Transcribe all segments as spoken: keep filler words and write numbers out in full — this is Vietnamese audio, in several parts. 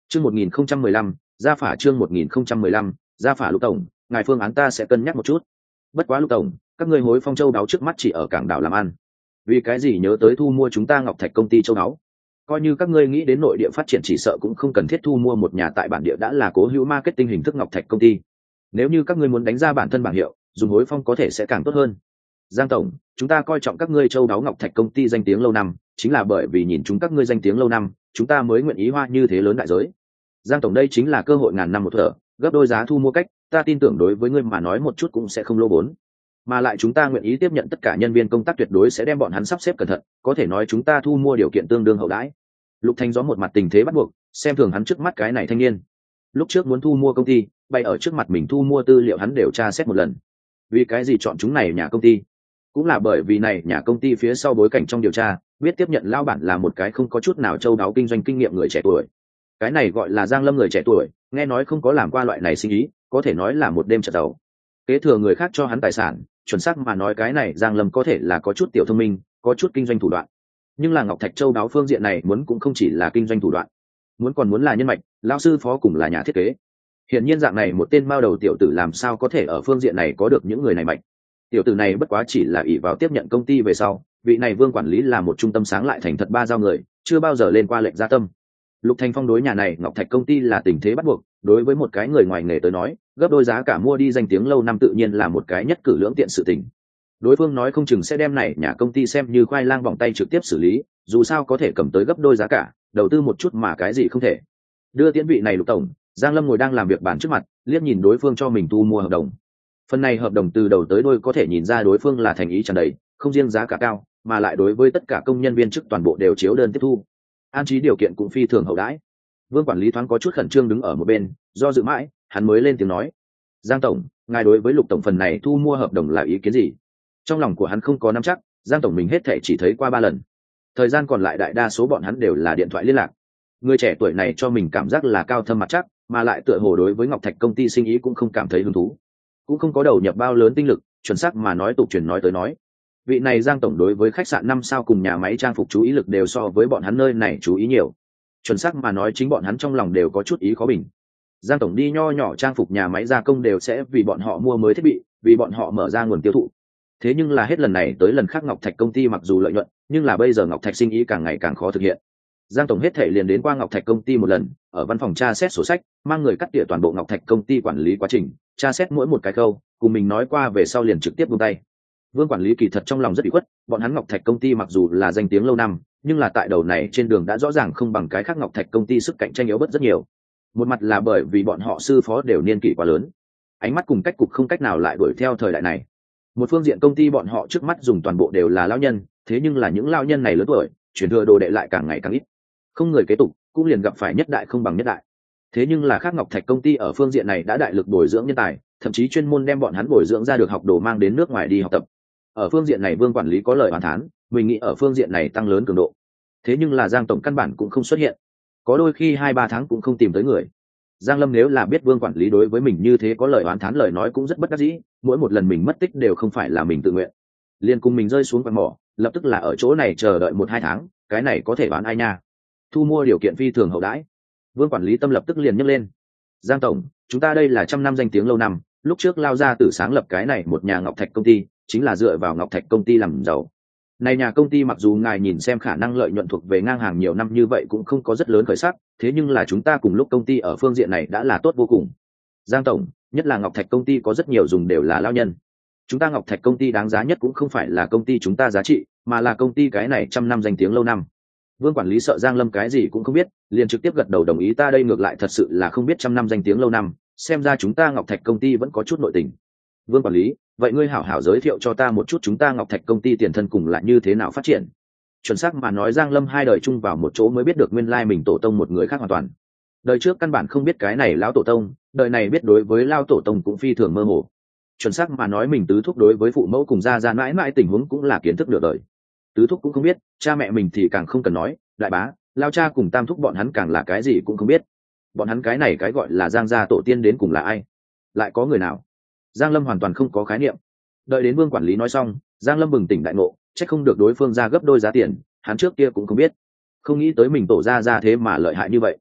Chương một nghìn không trăm mười lăm, gia phả chương một nghìn không trăm mười lăm, gia phả Lục tổng, ngài phương án ta sẽ cân nhắc một chút. Bất quá Lục tổng, các ngươi hối phong châu đáo trước mắt chỉ ở cảng đảo làm ăn. Vì cái gì nhớ tới thu mua chúng ta Ngọc Thạch công ty châu đáo? Coi như các ngươi nghĩ đến nội địa phát triển chỉ sợ cũng không cần thiết thu mua một nhà tại bản địa đã là cố hữu marketing hình thức Ngọc Thạch công ty. Nếu như các ngươi muốn đánh ra bản thân bảng hiệu, dùng hối phong có thể sẽ càng tốt hơn. Giang tổng, chúng ta coi trọng các ngươi châu đáo Ngọc Thạch công ty danh tiếng lâu năm, chính là bởi vì nhìn chúng các ngươi danh tiếng lâu năm, chúng ta mới nguyện ý hoa như thế lớn đại giới. Giang tổng, đây chính là cơ hội ngàn năm một thở, gấp đôi giá thu mua cách, ta tin tưởng đối với ngươi mà nói một chút cũng sẽ không lỗ vốn. Mà lại chúng ta nguyện ý tiếp nhận tất cả nhân viên công tác, tuyệt đối sẽ đem bọn hắn sắp xếp cẩn thận, có thể nói chúng ta thu mua điều kiện tương đương hậu đãi. Lục Thanh gió một mặt tình thế bắt buộc, xem thường hắn trước mắt cái này thanh niên. Lúc trước muốn thu mua công ty, bày ở trước mặt mình thu mua tư liệu hắn đều tra xét một lần. Vì cái gì chọn chúng này nhà công ty? Cũng là bởi vì này nhà công ty phía sau bối cảnh trong điều tra, biết tiếp nhận lao bản là một cái không có chút nào châu đáo kinh doanh kinh nghiệm người trẻ tuổi. Cái này gọi là Giang Lâm người trẻ tuổi, nghe nói không có làm qua loại này sinh ý, có thể nói là một đêm chợt giàu. Kế thừa người khác cho hắn tài sản, chuẩn xác mà nói cái này Giang Lâm có thể là có chút tiểu thông minh, có chút kinh doanh thủ đoạn. Nhưng là Ngọc Thạch châu đáo phương diện này muốn cũng không chỉ là kinh doanh thủ đoạn, muốn còn muốn là nhân mạch, lão sư phó cùng là nhà thiết kế. Hiển nhiên dạng này một tên mao đầu tiểu tử làm sao có thể ở phương diện này có được những người này mạnh. Tiểu tử này bất quá chỉ là ỷ vào tiếp nhận công ty về sau, vị này Vương quản lý là một trung tâm sáng lại thành thật ba giao người, chưa bao giờ lên qua lệnh gia tâm. Lục Thành Phong đối nhà này Ngọc Thạch công ty là tình thế bắt buộc, đối với một cái người ngoài nghề tới nói, gấp đôi giá cả mua đi danh tiếng lâu năm tự nhiên là một cái nhất cử lưỡng tiện sự tình. Đối phương nói không chừng sẽ đem này nhà công ty xem như khoai lang vòng tay trực tiếp xử lý, dù sao có thể cầm tới gấp đôi giá cả, đầu tư một chút mà cái gì không thể. Đưa tiễn vị này Lục tổng, Giang Lâm ngồi đang làm việc bàn trước mặt, liếc nhìn đối phương cho mình thu mua hợp đồng. Phần này hợp đồng từ đầu tới đuôi có thể nhìn ra đối phương là thành ý tràn đầy, không riêng giá cả cao, mà lại đối với tất cả công nhân viên chức toàn bộ đều chiếu đơn tiếp thu. An trí điều kiện cũng phi thường hậu đãi. Vương quản lý thoáng có chút khẩn trương đứng ở một bên, do dự mãi, hắn mới lên tiếng nói: "Giang tổng, ngài đối với Lục tổng phần này thu mua hợp đồng là ý kiến gì?" Trong lòng của hắn không có nắm chắc, Giang tổng mình hết thảy chỉ thấy qua ba lần. Thời gian còn lại đại đa số bọn hắn đều là điện thoại liên lạc. Người trẻ tuổi này cho mình cảm giác là cao thâm mặt chắc, mà lại tựa hồ đối với Ngọc Thạch công ty sinh ý cũng không cảm thấy hứng thú, cũng không có đầu nhập bao lớn tinh lực, chuẩn xác mà nói tục truyền nói tới nói. Vị này Giang tổng đối với khách sạn năm sao cùng nhà máy trang phục chú ý lực đều so với bọn hắn nơi này chú ý nhiều. Chuẩn xác mà nói chính bọn hắn trong lòng đều có chút ý khó bình. Giang tổng đi nho nhỏ trang phục nhà máy gia công đều sẽ vì bọn họ mua mới thiết bị, vì bọn họ mở ra nguồn tiêu thụ. Thế nhưng là hết lần này tới lần khác Ngọc Thạch công ty mặc dù lợi nhuận, nhưng là bây giờ Ngọc Thạch sinh ý càng ngày càng khó thực hiện. Giang tổng hết thể liền đến qua Ngọc Thạch công ty một lần, ở văn phòng tra xét sổ sách, mang người cắt tỉa toàn bộ Ngọc Thạch công ty quản lý quá trình, tra xét mỗi một cái khâu, cùng mình nói qua về sau liền trực tiếp buông tay. Vương quản lý kỳ thật trong lòng rất ủy khuất, bọn hắn Ngọc Thạch công ty mặc dù là danh tiếng lâu năm, nhưng là tại đầu này trên đường đã rõ ràng không bằng cái khác Ngọc Thạch công ty sức cạnh tranh yếu bớt rất nhiều. Một mặt là bởi vì bọn họ sư phó đều niên kỷ quá lớn, ánh mắt cùng cách cục không cách nào lại đuổi theo thời đại này. Một phương diện công ty bọn họ trước mắt dùng toàn bộ đều là lão nhân, thế nhưng là những lão nhân này lớn tuổi, chuyển thừa đồ đệ lại càng ngày càng ít, không người kế tục, cũng liền gặp phải nhất đại không bằng nhất đại. Thế nhưng là khác Ngọc Thạch công ty ở phương diện này đã đại lực bồi dưỡng nhân tài, thậm chí chuyên môn đem bọn hắn bồi dưỡng ra được học đồ mang đến nước ngoài đi học tập. Ở phương diện này Vương quản lý có lời oán thán, mình nghĩ ở phương diện này tăng lớn cường độ. Thế nhưng là Giang tổng căn bản cũng không xuất hiện, có đôi khi hai ba tháng cũng không tìm tới người. Giang Lâm nếu là biết Vương quản lý đối với mình như thế có lời oán thán lời nói cũng rất bất đắc dĩ, mỗi một lần mình mất tích đều không phải là mình tự nguyện, liền cùng mình rơi xuống quặng mỏ, lập tức là ở chỗ này chờ đợi một hai tháng, cái này có thể bán ai nha. Thu mua điều kiện phi thường hậu đãi. Vương quản lý tâm lập tức liền nhấc lên: "Giang tổng, chúng ta đây là trăm năm danh tiếng lâu năm, lúc trước lao ra từ sáng lập cái này một nhà Ngọc Thạch công ty, chính là dựa vào Ngọc Thạch công ty làm giàu. Này nhà công ty mặc dù ngài nhìn xem khả năng lợi nhuận thuộc về ngang hàng nhiều năm như vậy cũng không có rất lớn khởi sắc, thế nhưng là chúng ta cùng lúc công ty ở phương diện này đã là tốt vô cùng. Giang tổng, nhất là Ngọc Thạch công ty có rất nhiều dùng đều là lao nhân. Chúng ta Ngọc Thạch công ty đáng giá nhất cũng không phải là công ty chúng ta giá trị, mà là công ty cái này trăm năm danh tiếng lâu năm." Vương quản lý sợ Giang Lâm cái gì cũng không biết, liền trực tiếp gật đầu đồng ý: "Ta đây ngược lại thật sự là không biết trăm năm danh tiếng lâu năm, xem ra chúng ta Ngọc Thạch công ty vẫn có chút nội tình." Vương quản lý: "Vậy ngươi hảo hảo giới thiệu cho ta một chút chúng ta Ngọc Thạch công ty tiền thân cùng là như thế nào phát triển." Chuẩn xác mà nói Giang Lâm hai đời chung vào một chỗ mới biết được nguyên lai mình tổ tông một người khác hoàn toàn. Đời trước căn bản không biết cái này lão tổ tông, đời này biết đối với lão tổ tông cũng phi thường mơ hồ. Chuẩn xác mà nói mình tứ thúc đối với phụ mẫu cùng gia gia mãi mãi tình huống cũng là kiến thức nửa đời. Tứ thúc cũng không biết, cha mẹ mình thì càng không cần nói, đại bá, lao cha cùng tam thúc bọn hắn càng là cái gì cũng không biết. Bọn hắn cái này cái gọi là Giang gia tổ tiên đến cùng là ai? Lại có người nào? Giang Lâm hoàn toàn không có khái niệm. Đợi đến Vương quản lý nói xong, Giang Lâm bừng tỉnh đại ngộ, chắc không được đối phương ra gấp đôi giá tiền, hắn trước kia cũng không biết, không nghĩ tới mình tổ ra ra thế mà lợi hại như vậy.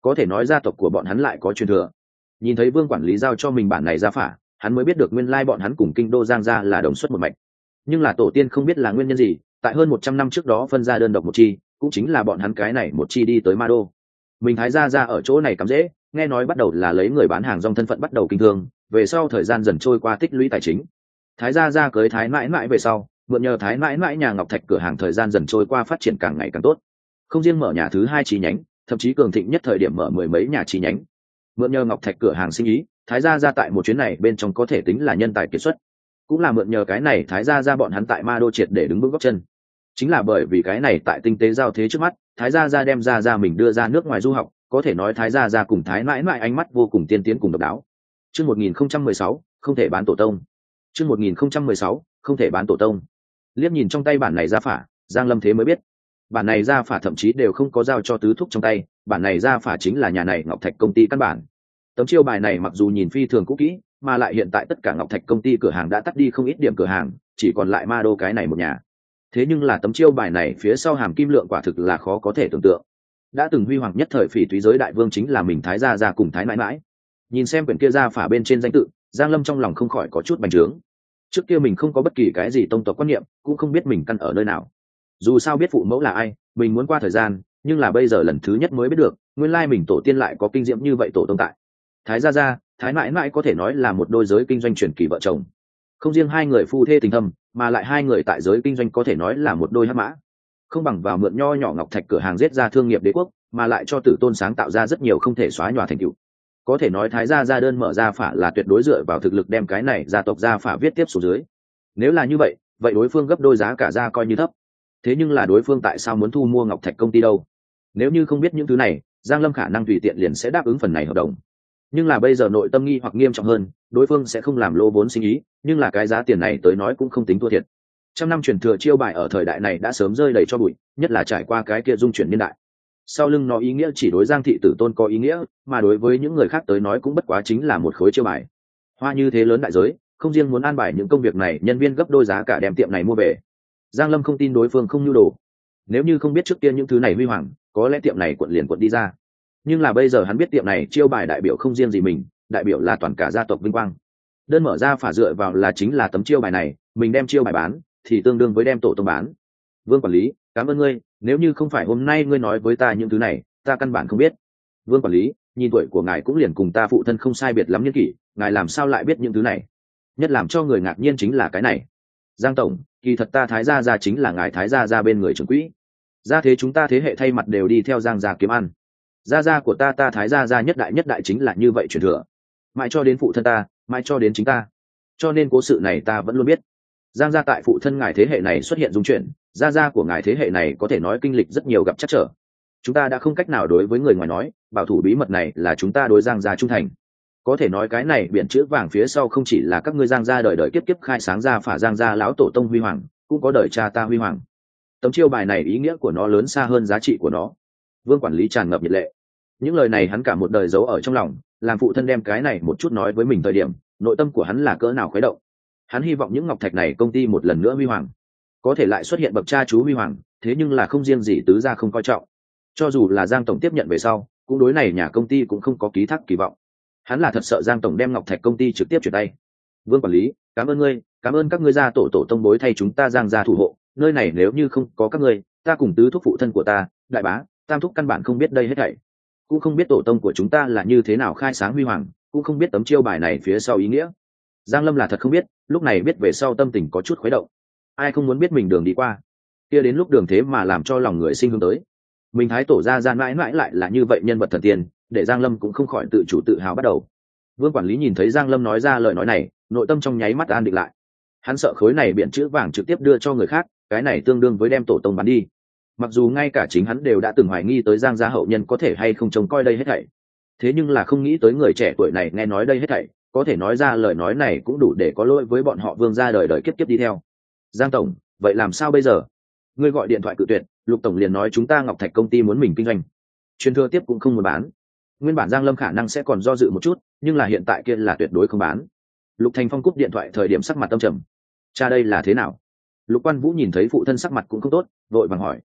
có thể nói gia tộc của bọn hắn lại có truyền thừa. Nhìn thấy Vương quản lý giao cho mình bản này gia phả, hắn mới biết được nguyên lai bọn hắn cùng kinh đô Giang gia là đồng xuất một mạch. Nhưng là tổ tiên không biết là nguyên nhân gì, tại hơn một trăm năm trước đó phân ra đơn độc một chi, cũng chính là bọn hắn cái này một chi đi tới Ma Đô. Mình Thái gia gia ở chỗ này cắm dễ, nghe nói bắt đầu là lấy người bán hàng rong thân phận bắt đầu kinh thương, về sau thời gian dần trôi qua tích lũy tài chính. Thái gia gia cưới Thái mãi mãi về sau, mượn nhờ Thái mãi mãi nhà ngọc thạch cửa hàng thời gian dần trôi qua phát triển càng ngày càng tốt. Không riêng mở nhà thứ hai chi nhánh, thậm chí cường thịnh nhất thời điểm mở mười mấy nhà chi nhánh. Mượn nhờ ngọc thạch cửa hàng sinh ý, Thái gia gia tại một chuyến này bên trong có thể tính là nhân tài kiệt xuất. Cũng là mượn nhờ cái này Thái gia gia bọn hắn tại Ma Đô triệt để đứng vững gót chân. Chính là bởi vì cái này tại tinh tế giao thế trước mắt, Thái gia gia đem ra ra mình đưa ra nước ngoài du học, có thể nói Thái gia gia cùng Thái mãi mãi ánh mắt vô cùng tiên tiến cùng độc đáo. Chương một nghìn không trăm mười sáu, không thể bán tổ tông. Chương một nghìn không trăm mười sáu, không thể bán tổ tông. Liếc nhìn trong tay bản này gia phả, Giang Lâm thế mới biết, bản này gia phả thậm chí đều không có giao cho tứ thúc trong tay, bản này gia phả chính là nhà này Ngọc Thạch công ty căn bản. Tấm chiêu bài này mặc dù nhìn phi thường cũ kỹ, mà lại hiện tại tất cả Ngọc Thạch công ty cửa hàng đã tắt đi không ít điểm cửa hàng, chỉ còn lại Ma Đô cái này một nhà. Thế nhưng là tấm chiêu bài này phía sau hàm kim lượng quả thực là khó có thể tưởng tượng. Đã từng huy hoàng nhất thời phỉ thúy giới đại vương chính là mình Thái gia gia cùng Thái mãi mãi. Nhìn xem quyển kia gia phả bên trên danh tự, Giang Lâm trong lòng không khỏi có chút bành trướng. Trước kia mình không có bất kỳ cái gì tông tộc quan niệm, cũng không biết mình căn ở nơi nào. Dù sao biết phụ mẫu là ai, mình muốn qua thời gian, nhưng là bây giờ lần thứ nhất mới biết được, nguyên lai mình tổ tiên lại có kinh diễm như vậy tổ tông tại. Thái gia gia, Thái mãi mãi có thể nói là một đôi giới kinh doanh truyền kỳ vợ chồng. Không riêng hai người phu thê tình thâm, mà lại hai người tại giới kinh doanh có thể nói là một đôi hắc mã. Không bằng vào mượn nho nhỏ ngọc thạch cửa hàng giết ra thương nghiệp đế quốc, mà lại cho tử tôn sáng tạo ra rất nhiều không thể xóa nhòa thành tựu. Có thể nói Thái gia gia đơn mở ra phả là tuyệt đối dựa vào thực lực đem cái này gia tộc gia phả viết tiếp xuống dưới. Nếu là như vậy, vậy đối phương gấp đôi giá cả ra coi như thấp. Thế nhưng là đối phương tại sao muốn thu mua ngọc thạch công ty đâu? Nếu như không biết những thứ này, Giang Lâm khả năng tùy tiện liền sẽ đáp ứng phần này hợp đồng. Nhưng là bây giờ nội tâm nghi hoặc nghiêm trọng hơn, đối phương sẽ không làm lô vốn sinh ý, nhưng là cái giá tiền này tới nói cũng không tính thua thiệt. Trăm năm truyền thừa chiêu bài ở thời đại này đã sớm rơi đầy cho bụi, nhất là trải qua cái kia dung chuyển niên đại. Sau lưng nó ý nghĩa chỉ đối Giang thị tử tôn có ý nghĩa, mà đối với những người khác tới nói cũng bất quá chính là một khối chiêu bài. Hoa như thế lớn đại giới, không riêng muốn an bài những công việc này, nhân viên gấp đôi giá cả đem tiệm này mua về. Giang Lâm không tin đối phương không nhu đồ. Nếu như không biết trước kia những thứ này huy hoàng, có lẽ tiệm này quận liền quận đi ra. Nhưng là bây giờ hắn biết tiệm này chiêu bài đại biểu không riêng gì mình, đại biểu là toàn cả gia tộc vinh quang. Đơn mở ra phả dựa vào là chính là tấm chiêu bài này, mình đem chiêu bài bán, thì tương đương với đem tổ tông bán. Vương quản lý, cảm ơn ngươi, nếu như không phải hôm nay ngươi nói với ta những thứ này, ta căn bản không biết. Vương quản lý, nhìn tuổi của ngài cũng liền cùng ta phụ thân không sai biệt lắm niên kỷ, ngài làm sao lại biết những thứ này? Nhất làm cho người ngạc nhiên chính là cái này. Giang tổng, kỳ thật ta Thái gia gia chính là ngài Thái gia gia bên người trưởng quỹ. Gia thế chúng ta thế hệ thay mặt đều đi theo Giang gia kiếm ăn. Gia gia của ta ta Thái gia gia nhất đại nhất đại chính là như vậy truyền thừa. Mãi cho đến phụ thân ta, mãi cho đến chính ta. Cho nên cố sự này ta vẫn luôn biết. Giang gia tại phụ thân ngài thế hệ này xuất hiện dung chuyển, gia gia của ngài thế hệ này có thể nói kinh lịch rất nhiều gặp trắc trở. Chúng ta đã không cách nào đối với người ngoài nói, bảo thủ bí mật này là chúng ta đối Giang gia trung thành. Có thể nói cái này biển chữ vàng phía sau không chỉ là các ngươi Giang gia đời đời kiếp kiếp khai sáng ra phả Giang gia lão tổ tông huy hoàng, cũng có đời cha ta huy hoàng. Tấm chiêu bài này ý nghĩa của nó lớn xa hơn giá trị của nó. Vương quản lý tràn ngập nhiệt lệ. Những lời này hắn cả một đời giấu ở trong lòng, làm phụ thân đem cái này một chút nói với mình thời điểm, nội tâm của hắn là cỡ nào khuấy động. Hắn hy vọng những ngọc thạch này công ty một lần nữa huy hoàng, có thể lại xuất hiện bậc cha chú huy hoàng, thế nhưng là không riêng gì tứ gia không coi trọng. Cho dù là Giang tổng tiếp nhận về sau, cũng đối này nhà công ty cũng không có ký thác kỳ vọng. Hắn là thật sợ Giang tổng đem ngọc thạch công ty trực tiếp chuyển tay. Vương quản lý, cảm ơn ngươi, cảm ơn các ngươi gia tổ tổ tông bối thay chúng ta Giang gia thủ hộ, nơi này nếu như không có các ngươi, ta cùng tứ thúc phụ thân của ta, đại bá, tam thúc căn bản không biết đây hết thảy, cũng không biết tổ tông của chúng ta là như thế nào khai sáng huy hoàng, cũng không biết tấm chiêu bài này phía sau ý nghĩa. Giang Lâm là thật không biết, lúc này biết về sau tâm tình có chút khuấy động. Ai không muốn biết mình đường đi qua, kia đến lúc đường thế mà làm cho lòng người sinh hướng tới. Mình Thái tổ gia Giang mãi mãi lại là như vậy nhân vật thần tiên, để Giang Lâm cũng không khỏi tự chủ tự hào bắt đầu. Vương quản lý nhìn thấy Giang Lâm nói ra lời nói này, nội tâm trong nháy mắt an định lại. Hắn sợ khối này biển chữ vàng trực tiếp đưa cho người khác, cái này tương đương với đem tổ tông bán đi. Mặc dù ngay cả chính hắn đều đã từng hoài nghi tới Giang gia hậu nhân có thể hay không trông coi đây hết thảy, thế nhưng là không nghĩ tới người trẻ tuổi này nghe nói đây hết thảy, có thể nói ra lời nói này cũng đủ để có lỗi với bọn họ Vương gia đời đời kiếp kiếp đi theo. Giang tổng, vậy làm sao bây giờ? Ngươi gọi điện thoại cự tuyệt, Lục tổng liền nói chúng ta Ngọc Thạch công ty muốn mình kinh doanh, truyền thừa tiếp cũng không muốn bán. Nguyên bản Giang Lâm khả năng sẽ còn do dự một chút, nhưng là hiện tại kia là tuyệt đối không bán. Lục Thành Phong cúp điện thoại thời điểm sắc mặt tâm trầm. Cha đây là thế nào? Lục Quan Vũ nhìn thấy phụ thân sắc mặt cũng không tốt, vội vàng hỏi.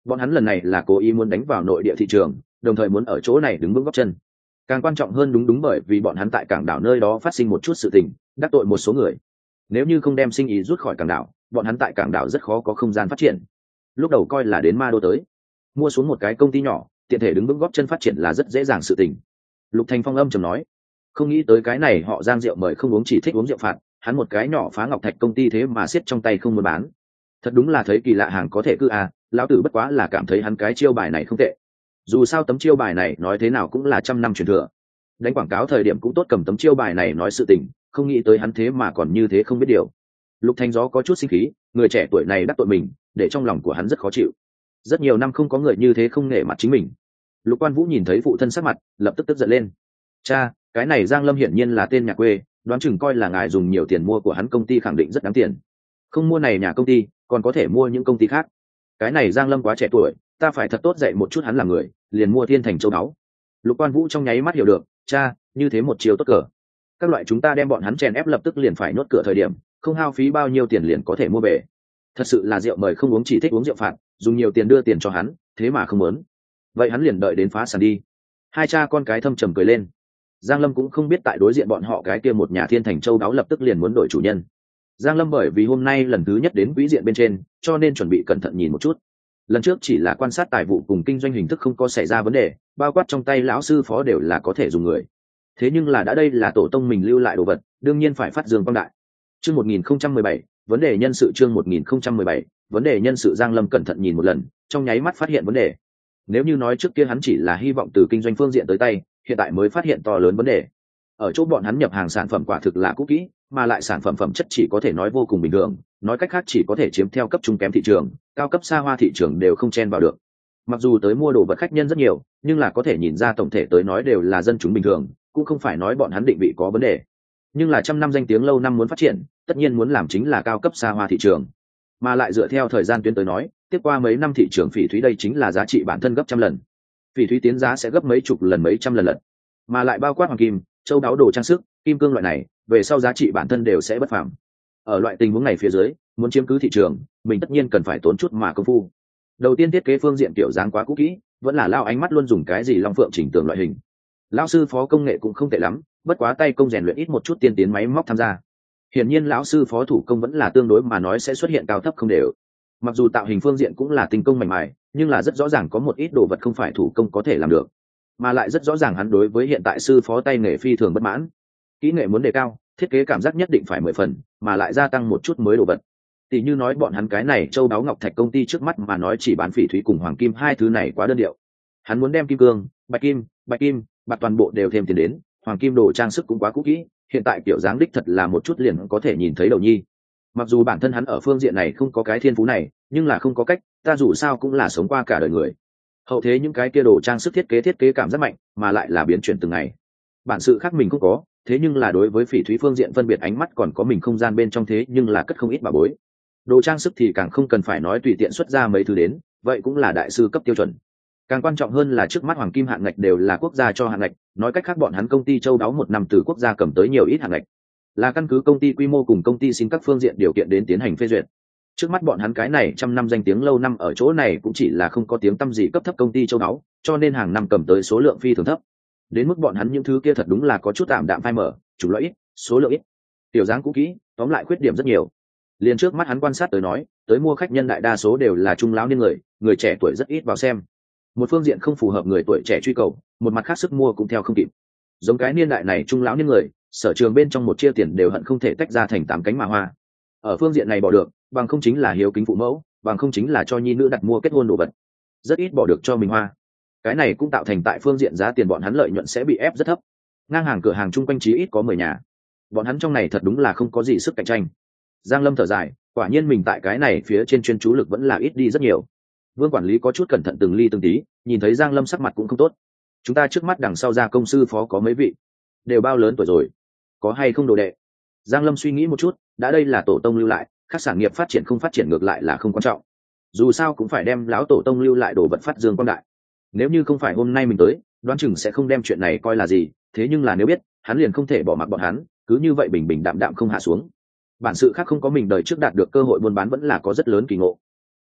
bọn hắn lần này là cố ý muốn đánh vào nội địa thị trường, đồng thời muốn ở chỗ này đứng vững gót chân. Càng quan trọng hơn đúng đúng bởi vì bọn hắn tại cảng đảo nơi đó phát sinh một chút sự tình, đắc tội một số người. Nếu như không đem sinh ý rút khỏi cảng đảo, bọn hắn tại cảng đảo rất khó có không gian phát triển. Lúc đầu coi là đến ma đô tới mua xuống một cái công ty nhỏ, tiện thể đứng vững góp chân phát triển là rất dễ dàng sự tình. Lục Thành Phong âm trầm nói, không nghĩ tới cái này họ Giang rượu mời không uống chỉ thích uống rượu phạt, hắn một cái nhỏ phá ngọc thạch công ty thế mà siết trong tay không muốn bán. Thật đúng là thấy kỳ lạ hàng có thể cư à, lão tử bất quá là cảm thấy hắn cái chiêu bài này không tệ. Dù sao tấm chiêu bài này nói thế nào cũng là trăm năm truyền thừa. Đánh quảng cáo thời điểm cũng tốt cầm tấm chiêu bài này nói sự tình, không nghĩ tới hắn thế mà còn như thế không biết điều. Lục Thanh Gió có chút sinh khí, người trẻ tuổi này đắc tội mình, để trong lòng của hắn rất khó chịu. Rất nhiều năm không có người như thế không nể mặt chính mình. Lục Quan Vũ nhìn thấy phụ thân sắc mặt, lập tức tức giận lên. Cha, cái này Giang Lâm hiển nhiên là tên nhà quê, đoán chừng coi là ngài dùng nhiều tiền mua của hắn công ty khẳng định rất đáng tiền. Không mua này nhà công ty, còn có thể mua những công ty khác. Cái này Giang Lâm quá trẻ tuổi, ta phải thật tốt dạy một chút hắn là người, liền mua Thiên Thành châu báu. Lục Quan Vũ trong nháy mắt hiểu được, cha, như thế một chiều tốt cờ. Các loại chúng ta đem bọn hắn chèn ép lập tức liền phải nhốt cửa thời điểm, không hao phí bao nhiêu tiền liền có thể mua về. Thật sự là rượu mời không uống chỉ thích uống rượu phạt, dùng nhiều tiền đưa tiền cho hắn, thế mà không muốn. Vậy hắn liền đợi đến phá sản đi. Hai cha con cái thâm trầm cười lên. Giang Lâm cũng không biết tại đối diện bọn họ cái kia một nhà Thiên Thành châu đáo lập tức liền muốn đổi chủ nhân. Giang Lâm bởi vì hôm nay lần thứ nhất đến quỹ diện bên trên, cho nên chuẩn bị cẩn thận nhìn một chút. Lần trước chỉ là quan sát tài vụ cùng kinh doanh hình thức không có xảy ra vấn đề, bao quát trong tay lão sư phó đều là có thể dùng người. Thế nhưng là đã đây là tổ tông mình lưu lại đồ vật, đương nhiên phải phát dương quang đại. Chương một nghìn không trăm mười bảy, vấn đề nhân sự chương một nghìn không trăm mười bảy, vấn đề nhân sự Giang Lâm cẩn thận nhìn một lần, trong nháy mắt phát hiện vấn đề. Nếu như nói trước kia hắn chỉ là hy vọng từ kinh doanh phương diện tới tay, hiện tại mới phát hiện to lớn vấn đề. Ở chỗ bọn hắn nhập hàng sản phẩm quả thực là cũ kỹ, mà lại sản phẩm phẩm chất chỉ có thể nói vô cùng bình thường, nói cách khác chỉ có thể chiếm theo cấp trung kém thị trường, cao cấp xa hoa thị trường đều không chen vào được. Mặc dù tới mua đồ vật khách nhân rất nhiều, nhưng là có thể nhìn ra tổng thể tới nói đều là dân chúng bình thường, cũng không phải nói bọn hắn định vị có vấn đề. Nhưng là trăm năm danh tiếng lâu năm muốn phát triển, tất nhiên muốn làm chính là cao cấp xa hoa thị trường, mà lại dựa theo thời gian tuyến tới nói, tiếp qua mấy năm thị trường phỉ thúy đây chính là giá trị bản thân gấp trăm lần. Phỉ thúy tiến giá sẽ gấp mấy chục lần mấy trăm lần lận, mà lại bao quát hoàng kim, châu đáo đồ trang sức, kim cương loại này, về sau giá trị bản thân đều sẽ bất phàm. Ở loại tình huống này phía dưới, muốn chiếm cứ thị trường, mình tất nhiên cần phải tốn chút mà công phu. Đầu tiên thiết kế phương diện kiểu dáng quá cũ kỹ, vẫn là lao ánh mắt luôn dùng cái gì long phượng chỉnh tường loại hình. Lão sư phó công nghệ cũng không tệ lắm, bất quá tay công rèn luyện ít một chút tiên tiến máy móc tham gia. Hiển nhiên lão sư phó thủ công vẫn là tương đối mà nói sẽ xuất hiện cao thấp không đều. Mặc dù tạo hình phương diện cũng là tinh công mảnh mài, nhưng là rất rõ ràng có một ít đồ vật không phải thủ công có thể làm được, mà lại rất rõ ràng hắn đối với hiện tại sư phó tay nghề phi thường bất mãn. Kỹ nghệ muốn đề cao, thiết kế cảm giác nhất định phải mười phần, mà lại gia tăng một chút mới đồ vật. Tỷ như nói bọn hắn cái này châu đáo ngọc thạch công ty trước mắt mà nói chỉ bán phỉ thúy cùng hoàng kim hai thứ này quá đơn điệu. Hắn muốn đem kim cương, bạch kim, bạch kim, bạc toàn bộ đều thêm tiền đến, hoàng kim đồ trang sức cũng quá cũ kỹ, hiện tại kiểu dáng đích thật là một chút liền có thể nhìn thấy đầu nhi. Mặc dù bản thân hắn ở phương diện này không có cái thiên phú này, nhưng là không có cách, ta dù sao cũng là sống qua cả đời người. Hậu thế những cái kia đồ trang sức thiết kế thiết kế cảm rất mạnh, mà lại là biến chuyển từng ngày. Bản sự khác mình cũng có, thế nhưng là đối với phỉ thúy phương diện phân biệt ánh mắt còn có mình không gian bên trong thế nhưng là cất không ít bà bối. Đồ trang sức thì càng không cần phải nói tùy tiện xuất ra mấy thứ đến, vậy cũng là đại sư cấp tiêu chuẩn. Càng quan trọng hơn là trước mắt hoàng kim hạng ngạch đều là quốc gia cho hạng ngạch, nói cách khác bọn hắn công ty châu đáo một năm từ quốc gia cầm tới nhiều ít hạng ngạch, là căn cứ công ty quy mô cùng công ty xin các phương diện điều kiện đến tiến hành phê duyệt. Trước mắt bọn hắn cái này trăm năm danh tiếng lâu năm ở chỗ này cũng chỉ là không có tiếng tăm gì cấp thấp công ty châu đáo, cho nên hàng năm cầm tới số lượng phi thường thấp. Đến mức bọn hắn những thứ kia thật đúng là có chút tạm đạm phai mở, chủ loại ít, số lượng ít, tiểu dáng cũ kỹ, tóm lại khuyết điểm rất nhiều. Liền trước mắt hắn quan sát tới nói, tới mua khách nhân đại đa số đều là trung lão niên người, người trẻ tuổi rất ít vào xem. Một phương diện không phù hợp người tuổi trẻ truy cầu, một mặt khác sức mua cũng theo không kịp. Giống cái niên đại này trung lão niên người, sở trường bên trong một chia tiền đều hận không thể tách ra thành tám cánh mà hoa. Ở phương diện này bỏ được, bằng không chính là hiếu kính phụ mẫu, bằng không chính là cho nhi nữ đặt mua kết hôn đồ vật, rất ít bỏ được cho mình hoa. Cái này cũng tạo thành tại phương diện giá tiền bọn hắn lợi nhuận sẽ bị ép rất thấp. Ngang hàng cửa hàng chung quanh chí ít có mười nhà, bọn hắn trong này thật đúng là không có gì sức cạnh tranh. Giang Lâm thở dài, quả nhiên mình tại cái này phía trên chuyên chú lực vẫn là ít đi rất nhiều. Vương quản lý có chút cẩn thận từng ly từng tí, nhìn thấy Giang Lâm sắc mặt cũng không tốt. Chúng ta trước mắt đằng sau ra công sư phó có mấy vị, đều bao lớn tuổi rồi, có hay không đồ đệ? Giang Lâm suy nghĩ một chút, đã đây là tổ tông lưu lại, các sản nghiệp phát triển không phát triển ngược lại là không quan trọng. Dù sao cũng phải đem lão tổ tông lưu lại đồ vật phát dương quang đại. Nếu như không phải hôm nay mình tới, đoán chừng sẽ không đem chuyện này coi là gì, thế nhưng là nếu biết, hắn liền không thể bỏ mặc bọn hắn, cứ như vậy bình bình đạm đạm không hạ xuống. Bản sự khác không có mình đời trước đạt được cơ hội buôn bán vẫn là có rất lớn kỳ ngộ.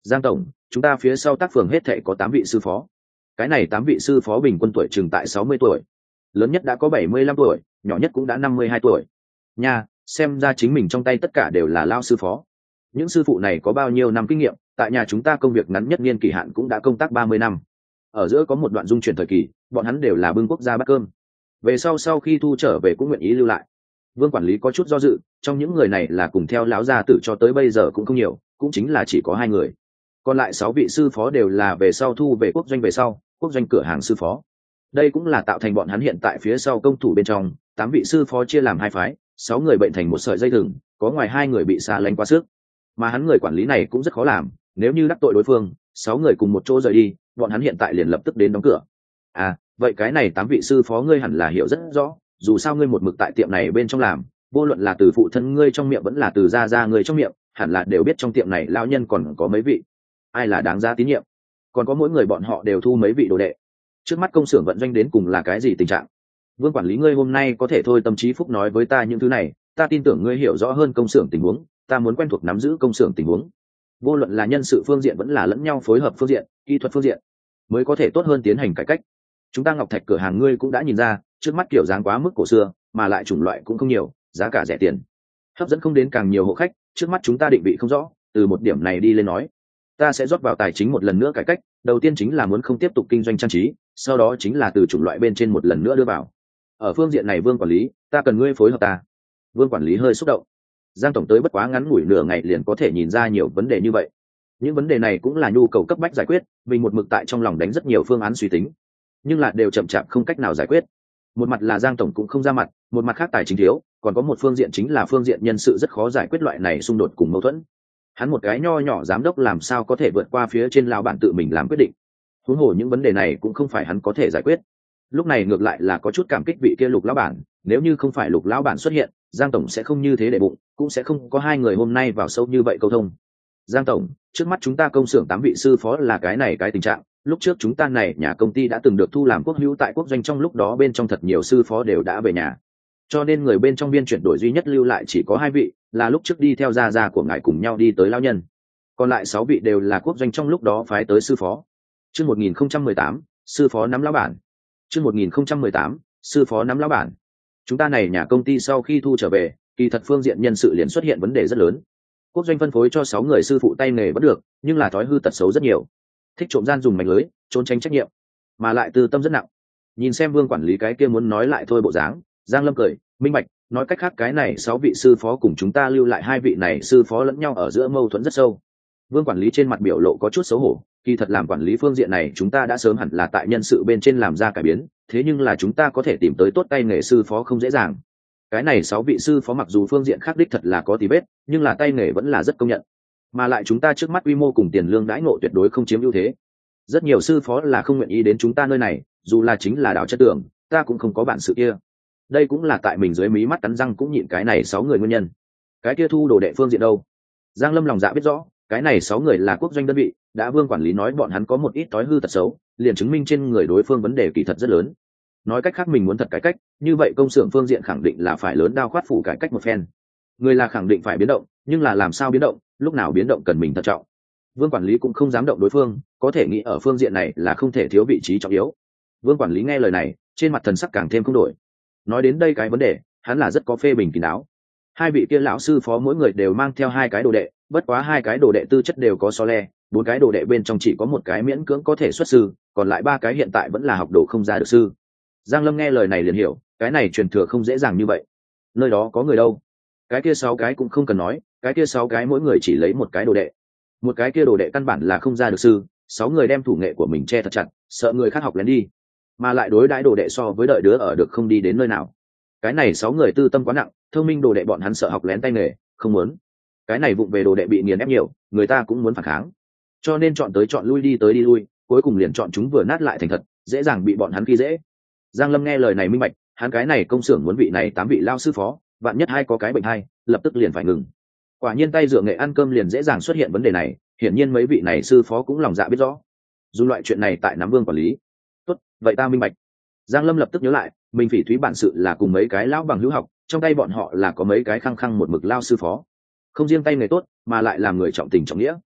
Giang tổng, chúng ta phía sau tác phường hết thệ có tám vị sư phó. Cái này tám vị sư phó bình quân tuổi chừng tại sáu mươi tuổi, lớn nhất đã có bảy mươi lăm tuổi, nhỏ nhất cũng đã năm mươi hai tuổi. Nha, xem ra chính mình trong tay tất cả đều là lao sư phó. Những sư phụ này có bao nhiêu năm kinh nghiệm, tại nhà chúng ta công việc ngắn nhất niên kỳ hạn cũng đã công tác ba mươi năm. Ở giữa có một đoạn dung chuyển thời kỳ, bọn hắn đều là bưng quốc gia bát cơm. Về sau sau khi thu trở về cũng nguyện ý lưu lại. Vương quản lý có chút do dự, trong những người này là cùng theo lão gia tử cho tới bây giờ cũng không nhiều, cũng chính là chỉ có hai người. Còn lại sáu vị sư phó đều là về sau thu về quốc doanh về sau, quốc doanh cửa hàng sư phó. Đây cũng là tạo thành bọn hắn hiện tại phía sau công thủ bên trong, tám vị sư phó chia làm hai phái, sáu người bệnh thành một sợi dây thừng, có ngoài hai người bị xa lánh quá sức. Mà hắn người quản lý này cũng rất khó làm, nếu như đắc tội đối phương, sáu người cùng một chỗ rời đi, bọn hắn hiện tại liền lập tức đến đóng cửa. À, vậy cái này tám vị sư phó ngươi hẳn là hiểu rất rõ, dù sao ngươi một mực tại tiệm này bên trong làm, vô luận là từ phụ thân ngươi trong miệng vẫn là từ gia gia ngươi trong miệng, hẳn là đều biết trong tiệm này lão nhân còn có mấy vị, ai là đáng giá tín nhiệm, còn có mỗi người bọn họ đều thu mấy vị đồ đệ. Trước mắt công xưởng vận doanh đến cùng là cái gì tình trạng? Vương quản lý ngươi hôm nay có thể thôi tâm trí phúc nói với ta những thứ này, ta tin tưởng ngươi hiểu rõ hơn công xưởng tình huống, ta muốn quen thuộc nắm giữ công xưởng tình huống, vô luận là nhân sự phương diện vẫn là lẫn nhau phối hợp phương diện, kỹ thuật phương diện, mới có thể tốt hơn tiến hành cải cách. Chúng ta Ngọc Thạch cửa hàng ngươi cũng đã nhìn ra, trước mắt kiểu dáng quá mức cổ xưa, mà lại chủng loại cũng không nhiều, giá cả rẻ tiền, hấp dẫn không đến càng nhiều hộ khách. Trước mắt chúng ta định vị không rõ, từ một điểm này đi lên nói, ta sẽ rót vào tài chính một lần nữa cải cách. Đầu tiên chính là muốn không tiếp tục kinh doanh trang trí, sau đó chính là từ chủng loại bên trên một lần nữa đưa vào. Ở phương diện này Vương quản lý, ta cần ngươi phối hợp ta. Vương quản lý hơi xúc động. Giang tổng tới bất quá ngắn ngủi nửa ngày liền có thể nhìn ra nhiều vấn đề như vậy. Những vấn đề này cũng là nhu cầu cấp bách giải quyết, vì một mực tại trong lòng đánh rất nhiều phương án suy tính, nhưng là đều chậm chạp không cách nào giải quyết. Một mặt là Giang tổng cũng không ra mặt, một mặt khác tài chính thiếu, còn có một phương diện chính là phương diện nhân sự rất khó giải quyết loại này xung đột cùng mâu thuẫn. Hắn một cái nho nhỏ giám đốc làm sao có thể vượt qua phía trên lão bản tự mình làm quyết định? Huống hồ những vấn đề này cũng không phải hắn có thể giải quyết. Lúc này ngược lại là có chút cảm kích vị kia Lục lão bản, nếu như không phải Lục lão bản xuất hiện, Giang tổng sẽ không như thế để bụng, cũng sẽ không có hai người hôm nay vào sâu như vậy câu thông. Giang tổng, trước mắt chúng ta công xưởng tám vị sư phó là cái này cái tình trạng, lúc trước chúng ta này nhà công ty đã từng được thu làm quốc hữu tại quốc doanh, trong lúc đó bên trong thật nhiều sư phó đều đã về nhà, cho nên người bên trong biên chuyển đổi duy nhất lưu lại chỉ có hai vị, là lúc trước đi theo gia gia của ngài cùng nhau đi tới lão nhân, còn lại sáu vị đều là quốc doanh trong lúc đó phái tới sư phó. Chương một nghìn không trăm mười tám, sư phó nắm lão bản. Chương một nghìn không trăm mười tám, sư phó nắm lão bản. Chúng ta này nhà công ty sau khi thu trở về, kỳ thật phương diện nhân sự liền xuất hiện vấn đề rất lớn. Quốc doanh phân phối cho sáu người sư phụ tay nghề vẫn được, nhưng là thói hư tật xấu rất nhiều, thích trộm gian dùng mánh lưới, trốn tránh trách nhiệm, mà lại tư tâm rất nặng. Nhìn xem Vương quản lý cái kia muốn nói lại thôi bộ dáng, Giang Lâm cười minh bạch, nói cách khác cái này sáu vị sư phó cùng chúng ta lưu lại hai vị này sư phó lẫn nhau ở giữa mâu thuẫn rất sâu. Vương quản lý trên mặt biểu lộ có chút xấu hổ, kỳ thật làm quản lý phương diện này chúng ta đã sớm hẳn là tại nhân sự bên trên làm ra cải biến, thế nhưng là chúng ta có thể tìm tới tốt tay nghề sư phó không dễ dàng. Cái này sáu vị sư phó mặc dù phương diện khác đích thật là có tí vết, nhưng là tay nghề vẫn là rất công nhận, mà lại chúng ta trước mắt quy mô cùng tiền lương đãi ngộ tuyệt đối không chiếm ưu thế. Rất nhiều sư phó là không nguyện ý đến chúng ta nơi này, dù là chính là đảo chất tưởng, ta cũng không có bản sự kia. Đây cũng là tại mình dưới mí mắt cắn răng cũng nhịn cái này sáu người nguyên nhân. Cái kia thu đồ đệ phương diện đâu? Giang Lâm lòng dạ biết rõ, cái này sáu người là quốc doanh đơn vị, đã Vương quản lý nói bọn hắn có một ít thói hư tật xấu, liền chứng minh trên người đối phương vấn đề kỳ thật rất lớn. Nói cách khác mình muốn thật cải cách, như vậy công xưởng phương diện khẳng định là phải lớn đao khoát phủ cải cách một phen. Người là khẳng định phải biến động, nhưng là làm sao biến động, lúc nào biến động cần mình thận trọng. Vương quản lý cũng không dám động đối phương, có thể nghĩ ở phương diện này là không thể thiếu vị trí trọng yếu. Vương quản lý nghe lời này, trên mặt thần sắc càng thêm không đổi. Nói đến đây cái vấn đề, hắn là rất có phê bình kín đáo. Hai vị kia lão sư phó mỗi người đều mang theo hai cái đồ đệ, bất quá hai cái đồ đệ tư chất đều có so le, bốn cái đồ đệ bên trong chỉ có một cái miễn cưỡng có thể xuất sư, còn lại ba cái hiện tại vẫn là học đồ không ra được sư. Giang Lâm nghe lời này liền hiểu, cái này truyền thừa không dễ dàng như vậy. Nơi đó có người đâu? Cái kia sáu cái cũng không cần nói, cái kia sáu cái mỗi người chỉ lấy một cái đồ đệ. Một cái kia đồ đệ căn bản là không ra được sư, sáu người đem thủ nghệ của mình che thật chặt, sợ người khác học lén đi, mà lại đối đãi đồ đệ so với đợi đứa ở được không đi đến nơi nào. Cái này sáu người tư tâm quá nặng, thông minh đồ đệ bọn hắn sợ học lén tay nghề, không muốn. Cái này vụng về đồ đệ bị nghiền ép nhiều, người ta cũng muốn phản kháng, cho nên chọn tới chọn lui đi tới đi lui, cuối cùng liền chọn chúng vừa nát lại thành thật, dễ dàng bị bọn hắn khi dễ. Giang Lâm nghe lời này minh bạch, hắn cái này công xưởng muốn vị này tám vị lao sư phó, vạn nhất hai có cái bệnh hay, lập tức liền phải ngừng. Quả nhiên tay dựa nghệ ăn cơm liền dễ dàng xuất hiện vấn đề này, hiển nhiên mấy vị này sư phó cũng lòng dạ biết rõ. Dù loại chuyện này tại Nam Vương quản lý. Tốt, vậy ta minh bạch. Giang Lâm lập tức nhớ lại, mình Phỉ Thúy bản sự là cùng mấy cái lão bằng hữu học, trong tay bọn họ là có mấy cái khăng khăng một mực lao sư phó, không riêng tay nghề tốt, mà lại làm người trọng tình trọng nghĩa.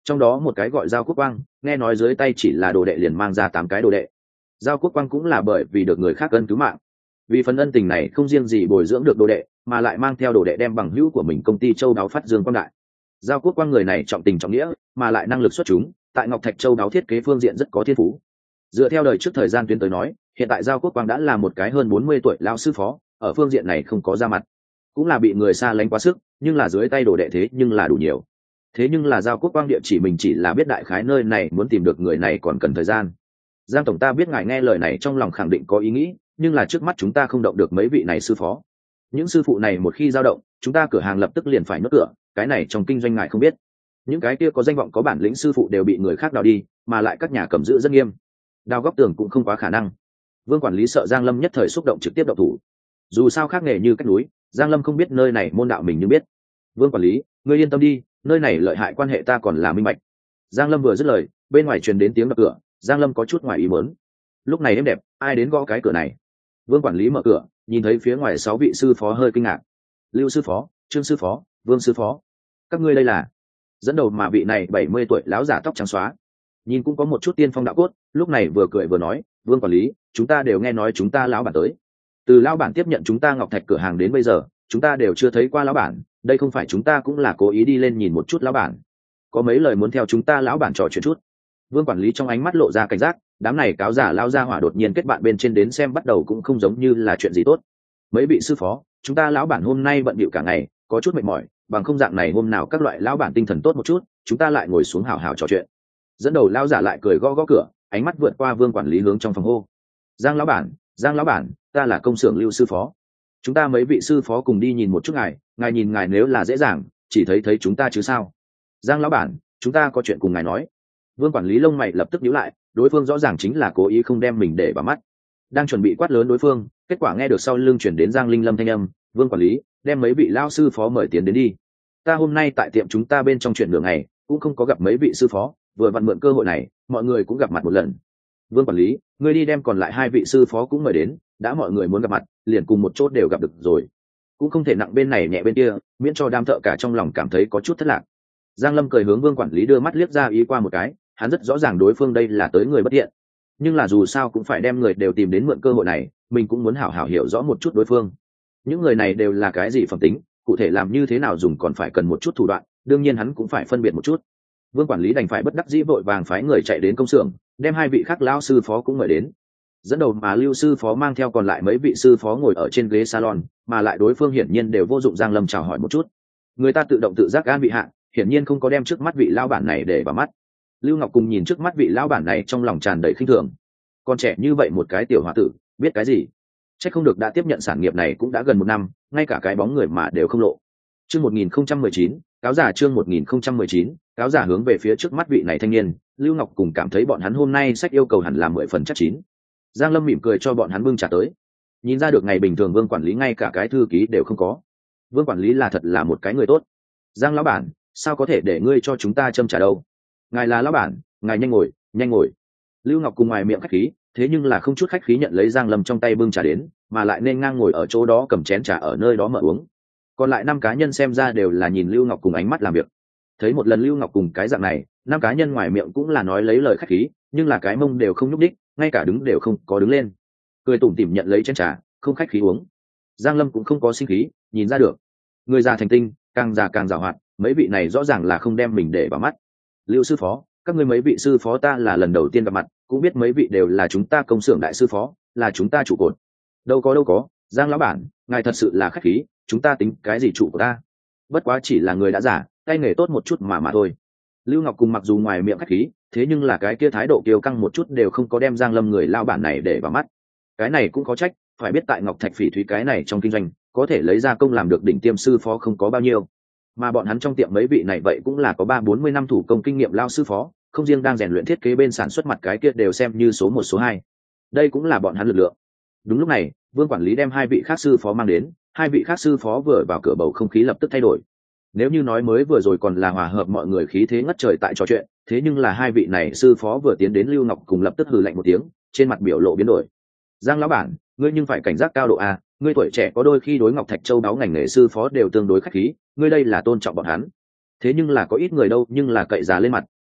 Trong đó một cái gọi Giao Quốc Quang, nghe nói dưới tay chỉ là đồ đệ liền mang ra tám cái đồ đệ. Giao Quốc Quang cũng là bởi vì được người khác ân cứu mạng, vì phần ân tình này không riêng gì bồi dưỡng được đồ đệ, mà lại mang theo đồ đệ đem bằng hữu của mình công ty châu đáo phát dương quang đại. Giao Quốc Quang người này trọng tình trọng nghĩa, mà lại năng lực xuất chúng, tại Ngọc Thạch châu đáo thiết kế phương diện rất có thiên phú. Dựa theo đời trước thời gian tuyến tới nói, hiện tại Giao Quốc Quang đã là một cái hơn bốn mươi tuổi lão sư phó, ở phương diện này không có ra mặt, cũng là bị người xa lánh quá sức, nhưng là dưới tay đồ đệ thế nhưng là đủ nhiều. Thế nhưng là Giao Quốc Quang địa chỉ mình chỉ là biết đại khái nơi này, muốn tìm được người này còn cần thời gian. Giang tổng, ta biết ngài nghe lời này trong lòng khẳng định có ý nghĩ, nhưng là trước mắt chúng ta không động được mấy vị này sư phó. Những sư phụ này một khi dao động, chúng ta cửa hàng lập tức liền phải nốt cửa, cái này trong kinh doanh ngài không biết. Những cái kia có danh vọng có bản lĩnh sư phụ đều bị người khác đào đi, mà lại các nhà cầm giữ rất nghiêm, đào góc tường cũng không quá khả năng. Vương quản lý sợ Giang Lâm nhất thời xúc động trực tiếp động thủ. Dù sao khác nghề như cách núi, Giang Lâm không biết nơi này môn đạo mình nhưng biết. Vương quản lý, ngươi yên tâm đi, nơi này lợi hại quan hệ ta còn là minh bạch. Giang Lâm vừa dứt lời, bên ngoài truyền đến tiếng đập cửa. Giang Lâm có chút ngoài ý muốn. Lúc này êm đẹp, ai đến gõ cái cửa này? Vương quản lý mở cửa, nhìn thấy phía ngoài sáu vị sư phó hơi kinh ngạc. Lưu sư phó, Trương sư phó, Vương sư phó, các ngươi đây là? Dẫn đầu mà vị này bảy mươi tuổi lão giả tóc trắng xóa, nhìn cũng có một chút tiên phong đạo cốt, lúc này vừa cười vừa nói, Vương quản lý, chúng ta đều nghe nói chúng ta lão bản tới. Từ lão bản tiếp nhận chúng ta Ngọc Thạch cửa hàng đến bây giờ, chúng ta đều chưa thấy qua lão bản, đây không phải chúng ta cũng là cố ý đi lên nhìn một chút lão bản. Có mấy lời muốn theo chúng ta lão bản trò chuyện chút. Vương quản lý trong ánh mắt lộ ra cảnh giác, đám này cáo giả lao ra hỏa đột nhiên kết bạn bên trên đến xem bắt đầu cũng không giống như là chuyện gì tốt. Mấy vị sư phó, chúng ta lão bản hôm nay bận bịu cả ngày, có chút mệt mỏi, bằng không dạng này hôm nào các loại lão bản tinh thần tốt một chút, chúng ta lại ngồi xuống hào hào trò chuyện. Dẫn đầu lao giả lại cười gõ gõ cửa, ánh mắt vượt qua Vương quản lý hướng trong phòng hô. Giang lão bản, Giang lão bản, ta là công xưởng Lưu sư phó. Chúng ta mấy vị sư phó cùng đi nhìn một chút ngài, ngài nhìn ngài nếu là dễ dàng, chỉ thấy thấy chúng ta chứ sao. Giang lão bản, chúng ta có chuyện cùng ngài nói. Vương quản lý lông mày lập tức nhíu lại, đối phương rõ ràng chính là cố ý không đem mình để vào mắt. Đang chuẩn bị quát lớn đối phương, kết quả nghe được sau lưng chuyển đến Giang Linh Lâm thanh âm, Vương quản lý, đem mấy vị lao sư phó mời tiến đến đi. Ta hôm nay tại tiệm chúng ta bên trong chuyện đường này, cũng không có gặp mấy vị sư phó, vừa vặn mượn cơ hội này, mọi người cũng gặp mặt một lần. Vương quản lý, ngươi đi đem còn lại hai vị sư phó cũng mời đến, đã mọi người muốn gặp mặt, liền cùng một chốt đều gặp được rồi. Cũng không thể nặng bên này nhẹ bên kia, miễn cho đám thợ cả trong lòng cảm thấy có chút thất lạc. Giang Lâm cười hướng Vương quản lý đưa mắt liếc ra ý qua một cái, hắn rất rõ ràng đối phương đây là tới người bất thiện, nhưng là dù sao cũng phải đem người đều tìm đến mượn cơ hội này, mình cũng muốn hảo hảo hiểu rõ một chút đối phương. Những người này đều là cái gì phẩm tính, cụ thể làm như thế nào dùng còn phải cần một chút thủ đoạn, đương nhiên hắn cũng phải phân biệt một chút. Vương quản lý đành phải bất đắc dĩ vội vàng phái người chạy đến công xưởng, đem hai vị khác lão sư phó cũng mời đến. Dẫn đầu mà Lưu sư phó mang theo còn lại mấy vị sư phó ngồi ở trên ghế salon, mà lại đối phương hiển nhiên đều vô dụng. Giang Lâm chào hỏi một chút, người ta tự động tự giác an bị hạ, hiển nhiên không có đem trước mắt vị lão bản này để vào mắt. Lưu Ngọc cùng nhìn trước mắt vị lão bản này trong lòng tràn đầy khinh thường. Con trẻ như vậy một cái tiểu hòa tử, biết cái gì? Chắc không được đã tiếp nhận sản nghiệp này cũng đã gần một năm, ngay cả cái bóng người mà đều không lộ. Chương một nghìn không trăm mười chín, cáo giả chương một nghìn không trăm mười chín, cáo giả hướng về phía trước mắt vị này thanh niên, Lưu Ngọc cùng cảm thấy bọn hắn hôm nay sách yêu cầu hẳn là mười phần chắc chín. Giang Lâm mỉm cười cho bọn hắn bưng trà tới. Nhìn ra được ngày bình thường Vương quản lý ngay cả cái thư ký đều không có. Vương quản lý là thật là một cái người tốt. Giang lão bản, sao có thể để ngươi cho chúng ta châm trà đâu? Ngài là lão bản, ngài nhanh ngồi, nhanh ngồi. Lưu Ngọc cùng ngoài miệng khách khí, thế nhưng là không chút khách khí nhận lấy Giang Lâm trong tay bưng trà đến, mà lại nên ngang ngồi ở chỗ đó cầm chén trà ở nơi đó mở uống. Còn lại năm cá nhân xem ra đều là nhìn Lưu Ngọc cùng ánh mắt làm việc. Thấy một lần Lưu Ngọc cùng cái dạng này, năm cá nhân ngoài miệng cũng là nói lấy lời khách khí, nhưng là cái mông đều không nhúc đích, ngay cả đứng đều không có đứng lên. Cười tủm tỉm nhận lấy chén trà, không khách khí uống. Giang Lâm cũng không có sinh khí, nhìn ra được, người già thành tinh, càng già càng giàu hoạt, mấy vị này rõ ràng là không đem mình để vào mắt. Lưu sư phó, các ngươi mấy vị sư phó ta là lần đầu tiên gặp mặt, cũng biết mấy vị đều là chúng ta công xưởng đại sư phó, là chúng ta trụ cột. Đâu có đâu có, Giang lão bản, ngài thật sự là khách khí, chúng ta tính cái gì trụ của ta? Bất quá chỉ là người đã giả, tay nghề tốt một chút mà mà thôi. Lưu Ngọc cùng mặc dù ngoài miệng khách khí, thế nhưng là cái kia thái độ kiêu căng một chút đều không có đem Giang Lâm người lao bản này để vào mắt. Cái này cũng có trách, phải biết tại Ngọc Thạch Phỉ Thúy cái này trong kinh doanh, có thể lấy ra công làm được đỉnh tiêm sư phó không có bao nhiêu. Mà bọn hắn trong tiệm mấy vị này vậy cũng là có ba bốn mươi năm thủ công kinh nghiệm lao sư phó, không riêng đang rèn luyện thiết kế bên sản xuất mặt cái kia đều xem như số một số hai. Đây cũng là bọn hắn lực lượng. Đúng lúc này, Vương quản lý đem hai vị khác sư phó mang đến, hai vị khác sư phó vừa vào cửa bầu không khí lập tức thay đổi. Nếu như nói mới vừa rồi còn là hòa hợp mọi người khí thế ngất trời tại trò chuyện, thế nhưng là hai vị này sư phó vừa tiến đến Lưu Ngọc cùng lập tức hừ lạnh một tiếng, trên mặt biểu lộ biến đổi. Giang lão bản, ngươi nhưng phải cảnh giác cao độ a, ngươi tuổi trẻ có đôi khi đối Ngọc Thạch Châu đáo ngành nghề sư phó đều tương đối khách khí, ngươi đây là tôn trọng bọn hắn. Thế nhưng là có ít người đâu nhưng là cậy già lên mặt,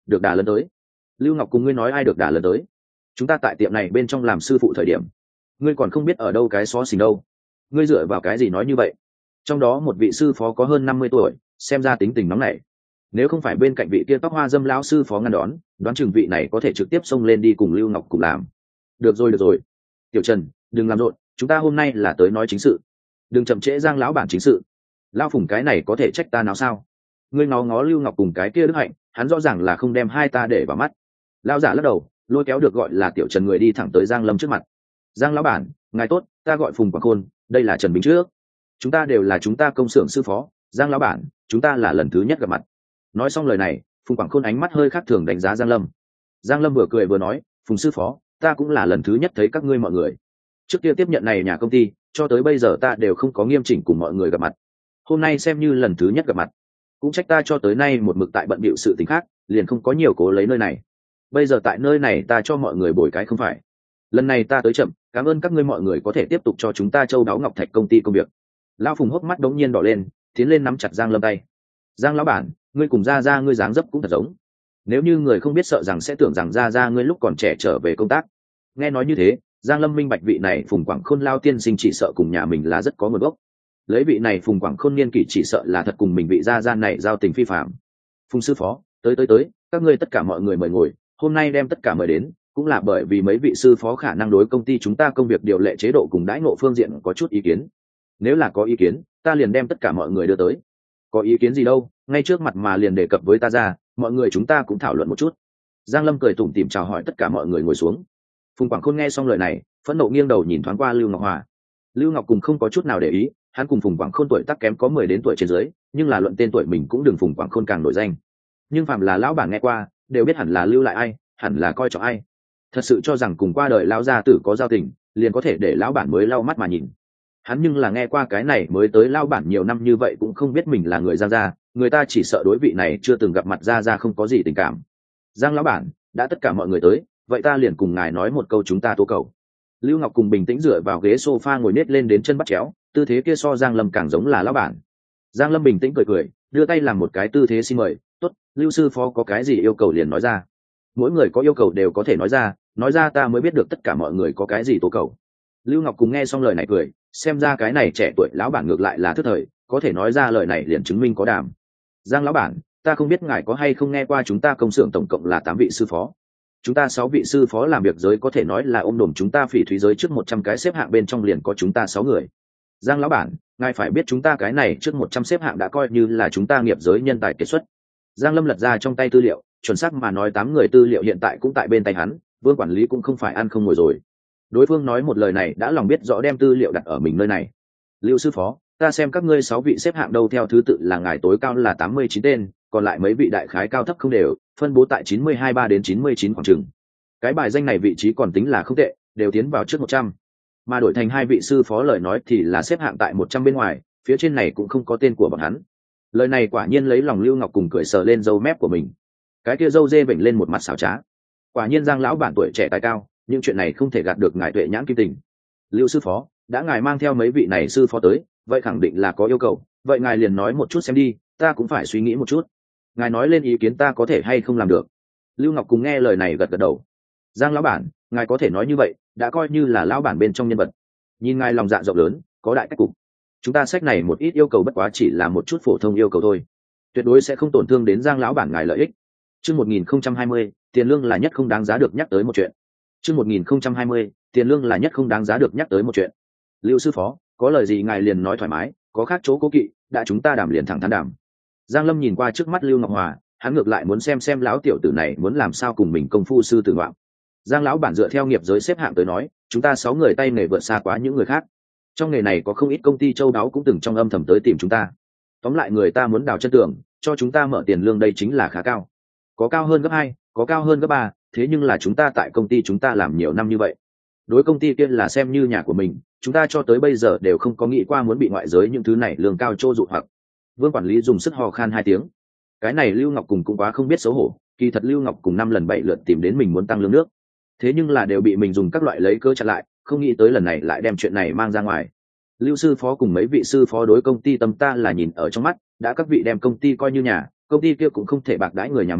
được đà lần tới. Lưu Ngọc cùng ngươi nói ai được đà lần tới? Chúng ta tại tiệm này bên trong làm sư phụ thời điểm, ngươi còn không biết ở đâu cái xó xỉnh đâu. Ngươi dựa vào cái gì nói như vậy? Trong đó một vị sư phó có hơn năm mươi tuổi, xem ra tính tình nóng nảy. Nếu không phải bên cạnh vị kia tóc hoa dâm lão sư phó ngăn đón, đoán chừng vị này có thể trực tiếp xông lên đi cùng Lưu Ngọc cùng làm. Được rồi được rồi, Tiểu Trần, đừng làm rộn, chúng ta hôm nay là tới nói chính sự, đừng chậm trễ Giang lão bản chính sự. Lão Phùng cái này có thể trách ta nào sao? Ngươi ngó ngó Lưu Ngọc cùng cái kia Đức Hạnh, hắn rõ ràng là không đem hai ta để vào mắt. Lão giả lắc đầu, lôi kéo được gọi là Tiểu Trần người đi thẳng tới Giang Lâm trước mặt. Giang lão bản, ngài tốt, ta gọi Phùng Quảng Khôn, đây là Trần Bình trước. Chúng ta đều là chúng ta công xưởng sư phó. Giang lão bản, chúng ta là lần thứ nhất gặp mặt. Nói xong lời này, Phùng Quảng Khôn ánh mắt hơi khác thường đánh giá Giang Lâm. Giang Lâm vừa cười vừa nói, Phùng sư phó, ta cũng là lần thứ nhất thấy các ngươi mọi người. Trước kia tiếp nhận này nhà công ty, cho tới bây giờ ta đều không có nghiêm chỉnh cùng mọi người gặp mặt. Hôm nay xem như lần thứ nhất gặp mặt, cũng trách ta cho tới nay một mực tại bận bịu sự tình khác, liền không có nhiều cố lấy nơi này. Bây giờ tại nơi này ta cho mọi người bồi cái không phải. Lần này ta tới chậm, cảm ơn các ngươi mọi người có thể tiếp tục cho chúng ta Châu Đáo Ngọc Thạch công ty công việc. Lão Phùng hốc mắt đống nhiên đỏ lên, tiến lên nắm chặt Giang Lâm tay. Giang lão bản, ngươi cùng ra ra ngươi dáng dấp cũng thật giống. Nếu như người không biết sợ rằng sẽ tưởng rằng ra ra ngươi lúc còn trẻ trở về công tác. Nghe nói như thế, Giang Lâm minh bạch vị này Phùng Quảng Khôn lao tiên sinh chỉ sợ cùng nhà mình là rất có nguồn gốc. Lấy vị này Phùng Quảng Khôn niên kỷ chỉ sợ là thật cùng mình vị gia gia này giao tình phi phàm. Phùng sư phó, tới tới tới, các ngươi tất cả mọi người mời ngồi, hôm nay đem tất cả mời đến, cũng là bởi vì mấy vị sư phó khả năng đối công ty chúng ta công việc điều lệ chế độ cùng đãi ngộ phương diện có chút ý kiến. Nếu là có ý kiến, ta liền đem tất cả mọi người đưa tới. Có ý kiến gì đâu, ngay trước mặt mà liền đề cập với ta ra, mọi người chúng ta cũng thảo luận một chút. Giang Lâm cười tủm tỉm chào hỏi tất cả mọi người ngồi xuống. Phùng Quảng Khôn nghe xong lời này, phẫn nộ nghiêng đầu nhìn thoáng qua Lưu Ngọc Hòa. Lưu Ngọc cùng không có chút nào để ý, hắn cùng Phùng Quảng Khôn tuổi tác kém có mười đến tuổi trên dưới, nhưng là luận tên tuổi mình cũng đừng Phùng Quảng Khôn càng nổi danh. Nhưng phàm là lão bản nghe qua, đều biết hẳn là lưu lại ai, hẳn là coi trọng ai. Thật sự cho rằng cùng qua đời lão gia tử có giao tình, liền có thể để lão bản mới lau mắt mà nhìn. Hắn nhưng là nghe qua cái này mới tới lão bản nhiều năm như vậy cũng không biết mình là người Giang gia, người ta chỉ sợ đối vị này chưa từng gặp mặt ra ra không có gì tình cảm. Giang lão bản, đã tất cả mọi người tới, vậy ta liền cùng ngài nói một câu chúng ta tố cầu. Lưu Ngọc cùng bình tĩnh dựa vào ghế sofa ngồi nết lên đến chân bắt chéo, tư thế kia so Giang Lâm càng giống là lão bản. Giang Lâm bình tĩnh cười cười, đưa tay làm một cái tư thế xin mời. Tốt, Lưu sư phó có cái gì yêu cầu liền nói ra. Mỗi người có yêu cầu đều có thể nói ra, nói ra ta mới biết được tất cả mọi người có cái gì tố cầu. Lưu Ngọc cùng nghe xong lời này cười, xem ra cái này trẻ tuổi lão bản ngược lại là thức thời, có thể nói ra lời này liền chứng minh có đảm. Giang lão bản, ta không biết ngài có hay không nghe qua chúng ta công xưởng tổng cộng là tám vị sư phó. Chúng ta sáu vị sư phó làm việc giới có thể nói là ôm đồm chúng ta phỉ thúy giới trước một trăm cái xếp hạng bên trong liền có chúng ta sáu người. Giang lão bản, ngài phải biết chúng ta cái này trước một trăm xếp hạng đã coi như là chúng ta nghiệp giới nhân tài kiệt xuất. Giang Lâm lật ra trong tay tư liệu, chuẩn xác mà nói tám người tư liệu hiện tại cũng tại bên tay hắn, Vương quản lý cũng không phải ăn không ngồi rồi. Đối phương nói một lời này đã lòng biết rõ đem tư liệu đặt ở mình nơi này. Lưu sư phó, ta xem các ngươi sáu vị xếp hạng đâu theo thứ tự là ngài tối cao là tám mươi chín tên, còn lại mấy vị đại khái cao thấp không đều, phân bố tại chín mươi hai ba đến chín mươi chín khoảng chừng. Cái bài danh này vị trí còn tính là không tệ, đều tiến vào trước một trăm. Mà đổi thành hai vị sư phó lời nói thì là xếp hạng tại một trăm bên ngoài, phía trên này cũng không có tên của bọn hắn. Lời này quả nhiên lấy lòng Lưu Ngọc cùng cười sờ lên râu mép của mình. Cái kia râu dê vểnh lên một mặt xảo trá. Quả nhiên Giang lão bản tuổi trẻ tài cao, nhưng chuyện này không thể gạt được ngài tuệ nhãn kim tình. Lưu sư phó, đã ngài mang theo mấy vị này sư phó tới, vậy khẳng định là có yêu cầu, vậy ngài liền nói một chút xem đi, ta cũng phải suy nghĩ một chút. Ngài nói lên ý kiến ta có thể hay không làm được. Lưu Ngọc cùng nghe lời này gật gật đầu. Giang lão bản, ngài có thể nói như vậy, đã coi như là lão bản bên trong nhân vật. Nhìn ngài lòng dạ rộng lớn, có đại cách cục. Chúng ta sách này một ít yêu cầu bất quá chỉ là một chút phổ thông yêu cầu thôi, tuyệt đối sẽ không tổn thương đến Giang lão bản ngài lợi ích. Chương một nghìn không trăm hai mươi, tiền lương là nhất không đáng giá được nhắc tới một chuyện. Chương một nghìn không trăm hai mươi, tiền lương là nhất không đáng giá được nhắc tới một chuyện. Lưu sư phó, có lời gì ngài liền nói thoải mái, có khác chỗ cố kỵ, đã chúng ta đàm liền thẳng thắn đàm. Giang Lâm nhìn qua trước mắt Lưu Ngọc Hòa, hắn ngược lại muốn xem xem lão tiểu tử này muốn làm sao cùng mình công phu sư tử ngoạm. Giang lão bản dựa theo nghiệp giới xếp hạng tới nói, chúng ta sáu người tay nghề vượt xa quá những người khác. Trong nghề này có không ít công ty châu đáo cũng từng trong âm thầm tới tìm chúng ta. Tóm lại người ta muốn đào chân tường, cho chúng ta mở tiền lương đây chính là khá cao. Có cao hơn gấp hai, có cao hơn gấp ba, thế nhưng là chúng ta tại công ty chúng ta làm nhiều năm như vậy. Đối công ty kia là xem như nhà của mình, chúng ta cho tới bây giờ đều không có nghĩ qua muốn bị ngoại giới những thứ này lương cao trô dụ hoặc. Vương quản lý dùng sức hò khan hai tiếng. Cái này Lưu Ngọc cùng cũng quá không biết xấu hổ, kỳ thật Lưu Ngọc cùng năm lần bảy lượt tìm đến mình muốn tăng lương nước. Thế nhưng là đều bị mình dùng các loại lấy cơ chặn lại, không nghĩ tới lần này lại đem chuyện này mang ra ngoài. Lưu sư phó cùng mấy vị sư phó đối công ty tâm ta là nhìn ở trong mắt, đã các vị đem công ty coi như nhà, công ty kia cũng không thể bạc đãi người nhà mình,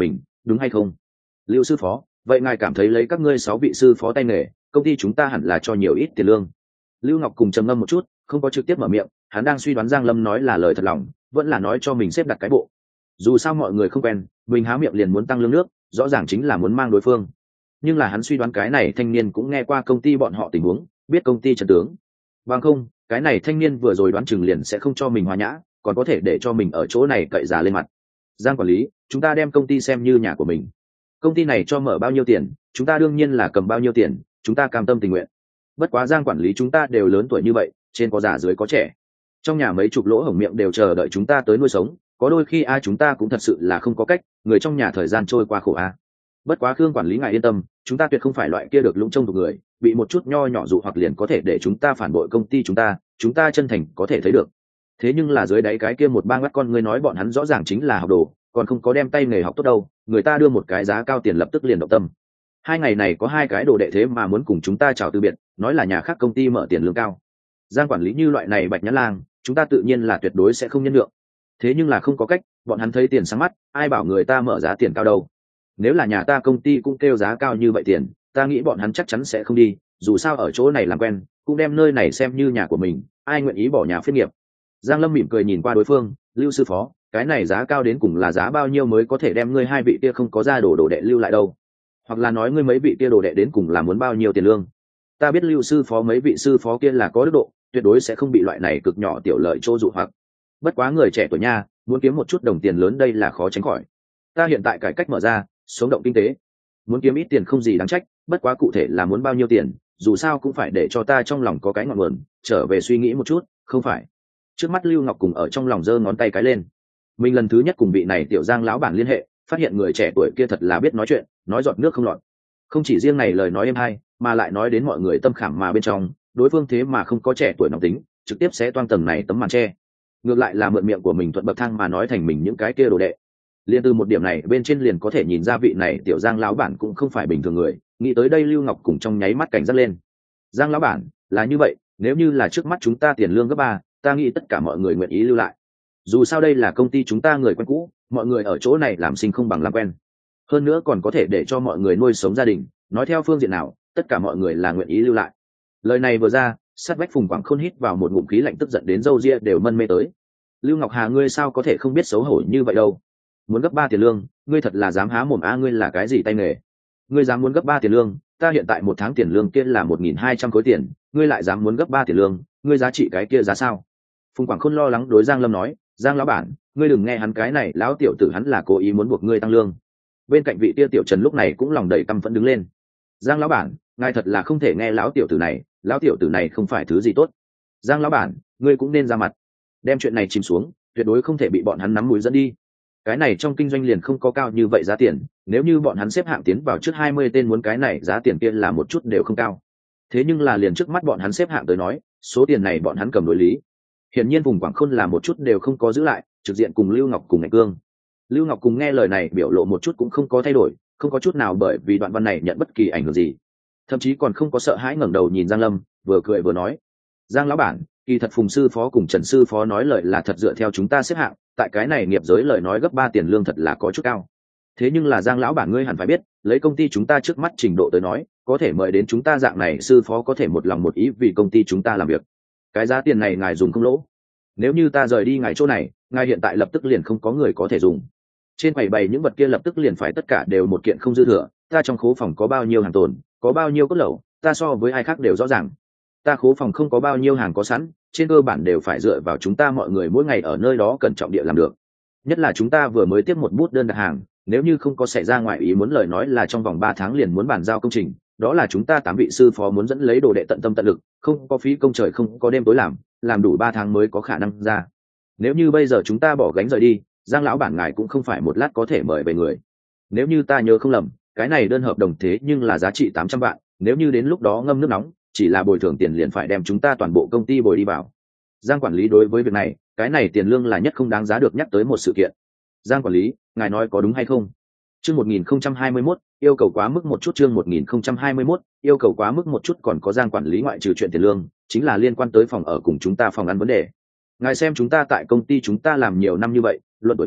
đúng hay không? Lưu sư phó, vậy ngài cảm thấy lấy các ngươi sáu vị sư phó tay nghề, công ty chúng ta hẳn là cho nhiều ít tiền lương? Lưu Ngọc cùng trầm ngâm một chút, không có trực tiếp mở miệng, hắn đang suy đoán Giang Lâm nói là lời thật lòng, vẫn là nói cho mình xếp đặt cái bộ. Dù sao mọi người không quen, mình há miệng liền muốn tăng lương nước, rõ ràng chính là muốn mang đối phương. Nhưng là hắn suy đoán cái này thanh niên cũng nghe qua công ty bọn họ tình huống, biết công ty trận tướng. Bằng không, cái này thanh niên vừa rồi đoán chừng liền sẽ không cho mình hòa nhã, còn có thể để cho mình ở chỗ này cậy già lên mặt. Giang quản lý, chúng ta đem công ty xem như nhà của mình. Công ty này cho mở bao nhiêu tiền, chúng ta đương nhiên là cầm bao nhiêu tiền, chúng ta cam tâm tình nguyện. Bất quá Giang quản lý, chúng ta đều lớn tuổi như vậy, trên có già dưới có trẻ, trong nhà mấy chục lỗ hổng miệng đều chờ đợi chúng ta tới nuôi sống, có đôi khi ai chúng ta cũng thật sự là không có cách, người trong nhà thời gian trôi qua khổ a. Bất quá Khương quản lý ngài yên tâm, chúng ta tuyệt không phải loại kia được lũng trông thuộc người, bị một chút nho nhỏ dụ hoặc liền có thể để chúng ta phản bội công ty chúng ta, chúng ta chân thành có thể thấy được. Thế nhưng là dưới đáy cái kia một bang mắt con ngươi nói bọn hắn rõ ràng chính là học đồ, còn không có đem tay nghề học tốt đâu, người ta đưa một cái giá cao tiền lập tức liền động tâm. Hai ngày này có hai cái đồ đệ thế mà muốn cùng chúng ta chào từ biệt, nói là nhà khác công ty mở tiền lương cao. Giang quản lý như loại này bạch nhãn lang, chúng ta tự nhiên là tuyệt đối sẽ không nhân lượng. Thế nhưng là không có cách, bọn hắn thấy tiền sáng mắt, ai bảo người ta mở giá tiền cao đâu. Nếu là nhà ta công ty cũng kêu giá cao như vậy tiền, ta nghĩ bọn hắn chắc chắn sẽ không đi, dù sao ở chỗ này làm quen, cũng đem nơi này xem như nhà của mình, ai nguyện ý bỏ nhà phiết nghiệp. Giang Lâm mỉm cười nhìn qua đối phương, Lưu sư phó, cái này giá cao đến cùng là giá bao nhiêu mới có thể đem ngươi hai vị kia không có ra đồ đồ đệ lưu lại đâu? Hoặc là nói ngươi mấy vị kia đồ đệ đến cùng là muốn bao nhiêu tiền lương? Ta biết Lưu sư phó mấy vị sư phó kia là có đức độ, tuyệt đối sẽ không bị loại này cực nhỏ tiểu lợi chỗ dụ hoặc. Bất quá người trẻ tuổi nha, muốn kiếm một chút đồng tiền lớn đây là khó tránh khỏi. Ta hiện tại cải cách mở ra, sống động kinh tế, muốn kiếm ít tiền không gì đáng trách, bất quá cụ thể là muốn bao nhiêu tiền, dù sao cũng phải để cho ta trong lòng có cái ngọn nguồn, trở về suy nghĩ một chút, không phải? Trước mắt Lưu Ngọc cùng ở trong lòng giơ ngón tay cái lên. Mình lần thứ nhất cùng vị này tiểu Giang lão bản liên hệ, phát hiện người trẻ tuổi kia thật là biết nói chuyện, nói giọt nước không lọt. Không chỉ riêng này lời nói êm hay, mà lại nói đến mọi người tâm khảm mà bên trong, đối phương thế mà không có trẻ tuổi nóng tính, trực tiếp sẽ toang tầng này tấm màn che. Ngược lại là mượn miệng của mình thuận bậc thang mà nói thành mình những cái kia đồ đệ. Liên từ một điểm này bên trên liền có thể nhìn ra vị này tiểu Giang lão bản cũng không phải bình thường người, nghĩ tới đây Lưu Ngọc cùng trong nháy mắt cảnh giác lên. Giang lão bản, là như vậy, nếu như là trước mắt chúng ta tiền lương gấp ba, ta nghĩ tất cả mọi người nguyện ý lưu lại. Dù sao đây là công ty chúng ta người quen cũ, mọi người ở chỗ này làm sinh không bằng làm quen. Hơn nữa còn có thể để cho mọi người nuôi sống gia đình, nói theo phương diện nào, tất cả mọi người là nguyện ý lưu lại. Lời này vừa ra, sát vách Phùng Quảng Khôn hít vào một ngụm khí lạnh tức giận đến râu ria đều mân mê tới. Lưu Ngọc Hà, ngươi sao có thể không biết xấu hổ như vậy đâu? Muốn gấp ba tiền lương, ngươi thật là dám há mồm a, ngươi là cái gì tay nghề? Ngươi dám muốn gấp ba tiền lương, ta hiện tại một tháng tiền lương kia là một nghìn hai trăm khối tiền, ngươi lại dám muốn gấp ba tiền lương, ngươi giá trị cái kia giá sao? Phùng Quảng Khôn lo lắng đối Giang Lâm nói, Giang lão bản, ngươi đừng nghe hắn cái này lão tiểu tử, hắn là cố ý muốn buộc ngươi tăng lương. Bên cạnh vị tia tiểu Trần lúc này cũng lòng đầy căm phẫn đứng lên. Giang lão bản, ngài thật là không thể nghe lão tiểu tử này, lão tiểu tử này không phải thứ gì tốt. Giang lão bản, ngươi cũng nên ra mặt, đem chuyện này chìm xuống, tuyệt đối không thể bị bọn hắn nắm mũi dẫn đi. Cái này trong kinh doanh liền không có cao như vậy giá tiền, nếu như bọn hắn xếp hạng tiến vào trước hai mươi tên muốn cái này giá tiền kia là một chút đều không cao. Thế nhưng là liền trước mắt bọn hắn xếp hạng tới nói, số tiền này bọn hắn cầm đối lý. Hiển nhiên Vùng Quảng Khôn là một chút đều không có giữ lại, trực diện cùng Lưu Ngọc cùng Ngạch Cương. Lưu Ngọc cùng nghe lời này biểu lộ một chút cũng không có thay đổi, không có chút nào bởi vì đoạn văn này nhận bất kỳ ảnh hưởng gì, thậm chí còn không có sợ hãi ngẩng đầu nhìn Giang Lâm, vừa cười vừa nói, Giang lão bản, kỳ thật Phùng sư phó cùng Trần sư phó nói lời là thật, dựa theo chúng ta xếp hạng, tại cái này nghiệp giới lời nói gấp ba tiền lương thật là có chút cao. Thế nhưng là Giang lão bản, ngươi hẳn phải biết, lấy công ty chúng ta trước mắt trình độ tới nói, có thể mời đến chúng ta dạng này sư phó có thể một lòng một ý vì công ty chúng ta làm việc. Cái giá tiền này ngài dùng không lỗ. Nếu như ta rời đi ngài chỗ này, ngài hiện tại lập tức liền không có người có thể dùng. Trên quầy bày những vật kia lập tức liền phải tất cả đều một kiện không dư thừa, ta trong khố phòng có bao nhiêu hàng tồn, có bao nhiêu cốt lậu, ta so với ai khác đều rõ ràng. Ta khố phòng không có bao nhiêu hàng có sẵn, trên cơ bản đều phải dựa vào chúng ta mọi người mỗi ngày ở nơi đó cẩn trọng địa làm được. Nhất là chúng ta vừa mới tiếp một bút đơn đặt hàng, nếu như không có xảy ra ngoại ý muốn lời nói là trong vòng ba tháng liền muốn bàn giao công trình, đó là chúng ta tám vị sư phó muốn dẫn lấy đồ đệ tận tâm tận lực, không có phí công trời không có đêm tối làm, làm đủ ba tháng mới có khả năng ra. Nếu như bây giờ chúng ta bỏ gánh rời đi, Giang lão bản ngài cũng không phải một lát có thể mời về người. Nếu như ta nhớ không lầm, cái này đơn hợp đồng thế nhưng là giá trị tám trăm vạn, nếu như đến lúc đó ngâm nước nóng, chỉ là bồi thường tiền liền phải đem chúng ta toàn bộ công ty bồi đi vào. Giang quản lý, đối với việc này, cái này tiền lương là nhất không đáng giá được nhắc tới một sự kiện. Giang quản lý, ngài nói có đúng hay không? Chương một nghìn không trăm hai mươi mốt, yêu cầu quá mức một chút. Chương một nghìn không trăm hai mươi mốt, yêu cầu quá mức một chút. Còn có Giang quản lý, ngoại trừ chuyện tiền lương, chính là liên quan tới phòng ở cùng chúng ta phòng ăn vấn đề. Ngài xem chúng ta tại công ty chúng ta làm nhiều năm như vậy, luận tuổi nghề,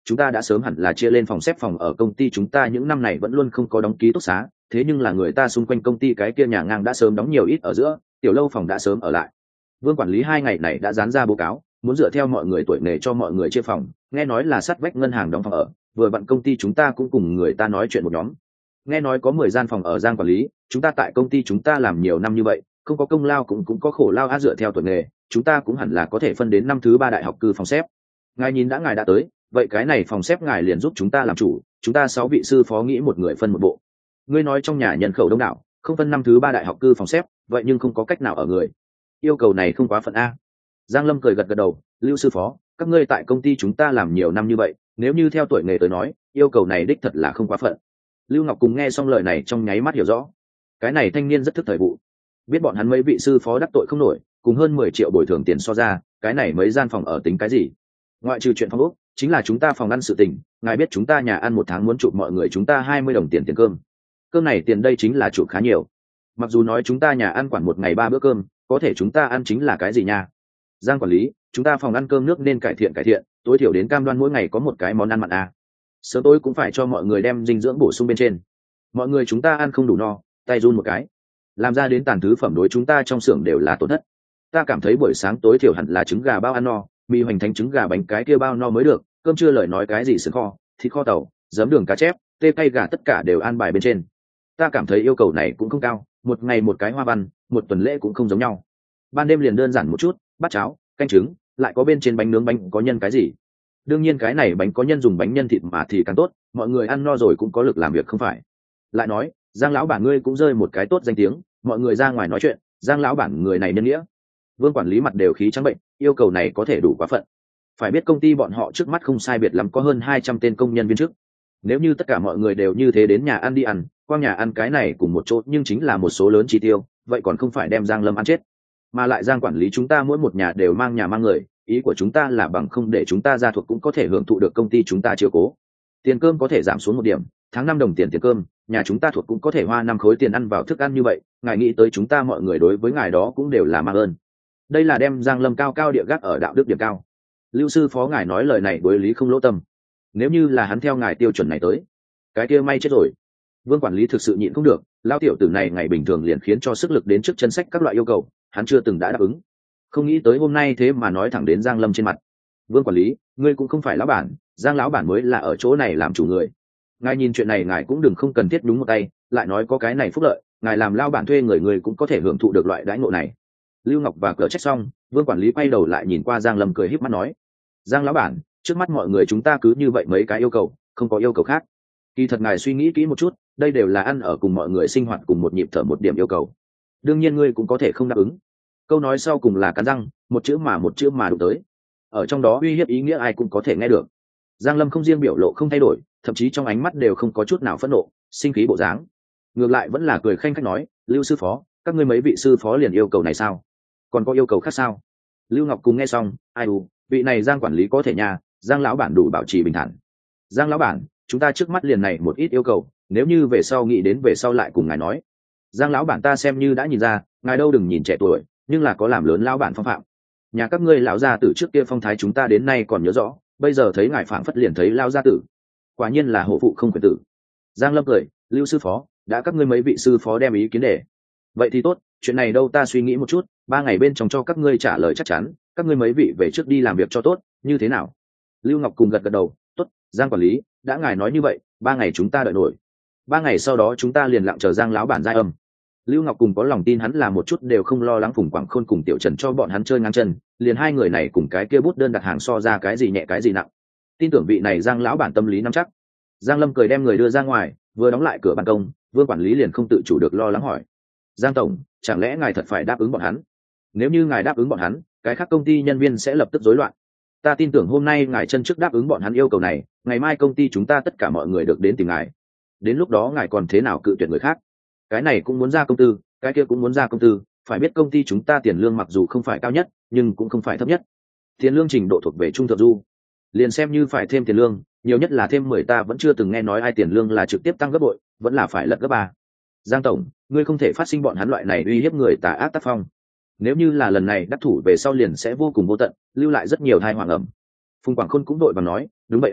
chúng ta đã sớm hẳn là chia lên phòng xếp phòng ở công ty chúng ta những năm này vẫn luôn không có đóng ký túc xá, thế nhưng là người ta xung quanh công ty cái kia nhà ngang đã sớm đóng nhiều ít ở giữa, tiểu lâu phòng đã sớm ở lại. Vương quản lý hai ngày này đã dán ra báo cáo, muốn dựa theo mọi người tuổi nghề cho mọi người chia phòng, nghe nói là sát vách ngân hàng đóng phòng ở, vừa vặn công ty chúng ta cũng cùng người ta nói chuyện một nhóm. Nghe nói có mười gian phòng ở Giang quản lý, chúng ta tại công ty chúng ta làm nhiều năm như vậy, không có công lao cũng cũng có khổ lao á, dựa theo tuổi nghề, chúng ta cũng hẳn là có thể phân đến năm thứ ba đại học cư phòng xếp. Ngài nhìn đã ngài đã tới, vậy cái này phòng xếp ngài liền giúp chúng ta làm chủ, chúng ta sáu vị sư phó nghĩ một người phân một bộ. Ngươi nói trong nhà nhân khẩu đông đảo, không phân năm thứ ba đại học cư phòng xếp, vậy nhưng không có cách nào ở người. Yêu cầu này không quá phận a. Giang Lâm cười gật gật đầu, Lưu sư phó, các ngươi tại công ty chúng ta làm nhiều năm như vậy, nếu như theo tuổi nghề tới nói, yêu cầu này đích thật là không quá phận. Lưu Ngọc cùng nghe xong lời này trong nháy mắt hiểu rõ, cái này thanh niên rất thức thời vụ, biết bọn hắn mấy vị sư phó đắc tội không nổi, cùng hơn mười triệu bồi thường tiền so ra, cái này mấy gian phòng ở tính cái gì? Ngoại trừ chuyện phòng ốc, chính là chúng ta phòng ăn sự tình, ngài biết chúng ta nhà ăn một tháng muốn chụp mọi người chúng ta hai mươi đồng tiền tiền cơm. Cơm này tiền đây chính là chụp khá nhiều. Mặc dù nói chúng ta nhà ăn quản một ngày ba bữa cơm, có thể chúng ta ăn chính là cái gì nha? Giang quản lý, chúng ta phòng ăn cơm nước nên cải thiện cải thiện, tối thiểu đến cam đoan mỗi ngày có một cái món ăn mặn à. Sớm tối cũng phải cho mọi người đem dinh dưỡng bổ sung bên trên. Mọi người chúng ta ăn không đủ no, tay run một cái. Làm ra đến tàn thứ phẩm đối chúng ta trong xưởng đều là tổn thất. Ta cảm thấy buổi sáng tối thiểu hẳn là trứng gà bao ăn no, mì hoành thánh trứng gà bánh cái kia bao no mới được, cơm chưa lời nói cái gì sườn kho, thịt kho tàu, giấm đường cá chép, tê cay gà tất cả đều an bài bên trên. Ta cảm thấy yêu cầu này cũng không cao, một ngày một cái hoa văn, một tuần lễ cũng không giống nhau. Ban đêm liền đơn giản một chút, bát cháo, canh trứng, lại có bên trên bánh nướng bánh có nhân cái gì. Đương nhiên cái này bánh có nhân dùng bánh nhân thịt mà thì càng tốt, mọi người ăn no rồi cũng có lực làm việc không phải. Lại nói, Giang lão bản ngươi cũng rơi một cái tốt danh tiếng, mọi người ra ngoài nói chuyện, Giang lão bản người này nhân nghĩa. Vương quản lý mặt đều khí trắng bệnh, yêu cầu này có thể đủ quá phận. Phải biết công ty bọn họ trước mắt không sai biệt lắm có hơn hai trăm tên công nhân viên chức. Nếu như tất cả mọi người đều như thế đến nhà ăn đi ăn, qua nhà ăn cái này cùng một chỗ nhưng chính là một số lớn chi tiêu, vậy còn không phải đem Giang Lâm ăn chết. Mà lại Giang quản lý chúng ta mỗi một nhà đều mang nhà mang người, ý của chúng ta là bằng không để chúng ta gia thuộc cũng có thể hưởng thụ được công ty chúng ta chiếu cố. Tiền cơm có thể giảm xuống một điểm, tháng năm đồng tiền tiền cơm, nhà chúng ta thuộc cũng có thể hoa năm khối tiền ăn vào thức ăn như vậy, ngài nghĩ tới chúng ta mọi người đối với ngài đó cũng đều là mang ơn. Đây là đem Giang Lâm cao cao địa gác ở đạo đức điểm cao. Lưu sư phó ngài nói lời này đối lý không lỗ tâm. Nếu như là hắn theo ngài tiêu chuẩn này tới, cái kia may chết rồi. Vương quản lý thực sự nhịn không được, lao tiểu tử này ngày bình thường liền khiến cho sức lực đến trước chân sách các loại yêu cầu, hắn chưa từng đã đáp ứng. Không nghĩ tới hôm nay thế mà nói thẳng đến Giang Lâm trên mặt. Vương quản lý, ngươi cũng không phải lão bản, Giang lão bản mới là ở chỗ này làm chủ người. Ngài nhìn chuyện này ngài cũng đừng không cần thiết đúng một tay, lại nói có cái này phúc lợi, ngài làm lao bản thuê người người cũng có thể hưởng thụ được loại đãi ngộ này. Lưu Ngọc và cờ trách xong, Vương quản lý quay đầu lại nhìn qua Giang Lâm cười híp mắt nói: Giang lão bản, trước mắt mọi người chúng ta cứ như vậy mấy cái yêu cầu, không có yêu cầu khác. Kỳ thật ngài suy nghĩ kỹ một chút, đây đều là ăn ở cùng mọi người sinh hoạt cùng một nhịp thở một điểm yêu cầu. Đương nhiên ngươi cũng có thể không đáp ứng. Câu nói sau cùng là cắn răng, một chữ mà một chữ mà đụng tới. Ở trong đó uy hiếp ý nghĩa ai cũng có thể nghe được. Giang Lâm không riêng biểu lộ không thay đổi, thậm chí trong ánh mắt đều không có chút nào phẫn nộ, sinh khí bộ dáng. Ngược lại vẫn là cười khanh khách nói: Lưu sư phó, các ngươi mấy vị sư phó liền yêu cầu này sao? Còn có yêu cầu khác sao? Lưu Ngọc cùng nghe xong, ai u, vị này Giang quản lý có thể nhà, Giang lão bản đủ bảo trì bình thản. Giang lão bản, chúng ta trước mắt liền này một ít yêu cầu, nếu như về sau nghĩ đến về sau lại cùng ngài nói. Giang lão bản ta xem như đã nhìn ra, ngài đâu đừng nhìn trẻ tuổi, nhưng là có làm lớn lão bản phong phạm. Nhà các ngươi lão gia tử trước kia phong thái chúng ta đến nay còn nhớ rõ, bây giờ thấy ngài phảng phất liền thấy lão gia tử. Quả nhiên là hộ phụ không quyền tử. Giang Lâm cười: Lưu sư phó, đã các ngươi mấy vị sư phó đem ý kiến để. Vậy thì tốt, chuyện này đâu ta suy nghĩ một chút, ba ngày bên trong cho các ngươi trả lời chắc chắn, các ngươi mấy vị về trước đi làm việc cho tốt, như thế nào? Lưu Ngọc cùng gật gật đầu: tốt, Giang quản lý, đã ngài nói như vậy, ba ngày chúng ta đợi nổi. Ba ngày sau đó chúng ta liền lặng chờ Giang lão bản giai âm. Lưu Ngọc cùng có lòng tin hắn là một chút đều không lo lắng Phùng Quảng Khôn cùng Tiểu Trần cho bọn hắn chơi ngang chân, liền hai người này cùng cái kia bút đơn đặt hàng so ra cái gì nhẹ cái gì nặng. Tin tưởng vị này Giang lão bản tâm lý nắm chắc. Giang Lâm cười đem người đưa ra ngoài, vừa đóng lại cửa ban công, Vương quản lý liền không tự chủ được lo lắng hỏi: Giang tổng, chẳng lẽ ngài thật phải đáp ứng bọn hắn? Nếu như ngài đáp ứng bọn hắn, cái khác công ty nhân viên sẽ lập tức rối loạn. Ta tin tưởng hôm nay ngài chân trước đáp ứng bọn hắn yêu cầu này, ngày mai công ty chúng ta tất cả mọi người được đến tìm ngài. Đến lúc đó ngài còn thế nào cự tuyệt người khác? Cái này cũng muốn ra công tư, cái kia cũng muốn ra công tư, phải biết công ty chúng ta tiền lương mặc dù không phải cao nhất, nhưng cũng không phải thấp nhất. Tiền lương trình độ thuộc về trung thượng du. Liền xem như phải thêm tiền lương, nhiều nhất là thêm mười, ta vẫn chưa từng nghe nói ai tiền lương là trực tiếp tăng gấp bội, vẫn là phải lật gấp ba. Giang tổng, ngươi không thể phát sinh bọn hắn loại này uy hiếp người tà ác tác phong. Nếu như là lần này đắc thủ về sau liền sẽ vô cùng vô tận, lưu lại rất nhiều tai họa ngầm. Phùng Quảng Khôn cũng đội và nói: đúng vậy à,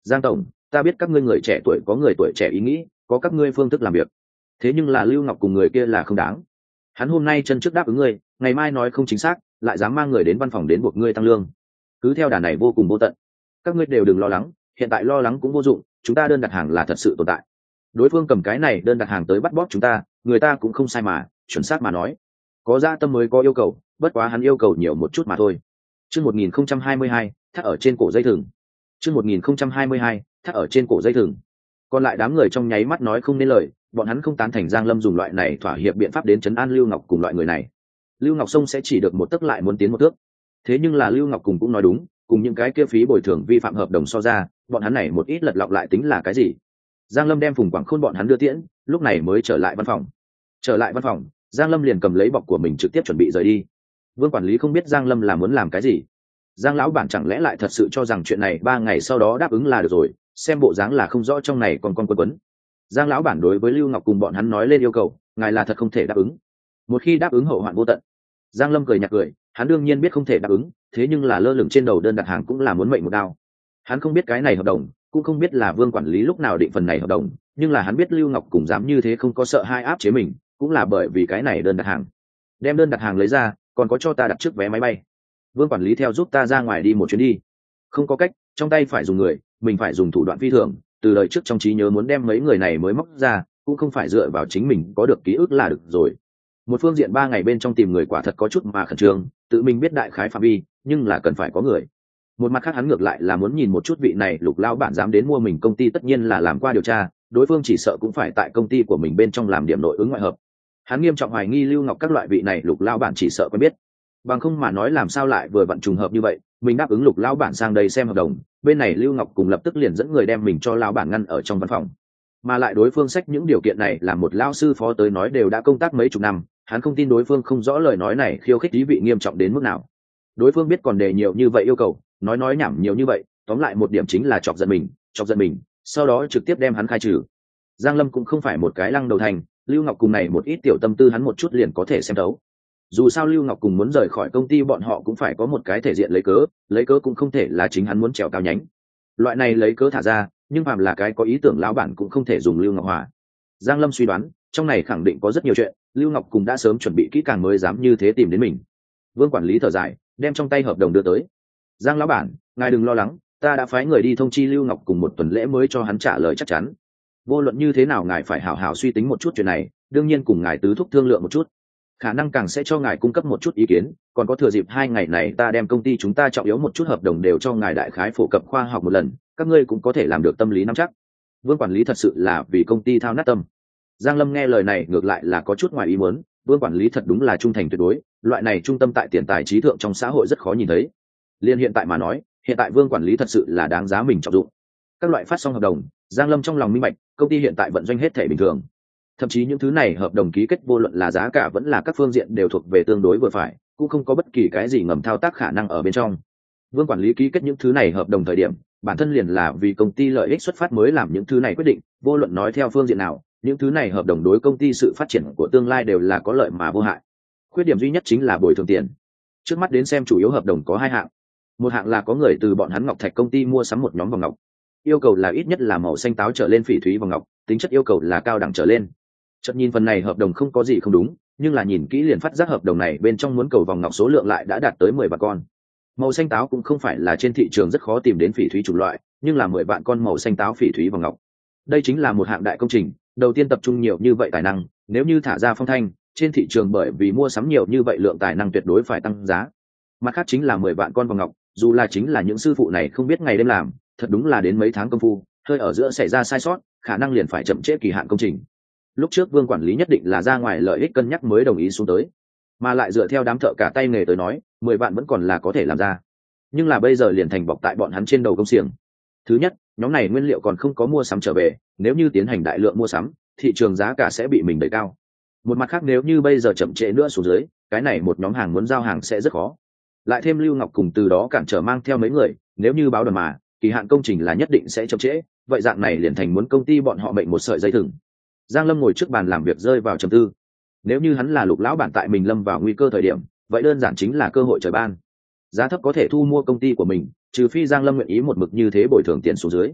Giang tổng, ta biết các ngươi người trẻ tuổi có người tuổi trẻ ý nghĩ, có các ngươi phương thức làm việc, thế nhưng là Lưu Ngọc cùng người kia là không đáng. Hắn hôm nay chân trước đáp ứng ngươi, ngày mai nói không chính xác, lại dám mang người đến văn phòng đến buộc ngươi tăng lương, cứ theo đà này vô cùng vô tận. Các ngươi đều đừng lo lắng, hiện tại lo lắng cũng vô dụng, chúng ta đơn đặt hàng là thật sự tồn tại. Đối phương cầm cái này đơn đặt hàng tới bắt bóp chúng ta, người ta cũng không sai mà, chuẩn xác mà nói, có dạ tâm mới có yêu cầu, bất quá hắn yêu cầu nhiều một chút mà thôi. Chương một nghìn không trăm hai mươi hai, thắt ở trên cổ dây thừng. Chương một nghìn không trăm hai mươi hai, thắt ở trên cổ dây thừng. Còn lại đám người trong nháy mắt nói không nên lời, bọn hắn không tán thành Giang Lâm dùng loại này thỏa hiệp biện pháp đến trấn an Lưu Ngọc cùng loại người này. Lưu Ngọc Sông sẽ chỉ được một tấc lại muốn tiến một thước. Thế nhưng là Lưu Ngọc cùng cũng nói đúng, cùng những cái kia phí bồi thường vi phạm hợp đồng so ra, bọn hắn này một ít lật lọng lại tính là cái gì? Giang Lâm đem Phùng Quảng Khôn bọn hắn đưa tiễn, lúc này mới trở lại văn phòng. Trở lại văn phòng, Giang Lâm liền cầm lấy bọc của mình trực tiếp chuẩn bị rời đi. Vương quản lý không biết Giang Lâm là muốn làm cái gì. Giang lão bản chẳng lẽ lại thật sự cho rằng chuyện này ba ngày sau đó đáp ứng là được rồi, xem bộ dáng là không rõ trong này còn con quấn quấn. Giang lão bản đối với Lưu Ngọc cùng bọn hắn nói lên yêu cầu, ngài là thật không thể đáp ứng. Một khi đáp ứng hậu hoạn vô tận. Giang Lâm cười nhạt cười, hắn đương nhiên biết không thể đáp ứng, thế nhưng là lơ lửng trên đầu đơn đặt hàng cũng là muốn mệnh một đao. Hắn không biết cái này hợp đồng, cũng không biết là Vương quản lý lúc nào định phần này hợp đồng, nhưng là hắn biết Lưu Ngọc cùng dám như thế không có sợ hai áp chế mình, cũng là bởi vì cái này đơn đặt hàng. Đem đơn đặt hàng lấy ra, còn có cho ta đặt trước vé máy bay. Vương quản lý theo giúp ta ra ngoài đi một chuyến đi. Không có cách, trong tay phải dùng người, mình phải dùng thủ đoạn phi thường, từ đời trước trong trí nhớ muốn đem mấy người này mới móc ra, cũng không phải dựa vào chính mình có được ký ức là được rồi. Một phương diện ba ngày bên trong tìm người quả thật có chút mà khẩn trương, tự mình biết đại khái phạm vi, nhưng là cần phải có người. Một mặt khác hắn ngược lại là muốn nhìn một chút vị này Lục lão bản dám đến mua mình công ty, tất nhiên là làm qua điều tra, đối phương chỉ sợ cũng phải tại công ty của mình bên trong làm điểm nội ứng ngoại hợp. Hắn nghiêm trọng hoài nghi Lưu Ngọc các loại vị này Lục lão bản chỉ sợ quen biết. Bằng không mà nói làm sao lại vừa vặn trùng hợp như vậy, mình đáp ứng Lục lão bản sang đây xem hợp đồng, bên này Lưu Ngọc cùng lập tức liền dẫn người đem mình cho lão bản ngăn ở trong văn phòng. Mà lại đối phương sách những điều kiện này là một lão sư phó tới nói đều đã công tác mấy chục năm, hắn không tin đối phương không rõ lời nói này khiêu khích ý vị nghiêm trọng đến mức nào. Đối phương biết còn đề nhiều như vậy yêu cầu, nói nói nhảm nhiều như vậy, tóm lại một điểm chính là chọc giận mình, chọc giận mình, sau đó trực tiếp đem hắn khai trừ. Giang Lâm cũng không phải một cái lăng đầu thành, Lưu Ngọc cùng này một ít tiểu tâm tư hắn một chút liền có thể xem thấu. Dù sao Lưu Ngọc cùng muốn rời khỏi công ty bọn họ cũng phải có một cái thể diện lấy cớ, lấy cớ cũng không thể là chính hắn muốn trèo cao nhánh. Loại này lấy cớ thả ra, nhưng phàm là cái có ý tưởng lão bản cũng không thể dùng Lưu Ngọc hòa. Giang Lâm suy đoán, trong này khẳng định có rất nhiều chuyện, Lưu Ngọc cùng đã sớm chuẩn bị kỹ càng mới dám như thế tìm đến mình. Vương quản lý thở dài, đem trong tay hợp đồng đưa tới. Giang lão bản, ngài đừng lo lắng, ta đã phái người đi thông chi Lưu Ngọc cùng một tuần lễ mới cho hắn trả lời chắc chắn. Vô luận như thế nào ngài phải hảo hảo suy tính một chút chuyện này, đương nhiên cùng ngài tứ thúc thương lượng một chút, khả năng càng sẽ cho ngài cung cấp một chút ý kiến. Còn có thừa dịp hai ngày này ta đem công ty chúng ta trọng yếu một chút hợp đồng đều cho ngài đại khái phổ cập khoa học một lần, các ngươi cũng có thể làm được tâm lý nắm chắc. Vương quản lý thật sự là vì công ty thao nát tâm. Giang Lâm nghe lời này ngược lại là có chút ngoài ý muốn, Vương quản lý thật đúng là trung thành tuyệt đối, loại này trung tâm tại tiền tài trí thượng trong xã hội rất khó nhìn thấy. Liên hiện tại mà nói, hiện tại Vương quản lý thật sự là đáng giá mình trọng dụng. Các loại phát xong hợp đồng, Giang Lâm trong lòng minh bạch, công ty hiện tại vận doanh hết thể bình thường. Thậm chí những thứ này hợp đồng ký kết vô luận là giá cả vẫn là các phương diện đều thuộc về tương đối vừa phải, cũng không có bất kỳ cái gì ngầm thao tác khả năng ở bên trong. Vương quản lý ký kết những thứ này hợp đồng thời điểm, bản thân liền là vì công ty lợi ích xuất phát mới làm những thứ này quyết định, vô luận nói theo phương diện nào, những thứ này hợp đồng đối công ty sự phát triển của tương lai đều là có lợi mà vô hại. Khuyết điểm duy nhất chính là bồi thường tiền. Trước mắt đến xem chủ yếu hợp đồng có hai hạng. Một hạng là có người từ bọn hắn Ngọc Thạch công ty mua sắm một nhóm vòng ngọc, yêu cầu là ít nhất là màu xanh táo trở lên phỉ thúy vòng ngọc, tính chất yêu cầu là cao đẳng trở lên. Chợt nhìn phần này hợp đồng không có gì không đúng, nhưng là nhìn kỹ liền phát giác hợp đồng này bên trong muốn cầu vòng ngọc số lượng lại đã đạt tới mười vạn con. Màu xanh táo cũng không phải là trên thị trường rất khó tìm đến phỉ thúy chủng loại, nhưng là mười vạn con màu xanh táo phỉ thúy vòng ngọc. Đây chính là một hạng đại công trình, đầu tiên tập trung nhiều như vậy tài năng, nếu như thả ra phong thanh, trên thị trường bởi vì mua sắm nhiều như vậy lượng tài năng tuyệt đối phải tăng giá. Mặt khác chính là mười vạn con vòng ngọc, dù là chính là những sư phụ này không biết ngày đêm làm, thật đúng là đến mấy tháng công phu, hơi ở giữa xảy ra sai sót, khả năng liền phải chậm trễ kỳ hạn công trình. Lúc trước Vương quản lý nhất định là ra ngoài lợi ích cân nhắc mới đồng ý xuống tới, mà lại dựa theo đám thợ cả tay nghề tới nói, mười vạn vẫn còn là có thể làm ra. Nhưng là bây giờ liền thành bọc tại bọn hắn trên đầu công xiềng. Thứ nhất, nhóm này nguyên liệu còn không có mua sắm trở về, nếu như tiến hành đại lượng mua sắm, thị trường giá cả sẽ bị mình đẩy cao. Một mặt khác nếu như bây giờ chậm trễ nữa xuống dưới, cái này một nhóm hàng muốn giao hàng sẽ rất khó. Lại thêm Lưu Ngọc cùng từ đó cản trở mang theo mấy người, nếu như báo đoàn mà, kỳ hạn công trình là nhất định sẽ chậm trễ, vậy dạng này liền thành muốn công ty bọn họ mệnh một sợi dây thừng. Giang Lâm ngồi trước bàn làm việc rơi vào trầm tư. Nếu như hắn là Lục lão bản tại mình lâm vào nguy cơ thời điểm, vậy đơn giản chính là cơ hội trời ban. Giá thấp có thể thu mua công ty của mình, trừ phi Giang Lâm nguyện ý một mực như thế bồi thường tiền xuống dưới.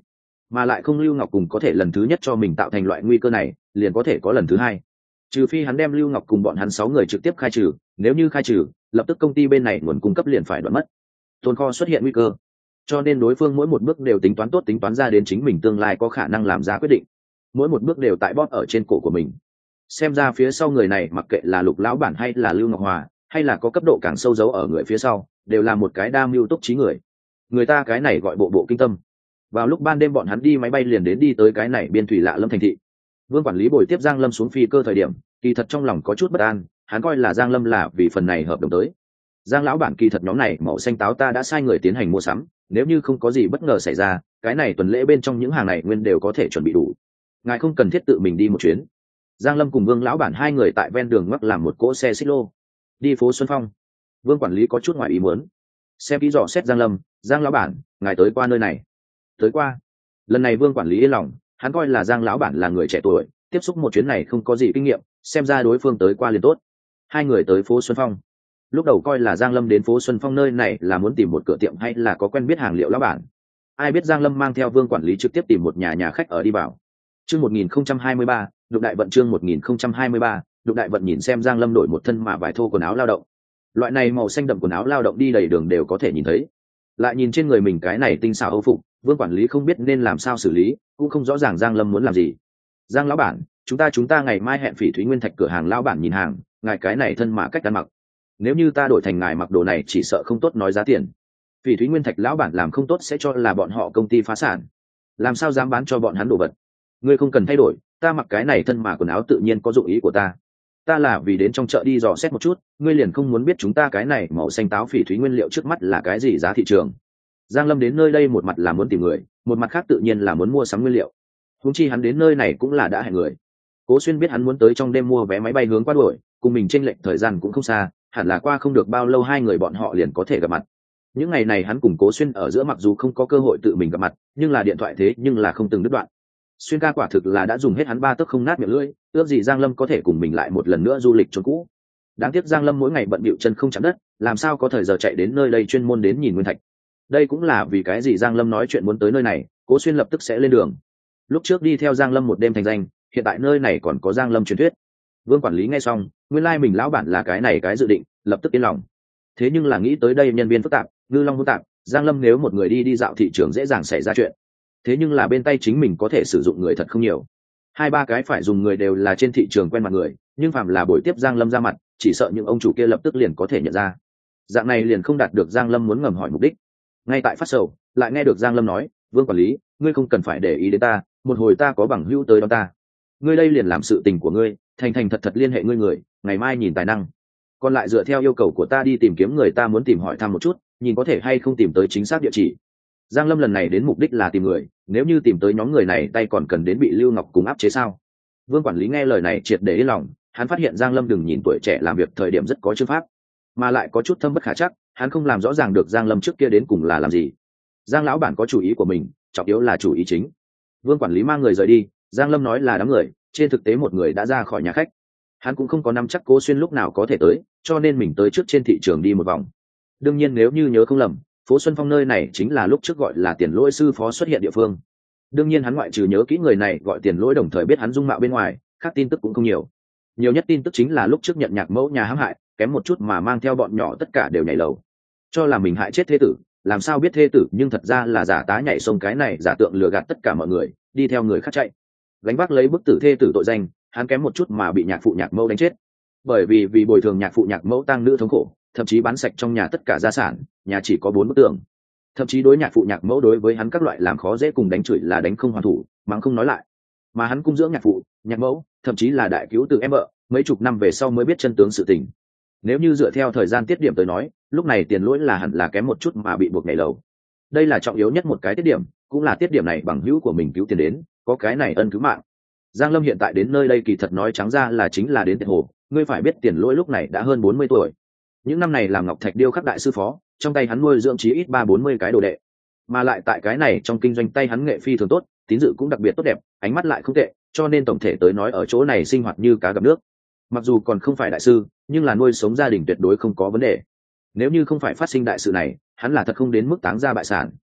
mà lại không lưu ngọc cùng có thể lần thứ nhất cho mình tạo thành loại nguy cơ này, liền có thể có lần thứ hai. Trừ phi hắn đem lưu ngọc cùng bọn hắn sáu người trực tiếp khai trừ, nếu như khai trừ, lập tức công ty bên này nguồn cung cấp liền phải đoạn mất, tồn kho xuất hiện nguy cơ. Cho nên đối phương mỗi một bước đều tính toán tốt, tính toán ra đến chính mình tương lai có khả năng làm ra quyết định, mỗi một bước đều tại bóp ở trên cổ của mình. Xem ra phía sau người này, mặc kệ là Lục lão bản hay là Lưu Ngọc Hòa, hay là có cấp độ càng sâu giấu ở người phía sau, đều là một cái đa mưu túc trí người. Người ta cái này gọi bộ bộ kinh tâm. Vào lúc ban đêm bọn hắn đi máy bay liền đến đi tới cái này biên thủy lạ lâm thành thị. Vương quản lý bồi tiếp Giang Lâm xuống phi cơ thời điểm, kỳ thật trong lòng có chút bất an, hắn coi là Giang Lâm là vì phần này hợp đồng tới. Giang lão bản, kỳ thật nhóm này màu xanh táo ta đã sai người tiến hành mua sắm, nếu như không có gì bất ngờ xảy ra, cái này tuần lễ bên trong những hàng này nguyên đều có thể chuẩn bị đủ. Ngài không cần thiết tự mình đi một chuyến. Giang Lâm cùng Vương lão bản hai người tại ven đường ngoắc làm một cỗ xe xích lô, đi phố Xuân Phong. Vương quản lý có chút ngoài ý muốn, xem kỹ dò xét Giang Lâm, Giang lão bản, ngài tới qua nơi này? Tới qua. Lần này Vương quản lý yên lòng, hắn coi là Giang lão bản là người trẻ tuổi, tiếp xúc một chuyến này không có gì kinh nghiệm, xem ra đối phương tới qua liền tốt. Hai người tới phố Xuân Phong. Lúc đầu coi là Giang Lâm đến phố Xuân Phong nơi này là muốn tìm một cửa tiệm hay là có quen biết hàng liệu lão bản. Ai biết Giang Lâm mang theo Vương quản lý trực tiếp tìm một nhà nhà khách ở đi vào. Chương một nghìn không trăm hai mươi ba, Đục đại vận. Chương một nghìn không trăm hai mươi ba, Đục đại vận. Nhìn xem Giang Lâm đổi một thân mà vải thô quần áo lao động. Loại này màu xanh đậm quần áo lao động đi đầy đường đều có thể nhìn thấy. Lại nhìn trên người mình cái này tinh xảo âu phục, Vương quản lý không biết nên làm sao xử lý, cũng không rõ ràng Giang Lâm muốn làm gì. Giang lão bản, chúng ta chúng ta ngày mai hẹn Phỉ Thúy Nguyên Thạch cửa hàng lão bản nhìn hàng, ngài cái này thân mà cách ăn mặc. Nếu như ta đổi thành ngài mặc đồ này chỉ sợ không tốt nói giá tiền. Phỉ Thúy Nguyên Thạch lão bản làm không tốt sẽ cho là bọn họ công ty phá sản. Làm sao dám bán cho bọn hắn đồ vật? Ngươi không cần thay đổi, ta mặc cái này thân mà quần áo tự nhiên có dụng ý của ta. Ta là vì đến trong chợ đi dò xét một chút, ngươi liền không muốn biết chúng ta cái này màu xanh táo phỉ thúy nguyên liệu trước mắt là cái gì giá thị trường. Giang Lâm đến nơi đây một mặt là muốn tìm người, một mặt khác tự nhiên là muốn mua sắm nguyên liệu. Huống chi hắn đến nơi này cũng là đã hẹn người. Cố Xuyên biết hắn muốn tới trong đêm mua vé máy bay hướng qua đuổi, cùng mình chênh lệch thời gian cũng không xa, hẳn là qua không được bao lâu hai người bọn họ liền có thể gặp mặt. Những ngày này hắn cùng Cố Xuyên ở giữa mặc dù không có cơ hội tự mình gặp mặt, nhưng là điện thoại thế nhưng là không từng đứt đoạn. Xuyên ca quả thực là đã dùng hết hắn ba tấc không nát miệng lưỡi, ước gì Giang Lâm có thể cùng mình lại một lần nữa du lịch chốn cũ. Đáng tiếc Giang Lâm mỗi ngày bận bịu chân không chạm đất, làm sao có thời giờ chạy đến nơi đây chuyên môn đến nhìn nguyên thạch. Đây cũng là vì cái gì Giang Lâm nói chuyện muốn tới nơi này, Cố Xuyên lập tức sẽ lên đường. Lúc trước đi theo Giang Lâm một đêm thành danh, hiện tại nơi này còn có Giang Lâm truyền thuyết. Vương quản lý nghe xong, nguyên lai like mình lão bản là cái này cái dự định, lập tức yên lòng. Thế nhưng là nghĩ tới đây nhân viên phức tạp, ngư long hỗn tạp, Giang Lâm nếu một người đi đi dạo thị trường dễ dàng xảy ra chuyện. Thế nhưng là bên tay chính mình có thể sử dụng người thật không nhiều, hai ba cái phải dùng người đều là trên thị trường quen mặt người, nhưng phàm là buổi tiếp Giang Lâm ra mặt, chỉ sợ những ông chủ kia lập tức liền có thể nhận ra. Dạng này liền không đạt được Giang Lâm muốn ngầm hỏi mục đích. Ngay tại phát sầu, lại nghe được Giang Lâm nói, Vương quản lý, ngươi không cần phải để ý đến ta, một hồi ta có bằng hữu tới đón ta. Ngươi đây liền làm sự tình của ngươi, thành thành thật thật liên hệ ngươi người, ngày mai nhìn tài năng. Còn lại dựa theo yêu cầu của ta đi tìm kiếm người ta muốn tìm hỏi thăm một chút, nhìn có thể hay không tìm tới chính xác địa chỉ. Giang Lâm lần này đến mục đích là tìm người, nếu như tìm tới nhóm người này tay còn cần đến bị Lưu Ngọc cùng áp chế sao? Vương quản lý nghe lời này triệt để yên lòng, hắn phát hiện Giang Lâm đừng nhìn tuổi trẻ làm việc thời điểm rất có chương pháp, mà lại có chút thâm bất khả chắc, hắn không làm rõ ràng được Giang Lâm trước kia đến cùng là làm gì. Giang lão bản có chủ ý của mình, trọng yếu là chủ ý chính. Vương quản lý mang người rời đi, Giang Lâm nói là đám người, trên thực tế một người đã ra khỏi nhà khách. Hắn cũng không có nắm chắc Cố Xuyên lúc nào có thể tới, cho nên mình tới trước trên thị trường đi một vòng. Đương nhiên nếu như nhớ không lầm, phố Xuân Phong nơi này chính là lúc trước gọi là Tiền Lỗi sư phó xuất hiện địa phương. Đương nhiên hắn ngoại trừ nhớ kỹ người này gọi Tiền Lỗi đồng thời biết hắn dung mạo bên ngoài, khác tin tức cũng không nhiều. Nhiều nhất tin tức chính là lúc trước nhận nhạc mẫu nhà hãm hại, kém một chút mà mang theo bọn nhỏ tất cả đều nhảy lầu, cho là mình hại chết thê tử, làm sao biết thê tử nhưng thật ra là giả tá nhảy sông, cái này giả tượng lừa gạt tất cả mọi người, đi theo người khác chạy, gánh vác lấy bức tử thê tử tội danh, hắn kém một chút mà bị nhạc phụ nhạc mẫu đánh chết. Bởi vì vì bồi thường nhạc phụ nhạc mẫu tang nữ thống khổ, thậm chí bán sạch trong nhà tất cả gia sản, nhà chỉ có bốn bức tường. Thậm chí đối nhạc phụ nhạc mẫu đối với hắn các loại làm khó dễ cùng đánh chửi là đánh không hoàn thủ, mắng không nói lại. Mà hắn cung dưỡng nhạc phụ nhạc mẫu, thậm chí là đại cứu từ em vợ, mấy chục năm về sau mới biết chân tướng sự tình. Nếu như dựa theo thời gian tiết điểm tới nói, lúc này Tiền Lỗi là hẳn là kém một chút mà bị buộc nhảy lầu. Đây là trọng yếu nhất một cái tiết điểm, cũng là tiết điểm này bằng hữu của mình cứu tiền đến, có cái này ân cứu mạng. Giang Lâm hiện tại đến nơi đây kỳ thật nói trắng ra là chính là đến Tiền Hồ, ngươi phải biết Tiền Lỗi lúc này đã hơn bốn mươi tuổi. Những năm này làm ngọc thạch điêu khắc đại sư phó, trong tay hắn nuôi dưỡng chí ít ba bốn mươi cái đồ đệ, mà lại tại cái này trong kinh doanh tay hắn nghệ phi thường tốt, tín dự cũng đặc biệt tốt đẹp, ánh mắt lại không tệ, cho nên tổng thể tới nói ở chỗ này sinh hoạt như cá gặp nước. Mặc dù còn không phải đại sư, nhưng là nuôi sống gia đình tuyệt đối không có vấn đề. Nếu như không phải phát sinh đại sự này, hắn là thật không đến mức táng ra bại sản.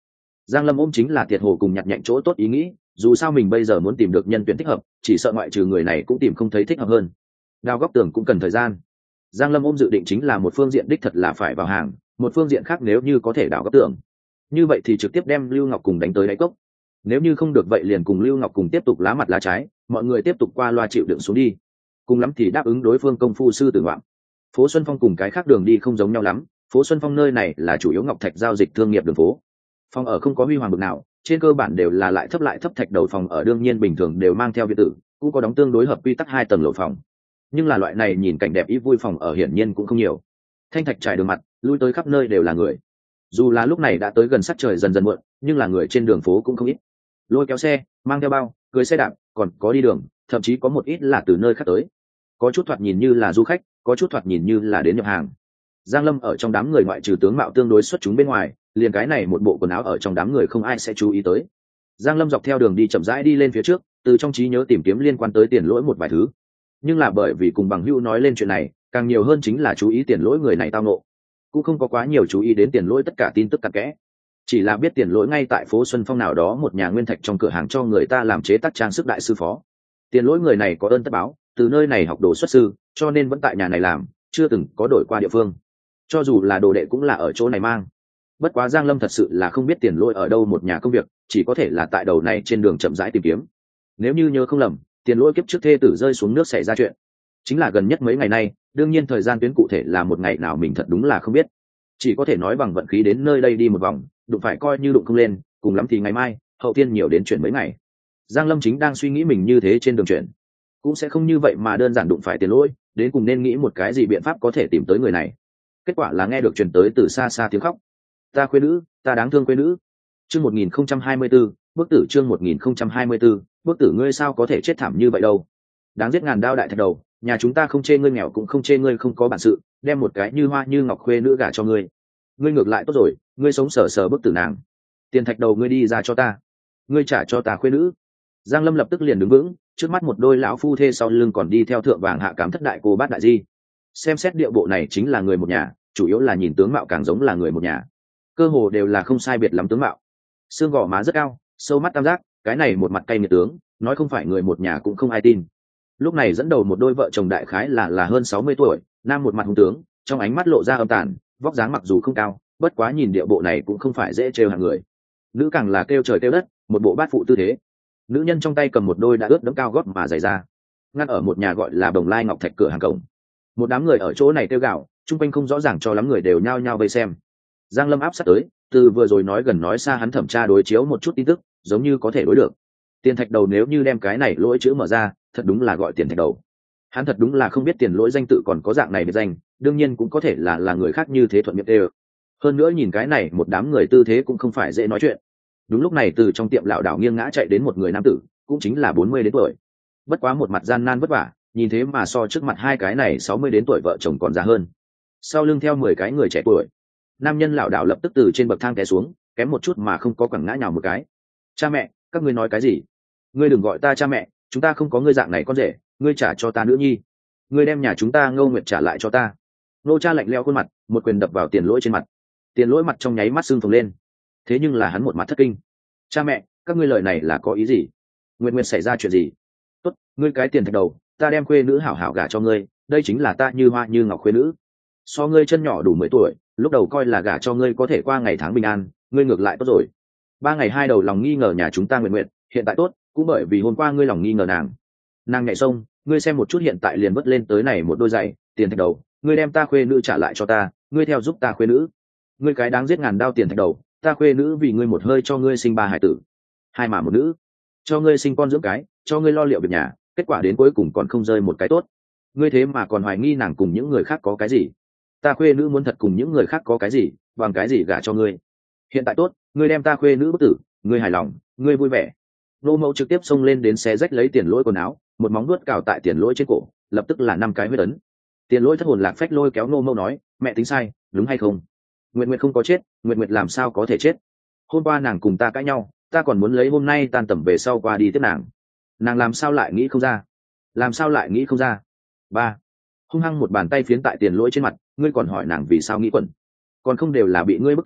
Giang Lâm ôm chính là tiệt hồ cùng nhặt nhạnh chỗ tốt ý nghĩ, dù sao mình bây giờ muốn tìm được nhân tuyển thích hợp, chỉ sợ ngoại trừ người này cũng tìm không thấy thích hợp hơn. Đào góc tường cũng cần thời gian. Giang Lâm ôm dự định chính là một phương diện đích thật là phải vào hàng, một phương diện khác nếu như có thể đào góc tường, như vậy thì trực tiếp đem Lưu Ngọc cùng đánh tới đáy cốc. Nếu như không được vậy liền cùng Lưu Ngọc cùng tiếp tục lá mặt lá trái, mọi người tiếp tục qua loa chịu đựng xuống đi. Cùng lắm thì đáp ứng đối phương công phu sư tử ngoạm. Phố Xuân Phong cùng cái khác đường đi không giống nhau lắm, phố Xuân Phong nơi này là chủ yếu ngọc thạch giao dịch thương nghiệp đường phố. Phòng ở không có huy hoàng bực nào, trên cơ bản đều là lại thấp lại thấp thạch đầu phòng ở, đương nhiên bình thường đều mang theo biệt tử, cũng có đóng tương đối hợp quy tắc hai tầng lầu phòng. Nhưng là loại này nhìn cảnh đẹp ý vui phòng ở hiển nhiên cũng không nhiều. Thanh thạch trải đường mặt, lui tới khắp nơi đều là người. Dù là lúc này đã tới gần sắc trời dần dần muộn, nhưng là người trên đường phố cũng không ít. Lôi kéo xe, mang theo bao, cưỡi xe đạp, còn có đi đường, thậm chí có một ít là từ nơi khác tới. Có chút thoạt nhìn như là du khách, có chút thoạt nhìn như là đến nhập hàng. Giang Lâm ở trong đám người ngoại trừ tướng mạo tương đối xuất chúng bên ngoài, liền cái này một bộ quần áo ở trong đám người không ai sẽ chú ý tới. Giang Lâm dọc theo đường đi chậm rãi đi lên phía trước, từ trong trí nhớ tìm kiếm liên quan tới Tiền Lỗi một vài thứ. Nhưng là bởi vì cùng bằng hữu nói lên chuyện này, càng nhiều hơn chính là chú ý Tiền Lỗi người này tao nộ, cũng không có quá nhiều chú ý đến Tiền Lỗi tất cả tin tức cặn kẽ. Chỉ là biết Tiền Lỗi ngay tại phố Xuân Phong nào đó một nhà nguyên thạch trong cửa hàng cho người ta làm chế tác trang sức đại sư phó. Tiền Lỗi người này có ơn tất báo, từ nơi này học đồ xuất sư, cho nên vẫn tại nhà này làm, chưa từng có đổi qua địa phương. Cho dù là đồ đệ cũng là ở chỗ này mang. Bất quá Giang Lâm thật sự là không biết Tiền Lỗi ở đâu một nhà công việc, chỉ có thể là tại đầu này trên đường chậm rãi tìm kiếm. Nếu như nhớ không lầm, Tiền Lỗi kiếp trước thê tử rơi xuống nước xảy ra chuyện, chính là gần nhất mấy ngày nay, đương nhiên thời gian tuyến cụ thể là một ngày nào mình thật đúng là không biết. Chỉ có thể nói bằng vận khí đến nơi đây đi một vòng, đụng phải coi như đụng không lên, cùng lắm thì ngày mai, hậu thiên nhiều đến chuyển mấy ngày. Giang Lâm chính đang suy nghĩ mình như thế trên đường chuyển, cũng sẽ không như vậy mà đơn giản đụng phải Tiền Lỗi, đến cùng nên nghĩ một cái gì biện pháp có thể tìm tới người này. Kết quả là nghe được truyền tới từ xa xa tiếng khóc. Ta khuê nữ, ta đáng thương khuê nữ. Chương một nghìn không trăm hai mươi tư, bức tử chương một nghìn không trăm hai mươi tư, bức tử ngươi sao có thể chết thảm như vậy đâu. Đáng giết ngàn đao đại thạch đầu, nhà chúng ta không chê ngươi nghèo cũng không chê ngươi không có bản sự, đem một cái như hoa như ngọc khuê nữ gả cho ngươi. Ngươi ngược lại tốt rồi, ngươi sống sờ sờ bức tử nàng. Tiền thạch đầu ngươi đi ra cho ta. Ngươi trả cho ta khuê nữ. Giang Lâm lập tức liền đứng vững, trước mắt một đôi lão phu thê sau lưng còn đi theo thượng vàng hạ cám thất đại cô bát đại di. Xem xét địa bộ này chính là người một nhà, chủ yếu là nhìn tướng mạo càng giống là người một nhà, cơ hồ đều là không sai biệt lắm tướng mạo. Xương gò má rất cao, sâu mắt tam giác, cái này một mặt cay nghiệt tướng, nói không phải người một nhà cũng không ai tin. Lúc này dẫn đầu một đôi vợ chồng đại khái là là hơn sáu mươi tuổi, nam một mặt hung tướng, trong ánh mắt lộ ra âm tàn, vóc dáng mặc dù không cao, bất quá nhìn địa bộ này cũng không phải dễ trêu hạng người. Nữ càng là kêu trời kêu đất, một bộ bát phụ tư thế. Nữ nhân trong tay cầm một đôi đã ướt đẫm cao gót mà giày ra, ngăn ở một nhà gọi là Bồng Lai Ngọc Thạch cửa hàng cổng. Một đám người ở chỗ này kêu gào, chung quanh không rõ ràng cho lắm, người đều nhao nhao vây xem. Giang Lâm áp sát tới, từ vừa rồi nói gần nói xa hắn thẩm tra đối chiếu một chút tin tức, giống như có thể đối được. Tiền thạch đầu nếu như đem cái này lỗi chữ mở ra, thật đúng là gọi tiền thạch đầu. Hắn thật đúng là không biết Tiền Lỗi danh tự còn có dạng này biệt danh, đương nhiên cũng có thể là là người khác như thế thuận miệng đều. Hơn nữa nhìn cái này một đám người tư thế cũng không phải dễ nói chuyện. Đúng lúc này từ trong tiệm lão đảo nghiêng ngã chạy đến một người nam tử, cũng chính là bốn mươi đến tuổi. Bất quá một mặt gian nan vất vả, nhìn thế mà so trước mặt hai cái này sáu mươi đến tuổi vợ chồng còn già hơn. Sau lưng theo mười cái người trẻ tuổi. Nam nhân lão đảo lập tức từ trên bậc thang té xuống, kém một chút mà không có quẳng ngã nhào một cái. Cha mẹ, các ngươi nói cái gì? Ngươi đừng gọi ta cha mẹ, chúng ta không có ngươi dạng này con rể, ngươi trả cho ta nữ nhi. Ngươi đem nhà chúng ta Ngô Nguyệt trả lại cho ta. Nô cha lạnh lẽo khuôn mặt, một quyền đập vào Tiền Lỗi trên mặt. Tiền Lỗi mặt trong nháy mắt sưng phồng lên. Thế nhưng là hắn một mặt thất kinh. Cha mẹ, các ngươi lời này là có ý gì? Nguyệt Nguyệt xảy ra chuyện gì? Tốt, ngươi cái tiền thạch đầu, ta đem khuê nữ hảo hảo gả cho ngươi, đây chính là ta như hoa như ngọc khuê nữ. So ngươi chân nhỏ đủ mười tuổi, lúc đầu coi là gả cho ngươi có thể qua ngày tháng bình an, ngươi ngược lại tốt rồi. Ba ngày hai đầu lòng nghi ngờ nhà chúng ta Nguyệt Nguyệt, hiện tại tốt, cũng bởi vì hôm qua ngươi lòng nghi ngờ nàng. Nàng nhảy sông, ngươi xem một chút hiện tại liền vớt lên tới này một đôi giày, tiền thạch đầu, ngươi đem ta khuê nữ trả lại cho ta, ngươi theo giúp ta khuê nữ. Ngươi cái đáng giết ngàn đao tiền thạch đầu, ta khuê nữ vì ngươi một hơi cho ngươi sinh ba hải tử, hai mà một nữ, cho ngươi sinh con dưỡng cái, cho ngươi lo liệu việc nhà, kết quả đến cuối cùng còn không rơi một cái tốt. Ngươi thế mà còn hoài nghi nàng cùng những người khác có cái gì? Ta khuê nữ muốn thật cùng những người khác có cái gì, bằng cái gì gả cho ngươi? Hiện tại tốt, ngươi đem ta khuê nữ bức tử, ngươi hài lòng, ngươi vui vẻ. Nô Mẫu trực tiếp xông lên đến xé rách lấy Tiền Lỗi quần áo, một móng vuốt cào tại Tiền Lỗi trên cổ, lập tức là năm cái huyết ấn. Tiền Lỗi thất hồn lạc phách lôi kéo Nô Mẫu nói, mẹ tính sai, đúng hay không? Nguyệt Nguyệt không có chết, Nguyệt Nguyệt làm sao có thể chết? Hôm qua nàng cùng ta cãi nhau, ta còn muốn lấy hôm nay tan tầm về sau qua đi tiếp nàng. Nàng làm sao lại nghĩ không ra? Làm sao lại nghĩ không ra? Ba, hung hăng một bàn tay phiến tại Tiền Lỗi trên mặt, ngươi còn hỏi nàng vì sao nghĩ quẩn? Còn không đều là bị ngươi bức tử,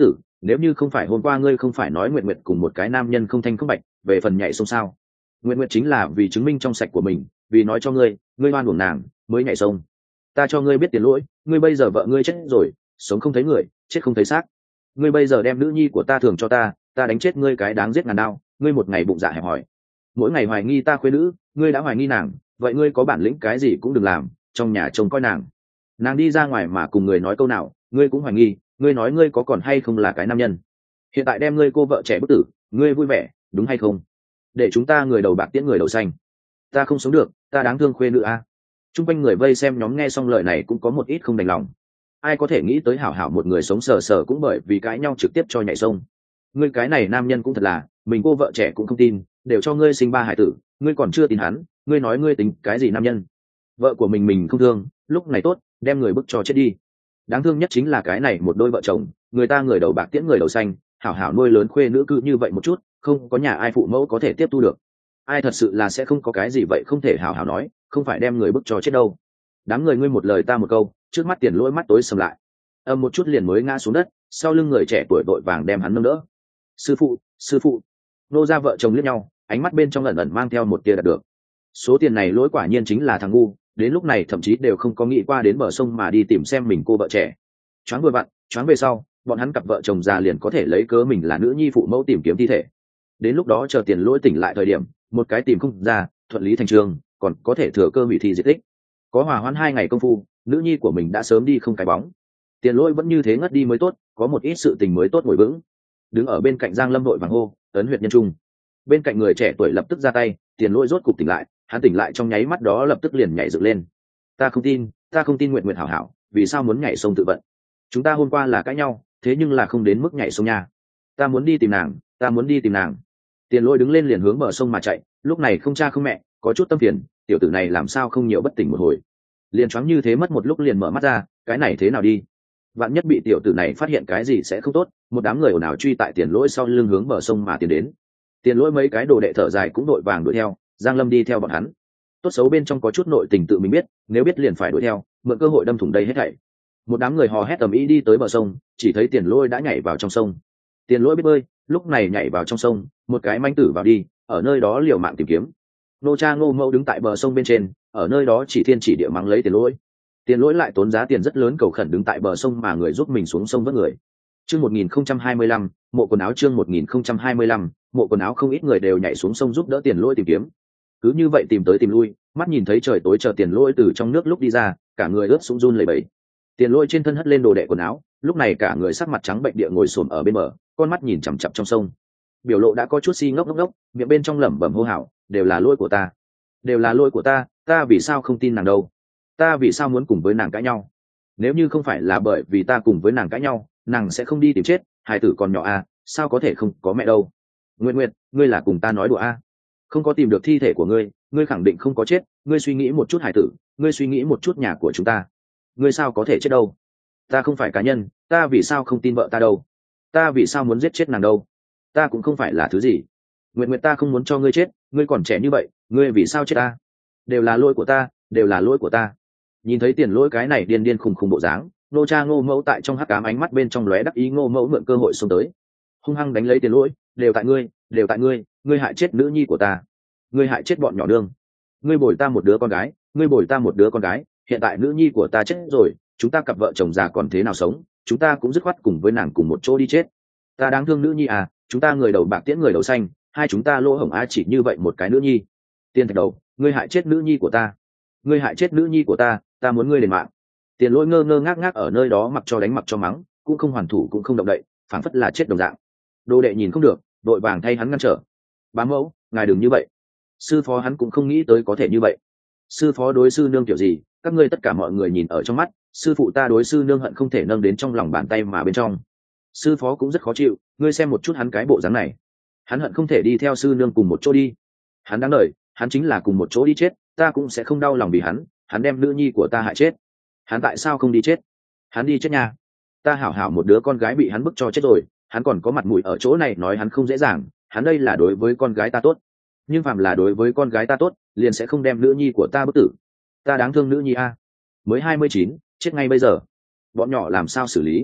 nếu như không phải hôm qua ngươi không phải nói nguyện nguyện cùng một cái nam nhân không thanh không bạch về phần nhảy sông sao? Nguyện nguyện chính là vì chứng minh trong sạch của mình, vì nói cho ngươi ngươi oan uổng nàng mới nhảy sông. Ta cho ngươi biết tiền lỗi, ngươi bây giờ vợ ngươi chết rồi, sống không thấy người, chết không thấy xác. Ngươi bây giờ đem nữ nhi của ta thường cho ta, ta đánh chết ngươi cái đáng giết ngàn đao. Ngươi một ngày bụng dạ hẹp hòi, mỗi ngày hoài nghi ta khuê nữ, ngươi đã hoài nghi nàng, vậy ngươi có bản lĩnh cái gì cũng đừng làm, trong nhà trông coi nàng. Nàng đi ra ngoài mà cùng người nói câu nào, ngươi cũng hoài nghi, ngươi nói ngươi có còn hay không là cái nam nhân. Hiện tại đem ngươi cô vợ trẻ bức tử, ngươi vui vẻ đúng hay không? Để chúng ta người đầu bạc tiễn người đầu xanh. Ta không sống được, ta đáng thương khuê nữ a. Trung quanh người vây xem nhóm nghe xong lời này cũng có một ít không đành lòng. Ai có thể nghĩ tới hảo hảo một người sống sờ sờ cũng bởi vì cãi nhau trực tiếp cho nhảy sông. Ngươi cái này nam nhân cũng thật là, mình cô vợ trẻ cũng không tin, đều cho ngươi sinh ba hải tử, ngươi còn chưa tin hắn, ngươi nói ngươi tính cái gì nam nhân? Vợ của mình mình không thương, lúc này tốt, đem người bức cho chết đi. Đáng thương nhất chính là cái này một đôi vợ chồng, người ta người đầu bạc tiễn người đầu xanh, hảo hảo nuôi lớn khuê nữ cứ như vậy một chút, không có nhà ai phụ mẫu có thể tiếp thu được. Ai thật sự là sẽ không có cái gì vậy không thể hảo hảo nói, không phải đem người bức cho chết đâu. Đám người ngươi một lời ta một câu, trước mắt Tiền Lỗi mắt tối sầm lại, âm một chút liền mới ngã xuống đất, sau lưng người trẻ tuổi vội vàng đem hắn nâng đỡ. Sư phụ, sư phụ. Nô ra vợ chồng liếc nhau, ánh mắt bên trong ẩn ẩn mang theo một tia đạt được. Số tiền này Lỗi quả nhiên chính là thằng ngu, đến lúc này thậm chí đều không có nghĩ qua đến bờ sông mà đi tìm xem mình cô vợ trẻ. Choáng vừa vặn, choáng về sau, bọn hắn cặp vợ chồng già liền có thể lấy cớ mình là nữ nhi phụ mẫu tìm kiếm thi thể. Đến lúc đó chờ Tiền Lỗi tỉnh lại thời điểm, một cái tìm không ra, thuận lý thành chương, còn có thể thừa cơ hủy thi diệt tích. Có hòa hoãn hai ngày công phu, nữ nhi của mình đã sớm đi không cái bóng. Tiền Lỗi vẫn như thế ngất đi mới tốt, có một ít sự tình mới tốt ngồi vững. Đứng ở bên cạnh Giang Lâm đội vàng hô, ấn huyệt nhân trung. Bên cạnh người trẻ tuổi lập tức ra tay, Tiền Lỗi rốt cục tỉnh lại, hắn tỉnh lại trong nháy mắt đó lập tức liền nhảy dựng lên. Ta không tin, ta không tin Nguyện Nguyện hảo hảo, vì sao muốn nhảy sông tự vận? Chúng ta hôm qua là cãi nhau, thế nhưng là không đến mức nhảy sông nha. Ta muốn đi tìm nàng, ta muốn đi tìm nàng. Tiền Lỗi đứng lên liền hướng bờ sông mà chạy, lúc này không cha không mẹ, có chút tâm phiền, tiểu tử này làm sao không nhiều bất tỉnh một hồi. Liền choáng như thế mất một lúc liền mở mắt ra, cái này thế nào đi? Vạn nhất bị tiểu tử này phát hiện cái gì sẽ không tốt, một đám người ồn ào truy tại Tiền Lỗi sau lưng hướng bờ sông mà tiến đến. Tiền Lỗi mấy cái đồ đệ thở dài cũng đội vàng đuổi theo, Giang Lâm đi theo bọn hắn. Tốt xấu bên trong có chút nội tình tự mình biết, nếu biết liền phải đuổi theo, mượn cơ hội đâm thủng đây hết thảy. Một đám người hò hét tầm ý đi tới bờ sông, chỉ thấy Tiền Lỗi đã nhảy vào trong sông. Tiền Lỗi biết bơi, lúc này nhảy vào trong sông, một cái manh tử vào đi, ở nơi đó liều mạng tìm kiếm. Nô cha Ngô Mẫu đứng tại bờ sông bên trên, ở nơi đó chỉ thiên chỉ địa mắng lấy Tiền Lỗi. Tiền Lỗi lại tốn giá tiền rất lớn cầu khẩn đứng tại bờ sông mà người giúp mình xuống sông vớt người. Chương một nghìn không trăm hai mươi lăm, mộ quần áo chương một nghìn không trăm hai mươi lăm, mộ quần áo không ít người đều nhảy xuống sông giúp đỡ Tiền Lỗi tìm kiếm. Cứ như vậy tìm tới tìm lui, mắt nhìn thấy trời tối chờ Tiền Lỗi từ trong nước lúc đi ra, cả người ướt sũng run lẩy bẩy. Tiền Lỗi trên thân hất lên đồ đệ quần áo, lúc này cả người sắc mặt trắng bệnh địa ngồi xổm ở bên bờ, con mắt nhìn chằm chằm trong sông. Biểu lộ đã có chút si ngốc ngốc ngốc, miệng bên trong lẩm bẩm hô hào, đều là lỗi của ta, đều là lỗi của ta, ta vì sao không tin nàng đâu? Ta vì sao muốn cùng với nàng cãi nhau? Nếu như không phải là bởi vì ta cùng với nàng cãi nhau, nàng sẽ không đi tìm chết, hài tử còn nhỏ à, sao có thể không có mẹ đâu? Nguyệt Nguyệt, ngươi là cùng ta nói đùa à? Không có tìm được thi thể của ngươi, ngươi khẳng định không có chết, ngươi suy nghĩ một chút hài tử, ngươi suy nghĩ một chút nhà của chúng ta, ngươi sao có thể chết đâu? Ta không phải cá nhân, ta vì sao không tin vợ ta đâu? Ta vì sao muốn giết chết nàng đâu? Ta cũng không phải là thứ gì. Nguyệt Nguyệt, ta không muốn cho ngươi chết, ngươi còn trẻ như vậy, ngươi vì sao chết ta? Đều là lỗi của ta, đều là lỗi của ta. Nhìn thấy Tiền Lỗi cái này điên điên khùng khùng bộ dáng, nô cha Ngô Mẫu tại trong hắc ám ánh mắt bên trong lóe đắc ý, Ngô Mẫu mượn cơ hội xông tới, hung hăng đánh lấy Tiền Lỗi, đều tại ngươi, đều tại ngươi, ngươi hại chết nữ nhi của ta, ngươi hại chết bọn nhỏ đương, ngươi bồi ta một đứa con gái, ngươi bồi ta một đứa con gái, hiện tại nữ nhi của ta chết rồi, chúng ta cặp vợ chồng già còn thế nào sống, chúng ta cũng dứt khoát cùng với nàng cùng một chỗ đi chết. Ta đáng thương nữ nhi à, chúng ta người đầu bạc tiễn người đầu xanh, hai chúng ta lỗ hổng a chỉ như vậy một cái nữ nhi. Tiên Thạch Đầu, ngươi hại chết nữ nhi của ta, ngươi hại chết nữ nhi của ta, ta muốn ngươi đền mạng. Tiền Lỗi ngơ ngơ ngác ngác ở nơi đó mặc cho đánh mặc cho mắng, cũng không hoàn thủ cũng không động đậy, phảng phất là chết đồng dạng. Đồ đệ nhìn không được, đội vàng thay hắn ngăn trở. Bá mẫu, ngài đừng như vậy. Sư phó hắn cũng không nghĩ tới có thể như vậy. Sư phó đối sư nương kiểu gì, các ngươi tất cả mọi người nhìn ở trong mắt, sư phụ ta đối sư nương hận không thể nâng đến trong lòng bàn tay mà bên trong. Sư phó cũng rất khó chịu, ngươi xem một chút hắn cái bộ dáng này, hắn hận không thể đi theo sư nương cùng một chỗ đi. Hắn đáng đời, hắn chính là cùng một chỗ đi chết, ta cũng sẽ không đau lòng vì hắn, hắn đem nữ nhi của ta hại chết. Hắn tại sao không đi chết? Hắn đi chết nha. Ta hảo hảo một đứa con gái bị hắn bức cho chết rồi, hắn còn có mặt mũi ở chỗ này nói hắn không dễ dàng, hắn đây là đối với con gái ta tốt. Nhưng phàm là đối với con gái ta tốt, liền sẽ không đem nữ nhi của ta bức tử. Ta đáng thương nữ nhi a. Mới hai mươi chín, chết ngay bây giờ. Bọn nhỏ làm sao xử lý?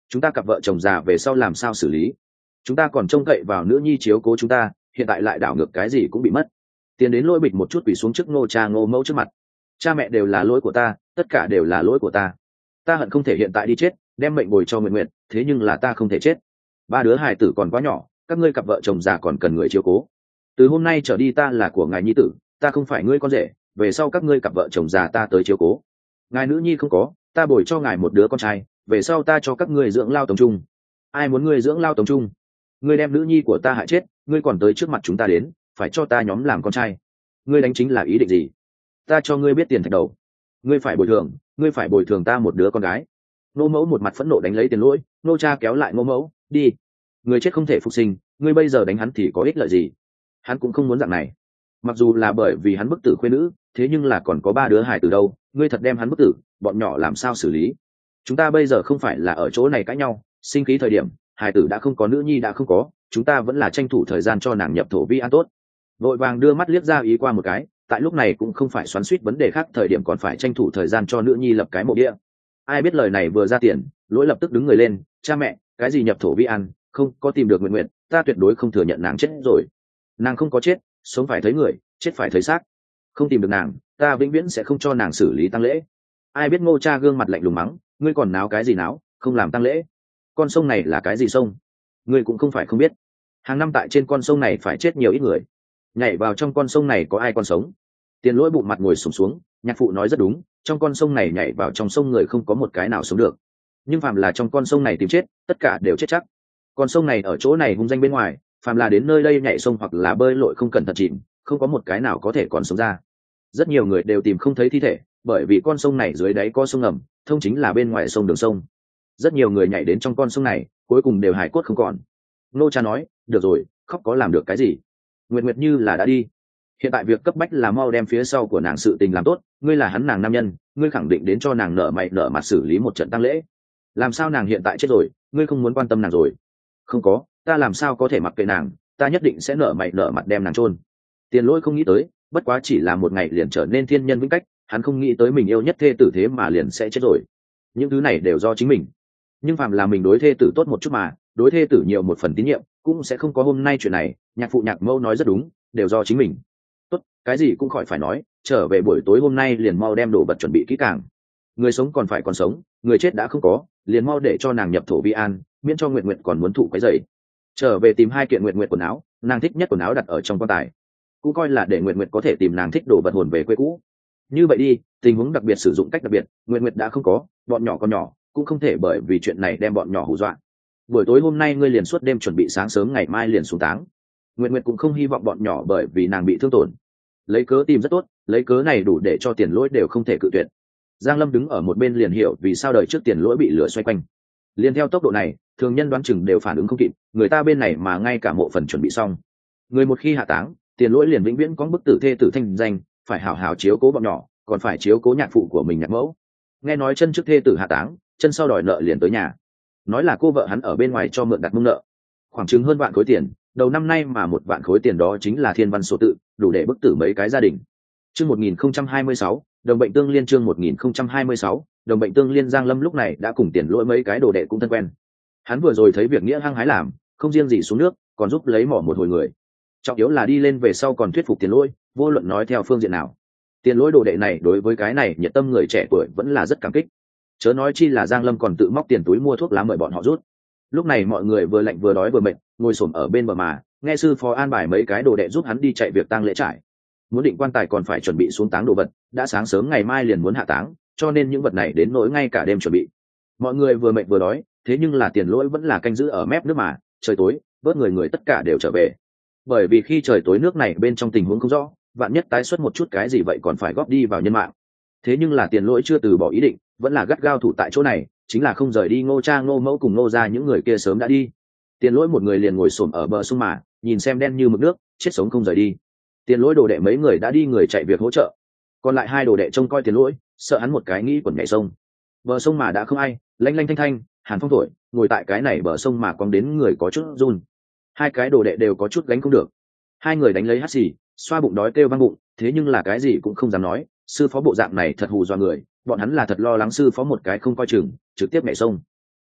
chúng ta cặp vợ chồng già về sau làm sao xử lý? Chúng ta còn trông cậy vào nữ nhi chiếu cố chúng ta, hiện tại lại đảo ngược cái gì cũng bị mất. Tiến đến lỗi bịch một chút quỳ xuống trước Ngô cha Ngô mẫu trước mặt. Cha mẹ đều là lỗi của ta, tất cả đều là lỗi của ta. Ta hận không thể hiện tại đi chết, đem mệnh bồi cho Nguyệt Nguyệt, thế nhưng là ta không thể chết. Ba đứa hài tử còn quá nhỏ, các ngươi cặp vợ chồng già còn cần người chiếu cố. Từ hôm nay trở đi ta là của ngài nhi tử, ta không phải ngươi con rể, về sau các ngươi cặp vợ chồng già ta tới chiếu cố. Ngài nữ nhi không có, ta bồi cho ngài một đứa con trai, về sau ta cho các ngươi dưỡng lao tống trung. Ai muốn ngươi dưỡng lao tống trung? Ngươi đem nữ nhi của ta hại chết, ngươi còn tới trước mặt chúng ta đến, phải cho ta nhóm làm con trai. Ngươi đánh chính là ý định gì? Ta cho ngươi biết tiền thạch đầu, ngươi phải bồi thường, ngươi phải bồi thường ta một đứa con gái. Nô mẫu một mặt phẫn nộ đánh lấy tiền lỗi, nô cha kéo lại Ngô mẫu, đi, người chết không thể phục sinh, ngươi bây giờ đánh hắn thì có ích lợi gì? Hắn cũng không muốn dạng này, mặc dù là bởi vì hắn bức tử khuê nữ, thế nhưng là còn có ba đứa hài từ đâu, ngươi thật đem hắn bức tử, bọn nhỏ làm sao xử lý? Chúng ta bây giờ không phải là ở chỗ này cãi nhau, sinh khí thời điểm hài tử đã không có, nữ nhi đã không có, chúng ta vẫn là tranh thủ thời gian cho nàng nhập thổ vi an tốt. Vội vàng đưa mắt liếc ra ý qua một cái, tại lúc này cũng không phải xoắn suýt vấn đề khác, thời điểm còn phải tranh thủ thời gian cho nữ nhi lập cái mộ địa. Ai biết lời này vừa ra tiền, lỗi lập tức đứng người lên, cha mẹ, cái gì nhập thổ vi an, không có tìm được Nguyện Nguyện, ta tuyệt đối không thừa nhận nàng chết rồi. Nàng không có chết, sống phải thấy người, chết phải thấy xác. Không tìm được nàng, ta vĩnh viễn sẽ không cho nàng xử lý tang lễ. Ai biết Ngô cha gương mặt lạnh lùng mắng, ngươi còn náo cái gì náo, không làm tang lễ? Con sông này là cái gì sông? Ngươi cũng không phải không biết, hàng năm tại trên con sông này phải chết nhiều ít người, nhảy vào trong con sông này có ai còn sống? Tiền lỗi bụng mặt ngồi sụp xuống, nhạc phụ nói rất đúng, trong con sông này nhảy vào trong sông người không có một cái nào sống được, nhưng phàm là trong con sông này tìm chết, tất cả đều chết chắc. Con sông này ở chỗ này hung danh bên ngoài, phàm là đến nơi đây nhảy sông hoặc là bơi lội không cẩn thận chìm, không có một cái nào có thể còn sống ra. Rất nhiều người đều tìm không thấy thi thể, bởi vì con sông này dưới đáy có sông ngầm, thông chính là bên ngoài sông đường sông. Rất nhiều người nhảy đến trong con sông này, cuối cùng đều hải cốt không còn. Nô cha nói, được rồi, khóc có làm được cái gì? Nguyệt Nguyệt như là đã đi, hiện tại việc cấp bách là mau đem phía sau của nàng sự tình làm tốt. Ngươi là hắn nàng nam nhân, ngươi khẳng định đến cho nàng nợ mày nợ mặt xử lý một trận tang lễ. Làm sao nàng hiện tại chết rồi, ngươi không muốn quan tâm nàng rồi? Không có, ta làm sao có thể mặc kệ nàng, ta nhất định sẽ nợ mày nợ mặt đem nàng chôn. Tiền lỗi không nghĩ tới, bất quá chỉ là một ngày liền trở nên thiên nhân vĩnh cách, hắn không nghĩ tới mình yêu nhất thê tử thế mà liền sẽ chết rồi. Những thứ này đều do chính mình, nhưng phàm là mình đối thê tử tốt một chút mà, đối thê tử nhiều một phần tín nhiệm, cũng sẽ không có hôm nay chuyện này. Nhạc phụ nhạc mẫu nói rất đúng, đều do chính mình. Tốt, cái gì cũng khỏi phải nói, trở về buổi tối hôm nay liền mau đem đồ vật chuẩn bị kỹ càng. Người sống còn phải còn sống, người chết đã không có, liền mau để cho nàng nhập thổ vi an, miễn cho Nguyệt Nguyệt còn muốn thụ cái dày. Trở về tìm hai kiện Nguyệt Nguyệt quần áo, nàng thích nhất quần áo đặt ở trong quan tài, cũng coi là để Nguyệt Nguyệt có thể tìm nàng thích đồ vật hồn về quê cũ. Như vậy đi, tình huống đặc biệt sử dụng cách đặc biệt, Nguyệt Nguyệt đã không có, bọn nhỏ còn nhỏ, cũng không thể bởi vì chuyện này đem bọn nhỏ hù dọa. Buổi tối hôm nay ngươi liền suốt đêm chuẩn bị, sáng sớm ngày mai liền xuống táng. Nguyệt Nguyệt cũng không hy vọng bọn nhỏ bởi vì nàng bị thương tổn. Lấy cớ tìm rất tốt, lấy cớ này đủ để cho Tiền lỗi đều không thể cự tuyệt. Giang Lâm đứng ở một bên liền hiểu vì sao đời trước Tiền lỗi bị lửa xoay quanh. Liên theo tốc độ này, thường nhân đoán chừng đều phản ứng không kịp, người ta bên này mà ngay cả mộ phần chuẩn bị xong. Người một khi hạ táng, Tiền lỗi liền vĩnh viễn có bức tử thê tử thanh danh, phải hảo hảo chiếu cố bọn nhỏ, còn phải chiếu cố nhạc phụ của mình nhạc mẫu. Nghe nói chân trước thê tử hạ táng, chân sau đòi nợ liền tới nhà, nói là cô vợ hắn ở bên ngoài cho mượn đặt mông nợ, khoảng chừng hơn vạn khối tiền. Đầu năm nay mà một vạn khối tiền đó chính là thiên văn số tự, đủ để bức tử mấy cái gia đình. Chương một nghìn không trăm hai mươi sáu, đồng bệnh tương liên. Chương một nghìn không trăm hai mươi sáu, đồng bệnh tương liên. Giang Lâm lúc này đã cùng Tiền lỗi mấy cái đồ đệ cũng thân quen. Hắn vừa rồi thấy việc nghĩa hăng hái làm, không riêng gì xuống nước, còn giúp lấy mỏ một hồi người. Trọng yếu là đi lên về sau còn thuyết phục Tiền lỗi, vô luận nói theo phương diện nào. Tiền lỗi đồ đệ này đối với cái này nhiệt tâm người trẻ tuổi vẫn là rất cảm kích. Chớ nói chi là Giang Lâm còn tự móc tiền túi mua thuốc lá mời bọn họ rút. Lúc này mọi người vừa lạnh vừa đói vừa mệt, ngồi xổm ở bên bờ mà nghe sư phó an bài mấy cái đồ đệ giúp hắn đi chạy việc tang lễ trải. Muốn định quan tài còn phải chuẩn bị xuống táng đồ vật, đã sáng sớm ngày mai liền muốn hạ táng, cho nên những vật này đến nỗi ngay cả đêm chuẩn bị. Mọi người vừa mệt vừa đói, thế nhưng là Tiền lỗi vẫn là canh giữ ở mép nước mà. Trời tối, bớt người người tất cả đều trở về. Bởi vì khi trời tối nước này bên trong tình huống không rõ, vạn nhất tái xuất một chút cái gì vậy còn phải góp đi vào nhân mạng. Thế nhưng là Tiền lỗi chưa từ bỏ ý định, vẫn là gắt gao thủ tại chỗ này, chính là không rời đi. Ngô cha Ngô mẫu cùng Ngô ra những người kia sớm đã đi. Tiền lỗi một người liền ngồi xổm ở bờ sông mà nhìn xem đen như mực nước, chết sống không rời đi. Tiền lỗi đồ đệ mấy người đã đi người chạy việc hỗ trợ, còn lại hai đồ đệ trông coi Tiền lỗi, sợ hắn một cái nghĩ quẩn nhảy sông. Bờ sông mà đã không ai, lanh lanh thanh thanh, hàn phong thổi, ngồi tại cái này bờ sông mà còn đến người có chút run. Hai cái đồ đệ đều có chút gánh không được. Hai người đánh lấy hắt xì, xoa bụng đói kêu vang bụng, thế nhưng là cái gì cũng không dám nói. Sư phó bộ dạng này thật hù dọa người, bọn hắn là thật lo lắng sư phó một cái không coi chừng trực tiếp nhảy sông.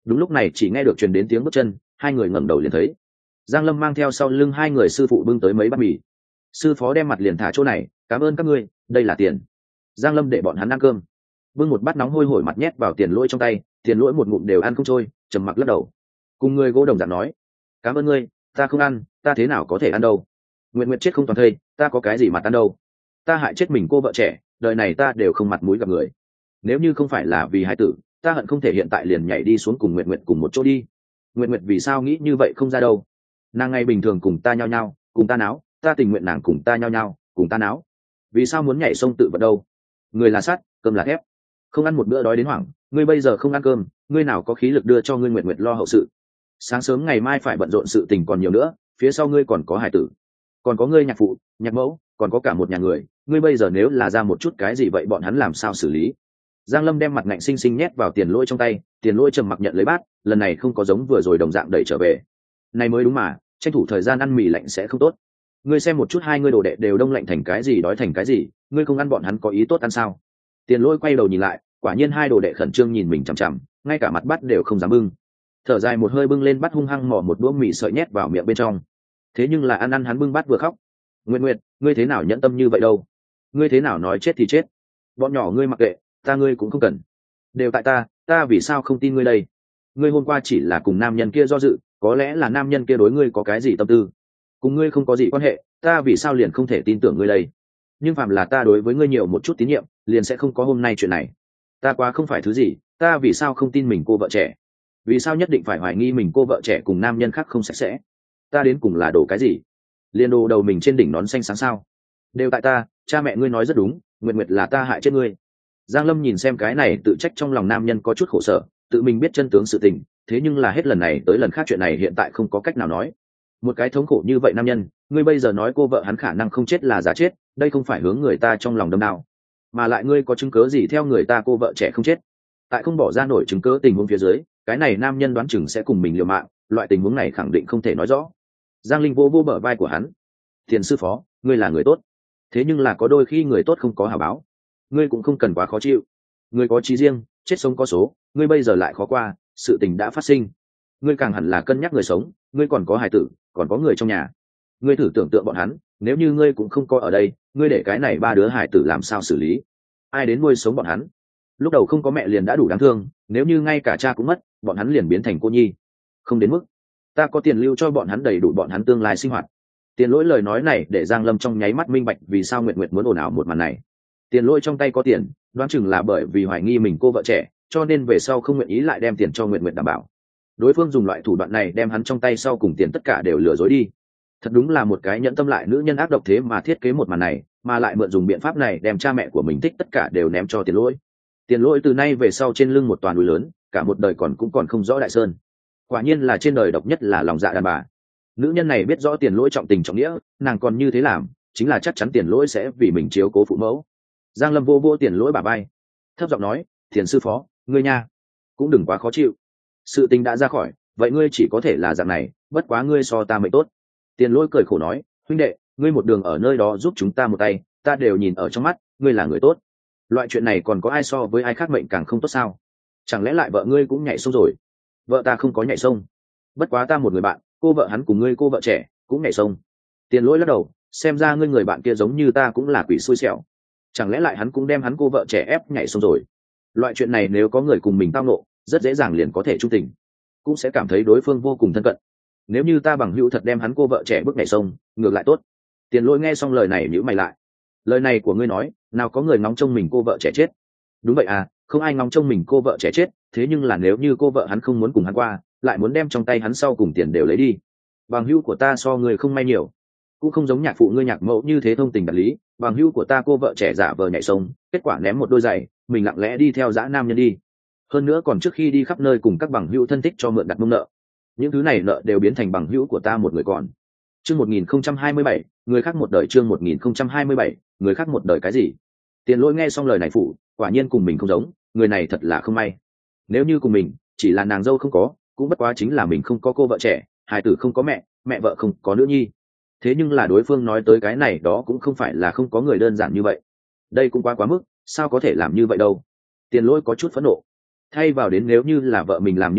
Đúng lúc này chỉ nghe được truyền đến tiếng bước chân, hai người ngẩng đầu liền thấy Giang Lâm mang theo sau lưng hai người sư phụ bưng tới mấy bát mì. Sư phó đem mặt liền thả chỗ này, cảm ơn các ngươi, đây là tiền. Giang Lâm để bọn hắn ăn cơm, bưng một bát nóng hôi hổi mặt nhét vào Tiền Lỗi trong tay. Tiền Lỗi một ngụm đều ăn không trôi, trầm mặc lắc đầu. Cùng người gỗ đồng dạng nói, cảm ơn ngươi, ta không ăn, ta thế nào có thể ăn đâu. Nguyện Nguyện chết không toàn thây, ta có cái gì mà ăn đâu. Ta hại chết mình cô vợ trẻ, đời này ta đều không mặt mũi gặp người. Nếu như không phải là vì hai tử, ta hận không thể hiện tại liền nhảy đi xuống cùng Nguyện Nguyện cùng một chỗ đi. Nguyện Nguyện vì sao nghĩ như vậy không ra đâu. Nàng ngày bình thường cùng ta nhao nhao, cùng ta náo, ta tình nguyện nàng cùng ta nhao nhao, cùng ta náo. Vì sao muốn nhảy sông tự vận đâu? Người là sắt, cơm là thép, không ăn một bữa đói đến hoảng. Ngươi bây giờ không ăn cơm, ngươi nào có khí lực đưa cho ngươi Nguyện Nguyện lo hậu sự. Sáng sớm ngày mai phải bận rộn sự tình còn nhiều nữa, phía sau ngươi còn có hải tử, còn có ngươi nhạc phụ, nhạc mẫu, còn có cả một nhà người. Ngươi bây giờ nếu là ra một chút cái gì vậy bọn hắn làm sao xử lý? Giang Lâm đem mặt ngạnh xinh xinh nhét vào Tiền Lỗi trong tay. Tiền Lỗi trầm mặc nhận lấy bát, lần này không có giống vừa rồi đồng dạng đẩy trở về. Này mới đúng mà, tranh thủ thời gian ăn mì lạnh sẽ không tốt. Ngươi xem một chút hai ngươi đồ đệ đều đông lạnh thành cái gì đói thành cái gì, ngươi không ăn bọn hắn có ý tốt ăn sao? Tiền Lỗi quay đầu nhìn lại, quả nhiên hai đồ đệ khẩn trương nhìn mình chằm chằm, ngay cả mặt bát đều không dám bưng. Thở dài một hơi bưng lên bát hung hăng mò một đũa mì sợi nhét vào miệng bên trong. Thế nhưng là ăn ăn hắn bưng bát vừa khóc. Nguyệt Nguyệt, ngươi thế nào nhẫn tâm như vậy đâu? Ngươi thế nào nói chết thì chết? Bọn nhỏ ngươi mặc kệ, ta ngươi cũng không cần. Đều tại ta, ta vì sao không tin ngươi đây? Ngươi hôm qua chỉ là cùng nam nhân kia do dự, có lẽ là nam nhân kia đối ngươi có cái gì tâm tư. Cùng ngươi không có gì quan hệ, ta vì sao liền không thể tin tưởng ngươi đây? Nhưng phàm là ta đối với ngươi nhiều một chút tín nhiệm, liền sẽ không có hôm nay chuyện này. Ta quá không phải thứ gì, ta vì sao không tin mình cô vợ trẻ? Vì sao nhất định phải hoài nghi mình cô vợ trẻ cùng nam nhân khác không sạch sẽ? Ta đến cùng là đồ cái gì? Liên đồ đầu mình trên đỉnh nón xanh sáng sao? Đều tại ta, cha mẹ ngươi nói rất đúng, Nguyệt Nguyệt là ta hại chết ngươi. Giang Lâm nhìn xem cái này tự trách trong lòng nam nhân có chút khổ sở, tự mình biết chân tướng sự tình, thế nhưng là hết lần này tới lần khác chuyện này hiện tại không có cách nào nói. Một cái thống khổ như vậy nam nhân, ngươi bây giờ nói cô vợ hắn khả năng không chết là giả chết, đây không phải hướng người ta trong lòng đâm nào. Mà lại ngươi có chứng cớ gì theo người ta cô vợ trẻ không chết? Tại không bỏ ra nổi chứng cớ tình huống phía dưới, cái này nam nhân đoán chừng sẽ cùng mình liều mạng, loại tình huống này khẳng định không thể nói rõ. Giang Linh vô vô bờ vai của hắn. Tiền sư phó, ngươi là người tốt, thế nhưng là có đôi khi người tốt không có hảo báo, ngươi cũng không cần quá khó chịu. Ngươi có chí riêng, chết sống có số, ngươi bây giờ lại khó qua, sự tình đã phát sinh, ngươi càng hẳn là cân nhắc người sống, ngươi còn có hài tử, còn có người trong nhà. Ngươi thử tưởng tượng bọn hắn, nếu như ngươi cũng không có ở đây, ngươi để cái này ba đứa hài tử làm sao xử lý? Ai đến nuôi sống bọn hắn? Lúc đầu không có mẹ liền đã đủ đáng thương, nếu như ngay cả cha cũng mất, bọn hắn liền biến thành cô nhi. Không đến mức, ta có tiền lưu cho bọn hắn đầy đủ bọn hắn tương lai sinh hoạt. Tiền Lỗi lời nói này để Giang Lâm trong nháy mắt minh bạch vì sao Nguyệt Nguyệt muốn ồn ào một màn này. Tiền Lỗi trong tay có tiền, đoán chừng là bởi vì hoài nghi mình cô vợ trẻ, cho nên về sau không nguyện ý lại đem tiền cho Nguyệt Nguyệt đảm bảo. Đối phương dùng loại thủ đoạn này đem hắn trong tay sau cùng tiền tất cả đều lừa dối đi. Thật đúng là một cái nhẫn tâm lại nữ nhân ác độc thế mà thiết kế một màn này, mà lại mượn dùng biện pháp này đem cha mẹ của mình thích tất cả đều ném cho Tiền Lỗi. Tiền Lỗi từ nay về sau trên lưng một toàn núi lớn, cả một đời còn cũng còn không rõ đại sơn. Quả nhiên là trên đời độc nhất là lòng dạ đàn bà. Nữ nhân này biết rõ Tiền Lỗi trọng tình trọng nghĩa, nàng còn như thế làm, chính là chắc chắn Tiền Lỗi sẽ vì mình chiếu cố phụ mẫu. Giang Lâm vô vô Tiền Lỗi bả vai, thấp giọng nói, Tiền sư phó, ngươi nha, cũng đừng quá khó chịu. Sự tình đã ra khỏi, vậy ngươi chỉ có thể là dạng này, bất quá ngươi so ta mệnh tốt. Tiền Lỗi cười khổ nói, huynh đệ, ngươi một đường ở nơi đó giúp chúng ta một tay, ta đều nhìn ở trong mắt, ngươi là người tốt. Loại chuyện này còn có ai so với ai khác mệnh càng không tốt sao? Chẳng lẽ lại vợ ngươi cũng nhảy sông rồi? Vợ ta không có nhảy sông, bất quá ta một người bạn, cô vợ hắn cùng ngươi cô vợ trẻ cũng nhảy sông. Tiền Lỗi lắc đầu, xem ra ngươi người bạn kia giống như ta cũng là quỷ xui xẻo. Chẳng lẽ lại hắn cũng đem hắn cô vợ trẻ ép nhảy sông rồi? Loại chuyện này nếu có người cùng mình tao nộ, rất dễ dàng liền có thể trung tình, cũng sẽ cảm thấy đối phương vô cùng thân cận. Nếu như ta bằng hữu thật đem hắn cô vợ trẻ bước nhảy sông, ngược lại tốt. Tiền Lỗi nghe xong lời này nhíu mày lại. Lời này của ngươi nói, nào có người ngóng trông mình cô vợ trẻ chết? Đúng vậy à, không ai ngóng trông mình cô vợ trẻ chết, thế nhưng là nếu như cô vợ hắn không muốn cùng hắn qua, lại muốn đem trong tay hắn sau cùng tiền đều lấy đi. Bằng hữu của ta so người không may nhiều, cũng không giống nhạc phụ ngươi nhạc mẫu như thế thông tình đạt lý. Bằng hữu của ta cô vợ trẻ giả vờ nhảy sông, kết quả ném một đôi giày, mình lặng lẽ đi theo dã nam nhân đi. Hơn nữa còn trước khi đi khắp nơi cùng các bằng hữu thân thích cho mượn đặt mông nợ. Những thứ này nợ đều biến thành bằng hữu của ta một người còn. Chương một nghìn không trăm hai mươi bảy, người khác một đời. Chương một nghìn không trăm hai mươi bảy, người khác một đời cái gì? Tiền Lỗi nghe xong lời này phụ, quả nhiên cùng mình không giống, người này thật là không may. Nếu như cùng mình, chỉ là nàng dâu không có, cũng bất quá chính là mình không có cô vợ trẻ, hài tử không có mẹ, mẹ vợ không có nữ nhi. Thế nhưng là đối phương nói tới cái này đó cũng không phải là không có người đơn giản như vậy. Đây cũng quá quá mức, sao có thể làm như vậy đâu? Tiền Lỗi có chút phẫn nộ. Thay vào đến nếu như là vợ mình làm như thế,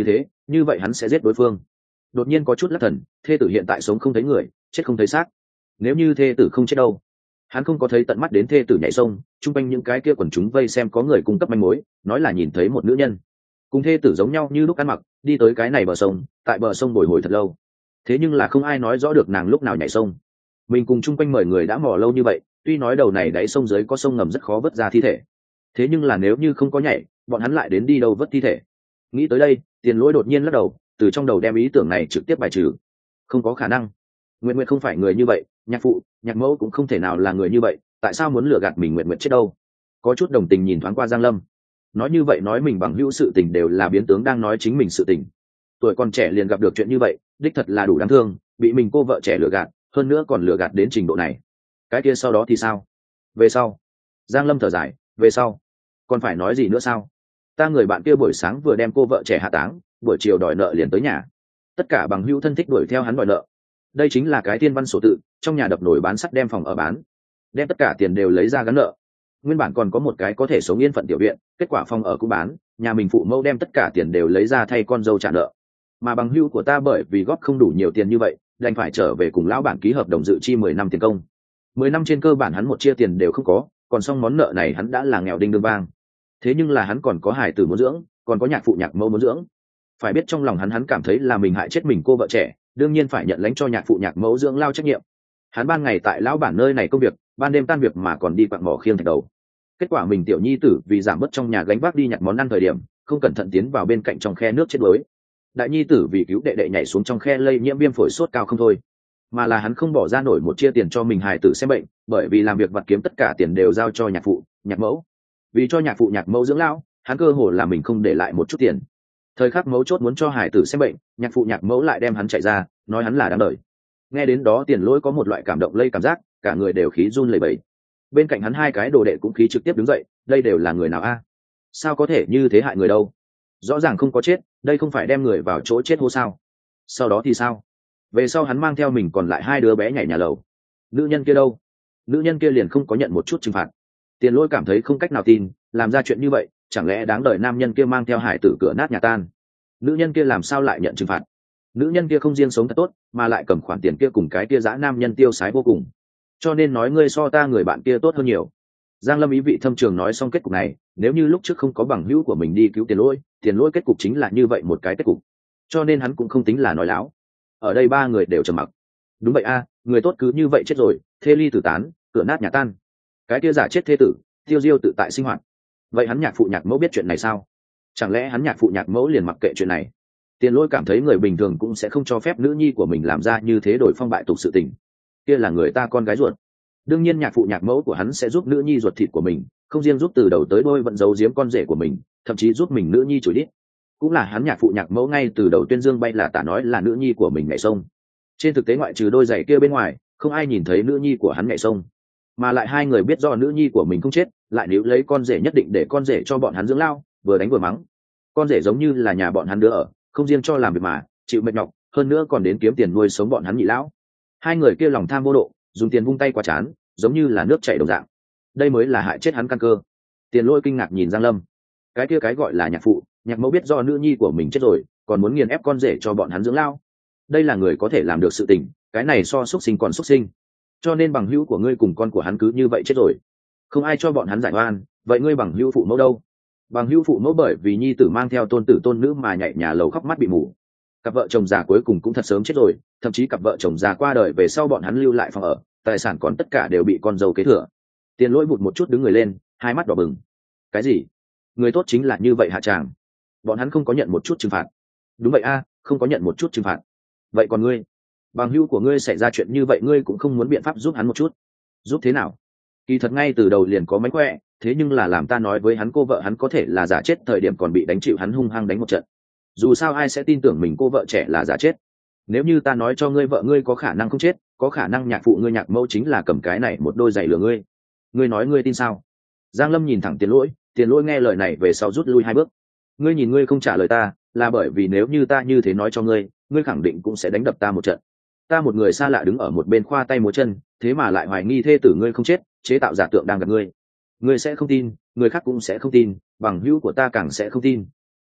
như vậy hắn sẽ giết đối phương. Đột nhiên có chút lắc thần, thê tử hiện tại sống không thấy người, chết không thấy xác. Nếu như thê tử không chết đâu? Hắn không có thấy tận mắt đến thê tử nhảy sông, chung quanh những cái kia quần chúng vây xem có người cung cấp manh mối, nói là nhìn thấy một nữ nhân cùng thê tử giống nhau như lúc ăn mặc, đi tới cái này bờ sông, tại bờ sông bồi hồi thật lâu. Thế nhưng là không ai nói rõ được nàng lúc nào nhảy sông. Mình cùng chung quanh mời người đã mò lâu như vậy, tuy nói đầu này đáy sông dưới có sông ngầm rất khó vớt ra thi thể, thế nhưng là nếu như không có nhảy, bọn hắn lại đến đi đâu vớt thi thể? Nghĩ tới đây, Tiền Lỗi đột nhiên lắc đầu, từ trong đầu đem ý tưởng này trực tiếp bài trừ. Không có khả năng. Nguyệt Nguyệt không phải người như vậy, nhạc phụ, nhạc mẫu cũng không thể nào là người như vậy, tại sao muốn lừa gạt mình Nguyệt Nguyệt chết đâu? Có chút đồng tình nhìn thoáng qua Giang Lâm. Nói như vậy nói mình bằng hữu sự tình đều là biến tướng đang nói chính mình sự tình. Tuổi còn trẻ liền gặp được chuyện như vậy, đích thật là đủ đáng thương, bị mình cô vợ trẻ lừa gạt, hơn nữa còn lừa gạt đến trình độ này. Cái kia sau đó thì sao? Về sau? Giang Lâm thở dài, về sau? Còn phải nói gì nữa sao? Ta người bạn kia buổi sáng vừa đem cô vợ trẻ hạ táng, buổi chiều đòi nợ liền tới nhà. Tất cả bằng hữu thân thích đuổi theo hắn đòi nợ. Đây chính là cái tiên văn sổ tự, trong nhà đập nổi bán sắt đem phòng ở bán, đem tất cả tiền đều lấy ra gắn nợ. Nguyên bản còn có một cái có thể sống yên phận tiểu viện, kết quả phòng ở cũng bán, nhà mình phụ mẫu đem tất cả tiền đều lấy ra thay con dâu trả nợ. Mà bằng hữu của ta bởi vì góp không đủ nhiều tiền như vậy, đành phải trở về cùng lão bản ký hợp đồng dự chi mười năm tiền công. Mười năm trên cơ bản hắn một chia tiền đều không có, còn xong món nợ này hắn đã là nghèo đinh đương vang. Thế nhưng là hắn còn có hài tử muốn dưỡng, còn có nhạc phụ nhạc mẫu muốn dưỡng. Phải biết trong lòng hắn hắn cảm thấy là mình hại chết mình cô vợ trẻ, đương nhiên phải nhận lãnh cho nhạc phụ nhạc mẫu dưỡng lao trách nhiệm. Hắn ban ngày tại lão bản nơi này công việc, ban đêm tan việc mà còn đi quặng mỏ khiêng thạch đầu. Kết quả mình tiểu nhi tử vì giảm bớt trong nhà gánh vác đi nhặt món ăn thời điểm, không cẩn thận tiến vào bên cạnh trong khe nước chết đuối. Đại nhi tử vì cứu đệ đệ nhảy xuống trong khe lây nhiễm viêm phổi sốt cao không thôi, mà là hắn không bỏ ra nổi một chia tiền cho mình hài tử xem bệnh, bởi vì làm việc vặt kiếm tất cả tiền đều giao cho nhạc phụ nhạc mẫu. Vì cho nhạc phụ nhạc mẫu dưỡng lão, hắn cơ hồ là mình không để lại một chút tiền. Thời khắc mấu chốt muốn cho hài tử xem bệnh, nhạc phụ nhạc mẫu lại đem hắn chạy ra, nói hắn là đáng đời. Nghe đến đó Tiền Lỗi có một loại cảm động lây cảm giác, cả người đều khí run lẩy bẩy. Bên cạnh hắn hai cái đồ đệ cũng khí trực tiếp đứng dậy, đây đều là người nào a? Sao có thể như thế hại người đâu? Rõ ràng không có chết, đây không phải đem người vào chỗ chết hô sao? Sau đó thì sao? Về sau hắn mang theo mình còn lại hai đứa bé nhảy nhà lầu. Nữ nhân kia đâu? Nữ nhân kia liền không có nhận một chút trừng phạt. Tiền Lỗi cảm thấy không cách nào tin, làm ra chuyện như vậy, chẳng lẽ đáng đời nam nhân kia mang theo hải tử cửa nát nhà tan? Nữ nhân kia làm sao lại nhận trừng phạt? Nữ nhân kia không riêng sống thật tốt, mà lại cầm khoản tiền kia cùng cái kia dã nam nhân tiêu sái vô cùng. Cho nên nói ngươi so ta người bạn kia tốt hơn nhiều. Giang Lâm ý vị thâm trường nói xong kết cục này, nếu như lúc trước không có bằng hữu của mình đi cứu Tiền Lỗi, Tiền Lỗi kết cục chính là như vậy một cái kết cục. Cho nên hắn cũng không tính là nói láo. Ở đây ba người đều trầm mặc. Đúng vậy a, người tốt cứ như vậy chết rồi, thê ly tử tán, cửa nát nhà tan. Cái kia giả chết thê tử, tiêu diêu tự tại sinh hoạt. Vậy hắn nhạc phụ nhạc mẫu biết chuyện này sao? Chẳng lẽ hắn nhạc phụ nhạc mẫu liền mặc kệ chuyện này? Tiền Lỗi cảm thấy người bình thường cũng sẽ không cho phép nữ nhi của mình làm ra như thế đổi phong bại tục sự tình. Kia là người ta con gái ruột, đương nhiên nhạc phụ nhạc mẫu của hắn sẽ giúp nữ nhi ruột thịt của mình, không riêng giúp từ đầu tới đôi vẫn giấu giếm con rể của mình, thậm chí giúp mình nữ nhi chửi đít. Cũng là hắn nhạc phụ nhạc mẫu ngay từ đầu tuyên dương bay là tả nói là nữ nhi của mình nhảy sông. Trên thực tế ngoại trừ đôi giày kia bên ngoài, không ai nhìn thấy nữ nhi của hắn nhảy sông. Mà lại hai người biết do nữ nhi của mình không chết, lại níu lấy con rể nhất định để con rể cho bọn hắn dưỡng lao, vừa đánh vừa mắng. Con rể giống như là nhà bọn hắn đứa ở, không riêng cho làm việc mà chịu mệt nhọc, hơn nữa còn đến kiếm tiền nuôi sống bọn hắn nhị lão. Hai người kia lòng tham vô độ, dùng tiền vung tay qua chán, giống như là nước chảy đồng dạng. Đây mới là hại chết hắn căn cơ. Tiền Lỗi kinh ngạc nhìn Giang Lâm. Cái kia cái gọi là nhạc phụ nhạc mẫu biết do nữ nhi của mình chết rồi, còn muốn nghiền ép con rể cho bọn hắn dưỡng lao. Đây là người có thể làm được sự tình, cái này so xuất sinh còn xuất sinh. Cho nên bằng hữu của ngươi cùng con của hắn cứ như vậy chết rồi, không ai cho bọn hắn giải oan. Vậy ngươi bằng hữu phụ mẫu đâu? Bằng hữu phụ mẫu bởi vì nhi tử mang theo tôn tử tôn nữ mà nhảy nhà lầu khóc mắt bị mù. Cặp vợ chồng già cuối cùng cũng thật sớm chết rồi, thậm chí cặp vợ chồng già qua đời về sau bọn hắn lưu lại phòng ở, tài sản còn tất cả đều bị con dâu kế thừa. Tiền Lỗi bụt một chút đứng người lên, hai mắt đỏ bừng. Cái gì? Người tốt chính là như vậy hạ tràng? Bọn hắn không có nhận một chút trừng phạt? Đúng vậy a, không có nhận một chút trừng phạt. Vậy còn ngươi, bằng hữu của ngươi xảy ra chuyện như vậy ngươi cũng không muốn biện pháp giúp hắn một chút? Giúp thế nào? Kỳ thật ngay từ đầu liền có mánh khỏe, thế nhưng là làm ta nói với hắn cô vợ hắn có thể là giả chết thời điểm còn bị đánh chịu hắn hung hăng đánh một trận. Dù sao ai sẽ tin tưởng mình cô vợ trẻ là giả chết? Nếu như ta nói cho ngươi vợ ngươi có khả năng không chết, có khả năng nhạc phụ ngươi nhạc mẫu chính là cầm cái này một đôi giày lừa ngươi, ngươi nói ngươi tin sao? Giang Lâm nhìn thẳng Tiền Lỗi, Tiền Lỗi nghe lời này về sau rút lui hai bước. Ngươi nhìn ngươi không trả lời ta, là bởi vì nếu như ta như thế nói cho ngươi, ngươi khẳng định cũng sẽ đánh đập ta một trận. Ta một người xa lạ đứng ở một bên khoa tay múa chân, thế mà lại hoài nghi thê tử ngươi không chết, chế tạo giả tượng đang gặp ngươi. Ngươi sẽ không tin, người khác cũng sẽ không tin, bằng hữu của ta càng sẽ không tin.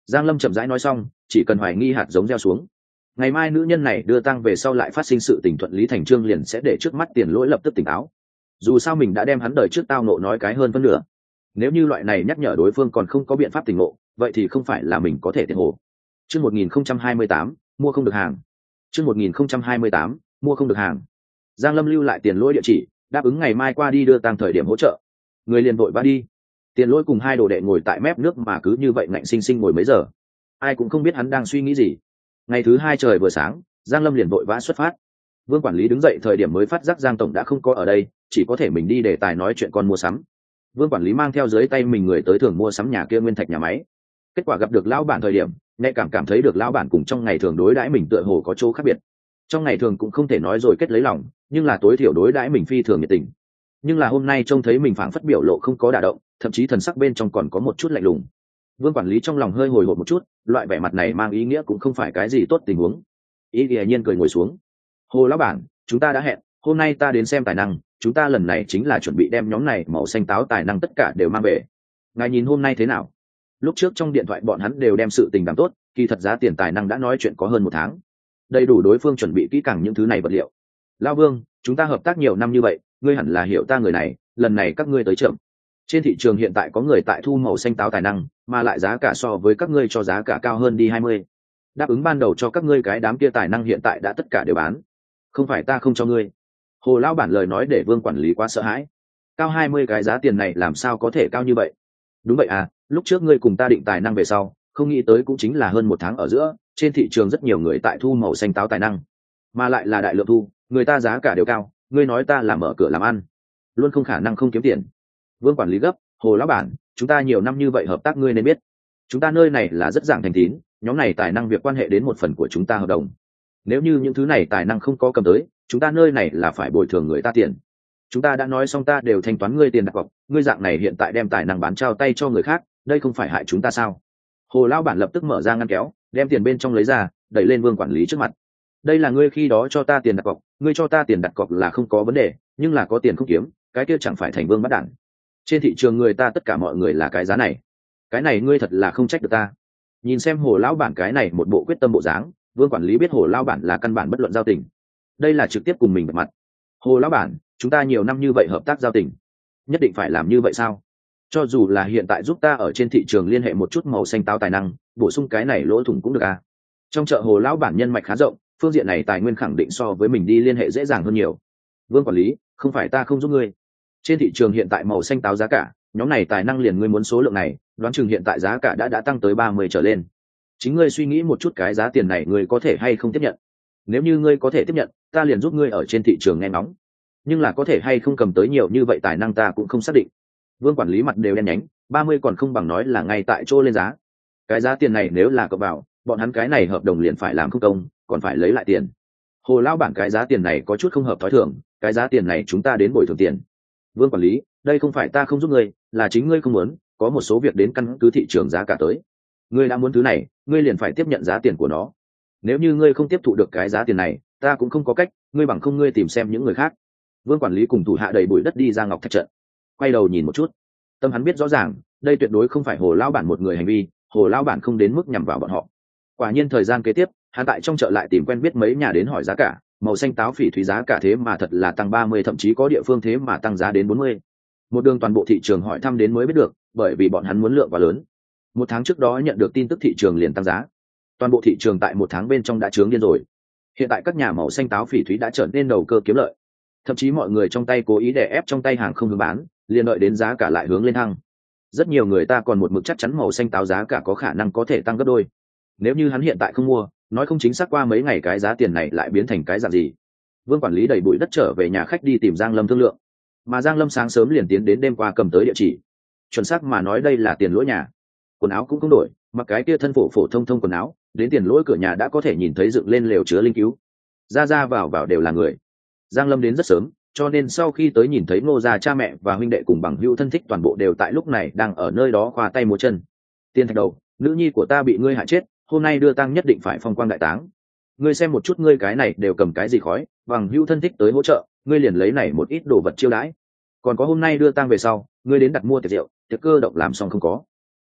Giang Lâm chậm rãi nói xong, chỉ cần hoài nghi hạt giống gieo xuống, ngày mai nữ nhân này đưa tang về sau lại phát sinh sự tình thuận lý thành trương, liền sẽ để trước mắt Tiền Lỗi lập tức tỉnh táo. Dù sao mình đã đem hắn đời trước tao nộ nói cái hơn phân nửa, nếu như loại này nhắc nhở đối phương còn không có biện pháp tỉnh ngộ, vậy thì không phải là mình có thể tiền hồ. Chương một nghìn không trăm hai mươi tám, mua không được hàng. Chương một nghìn không trăm hai mươi tám, mua không được hàng. Giang Lâm lưu lại Tiền Lỗi địa chỉ, đáp ứng ngày mai qua đi đưa tang thời điểm hỗ trợ. Người liền vội vã đi. Tiền Lỗi cùng hai đồ đệ ngồi tại mép nước mà cứ như vậy ngạnh sinh sinh ngồi mấy giờ. Ai cũng không biết hắn đang suy nghĩ gì. Ngày thứ hai trời vừa sáng, Giang Lâm liền vội vã xuất phát. Vương quản lý đứng dậy thời điểm mới phát giác Giang tổng đã không có ở đây, chỉ có thể mình đi đề tài nói chuyện con mua sắm. Vương quản lý mang theo dưới tay mình người tới thường mua sắm nhà kia nguyên thạch nhà máy. Kết quả gặp được lão bản thời điểm, nhạy cảm cảm thấy được lão bản cùng trong ngày thường đối đãi mình tựa hồ có chỗ khác biệt. Trong ngày thường cũng không thể nói rồi kết lấy lòng, nhưng là tối thiểu đối đãi mình phi thường nhiệt tình. Nhưng là hôm nay trông thấy mình phảng phất biểu lộ không có đả động, thậm chí thần sắc bên trong còn có một chút lạnh lùng. Vương quản lý trong lòng hơi hồi hộp một chút, loại vẻ mặt này mang ý nghĩa cũng không phải cái gì tốt tình huống. Ý thì nhiên cười ngồi xuống. Hồ lão bản, chúng ta đã hẹn, hôm nay ta đến xem tài năng, chúng ta lần này chính là chuẩn bị đem nhóm này màu xanh táo tài năng tất cả đều mang về. Ngài nhìn hôm nay thế nào? Lúc trước trong điện thoại bọn hắn đều đem sự tình đảm tốt, kỳ thật giá tiền tài năng đã nói chuyện có hơn một tháng, đầy đủ đối phương chuẩn bị kỹ càng những thứ này vật liệu. Lão Vương, chúng ta hợp tác nhiều năm như vậy, ngươi hẳn là hiểu ta người này, lần này các ngươi tới chậm. Trên thị trường hiện tại có người tại thu màu xanh táo tài năng, mà lại giá cả so với các ngươi cho giá cả cao hơn đi hai mươi. Đáp ứng ban đầu cho các ngươi cái đám kia tài năng hiện tại đã tất cả đều bán. Không phải ta không cho ngươi. Hồ lão bản lời nói để Vương quản lý quá sợ hãi. Cao hai mươi cái giá tiền này làm sao có thể cao như vậy? Đúng vậy à, lúc trước ngươi cùng ta định tài năng về sau, không nghĩ tới cũng chính là hơn một tháng ở giữa, trên thị trường rất nhiều người tại thu màu xanh táo tài năng, mà lại là đại lượng thu, người ta giá cả đều cao, ngươi nói ta làm mở cửa làm ăn, luôn không khả năng không kiếm tiền. Vương quản lý gấp, Hồ lão bản, chúng ta nhiều năm như vậy hợp tác ngươi nên biết, chúng ta nơi này là rất giảng thành tín, nhóm này tài năng việc quan hệ đến một phần của chúng ta hợp đồng. Nếu như những thứ này tài năng không có cầm tới, chúng ta nơi này là phải bồi thường người ta tiền. Chúng ta đã nói xong ta đều thanh toán ngươi tiền đặt cọc, ngươi dạng này hiện tại đem tài năng bán trao tay cho người khác, đây không phải hại chúng ta sao? Hồ lão bản lập tức mở ra ngăn kéo, đem tiền bên trong lấy ra, đẩy lên Vương quản lý trước mặt. Đây là ngươi khi đó cho ta tiền đặt cọc, ngươi cho ta tiền đặt cọc là không có vấn đề, nhưng là có tiền không kiếm, cái kia chẳng phải thành vương bắt đản. Trên thị trường người ta tất cả mọi người là cái giá này, cái này ngươi thật là không trách được ta. Nhìn xem Hồ lão bản cái này một bộ quyết tâm bộ dáng, Vương quản lý biết Hồ lão bản là căn bản bất luận giao tình, đây là trực tiếp cùng mình bật mặt. Hồ lão bản, chúng ta nhiều năm như vậy hợp tác giao tình, nhất định phải làm như vậy sao? Cho dù là hiện tại giúp ta ở trên thị trường liên hệ một chút màu xanh táo tài năng, bổ sung cái này lỗ thủng cũng được à? Trong chợ Hồ lão bản nhân mạch khá rộng, phương diện này tài nguyên khẳng định so với mình đi liên hệ dễ dàng hơn nhiều. Vương quản lý, không phải ta không giúp ngươi, trên thị trường hiện tại màu xanh táo giá cả, nhóm này tài năng liền ngươi muốn số lượng này, đoán chừng hiện tại giá cả đã đã tăng tới ba mươi trở lên. Chính ngươi suy nghĩ một chút cái giá tiền này ngươi có thể hay không tiếp nhận. Nếu như ngươi có thể tiếp nhận, ta liền giúp ngươi ở trên thị trường nghe ngóng, nhưng là có thể hay không cầm tới nhiều như vậy tài năng ta cũng không xác định. Vương quản lý mặt đều đen nhánh, ba mươi còn không bằng nói là ngay tại chỗ lên giá. Cái giá tiền này nếu là cậu vào, bọn hắn cái này hợp đồng liền phải làm không công, còn phải lấy lại tiền. Hồ lão bản cái giá tiền này có chút không hợp thói thường, cái giá tiền này chúng ta đến bồi thường tiền. Vương quản lý, đây không phải ta không giúp ngươi, là chính ngươi không muốn, có một số việc đến căn cứ thị trường giá cả tới. Ngươi đã muốn thứ này, ngươi liền phải tiếp nhận giá tiền của nó. Nếu như ngươi không tiếp thụ được cái giá tiền này, ta cũng không có cách, ngươi bằng không ngươi tìm xem những người khác. Vương quản lý cùng thủ hạ đầy bụi đất đi ra ngọc thạch trận, quay đầu nhìn một chút, tâm hắn biết rõ ràng, đây tuyệt đối không phải Hồ lão bản một người hành vi, Hồ lão bản không đến mức nhằm vào bọn họ. Quả nhiên thời gian kế tiếp, hắn tại trong chợ lại tìm quen biết mấy nhà đến hỏi giá cả, màu xanh táo phỉ thúy giá cả thế mà thật là tăng ba mươi, thậm chí có địa phương thế mà tăng giá đến bốn mươi. Một đường toàn bộ thị trường hỏi thăm đến mới biết được, bởi vì bọn hắn muốn lượng quá lớn. Một tháng trước đó nhận được tin tức thị trường liền tăng giá. Toàn bộ thị trường tại một tháng bên trong đã chướng điên rồi. Hiện tại các nhà màu xanh táo phỉ thúy đã trở nên đầu cơ kiếm lợi. Thậm chí mọi người trong tay cố ý đè ép trong tay hàng không hướng bán, liền đợi đến giá cả lại hướng lên thăng. Rất nhiều người ta còn một mực chắc chắn màu xanh táo giá cả có khả năng có thể tăng gấp đôi. Nếu như hắn hiện tại không mua, nói không chính xác qua mấy ngày cái giá tiền này lại biến thành cái dạng gì. Vương quản lý đẩy bụi đất trở về nhà khách đi tìm Giang Lâm thương lượng, mà Giang Lâm sáng sớm liền tiến đến đêm qua cầm tới địa chỉ. Chuẩn xác mà nói đây là Tiền Lỗi nhà. Quần áo cũng không đổi, mặc cái kia thân phổ phổ thông thông quần áo, đến Tiền Lỗi cửa nhà đã có thể nhìn thấy dựng lên lều chứa linh cứu. Ra ra vào vào đều là người. Giang Lâm đến rất sớm, cho nên sau khi tới nhìn thấy Ngô gia cha mẹ và huynh đệ cùng bằng hữu thân thích toàn bộ đều tại lúc này đang ở nơi đó khoa tay múa chân. Tiên Thạch Đầu, nữ nhi của ta bị ngươi hại chết, hôm nay đưa tang nhất định phải phong quang đại táng. Ngươi xem một chút ngươi cái này đều cầm cái gì khói, bằng hữu thân thích tới hỗ trợ, ngươi liền lấy này một ít đồ vật chiêu đãi. Còn có hôm nay đưa tang về sau, ngươi đến đặt mua tiệc rượu, tiệc cơ động làm xong không có.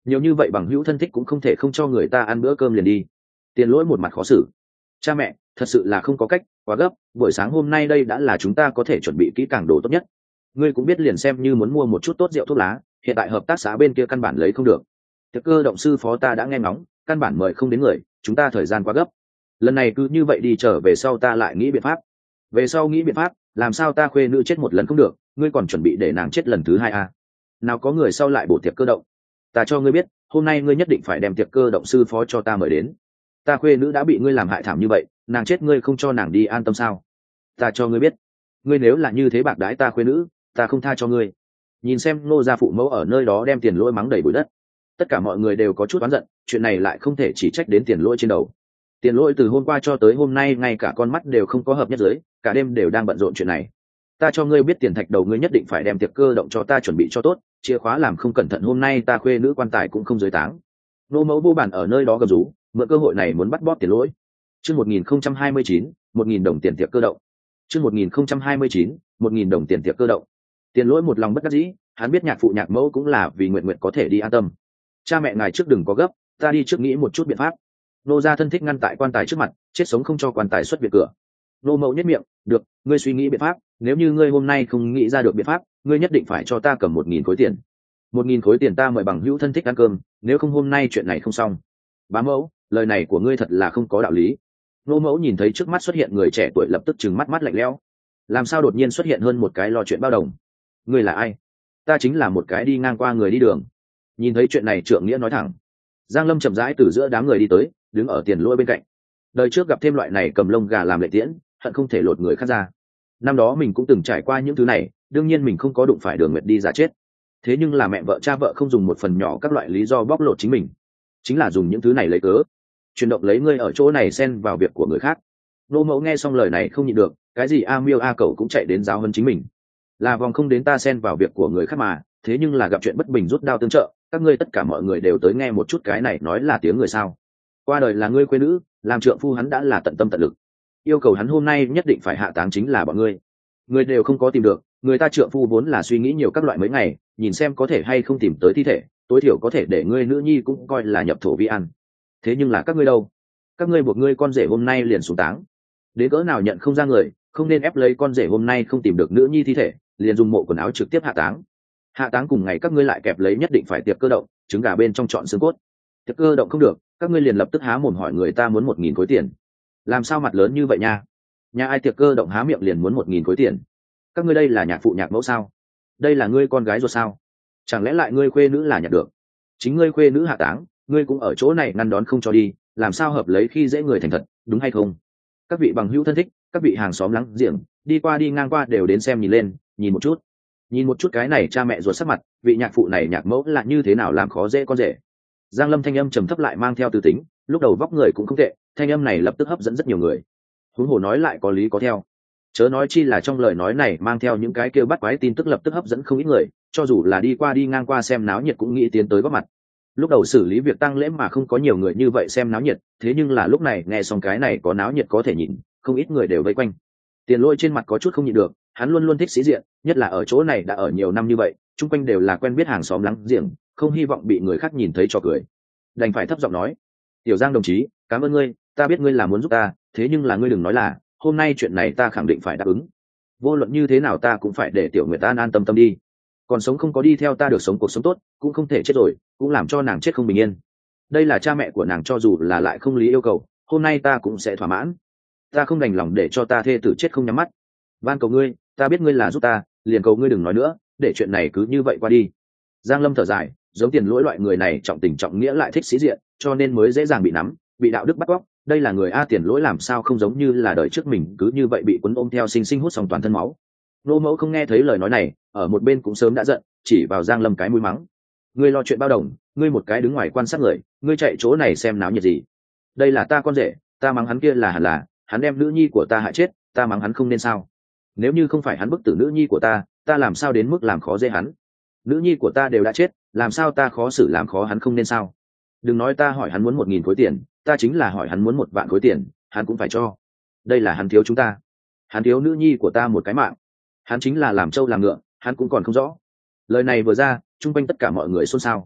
nhiều như vậy bằng hữu thân thích cũng không thể không cho người ta ăn bữa cơm liền đi. Tiền Lỗi một mặt khó xử. Cha mẹ, thật sự là không có cách, quá gấp, buổi sáng hôm nay đây đã là chúng ta có thể chuẩn bị kỹ càng đồ tốt nhất. Ngươi cũng biết liền xem như muốn mua một chút tốt rượu thuốc lá, hiện tại hợp tác xã bên kia căn bản lấy không được. Tiệc cơ động sư phó ta đã nghe ngóng, căn bản mời không đến người, chúng ta thời gian quá gấp. Lần này cứ như vậy đi trở về sau ta lại nghĩ biện pháp. Về sau nghĩ biện pháp, làm sao ta khuê nữ chết một lần không được, ngươi còn chuẩn bị để nàng chết lần thứ hai à? Nào có người sau lại bổ tiệc cơ động. Ta cho ngươi biết, hôm nay ngươi nhất định phải đem tiệc cơ động sư phó cho ta mời đến. Ta khuê nữ đã bị ngươi làm hại thảm như vậy, nàng chết ngươi không cho nàng đi an tâm sao? Ta cho ngươi biết, ngươi nếu là như thế bạc đái ta khuê nữ, ta không tha cho ngươi. Nhìn xem Ngô gia phụ mẫu ở nơi đó đem Tiền Lỗi mắng đầy bụi đất, tất cả mọi người đều có chút oán giận, chuyện này lại không thể chỉ trách đến Tiền Lỗi trên đầu. Tiền Lỗi từ hôm qua cho tới hôm nay ngay cả con mắt đều không có hợp nhất dưới, cả đêm đều đang bận rộn chuyện này. Ta cho ngươi biết tiền thạch đầu ngươi nhất định phải đem tiệc cơ động cho ta chuẩn bị cho tốt, chìa khóa làm không cẩn thận hôm nay ta khuê nữ quan tài cũng không dưới táng. Nô mẫu vô bản ở nơi đó gầm rú, mượn cơ hội này muốn bắt bóp Tiền Lỗi. Chương một nghìn không trăm hai mươi chín, một nghìn đồng tiền tiệc cơ động. Chương một nghìn không trăm hai mươi chín, một nghìn đồng tiền tiệc cơ động. Tiền Lỗi một lòng bất đắc dĩ, hắn biết nhạc phụ nhạc mẫu cũng là vì nguyện nguyện có thể đi an tâm. Cha mẹ ngài trước đừng có gấp, ta đi trước nghĩ một chút biện pháp. Nô gia thân thích ngăn tại quan tài trước mặt, chết sống không cho quan tài xuất viện cửa. Nô mẫu nhất miệng, được, ngươi suy nghĩ biện pháp, nếu như ngươi hôm nay không nghĩ ra được biện pháp, ngươi nhất định phải cho ta cầm một nghìn khối tiền. Một nghìn khối tiền ta mời bằng hữu thân thích ăn cơm, nếu không hôm nay chuyện này không xong. Bá mẫu, lời này của ngươi thật là không có đạo lý. Nô mẫu nhìn thấy trước mắt xuất hiện người trẻ tuổi lập tức trừng mắt mắt lạnh lẽo. Làm sao đột nhiên xuất hiện hơn một cái lo chuyện bao đồng? Ngươi là ai? Ta chính là một cái đi ngang qua người đi đường. Nhìn thấy chuyện này Trượng Nghĩa nói thẳng. Giang Lâm chậm rãi từ giữa đám người đi tới, đứng ở Tiền Lỗi bên cạnh. Đời trước gặp thêm loại này cầm lông gà làm lệ tiễn, hận không thể lột người khác ra. Năm đó mình cũng từng trải qua những thứ này, đương nhiên mình không có đụng phải Đường Nguyệt đi giả chết. Thế nhưng là mẹ vợ cha vợ không dùng một phần nhỏ các loại lý do bóc lột chính mình, chính là dùng những thứ này lấy cớ, chuyển động lấy ngươi ở chỗ này xen vào việc của người khác. Nô mẫu nghe xong lời này không nhịn được, cái gì a miêu a cẩu cũng chạy đến giáo hơn chính mình. Là vòng không đến ta xen vào việc của người khác mà, thế nhưng là gặp chuyện bất bình rút đao tương trợ, các ngươi tất cả mọi người đều tới nghe một chút cái này nói là tiếng người sao? Qua đời là ngươi quê nữ, làm trượng phu hắn đã là tận tâm tận lực, yêu cầu hắn hôm nay nhất định phải hạ táng chính là bọn ngươi. Người đều không có tìm được, người ta trượng phu vốn là suy nghĩ nhiều các loại mấy ngày, nhìn xem có thể hay không tìm tới thi thể, tối thiểu có thể để ngươi nữ nhi cũng coi là nhập thổ vi ăn. Thế nhưng là các ngươi đâu? Các ngươi buộc ngươi con rể hôm nay liền xuống táng. Đến cỡ nào nhận không ra người, không nên ép lấy con rể hôm nay không tìm được nữ nhi thi thể, liền dùng mộ quần áo trực tiếp hạ táng. Hạ táng cùng ngày các ngươi lại kẹp lấy nhất định phải tiệc cơ động, trứng gà bên trong chọn xương cốt. Tiệc cơ động không được, các ngươi liền lập tức há mồm hỏi người ta muốn một nghìn khối tiền. Làm sao mặt lớn như vậy nha? Nhà ai tiệc cơ động há miệng liền muốn một nghìn khối tiền? Các ngươi đây là nhạc phụ nhạc mẫu sao? Đây là ngươi con gái ruột sao? Chẳng lẽ lại ngươi khuê nữ là nhặt được? Chính ngươi khuê nữ hạ táng, ngươi cũng ở chỗ này ngăn đón không cho đi, làm sao hợp lấy khi dễ người thành thật, đúng hay không? Các vị bằng hữu thân thích, các vị hàng xóm láng giềng, đi qua đi ngang qua đều đến xem nhìn lên, nhìn một chút, nhìn một chút cái này cha mẹ ruột sắc mặt, vị nhạc phụ này nhạc mẫu là như thế nào làm khó dễ con rể. Giang Lâm thanh âm trầm thấp lại mang theo từ tính, lúc đầu vóc người cũng không tệ, thanh âm này lập tức hấp dẫn rất nhiều người. Huống hồ nói lại có lý có theo, chớ nói chi là trong lời nói này mang theo những cái kêu bắt quái tin tức lập tức hấp dẫn không ít người, cho dù là đi qua đi ngang qua xem náo nhiệt cũng nghĩ tiến tới góp mặt. Lúc đầu xử lý việc tang lễ mà không có nhiều người như vậy xem náo nhiệt, thế nhưng là lúc này nghe xong cái này có náo nhiệt có thể nhìn, không ít người đều vây quanh. Tiền Lỗi trên mặt có chút không nhịn được, hắn luôn luôn thích sĩ diện, nhất là ở chỗ này đã ở nhiều năm như vậy, chung quanh đều là quen biết hàng xóm láng giềng, không hy vọng bị người khác nhìn thấy cho cười, đành phải thấp giọng nói: "Tiểu Giang đồng chí, cảm ơn ngươi, ta biết ngươi là muốn giúp ta, thế nhưng là ngươi đừng nói là, hôm nay chuyện này ta khẳng định phải đáp ứng. Vô luận như thế nào ta cũng phải để Tiểu Nguyệt an an tâm tâm đi. Còn sống không có đi theo ta được sống cuộc sống tốt, cũng không thể chết rồi, cũng làm cho nàng chết không bình yên. Đây là cha mẹ của nàng, cho dù là lại không lý yêu cầu, hôm nay ta cũng sẽ thỏa mãn. Ta không đành lòng để cho ta thê tử chết không nhắm mắt. Van cầu ngươi, ta biết ngươi là giúp ta, liền cầu ngươi đừng nói nữa, để chuyện này cứ như vậy qua đi." Giang Lâm thở dài, giống Tiền Lỗi loại người này trọng tình trọng nghĩa lại thích sĩ diện, cho nên mới dễ dàng bị nắm, bị đạo đức bắt cóc. Đây là người a, Tiền Lỗi làm sao không giống như là đời trước mình cứ như vậy bị cuốn ôm theo sinh sinh hút xong toàn thân máu. Nô mẫu không nghe thấy lời nói này, ở một bên cũng sớm đã giận, chỉ vào Giang Lâm cái mũi mắng: "Ngươi lo chuyện bao đồng, ngươi một cái đứng ngoài quan sát người, ngươi chạy chỗ này xem náo nhiệt gì? Đây là ta con rể, ta mắng hắn kia là hẳn là, hắn đem nữ nhi của ta hại chết, ta mắng hắn không nên sao? Nếu như không phải hắn bức tử nữ nhi của ta, ta làm sao đến mức làm khó dễ hắn? Nữ nhi của ta đều đã chết, làm sao ta khó xử làm khó hắn không nên sao? Đừng nói ta hỏi hắn muốn một nghìn khối tiền, ta chính là hỏi hắn muốn một vạn khối tiền, hắn cũng phải cho. Đây là hắn thiếu chúng ta, hắn thiếu nữ nhi của ta một cái mạng, hắn chính là làm trâu làm ngựa, hắn cũng còn không rõ." Lời này vừa ra, chung quanh tất cả mọi người xôn xao.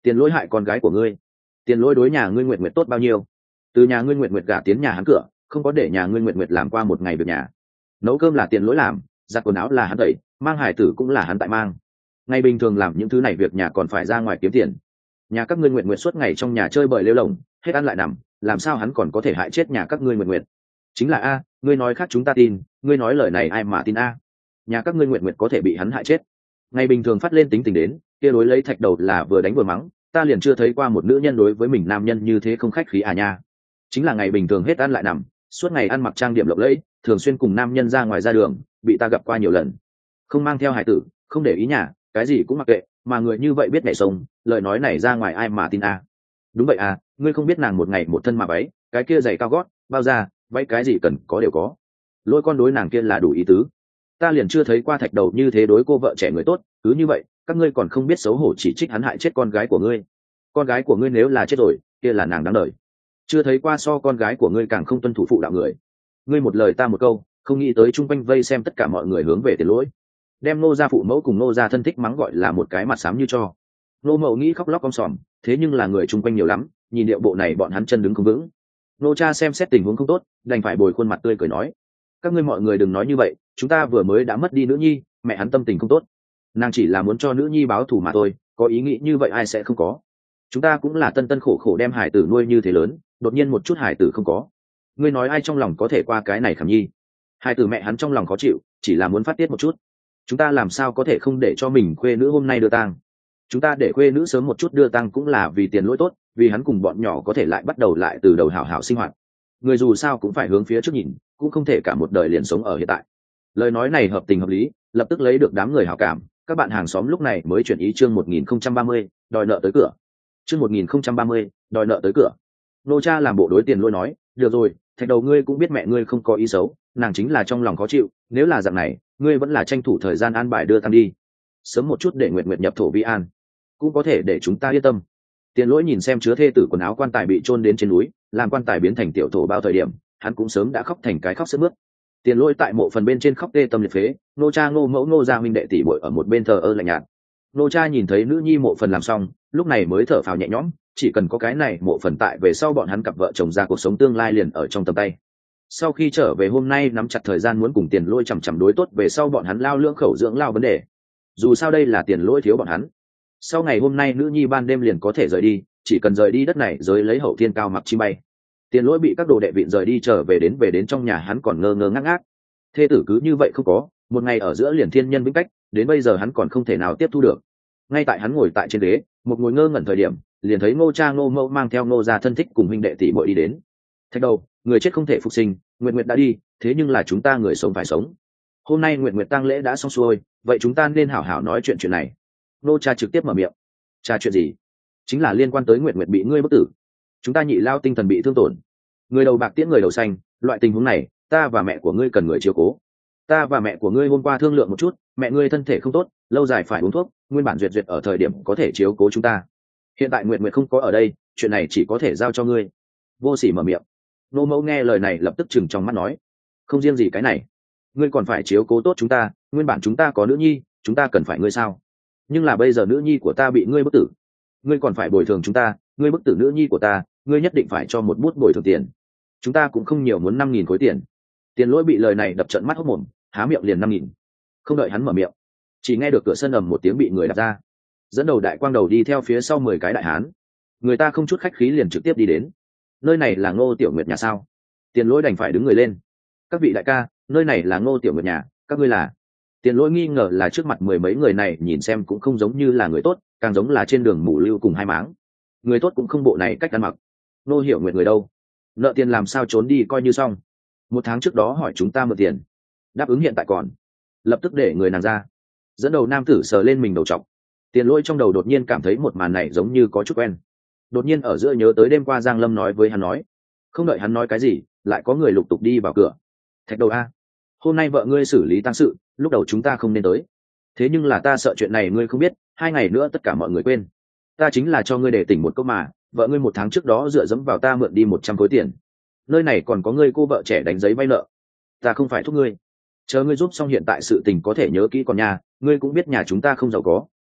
Tiền lỗi hại con gái của ngươi. Tiền lỗi đối nhà ngươi Nguyệt Nguyệt tốt bao nhiêu? Từ nhà ngươi Nguyệt Nguyệt gả tiến nhà hắn cửa, không có để nhà ngươi Nguyệt Nguyệt làm qua một ngày việc nhà. Nấu cơm là tiền lỗi làm, giặt quần áo là hắn tẩy, mang hải tử cũng là hắn tại mang. Ngày bình thường làm những thứ này việc nhà còn phải ra ngoài kiếm tiền. Nhà các ngươi Nguyệt Nguyệt suốt ngày trong nhà chơi bời lêu lồng, hết ăn lại nằm, làm sao hắn còn có thể hại chết nhà các ngươi Nguyệt Nguyệt? Chính là a, ngươi nói khác chúng ta tin, ngươi nói lời này ai mà tin a? Nhà các ngươi Nguyệt Nguyệt có thể bị hắn hại chết. Ngày bình thường phát lên tính tình đến, kia đối lấy thạch đầu là vừa đánh vừa mắng, ta liền chưa thấy qua một nữ nhân đối với mình nam nhân như thế không khách khí à nha. Chính là ngày bình thường hết ăn lại nằm, suốt ngày ăn mặc trang điểm lộng lẫy, thường xuyên cùng nam nhân ra ngoài ra đường, bị ta gặp qua nhiều lần. Không mang theo hải tử, không để ý nhà, cái gì cũng mặc kệ, mà người như vậy biết nhảy sông, lời nói này ra ngoài ai mà tin a? Đúng vậy à, ngươi không biết nàng một ngày một thân mà váy, cái kia giày cao gót, bao da, váy cái gì cần có đều có. Lôi con đối nàng kia là đủ ý tứ. Ta liền chưa thấy qua thạch đầu như thế đối cô vợ trẻ người tốt, cứ như vậy, các ngươi còn không biết xấu hổ chỉ trích hắn hại chết con gái của ngươi. Con gái của ngươi nếu là chết rồi, kia là nàng đáng đời. Chưa thấy qua so con gái của ngươi càng không tuân thủ phụ đạo người. Ngươi một lời ta một câu, không nghĩ tới chung quanh vây xem tất cả mọi người hướng về tiền lỗi, đem nô gia phụ mẫu cùng nô gia thân thích mắng gọi là một cái mặt xám như cho. Nô mậu nghĩ khóc lóc om sòm, thế nhưng là người chung quanh nhiều lắm, nhìn điệu bộ này bọn hắn chân đứng không vững. Nô cha xem xét tình huống không tốt, đành phải bồi khuôn mặt tươi cười nói: các ngươi mọi người đừng nói như vậy, chúng ta vừa mới đã mất đi nữ nhi, mẹ hắn tâm tình không tốt, nàng chỉ là muốn cho nữ nhi báo thù mà thôi, có ý nghĩ như vậy ai sẽ không có. Chúng ta cũng là tân tân khổ khổ đem hải tử nuôi như thế lớn, đột nhiên một chút hải tử không có, ngươi nói ai trong lòng có thể qua cái này khảm nhi? Hải tử mẹ hắn trong lòng khó chịu, chỉ là muốn phát tiết một chút. Chúng ta làm sao có thể không để cho mình khuê nữ hôm nay đưa tang? Chúng ta để khuê nữ sớm một chút đưa tang cũng là vì tiền lỗi tốt, vì hắn cùng bọn nhỏ có thể lại bắt đầu lại từ đầu hảo hảo sinh hoạt. Người dù sao cũng phải hướng phía trước nhìn, cũng không thể cả một đời liền sống ở hiện tại. Lời nói này hợp tình hợp lý, lập tức lấy được đám người hảo cảm. Các bạn hàng xóm lúc này mới chuyển ý chương một nghìn không trăm ba mươi, đòi nợ tới cửa. Chương một nghìn không trăm ba mươi, đòi nợ tới cửa. Nô cha làm bộ đối tiền lỗi nói: được rồi, thạch đầu ngươi cũng biết mẹ ngươi không có ý xấu, nàng chính là trong lòng khó chịu, nếu là dạng này, ngươi vẫn là tranh thủ thời gian an bài đưa tang đi, sớm một chút để Nguyệt Nguyệt nhập thổ vi an, cũng có thể để chúng ta yên tâm. Tiền lỗi nhìn xem chứa thê tử quần áo quan tài bị chôn đến trên núi, làm quan tài biến thành tiểu thổ bao thời điểm, hắn cũng sớm đã khóc thành cái khóc sướt mướt. Tiền lỗi tại mộ phần bên trên khóc tê tâm liệt phế, nô cha ngô mẫu nô gia huynh đệ tỷ muội ở một bên thờ ơ lạnh nhạt. Nô cha nhìn thấy nữ nhi mộ phần làm xong, lúc này mới thở phào nhẹ nhõm, chỉ cần có cái này mộ phần tại, về sau bọn hắn cặp vợ chồng ra cuộc sống tương lai liền ở trong tầm tay. Sau khi trở về hôm nay nắm chặt thời gian muốn cùng tiền lỗi chằm chằm đối tốt, về sau bọn hắn lao lưỡng khẩu dưỡng lao vấn đề. Dù sao đây là tiền lỗi thiếu bọn hắn. Sau ngày hôm nay nữ nhi ban đêm liền có thể rời đi, chỉ cần rời đi đất này giới lấy hậu thiên cao mặc chi bay. Tiền lỗi bị các đồ đệ vịn rời đi trở về đến về đến trong nhà hắn còn ngơ ngơ ngác ngác. Thê tử cứ như vậy không có, một ngày ở giữa liền thiên nhân vĩnh cách, đến bây giờ hắn còn không thể nào tiếp thu được. Ngay tại hắn ngồi tại trên ghế, một ngồi ngơ ngẩn thời điểm, liền thấy Ngô cha Ngô mẫu mang theo Ngô gia thân thích cùng huynh đệ tỷ muội đi đến. Thạch đầu, người chết không thể phục sinh, Nguyệt Nguyệt đã đi, thế nhưng là chúng ta người sống phải sống. Hôm nay Nguyệt Nguyệt tang lễ đã xong xuôi, vậy chúng ta nên hảo hảo nói chuyện chuyện này. Ngô cha trực tiếp mở miệng. Cha chuyện gì? Chính là liên quan tới Nguyệt Nguyệt bị ngươi bức tử. Chúng ta nhị lao tinh thần bị thương tổn. Người đầu bạc tiễn người đầu xanh, loại tình huống này, ta và mẹ của ngươi cần người chiếu cố. Ta và mẹ của ngươi hôm qua thương lượng một chút, mẹ ngươi thân thể không tốt, lâu dài phải uống thuốc, nguyên bản duyệt duyệt ở thời điểm có thể chiếu cố chúng ta. Hiện tại Nguyệt Nguyệt không có ở đây, chuyện này chỉ có thể giao cho ngươi. Vô Sỉ mở miệng. Nô mẫu nghe lời này lập tức chừng trong mắt nói: không riêng gì cái này, ngươi còn phải chiếu cố tốt chúng ta, nguyên bản chúng ta có nữ nhi, chúng ta cần phải ngươi sao? Nhưng là bây giờ nữ nhi của ta bị ngươi bức tử, ngươi còn phải bồi thường chúng ta, ngươi bức tử nữ nhi của ta, ngươi nhất định phải cho một bút bồi thường tiền. Chúng ta cũng không nhiều, muốn năm nghìn khối tiền. Tiền lỗi bị lời này đập trợn mắt hốc mồm, há miệng liền năm nghìn. Không đợi hắn mở miệng, chỉ nghe được cửa sân ầm một tiếng bị người đập ra, dẫn đầu đại quang đầu đi theo phía sau mười cái đại hán. Người ta không chút khách khí liền trực tiếp đi đến. Nơi này là Ngô Tiểu Nguyệt nhà sao? Tiền lỗi đành phải đứng người lên. Các vị đại ca, nơi này là Ngô Tiểu Nguyệt nhà, các ngươi là? Tiền lỗi nghi ngờ là trước mặt mười mấy người này nhìn xem cũng không giống như là người tốt, càng giống là trên đường mù lưu cùng hai máng. Người tốt cũng không bộ này cách ăn mặc. Ngô Hiểu Nguyệt người đâu? Nợ tiền làm sao trốn đi coi như xong. Một tháng trước đó hỏi chúng ta mượn tiền, đáp ứng hiện tại còn, lập tức để người nàng ra. Dẫn đầu nam tử sờ lên mình đầu trọc. Tiền lỗi trong đầu đột nhiên cảm thấy một màn này giống như có chút quen. Đột nhiên ở giữa nhớ tới đêm qua Giang Lâm nói với hắn nói. Không đợi hắn nói cái gì, lại có người lục tục đi vào cửa. Thạch đầu a, hôm nay vợ ngươi xử lý tang sự, lúc đầu chúng ta không nên tới, thế nhưng là ta sợ chuyện này ngươi không biết, hai ngày nữa tất cả mọi người quên. Ta chính là cho ngươi để tỉnh một câu mà, vợ ngươi một tháng trước đó dựa dẫm vào ta mượn đi một trăm khối tiền, nơi này còn có ngươi cô vợ trẻ đánh giấy vay nợ, ta không phải thúc ngươi, chờ ngươi giúp xong hiện tại sự tình có thể nhớ kỹ còn nhà, ngươi cũng biết nhà chúng ta không giàu có,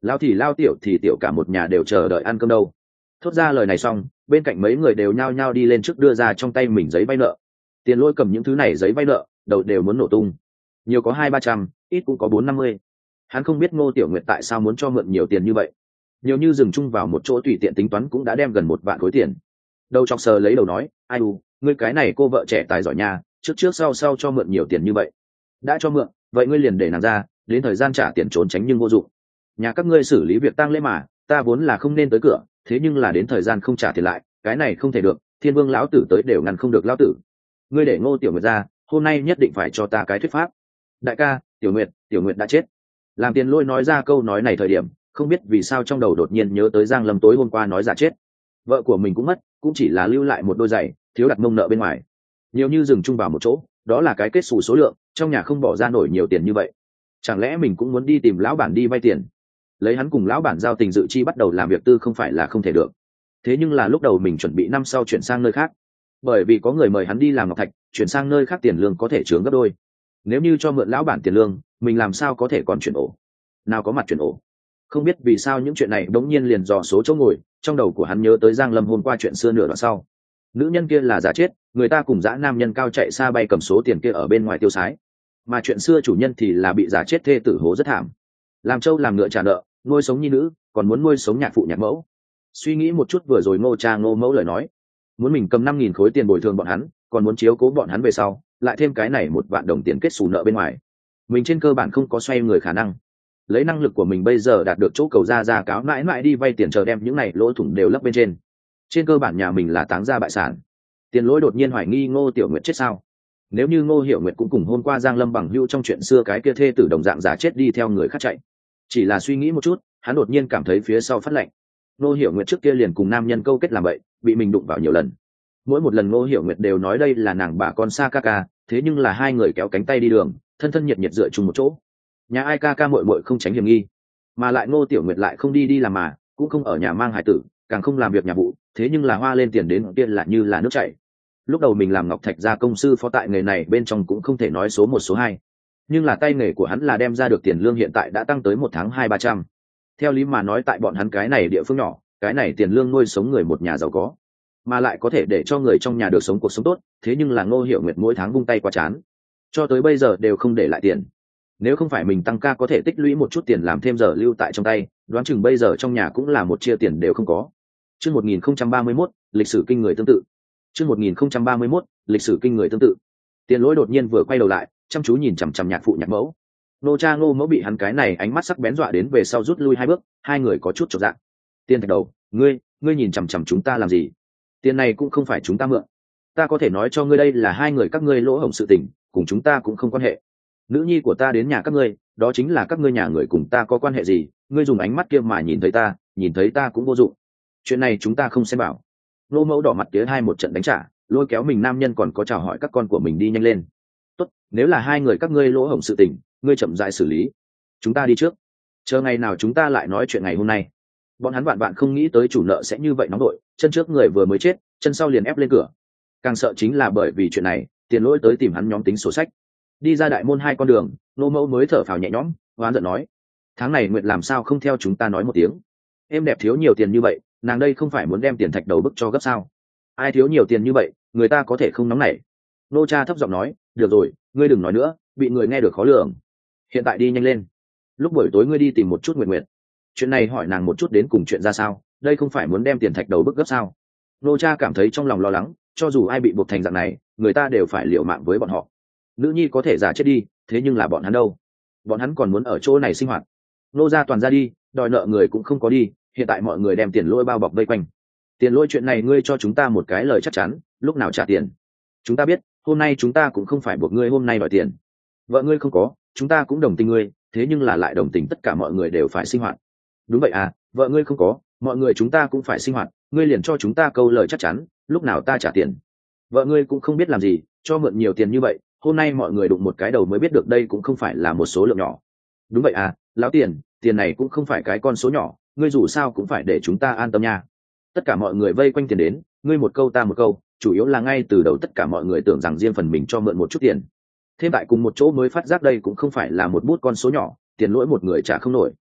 lao thì lao tiểu thì tiểu, cả một nhà đều chờ đợi ăn cơm đâu. Thốt ra lời này xong, bên cạnh mấy người đều nhao nhao đi lên trước đưa ra trong tay mình giấy vay nợ. Tiền Lỗi cầm những thứ này giấy vay nợ, đầu đều muốn nổ tung. Nhiều có hai ba trăm, ít cũng có bốn năm mươi. Hắn không biết Ngô Tiểu Nguyệt tại sao muốn cho mượn nhiều tiền như vậy, nhiều như dừng chung vào một chỗ tùy tiện tính toán cũng đã đem gần một vạn khối tiền. Đầu chọc sờ lấy đầu nói, ai u, ngươi cái này cô vợ trẻ tài giỏi nha, trước trước sau sau cho mượn nhiều tiền như vậy. Đã cho mượn, vậy ngươi liền để nàng ra, đến thời gian trả tiền trốn tránh nhưng vô dụng. Nhà các ngươi xử lý việc tang lễ mà, ta vốn là không nên tới cửa, thế nhưng là đến thời gian không trả tiền lại, cái này không thể được, Thiên Vương lão tử tới đều ngăn không được lão tử. Ngươi để Ngô Tiểu Nguyệt ra, hôm nay nhất định phải cho ta cái thuyết pháp. Đại ca, Tiểu Nguyệt, Tiểu Nguyệt đã chết. Làm Tiền Lỗi nói ra câu nói này thời điểm, không biết vì sao trong đầu đột nhiên nhớ tới Giang Lâm tối hôm qua nói giả chết. Vợ của mình cũng mất, cũng chỉ là lưu lại một đôi giày, thiếu đặt mông nợ bên ngoài. Nhiều như dừng chung vào một chỗ, đó là cái kết xù số lượng, trong nhà không bỏ ra nổi nhiều tiền như vậy. Chẳng lẽ mình cũng muốn đi tìm lão bản đi vay tiền? Lấy hắn cùng lão bản giao tình dự chi bắt đầu làm việc tư không phải là không thể được. Thế nhưng là lúc đầu mình chuẩn bị năm sau chuyển sang nơi khác, bởi vì có người mời hắn đi làm ngọc thạch, chuyển sang nơi khác tiền lương có thể chướng gấp đôi. Nếu như cho mượn lão bản tiền lương, mình làm sao có thể còn chuyển ổ? Nào có mặt chuyển ổ. Không biết vì sao những chuyện này đống nhiên liền dò số chỗ ngồi, trong đầu của hắn nhớ tới Giang Lâm hôm qua chuyện xưa nửa đoạn sau. Nữ nhân kia là giả chết, người ta cùng dã nam nhân cao chạy xa bay cầm số tiền kia ở bên ngoài tiêu xái, mà chuyện xưa chủ nhân thì là bị giả chết thê tử hố rất thảm, làm trâu làm ngựa trả nợ, nuôi sống nhi nữ, còn muốn nuôi sống nhạc phụ nhạc mẫu. Suy nghĩ một chút vừa rồi Ngô cha Ngô mẫu lời nói, muốn mình cầm năm nghìn khối tiền bồi thường bọn hắn, còn muốn chiếu cố bọn hắn về sau, lại thêm cái này một vạn đồng tiền kết xù nợ bên ngoài, mình trên cơ bản không có xoay người khả năng. Lấy năng lực của mình bây giờ đạt được chỗ cầu ra ra cáo mãi mãi đi vay tiền chờ đem những này lỗ thủng đều lấp bên trên. Trên cơ bản nhà mình là táng ra bại sản. Tiền Lỗi đột nhiên hoài nghi Ngô Tiểu Nguyệt chết sao? Nếu như Ngô Hiểu Nguyệt cũng cùng hôm qua Giang Lâm bằng hữu trong chuyện xưa cái kia thê tử đồng dạng giả chết đi theo người khác chạy. Chỉ là suy nghĩ một chút, hắn đột nhiên cảm thấy phía sau phát lạnh. Ngô Hiểu Nguyệt trước kia liền cùng nam nhân câu kết làm vậy, bị mình đụng vào nhiều lần. Mỗi một lần Ngô Hiểu Nguyệt đều nói đây là nàng bà con xa ca ca, thế nhưng là hai người kéo cánh tay đi đường, thân thân nhiệt nhiệt dựa chung một chỗ. Nhà ai ca ca muội muội không tránh hiểm nghi, mà lại Ngô Tiểu Nguyệt lại không đi đi làm mà, cũng không ở nhà mang hải tử, càng không làm việc nhà vụ, thế nhưng là hoa lên tiền đến tiên là như là nước chảy. Lúc đầu mình làm ngọc thạch gia công sư phó tại nghề này bên trong cũng không thể nói số một số hai, nhưng là tay nghề của hắn là đem ra được tiền lương hiện tại đã tăng tới một tháng hai ba trăm. Theo lý mà nói tại bọn hắn cái này địa phương nhỏ, cái này tiền lương nuôi sống người một nhà giàu có, mà lại có thể để cho người trong nhà được sống cuộc sống tốt, thế nhưng là Ngô Hiểu Nguyệt mỗi tháng vung tay qua chán, cho tới bây giờ đều không để lại tiền. Nếu không phải mình tăng ca có thể tích lũy một chút tiền làm thêm giờ lưu tại trong tay, đoán chừng bây giờ trong nhà cũng là một chia tiền đều không có. Chương một nghìn không trăm ba mươi mốt, lịch sử kinh người tương tự. Chương một nghìn không trăm ba mươi mốt, lịch sử kinh người tương tự. Tiền Lỗi đột nhiên vừa quay đầu lại, chăm chú nhìn chằm chằm nhạc phụ nhạc mẫu. Nô cha Ngô mẫu bị hắn cái này ánh mắt sắc bén dọa đến về sau rút lui hai bước, hai người có chút chột dạ. Tiên Thạch Đầu, ngươi, ngươi nhìn chằm chằm chúng ta làm gì? Tiền này cũng không phải chúng ta mượn. Ta có thể nói cho ngươi đây là hai người các ngươi lỗ hổng sự tình, cùng chúng ta cũng không quan hệ. Nữ nhi của ta đến nhà các ngươi, đó chính là các ngươi nhà người, cùng ta có quan hệ gì? Ngươi dùng ánh mắt kia mà nhìn thấy ta, nhìn thấy ta cũng vô dụng. Chuyện này chúng ta không xem bảo. Nô mẫu đỏ mặt tía hai một trận đánh trả, lôi kéo mình nam nhân còn có chào hỏi các con của mình đi nhanh lên. Tốt, nếu là hai người các ngươi lỗ hổng sự tình, ngươi chậm rãi xử lý, chúng ta đi trước, chờ ngày nào chúng ta lại nói chuyện ngày hôm nay. Bọn hắn vạn vạn không nghĩ tới chủ nợ sẽ như vậy nóng đội, chân trước người vừa mới chết, chân sau liền ép lên cửa. Càng sợ chính là bởi vì chuyện này, Tiền Lỗi tới tìm hắn nhóm tính sổ sách. Đi ra đại môn hai con đường, nô mẫu mới thở phào nhẹ nhõm, oán giận nói: tháng này Nguyệt làm sao không theo chúng ta nói một tiếng? Em đẹp thiếu nhiều tiền như vậy, nàng đây không phải muốn đem Tiền Thạch Đầu bức cho gấp sao? Ai thiếu nhiều tiền như vậy, người ta có thể không nóng nảy. Nô cha thấp giọng nói: được rồi, ngươi đừng nói nữa, bị người nghe được khó lường. Hiện tại đi nhanh lên, lúc buổi tối ngươi đi tìm một chút Nguyệt Nguyệt. Chuyện này hỏi nàng một chút đến cùng chuyện ra sao, đây không phải muốn đem Tiền Thạch Đầu bức gấp sao? Nô cha cảm thấy trong lòng lo lắng, cho dù ai bị buộc thành dạng này, người ta đều phải liều mạng với bọn họ. Nữ nhi có thể giả chết đi, thế nhưng là bọn hắn đâu? Bọn hắn còn muốn ở chỗ này sinh hoạt. Nô gia toàn ra đi, đòi nợ người cũng không có đi, hiện tại mọi người đem Tiền Lỗi bao bọc vây quanh. Tiền Lỗi, chuyện này ngươi cho chúng ta một cái lời chắc chắn, lúc nào trả tiền? Chúng ta biết, hôm nay chúng ta cũng không phải buộc ngươi hôm nay đòi tiền. Vợ ngươi không có, chúng ta cũng đồng tình ngươi, thế nhưng là lại đồng tình tất cả mọi người đều phải sinh hoạt. Đúng vậy à, vợ ngươi không có, mọi người chúng ta cũng phải sinh hoạt, ngươi liền cho chúng ta câu lời chắc chắn, lúc nào ta trả tiền? Vợ ngươi cũng không biết làm gì, cho mượn nhiều tiền như vậy, hôm nay mọi người đụng một cái đầu mới biết được đây cũng không phải là một số lượng nhỏ. Đúng vậy à, lão Tiền, tiền này cũng không phải cái con số nhỏ, ngươi dù sao cũng phải để chúng ta an tâm nha. Tất cả mọi người vây quanh tiền đến, ngươi một câu ta một câu, chủ yếu là ngay từ đầu tất cả mọi người tưởng rằng riêng phần mình cho mượn một chút tiền, thêm tại cùng một chỗ mới phát giác đây cũng không phải là một bút con số nhỏ, Tiền Lỗi một người trả không nổi.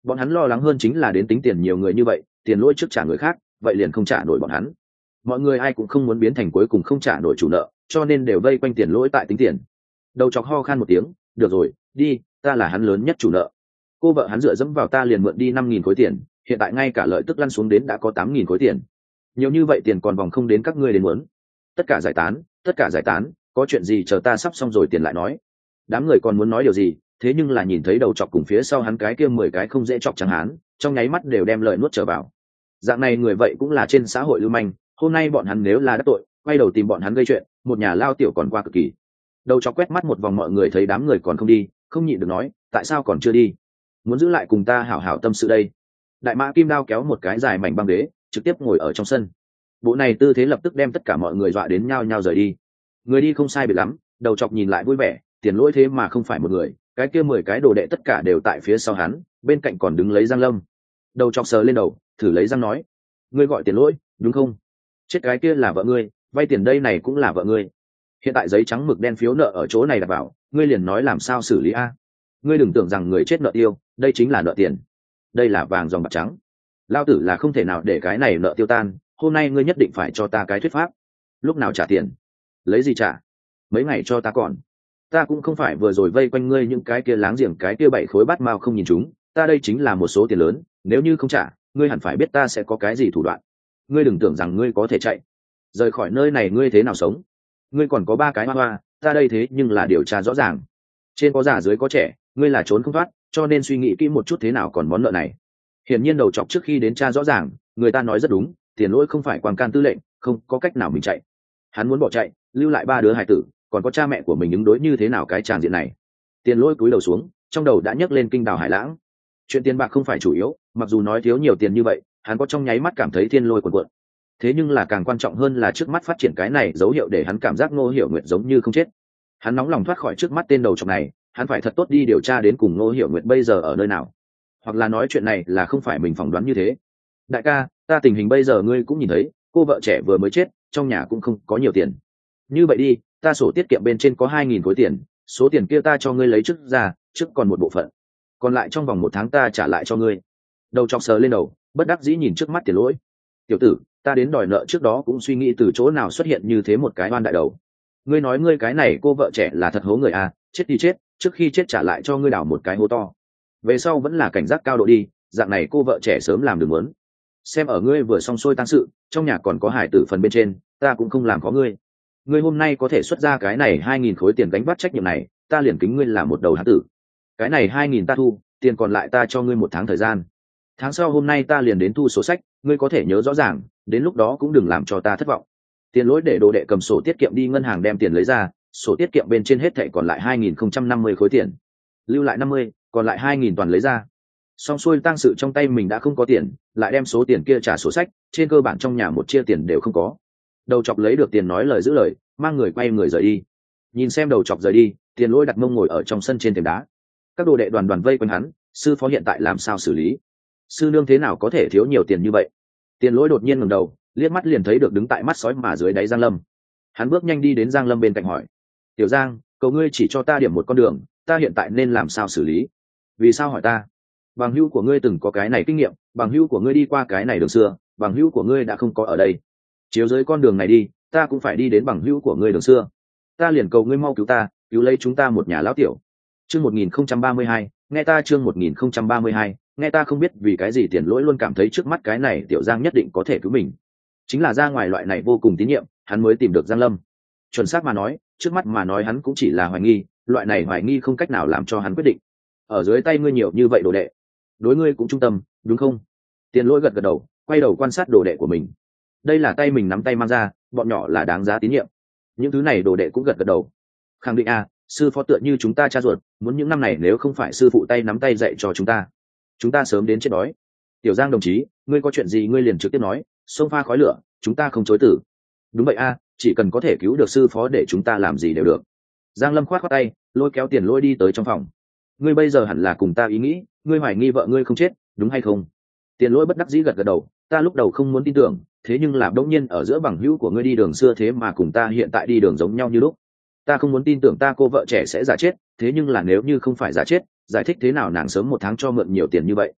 Bọn hắn lo lắng hơn chính là đến tính tiền nhiều người như vậy, tiền lỗi trước trả người khác, vậy liền không trả nổi bọn hắn. Mọi người ai cũng không muốn biến thành cuối cùng không trả nổi chủ nợ, cho nên đều vây quanh tiền lỗi tại tính tiền. Đầu chọc ho khan một tiếng, được rồi, đi, ta là hắn lớn nhất chủ nợ. Cô vợ hắn dựa dẫm vào ta liền mượn đi năm nghìn khối tiền, hiện tại ngay cả lợi tức lăn xuống đến đã có tám nghìn khối tiền. Nhiều như vậy tiền còn vòng không đến các ngươi đến muốn. Tất cả giải tán, tất cả giải tán, có chuyện gì chờ ta sắp xong rồi tiền lại nói. Đám người còn muốn nói điều gì, thế nhưng là nhìn thấy đầu chọc cùng phía sau hắn cái kia mười cái không dễ chọc chẳng hán, trong nháy mắt đều đem lời nuốt trở vào. Dạng này người vậy cũng là trên xã hội lưu manh, hôm nay bọn hắn nếu là đắc tội, quay đầu tìm bọn hắn gây chuyện, một nhà lao tiểu còn qua cực kỳ. Đầu chọc quét mắt một vòng mọi người thấy đám người còn không đi, không nhịn được nói, tại sao còn chưa đi? Muốn giữ lại cùng ta hảo hảo tâm sự đây. Đại mã kim đao kéo một cái dài mảnh băng ghế, trực tiếp ngồi ở trong sân. Bộ này tư thế lập tức đem tất cả mọi người dọa đến nhao nhao rời đi. Người đi không sai biệt lắm, đầu chọc nhìn lại vui vẻ, tiền lỗi thế mà không phải một người, cái kia mười cái đồ đệ tất cả đều tại phía sau hắn, bên cạnh còn đứng lấy Giang Lâm. Đầu chọc sờ lên đầu, thử lấy răng nói, ngươi gọi tiền lỗi, đúng không? Chết cái kia là vợ ngươi, vay tiền đây này cũng là vợ ngươi. Hiện tại giấy trắng mực đen phiếu nợ ở chỗ này đặt vào, ngươi liền nói làm sao xử lý a? Ngươi đừng tưởng rằng người chết nợ tiêu, đây chính là nợ tiền. Đây là vàng dòng bạc trắng. Lao tử là không thể nào để cái này nợ tiêu tan, hôm nay ngươi nhất định phải cho ta cái thuyết pháp. Lúc nào trả tiền? Lấy gì trả? Mấy ngày cho ta còn. Ta cũng không phải vừa rồi vây quanh ngươi những cái kia láng giềng cái kia bảy khối bát mao không nhìn chúng, ta đây chính là một số tiền lớn, nếu như không trả, ngươi hẳn phải biết ta sẽ có cái gì thủ đoạn. Ngươi đừng tưởng rằng ngươi có thể chạy rời khỏi nơi này, ngươi thế nào sống? Ngươi còn có ba cái hoa hoa, ta đây thế nhưng là điều tra rõ ràng, trên có già dưới có trẻ, ngươi là trốn không thoát, cho nên suy nghĩ kỹ một chút thế nào còn món nợ này. Hiển nhiên đầu chọc trước khi đến tra rõ ràng, người ta nói rất đúng, tiền lỗi không phải quan can tư lệnh, không có cách nào mình chạy. Hắn muốn bỏ chạy, lưu lại ba đứa hài tử, còn có cha mẹ của mình ứng đối như thế nào cái tràng diện này. Tiền lỗi cúi đầu xuống, trong đầu đã nhấc lên kinh đào hải lãng. Chuyện tiền bạc không phải chủ yếu, mặc dù nói thiếu nhiều tiền như vậy, hắn có trong nháy mắt cảm thấy thiên lôi cuồn cuộn. Thế nhưng là càng quan trọng hơn là trước mắt phát triển cái này dấu hiệu để hắn cảm giác Ngô Hiểu Nguyệt giống như không chết. Hắn nóng lòng thoát khỏi trước mắt tên đầu trọc này, hắn phải thật tốt đi điều tra đến cùng Ngô Hiểu Nguyệt bây giờ ở nơi nào, hoặc là nói chuyện này là không phải mình phỏng đoán như thế. Đại ca, ta tình hình bây giờ ngươi cũng nhìn thấy, cô vợ trẻ vừa mới chết, trong nhà cũng không có nhiều tiền. Như vậy đi, ta sổ tiết kiệm bên trên có hai nghìn khối tiền, số tiền kia ta cho ngươi lấy trước ra, trước còn một bộ phận, còn lại trong vòng một tháng ta trả lại cho ngươi. Đầu chọc sờ lên đầu, bất đắc dĩ nhìn trước mắt tiền lỗi. Tiểu tử, ta đến đòi nợ trước đó cũng suy nghĩ từ chỗ nào xuất hiện như thế một cái oan đại đầu. Ngươi nói ngươi cái này cô vợ trẻ là thật hố người à, chết đi chết, trước khi chết trả lại cho ngươi đào một cái hố to. Về sau vẫn là cảnh giác cao độ đi, dạng này cô vợ trẻ sớm làm đừng muốn. Xem ở ngươi vừa xong xuôi tang sự, trong nhà còn có hải tử phần bên trên, ta cũng không làm có ngươi. Ngươi hôm nay có thể xuất ra cái này hai nghìn khối tiền gánh vác trách nhiệm này, ta liền kính ngươi là một đầu hán tử. Cái này hai nghìn ta thu, tiền còn lại ta cho ngươi một tháng thời gian. Tháng sau hôm nay ta liền đến thu số sách, ngươi có thể nhớ rõ ràng, đến lúc đó cũng đừng làm cho ta thất vọng. Tiền lỗi để đồ đệ cầm sổ tiết kiệm đi ngân hàng đem tiền lấy ra, sổ tiết kiệm bên trên hết thảy còn lại hai nghìn không trăm năm mươi khối tiền. Lưu lại năm mươi, còn lại hai nghìn toàn lấy ra. Xong xuôi tang sự trong tay mình đã không có tiền, lại đem số tiền kia trả sổ sách, trên cơ bản trong nhà một chia tiền đều không có. Đầu chọc lấy được tiền nói lời giữ lời, mang người quay người rời đi. Nhìn xem đầu chọc rời đi, tiền lỗi đặt mông ngồi ở trong sân trên thềm đá. Các đồ đệ đoàn đoàn vây quanh hắn, sư phó hiện tại làm sao xử lý? Sư nương thế nào có thể thiếu nhiều tiền như vậy? Tiền lỗi đột nhiên ngẩng đầu, liếc mắt liền thấy được đứng tại mắt sói mà dưới đáy Giang Lâm. Hắn bước nhanh đi đến Giang Lâm bên cạnh hỏi, tiểu Giang, cầu ngươi chỉ cho ta điểm một con đường, ta hiện tại nên làm sao xử lý? Vì sao hỏi ta? Bằng hữu của ngươi từng có cái này kinh nghiệm, bằng hữu của ngươi đi qua cái này đường xưa, bằng hữu của ngươi đã không có ở đây. Chiếu dưới con đường này đi, ta cũng phải đi đến bằng hữu của ngươi đường xưa. Ta liền cầu ngươi mau cứu ta, cứu lấy chúng ta một nhà lão tiểu. Chương một nghìn không trăm ba mươi hai, nghe ta chương một nghìn không trăm ba mươi hai, nghe ta không biết vì cái gì tiền lỗi luôn cảm thấy trước mắt cái này tiểu Giang nhất định có thể cứu mình. Chính là ra ngoài loại này vô cùng tín nhiệm, hắn mới tìm được Giang Lâm. Chuẩn xác mà nói, trước mắt mà nói hắn cũng chỉ là hoài nghi, loại này hoài nghi không cách nào làm cho hắn quyết định. Ở dưới tay ngươi nhiều như vậy đồ đệ, đối ngươi cũng trung tâm, đúng không? Tiền lỗi gật gật đầu, quay đầu quan sát đồ đệ của mình. Đây là tay mình nắm tay mang ra, bọn nhỏ là đáng giá tín nhiệm. Những thứ này đồ đệ cũng gật gật đầu. Khẳng định à, sư phó tựa như chúng ta cha ruột, muốn những năm này nếu không phải sư phụ tay nắm tay dạy cho chúng ta, chúng ta sớm đến chết đói. Tiểu Giang đồng chí, ngươi có chuyện gì ngươi liền trực tiếp nói, xông pha khói lửa, chúng ta không chối từ. Đúng vậy a, à, chỉ cần có thể cứu được sư phó để chúng ta làm gì đều được. Giang Lâm khoát khoát tay, lôi kéo tiền lôi đi tới trong phòng. Ngươi bây giờ hẳn là cùng ta ý nghĩ, ngươi hoài nghi vợ ngươi không chết, đúng hay không? Tiền lôi bất đắc dĩ gật gật đầu, ta lúc đầu không muốn tin tưởng, thế nhưng là đống nhiên ở giữa bằng hữu của ngươi đi đường xưa thế mà cùng ta hiện tại đi đường giống nhau như lúc. Ta không muốn tin tưởng ta cô vợ trẻ sẽ giả chết, thế nhưng là nếu như không phải giả chết, giải thích thế nào nàng sớm một tháng cho mượn nhiều tiền như vậy?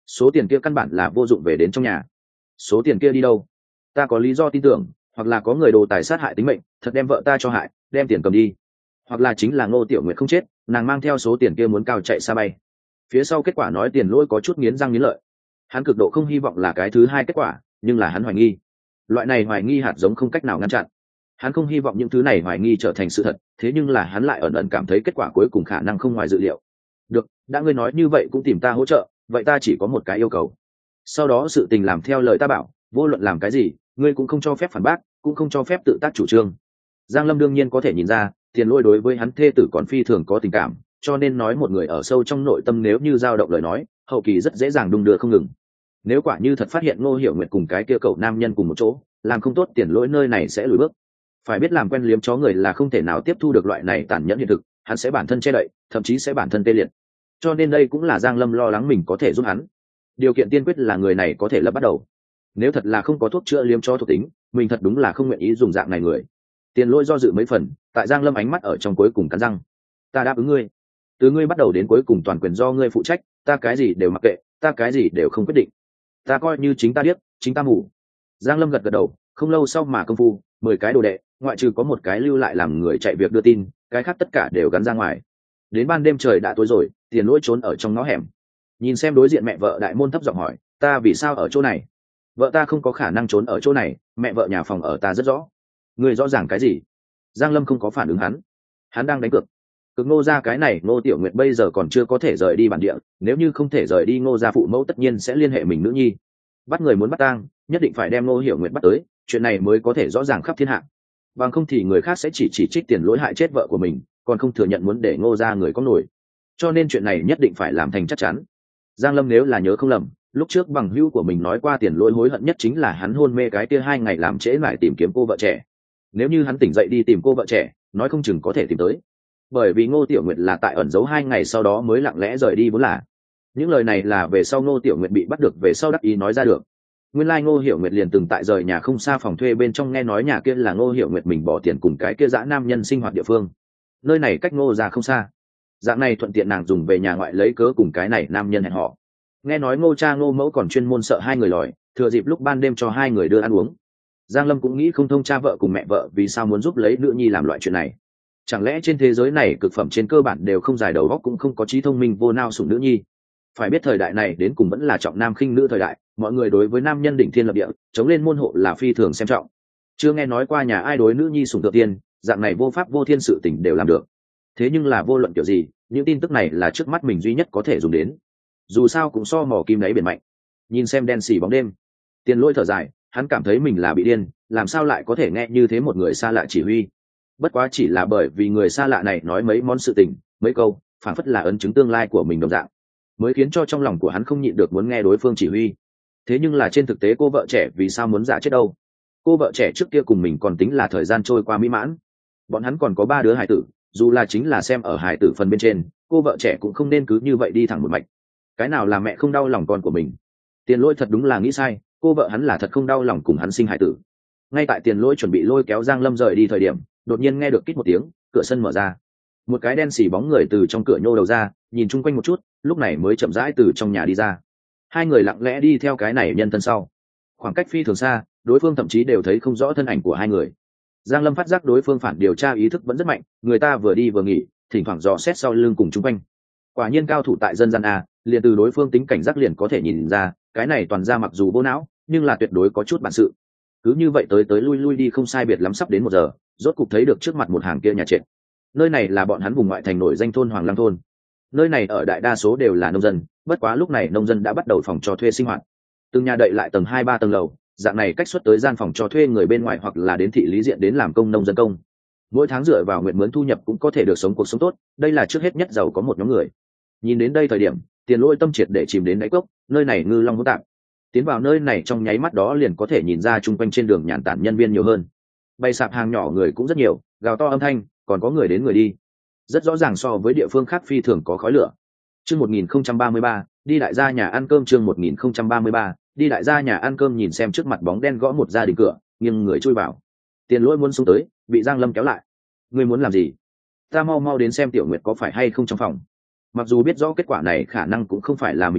số tiền kia căn bản là vô dụng về đến trong nhà. Số tiền kia đi đâu? Ta có lý do tin tưởng, hoặc là có người đồ tài sát hại tính mệnh, thật đem vợ ta cho hại, đem tiền cầm đi, hoặc là chính là Ngô Tiểu Nguyệt không chết, nàng mang theo số tiền kia muốn cao chạy xa bay. Phía sau kết quả nói Tiền Lỗi có chút nghiến răng nghiến lợi. Hắn cực độ không hy vọng là cái thứ hai kết quả, nhưng là hắn hoài nghi. Loại này hoài nghi hạt giống không cách nào ngăn chặn. Hắn không hy vọng những thứ này hoài nghi trở thành sự thật, thế nhưng là hắn lại ẩn ẩn cảm thấy kết quả cuối cùng khả năng không ngoài dự liệu. Được, đã ngươi nói như vậy cũng tìm ta hỗ trợ, vậy ta chỉ có một cái yêu cầu. Sau đó sự tình làm theo lời ta bảo, vô luận làm cái gì, ngươi cũng không cho phép phản bác, cũng không cho phép tự tác chủ trương. Giang Lâm đương nhiên có thể nhìn ra, Tiền Lỗi đối với hắn thê tử còn phi thường có tình cảm, cho nên nói một người ở sâu trong nội tâm nếu như dao động lời nói, hậu kỳ rất dễ dàng đung đưa không ngừng. Nếu quả như thật phát hiện Ngô Hiểu Nguyệt cùng cái kia cậu nam nhân cùng một chỗ, làm không tốt Tiền Lỗi nơi này sẽ lùi bước. Phải biết làm quen liếm chó người là không thể nào tiếp thu được loại này tàn nhẫn hiện thực, hắn sẽ bản thân che đậy, thậm chí sẽ bản thân tê liệt. Cho nên đây cũng là Giang Lâm lo lắng mình có thể giúp hắn. Điều kiện tiên quyết là người này có thể lập bắt đầu. Nếu thật là không có thuốc chữa liếm chó thuộc tính, mình thật đúng là không nguyện ý dùng dạng này người. Tiền Lỗi do dự mấy phần, tại Giang Lâm ánh mắt ở trong cuối cùng cắn răng. Ta đáp ứng ngươi, từ ngươi bắt đầu đến cuối cùng toàn quyền do ngươi phụ trách, ta cái gì đều mặc kệ, ta cái gì đều không quyết định, ta coi như chính ta biết, chính ta mù. Giang Lâm gật gật đầu, không lâu sau mà công phu, mười cái đồ đệ, ngoại trừ có một cái lưu lại làm người chạy việc đưa tin, cái khác tất cả đều gắn ra ngoài. Đến ban đêm trời đã tối rồi, Tiền Lỗi trốn ở trong ngõ hẻm, nhìn xem đối diện mẹ vợ đại môn thấp giọng hỏi, ta vì sao ở chỗ này? Vợ ta không có khả năng trốn ở chỗ này, mẹ vợ nhà phòng ở ta rất rõ. Người rõ ràng cái gì? Giang Lâm không có phản ứng hắn, hắn đang đánh cược. Cực Ngô gia cái này, Ngô Tiểu Nguyệt bây giờ còn chưa có thể rời đi bản địa, nếu như không thể rời đi, Ngô gia phụ mẫu tất nhiên sẽ liên hệ mình nữ nhi. Bắt người muốn bắt tang, nhất định phải đem Ngô Hiểu Nguyệt bắt tới, chuyện này mới có thể rõ ràng khắp thiên hạ. Bằng không thì người khác sẽ chỉ chỉ trích Tiền Lỗi hại chết vợ của mình, còn không thừa nhận muốn để Ngô gia người có nổi. Cho nên chuyện này nhất định phải làm thành chắc chắn. Giang Lâm nếu là nhớ không lầm, lúc trước bằng hữu của mình nói qua Tiền Lỗi hối hận nhất chính là hắn hôn mê cái kia hai ngày làm trễ lại tìm kiếm cô vợ trẻ. Nếu như hắn tỉnh dậy đi tìm cô vợ trẻ, nói không chừng có thể tìm tới. Bởi vì Ngô Tiểu Nguyệt là tại ẩn giấu hai ngày sau đó mới lặng lẽ rời đi vốn là. Những lời này là về sau Ngô Tiểu Nguyệt bị bắt được về sau đắc ý nói ra được. Nguyên lai like Ngô Hiểu Nguyệt liền từng tại rời nhà không xa phòng thuê bên trong nghe nói nhà kia là Ngô Hiểu Nguyệt mình bỏ tiền cùng cái kia dã nam nhân sinh hoạt địa phương. Nơi này cách Ngô gia không xa. Dạng này thuận tiện nàng dùng về nhà ngoại lấy cớ cùng cái này nam nhân hẹn họ. Nghe nói Ngô cha Ngô mẫu còn chuyên môn sợ hai người lòi, thừa dịp lúc ban đêm cho hai người đưa ăn uống. Giang Lâm cũng nghĩ không thông cha vợ cùng mẹ vợ vì sao muốn giúp lấy nữ nhi làm loại chuyện này. Chẳng lẽ trên thế giới này cực phẩm trên cơ bản đều không dài đầu óc cũng không có trí thông minh vô nao sủng nữ nhi? Phải biết thời đại này đến cùng vẫn là trọng nam khinh nữ thời đại, mọi người đối với nam nhân đỉnh thiên lập địa, chống lên môn hộ là phi thường xem trọng. Chưa nghe nói qua nhà ai đối nữ nhi sủng thượng tiên, dạng này vô pháp vô thiên sự tình đều làm được. Thế nhưng là vô luận kiểu gì, những tin tức này là trước mắt mình duy nhất có thể dùng đến. Dù sao cũng so mò kim đáy biển mạnh. Nhìn xem đen xì bóng đêm, Tiền Lỗi thở dài, hắn cảm thấy mình là bị điên, làm sao lại có thể nghe như thế một người xa lạ chỉ huy. Bất quá chỉ là bởi vì người xa lạ này nói mấy món sự tình, mấy câu, phản phất là ấn chứng tương lai của mình đồng dạng, mới khiến cho trong lòng của hắn không nhịn được muốn nghe đối phương chỉ huy. Thế nhưng là trên thực tế cô vợ trẻ vì sao muốn giả chết đâu? Cô vợ trẻ trước kia cùng mình còn tính là thời gian trôi qua mỹ mãn, bọn hắn còn có ba đứa hài tử, dù là chính là xem ở hài tử phần bên trên, cô vợ trẻ cũng không nên cứ như vậy đi thẳng một mạch. Cái nào là mẹ không đau lòng con của mình? Tiền Lỗi thật đúng là nghĩ sai, cô vợ hắn là thật không đau lòng cùng hắn sinh hài tử. Ngay tại Tiền Lỗi chuẩn bị lôi kéo Giang Lâm rời đi thời điểm, đột nhiên nghe được kít một tiếng, cửa sân mở ra, một cái đen xì bóng người từ trong cửa nhô đầu ra, nhìn chung quanh một chút, lúc này mới chậm rãi từ trong nhà đi ra. Hai người lặng lẽ đi theo cái này nhân thân sau, khoảng cách phi thường xa, đối phương thậm chí đều thấy không rõ thân ảnh của hai người. Giang Lâm phát giác đối phương phản điều tra ý thức vẫn rất mạnh, người ta vừa đi vừa nghỉ, thỉnh thoảng dò xét sau lưng cùng chung quanh. Quả nhiên cao thủ tại dân gian a, liền từ đối phương tính cảnh giác liền có thể nhìn ra, cái này toàn ra mặc dù vô não, nhưng là tuyệt đối có chút bản sự. Cứ như vậy tới tới lui lui đi không sai biệt lắm sắp đến một giờ, rốt cục thấy được trước mặt một hàng kia nhà trệt. Nơi này là bọn hắn vùng ngoại thành nổi danh thôn Hoàng Lăng thôn. Nơi này ở đại đa số đều là nông dân, bất quá lúc này nông dân đã bắt đầu phòng cho thuê sinh hoạt. Từng nhà đậy lại tầng hai ba tầng lầu, dạng này cách xuất tới gian phòng cho thuê người bên ngoài hoặc là đến thị lý diện đến làm công nông dân công. Mỗi tháng dựa vào nguyện mướn thu nhập cũng có thể được sống cuộc sống tốt, đây là trước hết nhất giàu có một nhóm người. Nhìn đến đây thời điểm, Tiền Lỗi tâm triệt để chìm đến đáy cốc, nơi này ngư long hỗn tạp. Tiến vào nơi này trong nháy mắt đó liền có thể nhìn ra chung quanh trên đường nhàn tản nhân viên nhiều hơn. Bày sạp hàng nhỏ người cũng rất nhiều, gào to âm thanh, còn có người đến người đi. Rất rõ ràng so với địa phương khác phi thường có khói lửa. Chương một nghìn không trăm ba mươi ba, đi đại gia nhà ăn cơm chương một nghìn không trăm ba mươi ba, đi đại gia nhà ăn cơm nhìn xem trước mặt bóng đen gõ một gia đình cửa, nhưng người chui vào. Tiền Lỗi muốn xuống tới, bị Giang Lâm kéo lại. Ngươi muốn làm gì? Ta mau mau đến xem Tiểu Nguyệt có phải hay không trong phòng. Mặc dù biết rõ kết quả này khả năng cũng không phải là mình muốn,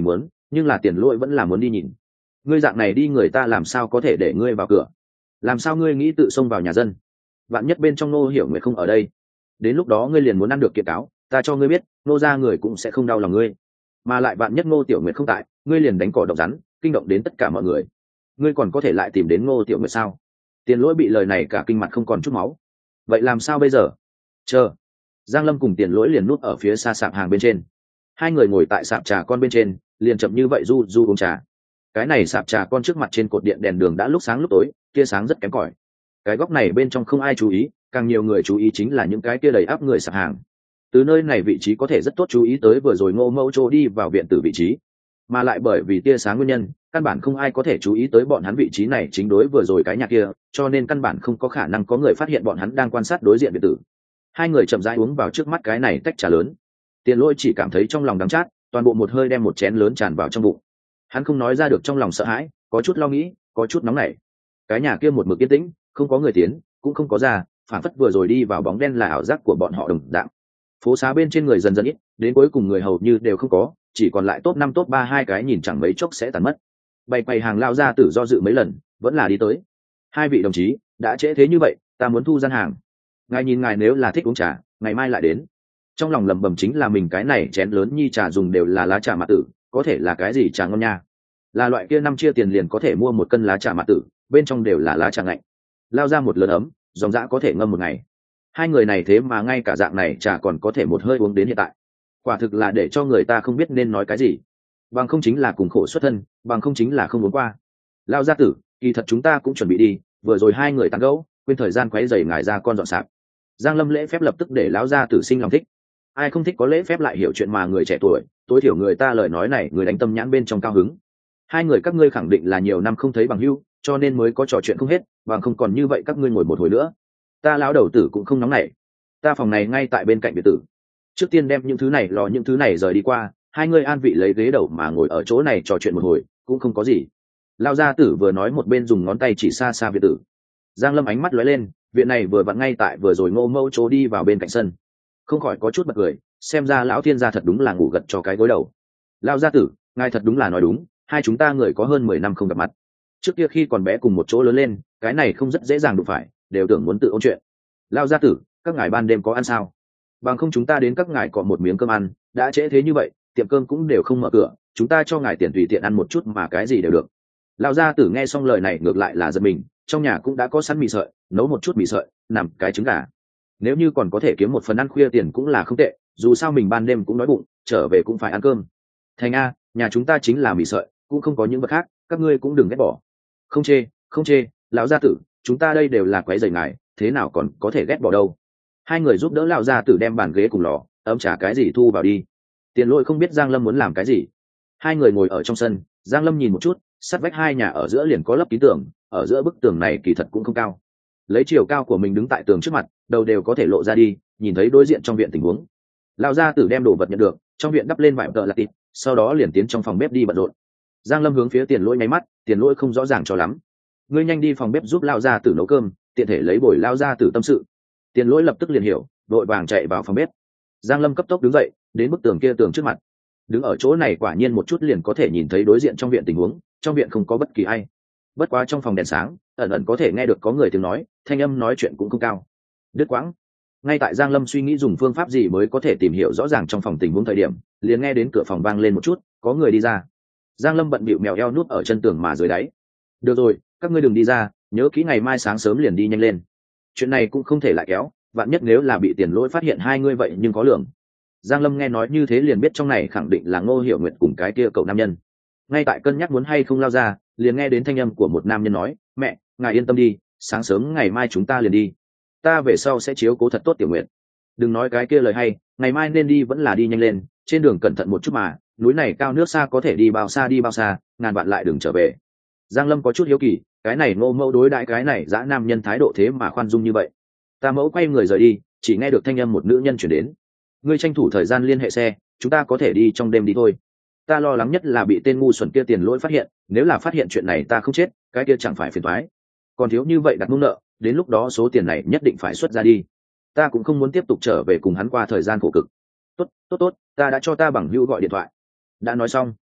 nhưng là tiền lỗi vẫn là muốn đi nhìn. Ngươi dạng này đi người ta làm sao có thể để ngươi vào cửa, làm sao ngươi nghĩ tự xông vào nhà dân? Vạn nhất bên trong Ngô Hiểu Nguyệt không ở đây, đến lúc đó ngươi liền muốn ăn được kiện cáo, ta cho ngươi biết Ngô ra người cũng sẽ không đau lòng ngươi. Mà lại vạn nhất Ngô Tiểu Nguyệt không tại, ngươi liền đánh cỏ độc rắn, kinh động đến tất cả mọi người, ngươi còn có thể lại tìm đến Ngô Tiểu Nguyệt sao? Tiền lỗi bị lời này cả kinh mặt không còn chút máu. Vậy làm sao bây giờ? Chờ. Giang Lâm cùng tiền lỗi liền núp ở phía xa sạp hàng bên trên. Hai người ngồi tại sạp trà con bên trên, liền chậm như vậy du du uống trà. Cái này sạp trà con trước mặt trên cột điện đèn đường đã lúc sáng lúc tối, tia sáng rất kém cỏi. Cái góc này bên trong không ai chú ý, càng nhiều người chú ý chính là những cái tia đầy áp người sạp hàng. Từ nơi này vị trí có thể rất tốt chú ý tới vừa rồi Ngô Mẫu Trô đi vào viện tử vị trí, mà lại bởi vì tia sáng nguyên nhân, căn bản không ai có thể chú ý tới bọn hắn vị trí này chính đối vừa rồi cái nhà kia, cho nên căn bản không có khả năng có người phát hiện bọn hắn đang quan sát đối diện viện tử. Hai người chậm rãi uống vào trước mắt cái này tách trà lớn. Tiền Lỗi chỉ cảm thấy trong lòng đắng chát, toàn bộ một hơi đem một chén lớn tràn vào trong bụng. Hắn không nói ra được trong lòng sợ hãi, có chút lo nghĩ, có chút nóng nảy. Cái nhà kia một mực yên tĩnh, không có người tiến, cũng không có ra, phản phất vừa rồi đi vào bóng đen là ảo giác của bọn họ đồng dạng. Phố xá bên trên người dần dần ít, đến cuối cùng người hầu như đều không có, chỉ còn lại top năm top ba hai cái nhìn chẳng mấy chốc sẽ tàn mất. Bày quầy hàng lao ra tử do dự mấy lần, vẫn là đi tới. Hai vị đồng chí, đã trễ thế như vậy, ta muốn thu gian hàng. Ngài nhìn ngài nếu là thích uống trà, ngày mai lại đến. Trong lòng lẩm bẩm chính là mình cái này chén lớn nhi trà dùng đều là lá trà mạ tử, có thể là cái gì trà ngon nha. Là loại kia năm chia tiền liền có thể mua một cân lá trà mạ tử, bên trong đều là lá trà ngạnh. Lao ra một lớn ấm, dòng dã có thể ngâm một ngày. Hai người này thế mà ngay cả dạng này trà còn có thể một hơi uống đến hiện tại. Quả thực là để cho người ta không biết nên nói cái gì. Bằng không chính là cùng khổ xuất thân, bằng không chính là không uống qua. Lao gia tử, kỳ thật chúng ta cũng chuẩn bị đi, vừa rồi hai người tán gẫu, quên thời gian quấy rầy ngài ra con dọn sạp. Giang Lâm lễ phép lập tức để lão gia tử sinh lòng thích. Ai không thích có lễ phép lại hiểu chuyện mà người trẻ tuổi, tối thiểu người ta lời nói này người đánh tâm nhãn bên trong cao hứng. Hai người các ngươi khẳng định là nhiều năm không thấy bằng hữu, cho nên mới có trò chuyện không hết, bằng không còn như vậy các ngươi ngồi một hồi nữa. Ta lão đầu tử cũng không nóng nảy, ta phòng này ngay tại bên cạnh biệt tử. Trước tiên đem những thứ này lò những thứ này rời đi qua, hai người an vị lấy ghế đầu mà ngồi ở chỗ này trò chuyện một hồi, cũng không có gì. Lão gia tử vừa nói một bên dùng ngón tay chỉ xa xa biệt tử. Giang Lâm ánh mắt lóe lên, viện này vừa vặn ngay tại vừa rồi Ngô Mẫu Chỗ đi vào bên cạnh sân, không khỏi có chút bật cười, xem ra lão thiên gia thật đúng là ngủ gật cho cái gối đầu. Lão gia tử, ngài thật đúng là nói đúng, hai chúng ta người có hơn mười năm không gặp mặt, trước kia khi còn bé cùng một chỗ lớn lên, cái này không rất dễ dàng đụng phải, đều tưởng muốn tự ôn chuyện. Lão gia tử, các ngài ban đêm có ăn sao? Bằng không chúng ta đến các ngài có một miếng cơm ăn, đã trễ thế như vậy, tiệm cơm cũng đều không mở cửa, chúng ta cho ngài tiền tùy tiện ăn một chút mà cái gì đều được. Lão gia tử nghe xong lời này ngược lại là giật mình, trong nhà cũng đã có sẵn mì sợi, nấu một chút mì sợi, nằm cái trứng gà. Nếu như còn có thể kiếm một phần ăn khuya tiền cũng là không tệ, dù sao mình ban đêm cũng đói bụng, trở về cũng phải ăn cơm. Thành a, nhà chúng ta chính là mì sợi, cũng không có những vật khác, các ngươi cũng đừng ghét bỏ. Không chê, không chê, lão gia tử, chúng ta đây đều là quấy rầy ngài, thế nào còn có thể ghét bỏ đâu. Hai người giúp đỡ lão gia tử đem bàn ghế cùng lò, ấm trà cái gì thu vào đi. Tiền Lỗi không biết Giang Lâm muốn làm cái gì. Hai người ngồi ở trong sân, Giang Lâm nhìn một chút, sát vách hai nhà ở giữa liền có lấp kín tường, ở giữa bức tường này kỳ thật cũng không cao. Lấy chiều cao của mình đứng tại tường trước mặt, đầu đều có thể lộ ra đi, nhìn thấy đối diện trong viện tình huống. Lão gia tử đem đồ vật nhận được, trong viện đắp lên vải tợ là tịt, sau đó liền tiến trong phòng bếp đi bận rộn. Giang Lâm hướng phía Tiền Lỗi nháy mắt, Tiền Lỗi không rõ ràng cho lắm. Ngươi nhanh đi phòng bếp giúp lão gia tử nấu cơm, tiện thể lấy bồi lão gia tử tâm sự. Tiền Lỗi lập tức liền hiểu, vội vàng chạy vào phòng bếp. Giang Lâm cấp tốc đứng dậy, đến bức tường kia tường trước mặt. Đứng ở chỗ này quả nhiên một chút liền có thể nhìn thấy đối diện trong viện tình huống, trong viện không có bất kỳ ai. Bất quá trong phòng đèn sáng, ẩn ẩn có thể nghe được có người tiếng nói, thanh âm nói chuyện cũng không cao. Đứt quãng. Ngay tại Giang Lâm suy nghĩ dùng phương pháp gì mới có thể tìm hiểu rõ ràng trong phòng tình huống thời điểm, liền nghe đến cửa phòng vang lên một chút, có người đi ra. Giang Lâm bận bịu mèo eo nút ở chân tường mà dưới đáy. Được rồi, các ngươi đừng đi ra, nhớ kỹ ngày mai sáng sớm liền đi nhanh lên. Chuyện này cũng không thể lại kéo, vạn nhất nếu là bị Tiền Lỗi phát hiện hai ngươi vậy nhưng có lượng. Giang Lâm nghe nói như thế liền biết trong này khẳng định là Ngô Hiểu Nguyệt cùng cái kia cậu nam nhân. Ngay tại cân nhắc muốn hay không lao ra, liền nghe đến thanh âm của một nam nhân nói, mẹ, ngài yên tâm đi, sáng sớm ngày mai chúng ta liền đi. Ta về sau sẽ chiếu cố thật tốt Tiểu Nguyệt. Đừng nói cái kia lời hay, ngày mai nên đi vẫn là đi nhanh lên, trên đường cẩn thận một chút mà, núi này cao nước xa có thể đi bao xa đi bao xa, ngàn bạn lại đừng trở về. Giang Lâm có chút hiếu kỳ, cái này Ngô mẫu đối đãi cái này dã nam nhân thái độ thế mà khoan dung như vậy. Ta mẫu quay người rời đi, chỉ nghe được thanh âm một nữ nhân chuyển đến. Ngươi tranh thủ thời gian liên hệ xe, chúng ta có thể đi trong đêm đi thôi. Ta lo lắng nhất là bị tên ngu xuẩn kia Tiền Lỗi phát hiện, nếu là phát hiện chuyện này ta không chết, cái kia chẳng phải phiền toái. Còn thiếu như vậy đặt mông nợ, đến lúc đó số tiền này nhất định phải xuất ra đi. Ta cũng không muốn tiếp tục trở về cùng hắn qua thời gian khổ cực. Tốt, tốt tốt, ta đã cho ta bằng hữu gọi điện thoại. Đã nói xong.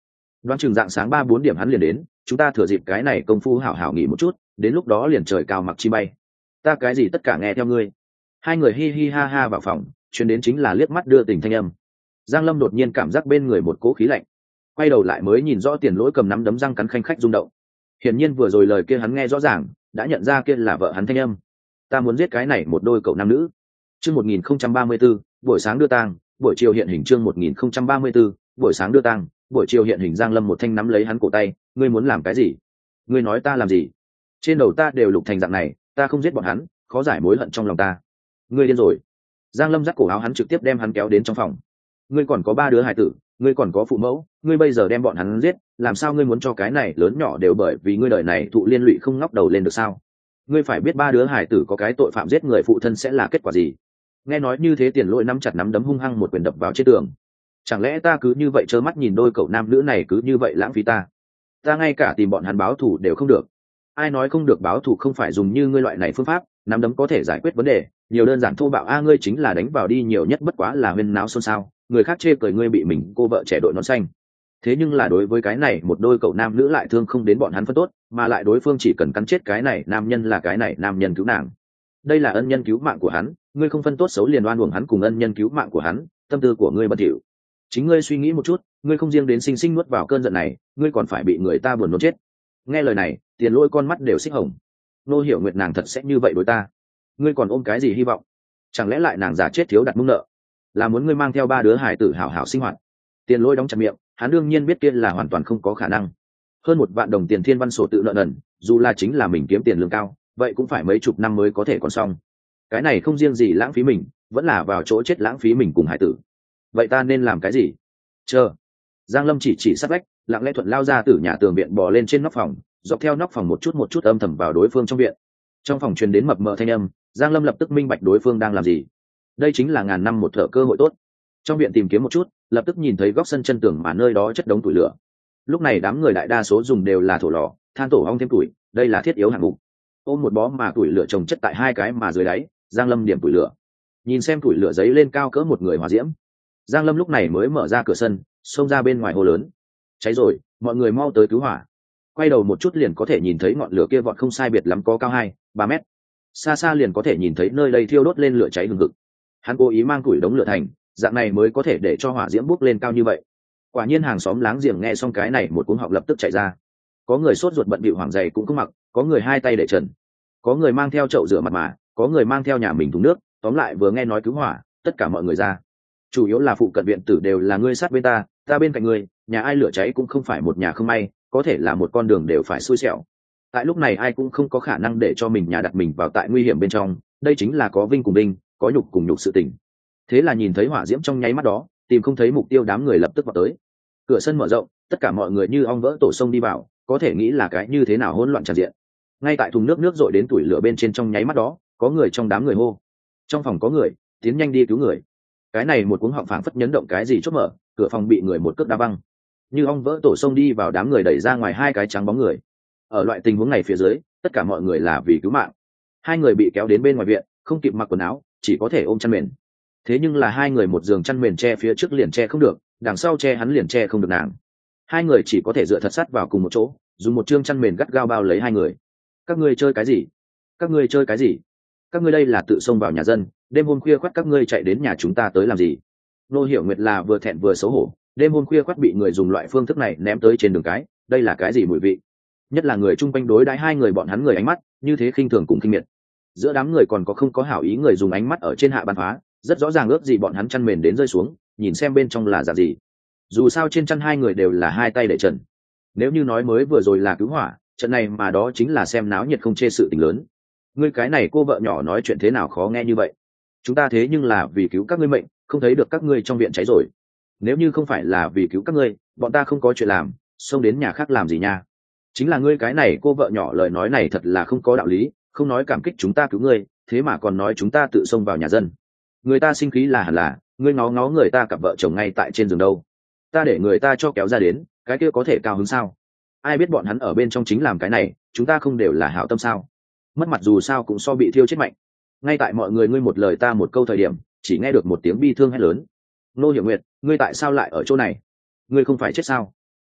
Đoán chừng dạng sáng ba bốn điểm hắn liền đến, chúng ta thừa dịp cái này công phu hảo hảo nghỉ một chút, đến lúc đó liền trời cao mặc chi bay. Ta cái gì tất cả nghe theo ngươi. Hai người hi hi ha ha vào phòng, chuyến đến chính là liếc mắt đưa tình thanh âm. Giang Lâm đột nhiên cảm giác bên người một cỗ khí lạnh, quay đầu lại mới nhìn rõ Tiền Lỗi cầm nắm đấm răng cắn khanh khách rung động. Hiển nhiên vừa rồi lời kia hắn nghe rõ ràng, đã nhận ra kia là vợ hắn thanh âm. Ta muốn giết cái này một đôi cậu nam nữ. Chương một nghìn không trăm ba mươi tư, buổi sáng đưa tang, buổi chiều hiện hình. Chương một nghìn không trăm ba mươi tư, buổi sáng đưa tang, buổi chiều hiện hình. Giang Lâm một thanh nắm lấy hắn cổ tay, ngươi muốn làm cái gì? Ngươi nói ta làm gì? Trên đầu ta đều lục thành dạng này, ta không giết bọn hắn, khó giải mối hận trong lòng ta. Ngươi điên rồi. Giang Lâm giắt cổ áo hắn, trực tiếp đem hắn kéo đến trong phòng. Ngươi còn có ba đứa hài tử, ngươi còn có phụ mẫu, ngươi bây giờ đem bọn hắn giết, làm sao ngươi muốn cho cái này lớn nhỏ đều bởi vì ngươi đời này thụ liên lụy không ngóc đầu lên được sao? Ngươi phải biết ba đứa hài tử có cái tội phạm giết người phụ thân sẽ là kết quả gì. Nghe nói như thế, Tiền Lỗi nắm chặt nắm đấm hung hăng một quyền đập vào trên tường. Chẳng lẽ ta cứ như vậy trơ mắt nhìn đôi cậu nam nữ này cứ như vậy lãng phí ta? Ta ngay cả tìm bọn hắn báo thù đều không được. Ai nói không được báo thù không phải dùng như ngươi loại này phương pháp, nắm đấm có thể giải quyết vấn đề, nhiều đơn giản thô bạo. A ngươi chính là đánh vào đi, nhiều nhất bất quá là huyên náo xôn xao, người khác chê cười ngươi bị mình cô vợ trẻ đội nón xanh. Thế nhưng là đối với cái này một đôi cậu nam nữ lại thương không đến bọn hắn phân tốt, mà lại đối phương chỉ cần cắn chết cái này nam nhân là cái này nam nhân cứu nàng. Đây là ân nhân cứu mạng của hắn, ngươi không phân tốt xấu liền oan uổng hắn cùng ân nhân cứu mạng của hắn, tâm tư của ngươi bẩn thỉu. Chính ngươi suy nghĩ một chút, ngươi không riêng đến sinh sinh nuốt vào cơn giận này, ngươi còn phải bị người ta buồn nôn chết. Nghe lời này, Tiền Lỗi con mắt đều xích hồng. Nô Hiểu Nguyệt nàng thật sẽ như vậy đối ta? Ngươi còn ôm cái gì hy vọng? Chẳng lẽ lại nàng giả chết thiếu đặt mông nợ, là muốn ngươi mang theo ba đứa hải tử hảo hảo sinh hoạt? Tiền Lỗi đóng chặt miệng, hắn đương nhiên biết kia là hoàn toàn không có khả năng. Hơn một vạn đồng tiền thiên văn sổ tự nợ nần, dù là chính là mình kiếm tiền lương cao, vậy cũng phải mấy chục năm mới có thể còn xong. Cái này không riêng gì lãng phí mình, vẫn là vào chỗ chết lãng phí mình cùng hải tử. Vậy ta nên làm cái gì? Chờ. Giang Lâm chỉ chỉ sát vách, lặng lẽ thuận lao ra từ nhà tường viện, bò lên trên nóc phòng, dọc theo nóc phòng một chút một chút âm thầm vào đối phương trong viện. Trong phòng truyền đến mập mờ thanh âm, Giang Lâm lập tức minh bạch đối phương đang làm gì. Đây chính là ngàn năm một thợ cơ hội tốt. Trong viện tìm kiếm một chút, lập tức nhìn thấy góc sân chân tường mà nơi đó chất đống tuổi lửa. Lúc này đám người đại đa số dùng đều là thổ lò, than tổ ong thêm tuổi, đây là thiết yếu hạng mục. Ôm một bó mà tuổi lửa trồng chất tại hai cái mà dưới đáy, Giang Lâm điểm tuổi lửa. Nhìn xem tuổi lửa giấy lên cao cỡ một người hỏa diễm. Giang Lâm lúc này mới mở ra cửa sân, xông ra bên ngoài hô lớn: cháy rồi, mọi người mau tới cứu hỏa. Quay đầu một chút liền có thể nhìn thấy ngọn lửa kia vọt không sai biệt lắm có cao hai ba mét, xa xa liền có thể nhìn thấy nơi đây thiêu đốt lên lửa cháy hừng hực. Hắn cố ý mang củi đống lửa thành, dạng này mới có thể để cho hỏa diễm bốc lên cao như vậy. Quả nhiên hàng xóm láng giềng nghe xong cái này một cuống họng lập tức chạy ra. Có người sốt ruột bận bịu hoảng giày cũng không mặc, có người hai tay để trần, có người mang theo chậu rửa mặt mà, có người mang theo nhà mình thùng nước. Tóm lại vừa nghe nói cứu hỏa, tất cả mọi người ra. Chủ yếu là phụ cận viện tử đều là ngươi sát bên ta, ta bên cạnh ngươi, nhà ai lửa cháy cũng không phải một nhà không may, có thể là một con đường đều phải xui xẻo. Tại lúc này ai cũng không có khả năng để cho mình nhà đặt mình vào tại nguy hiểm bên trong, đây chính là có vinh cùng vinh, có nhục cùng nhục sự tình. Thế là nhìn thấy hỏa diễm trong nháy mắt đó, tìm không thấy mục tiêu, đám người lập tức vào tới. Cửa sân mở rộng, tất cả mọi người như ong vỡ tổ sông đi vào, có thể nghĩ là cái như thế nào hỗn loạn tràn diện. Ngay tại thùng nước nước dội đến tuổi lửa bên trên trong nháy mắt đó, có người trong đám người hô: trong phòng có người, tiến nhanh đi cứu người. Cái này một cuống họng phảng phất nhấn động cái gì chốt mở, cửa phòng bị người một cước đá văng, như ong vỡ tổ sông đi vào, đám người đẩy ra ngoài hai cái trắng bóng người. Ở loại tình huống này phía dưới, tất cả mọi người là vì cứu mạng. Hai người bị kéo đến bên ngoài viện, không kịp mặc quần áo, chỉ có thể ôm chăn mền. Thế nhưng là hai người một giường chăn mền che phía trước liền che không được, đằng sau che hắn liền che không được nàng. Hai người chỉ có thể dựa thật sát vào cùng một chỗ, dùng một chương chăn mền gắt gao bao lấy hai người. Các ngươi chơi cái gì? Các ngươi chơi cái gì? Các ngươi đây là tự xông vào nhà dân, đêm hôm khuya khoắt các ngươi chạy đến nhà chúng ta tới làm gì? Nô Hiểu Nguyệt là vừa thẹn vừa xấu hổ, đêm hôm khuya khoắt bị người dùng loại phương thức này ném tới trên đường cái, đây là cái gì mùi vị? Nhất là người chung quanh đối đãi hai người bọn hắn người ánh mắt như thế khinh thường cùng khinh miệt. Giữa đám người còn có không có hảo ý người dùng ánh mắt ở trên hạ bắn phá, rất rõ ràng ước gì bọn hắn chăn mền đến rơi xuống, nhìn xem bên trong là dạng gì. Dù sao trên chăn hai người đều là hai tay để trần. Nếu như nói mới vừa rồi là cứu hỏa, trận này mà đó chính là xem náo nhiệt không chê sự tình lớn. Ngươi cái này cô vợ nhỏ nói chuyện thế nào khó nghe như vậy? Chúng ta thế nhưng là vì cứu các ngươi mệnh, không thấy được các ngươi trong viện cháy rồi. Nếu như không phải là vì cứu các ngươi, bọn ta không có chuyện làm, xông đến nhà khác làm gì nha? Chính là ngươi cái này cô vợ nhỏ lời nói này thật là không có đạo lý, không nói cảm kích chúng ta cứu ngươi, thế mà còn nói chúng ta tự xông vào nhà dân. Người ta sinh khí là hẳn là, ngươi ngó ngó người ta cặp vợ chồng ngay tại trên giường đâu. Ta để người ta cho kéo ra đến, cái kia có thể cao hứng sao? Ai biết bọn hắn ở bên trong chính làm cái này, chúng ta không đều là hảo tâm sao? Mất mặt dù sao cũng so bị thiêu chết mạnh. Ngay tại mọi người ngươi một lời ta một câu thời điểm, chỉ nghe được một tiếng bi thương hét lớn: Nô Hiểu Nguyệt, ngươi tại sao lại ở chỗ này? Ngươi không phải chết sao?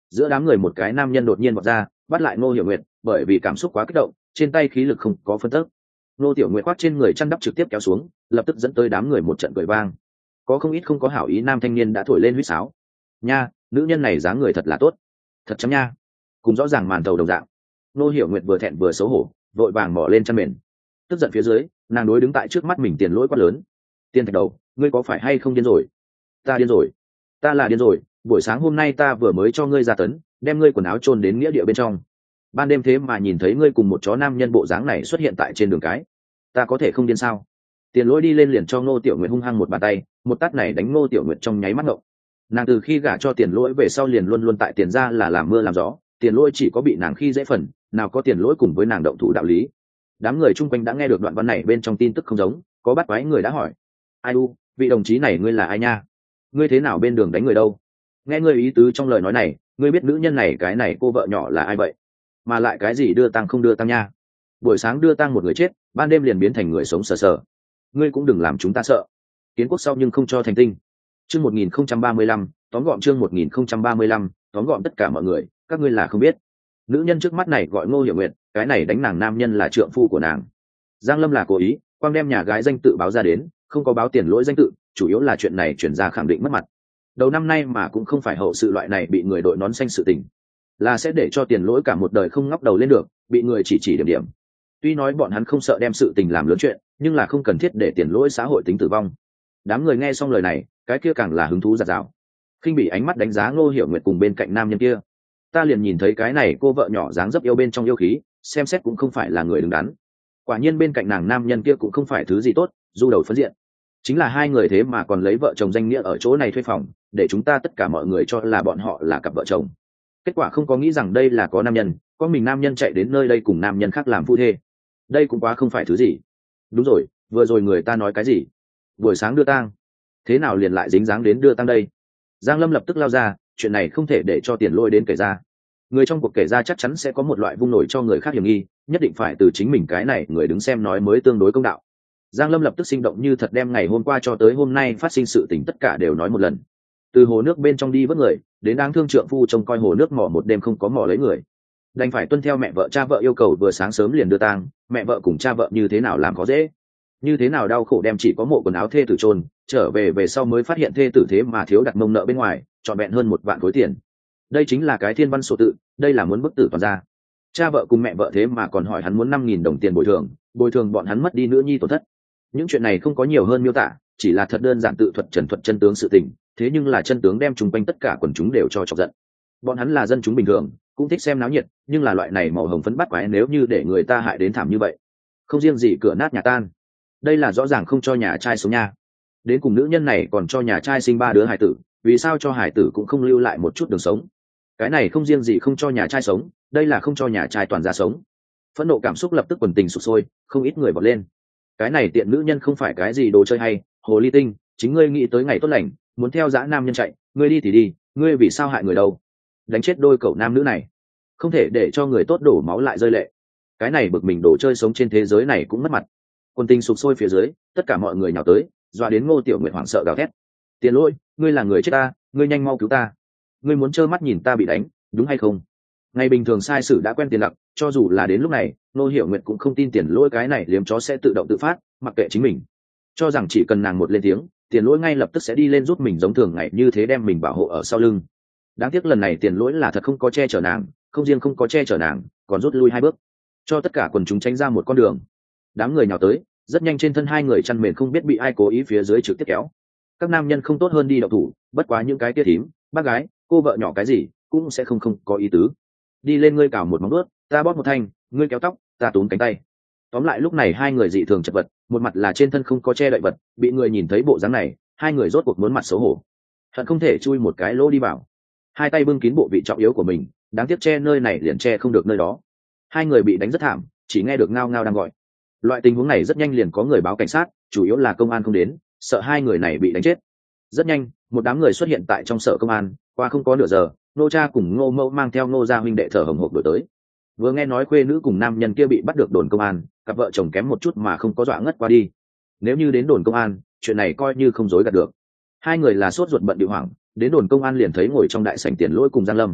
Giữa đám người một cái nam nhân đột nhiên vọt ra bắt lại Ngô Hiểu Nguyệt, bởi vì cảm xúc quá kích động trên tay khí lực không có phân tấc. Ngô Tiểu Nguyệt khoác trên người chăn đắp trực tiếp kéo xuống, lập tức dẫn tới đám người một trận cười vang. Có không ít không có hảo ý nam thanh niên đã thổi lên huýt sáo. Nha, nữ nhân này dáng người thật là tốt, thật chấm nha, cùng rõ ràng màn tàu đồng dạng. Ngô Hiểu Nguyệt vừa thẹn vừa xấu hổ, vội vàng mò lên chăn mền. Tức giận phía dưới, nàng đối đứng tại trước mắt mình Tiền Lỗi quát lớn: Tiên Thạch Đầu, ngươi có phải hay không điên rồi? Ta điên rồi, ta là điên rồi. Buổi sáng hôm nay ta vừa mới cho ngươi ra tấn, đem ngươi quần áo chôn đến nghĩa địa bên trong. Ban đêm thế mà nhìn thấy ngươi cùng một chó nam nhân bộ dáng này xuất hiện tại trên đường cái, ta có thể không điên sao? Tiền Lỗi đi lên liền cho Ngô Tiểu Nguyệt hung hăng một bàn tay, một tát này đánh Ngô Tiểu Nguyệt trong nháy mắt ngộng. Nàng từ khi gả cho Tiền Lỗi về sau liền luôn luôn tại Tiền gia là làm mưa làm gió, Tiền Lỗi chỉ có bị nàng khi dễ phần, nào có Tiền Lỗi cùng với nàng động thủ đạo lý. Đám người chung quanh đã nghe được đoạn văn này bên trong tin tức không giống, có bắt quái người đã hỏi: ai u, vị đồng chí này ngươi là ai nha? Ngươi thế nào bên đường đánh người đâu? Nghe ngươi ý tứ trong lời nói này, ngươi biết nữ nhân này cái này cô vợ nhỏ là ai vậy? Mà lại cái gì đưa tăng không đưa tăng nha? Buổi sáng đưa tăng một người chết, ban đêm liền biến thành người sống sờ sờ. Ngươi cũng đừng làm chúng ta sợ. Kiến quốc sau nhưng không cho thành tinh. Chương một nghìn không trăm ba mươi lăm, tóm gọn chương một nghìn không trăm ba mươi lăm, tóm gọn tất cả mọi người, các ngươi là không biết. Nữ nhân trước mắt này gọi Ngô Hiểu Nguyệt, cái này đánh nàng nam nhân là trượng phu của nàng. Giang Lâm là cố ý, quang đem nhà gái danh tự báo ra đến, không có báo Tiền Lỗi danh tự, chủ yếu là chuyện này chuyển ra khẳng định mất mặt. Đầu năm nay mà cũng không phải hậu sự loại này bị người đội nón xanh sự tình, là sẽ để cho Tiền Lỗi cả một đời không ngóc đầu lên được, bị người chỉ chỉ điểm điểm. Tuy nói bọn hắn không sợ đem sự tình làm lớn chuyện, nhưng là không cần thiết để Tiền Lỗi xã hội tính tử vong. Đám người nghe xong lời này, cái kia càng là hứng thú giạt rào. Khinh bị ánh mắt đánh giá Ngô Hiểu Nguyệt cùng bên cạnh nam nhân kia. Ta liền nhìn thấy cái này cô vợ nhỏ dáng dấp yêu bên trong yêu khí, xem xét cũng không phải là người đứng đắn. Quả nhiên bên cạnh nàng nam nhân kia cũng không phải thứ gì tốt, du đầu phấn diện. Chính là hai người thế mà còn lấy vợ chồng danh nghĩa ở chỗ này thuê phòng, để chúng ta tất cả mọi người cho là bọn họ là cặp vợ chồng. Kết quả không có nghĩ rằng đây là có nam nhân, có mình nam nhân chạy đến nơi đây cùng nam nhân khác làm phu thê. Đây cũng quá không phải thứ gì. Đúng rồi, vừa rồi người ta nói cái gì? Buổi sáng đưa tang, thế nào liền lại dính dáng đến đưa tang đây? Giang Lâm lập tức lao ra, chuyện này không thể để cho Tiền Lỗi đến kể ra. Người trong cuộc kể ra chắc chắn sẽ có một loại vung nổi cho người khác hiểm nghi, nhất định phải từ chính mình cái này người đứng xem nói mới tương đối công đạo. Giang Lâm lập tức sinh động như thật đem ngày hôm qua cho tới hôm nay phát sinh sự tình tất cả đều nói một lần. Từ hồ nước bên trong đi vớt người, đến đáng thương trượng phu trông coi hồ nước mỏ một đêm không có mỏ lấy người, đành phải tuân theo mẹ vợ cha vợ yêu cầu vừa sáng sớm liền đưa tang. Mẹ vợ cùng cha vợ như thế nào làm khó dễ, như thế nào đau khổ đem chỉ có mộ quần áo thê tử chôn, trở về về sau mới phát hiện thê tử thế mà thiếu đặt mông nợ bên ngoài, trọn vẹn hơn một vạn khối tiền. Đây chính là cái thiên văn sổ tự, đây là muốn bức tử toàn ra. Cha vợ cùng mẹ vợ thế mà còn hỏi hắn muốn năm nghìn đồng tiền bồi thường, bồi thường bọn hắn mất đi nữ nhi tổn thất. Những chuyện này không có nhiều hơn miêu tả, chỉ là thật đơn giản tự thuật trần thuật chân tướng sự tình, thế nhưng là chân tướng đem chung quanh tất cả quần chúng đều cho chọc giận. Bọn hắn là dân chúng bình thường, cũng thích xem náo nhiệt, nhưng là loại này màu hồng phấn bắt quái nếu như để người ta hại đến thảm như vậy, không riêng gì cửa nát nhà tan, đây là rõ ràng không cho nhà trai sống nha. Đến cùng nữ nhân này còn cho nhà trai sinh ba đứa hải tử, vì sao cho hải tử cũng không lưu lại một chút đường sống? Cái này không riêng gì không cho nhà trai sống, đây là không cho nhà trai toàn ra sống. Phẫn nộ cảm xúc lập tức quần tình sụp sôi, không ít người vọt lên. Cái này tiện nữ nhân không phải cái gì đồ chơi hay, hồ ly tinh, chính ngươi nghĩ tới ngày tốt lành, muốn theo dã nam nhân chạy, ngươi đi thì đi, ngươi vì sao hại người đâu? Đánh chết đôi cậu nam nữ này, không thể để cho người tốt đổ máu lại rơi lệ. Cái này bực mình đồ chơi sống trên thế giới này cũng mất mặt. Quân tình sụp sôi phía dưới, tất cả mọi người nhào tới, dọa đến Ngô Tiểu Nguyệt hoảng sợ gào thét: Tiền Lỗi, ngươi là người chết ta, ngươi nhanh mau cứu ta, ngươi muốn trơ mắt nhìn ta bị đánh, đúng hay không? Ngày bình thường sai sử đã quen tiền lặc, cho dù là đến lúc này, Ngô Hiểu Nguyệt cũng không tin Tiền Lỗi cái này liếm chó sẽ tự động tự phát, mặc kệ chính mình, cho rằng chỉ cần nàng một lên tiếng, Tiền Lỗi ngay lập tức sẽ đi lên giúp mình giống thường ngày như thế đem mình bảo hộ ở sau lưng. Đáng tiếc lần này Tiền Lỗi là thật không có che chở nàng, không riêng không có che chở nàng, còn rút lui hai bước, cho tất cả quần chúng tránh ra một con đường. Đám người nhào tới, rất nhanh trên thân hai người chăn mền không biết bị ai cố ý phía dưới trực tiếp kéo. Các nam nhân không tốt hơn đi động thủ, bất quá những cái kia thím, bác gái, cô vợ nhỏ cái gì cũng sẽ không không có ý tứ. Đi lên ngươi cào một móng vuốt, ta bóp một thanh, ngươi kéo tóc, ta túm cánh tay. Tóm lại lúc này hai người dị thường chật vật, một mặt là trên thân không có che đậy vật, bị người nhìn thấy bộ dáng này, hai người rốt cuộc muốn mặt xấu hổ, hận không thể chui một cái lỗ đi vào. Hai tay bưng kín bộ vị trọng yếu của mình, đáng tiếc che nơi này liền che không được nơi đó. Hai người bị đánh rất thảm, chỉ nghe được ngao ngao đang gọi. Loại tình huống này rất nhanh liền có người báo cảnh sát, chủ yếu là công an không đến, sợ hai người này bị đánh chết. Rất nhanh, một đám người xuất hiện tại trong sở công an, qua không có nửa giờ, Nô cha cùng Ngô Mẫu mang theo Ngô gia huynh đệ thở hổn hộc đuổi tới. Vừa nghe nói khuê nữ cùng nam nhân kia bị bắt được đồn công an, cặp vợ chồng kém một chút mà không có dọa ngất qua đi. Nếu như đến đồn công an, chuyện này coi như không dối gạt được. Hai người là sốt ruột bận điệu hoảng, đến đồn công an liền thấy ngồi trong đại sảnh Tiền Lỗi cùng Giang Lâm.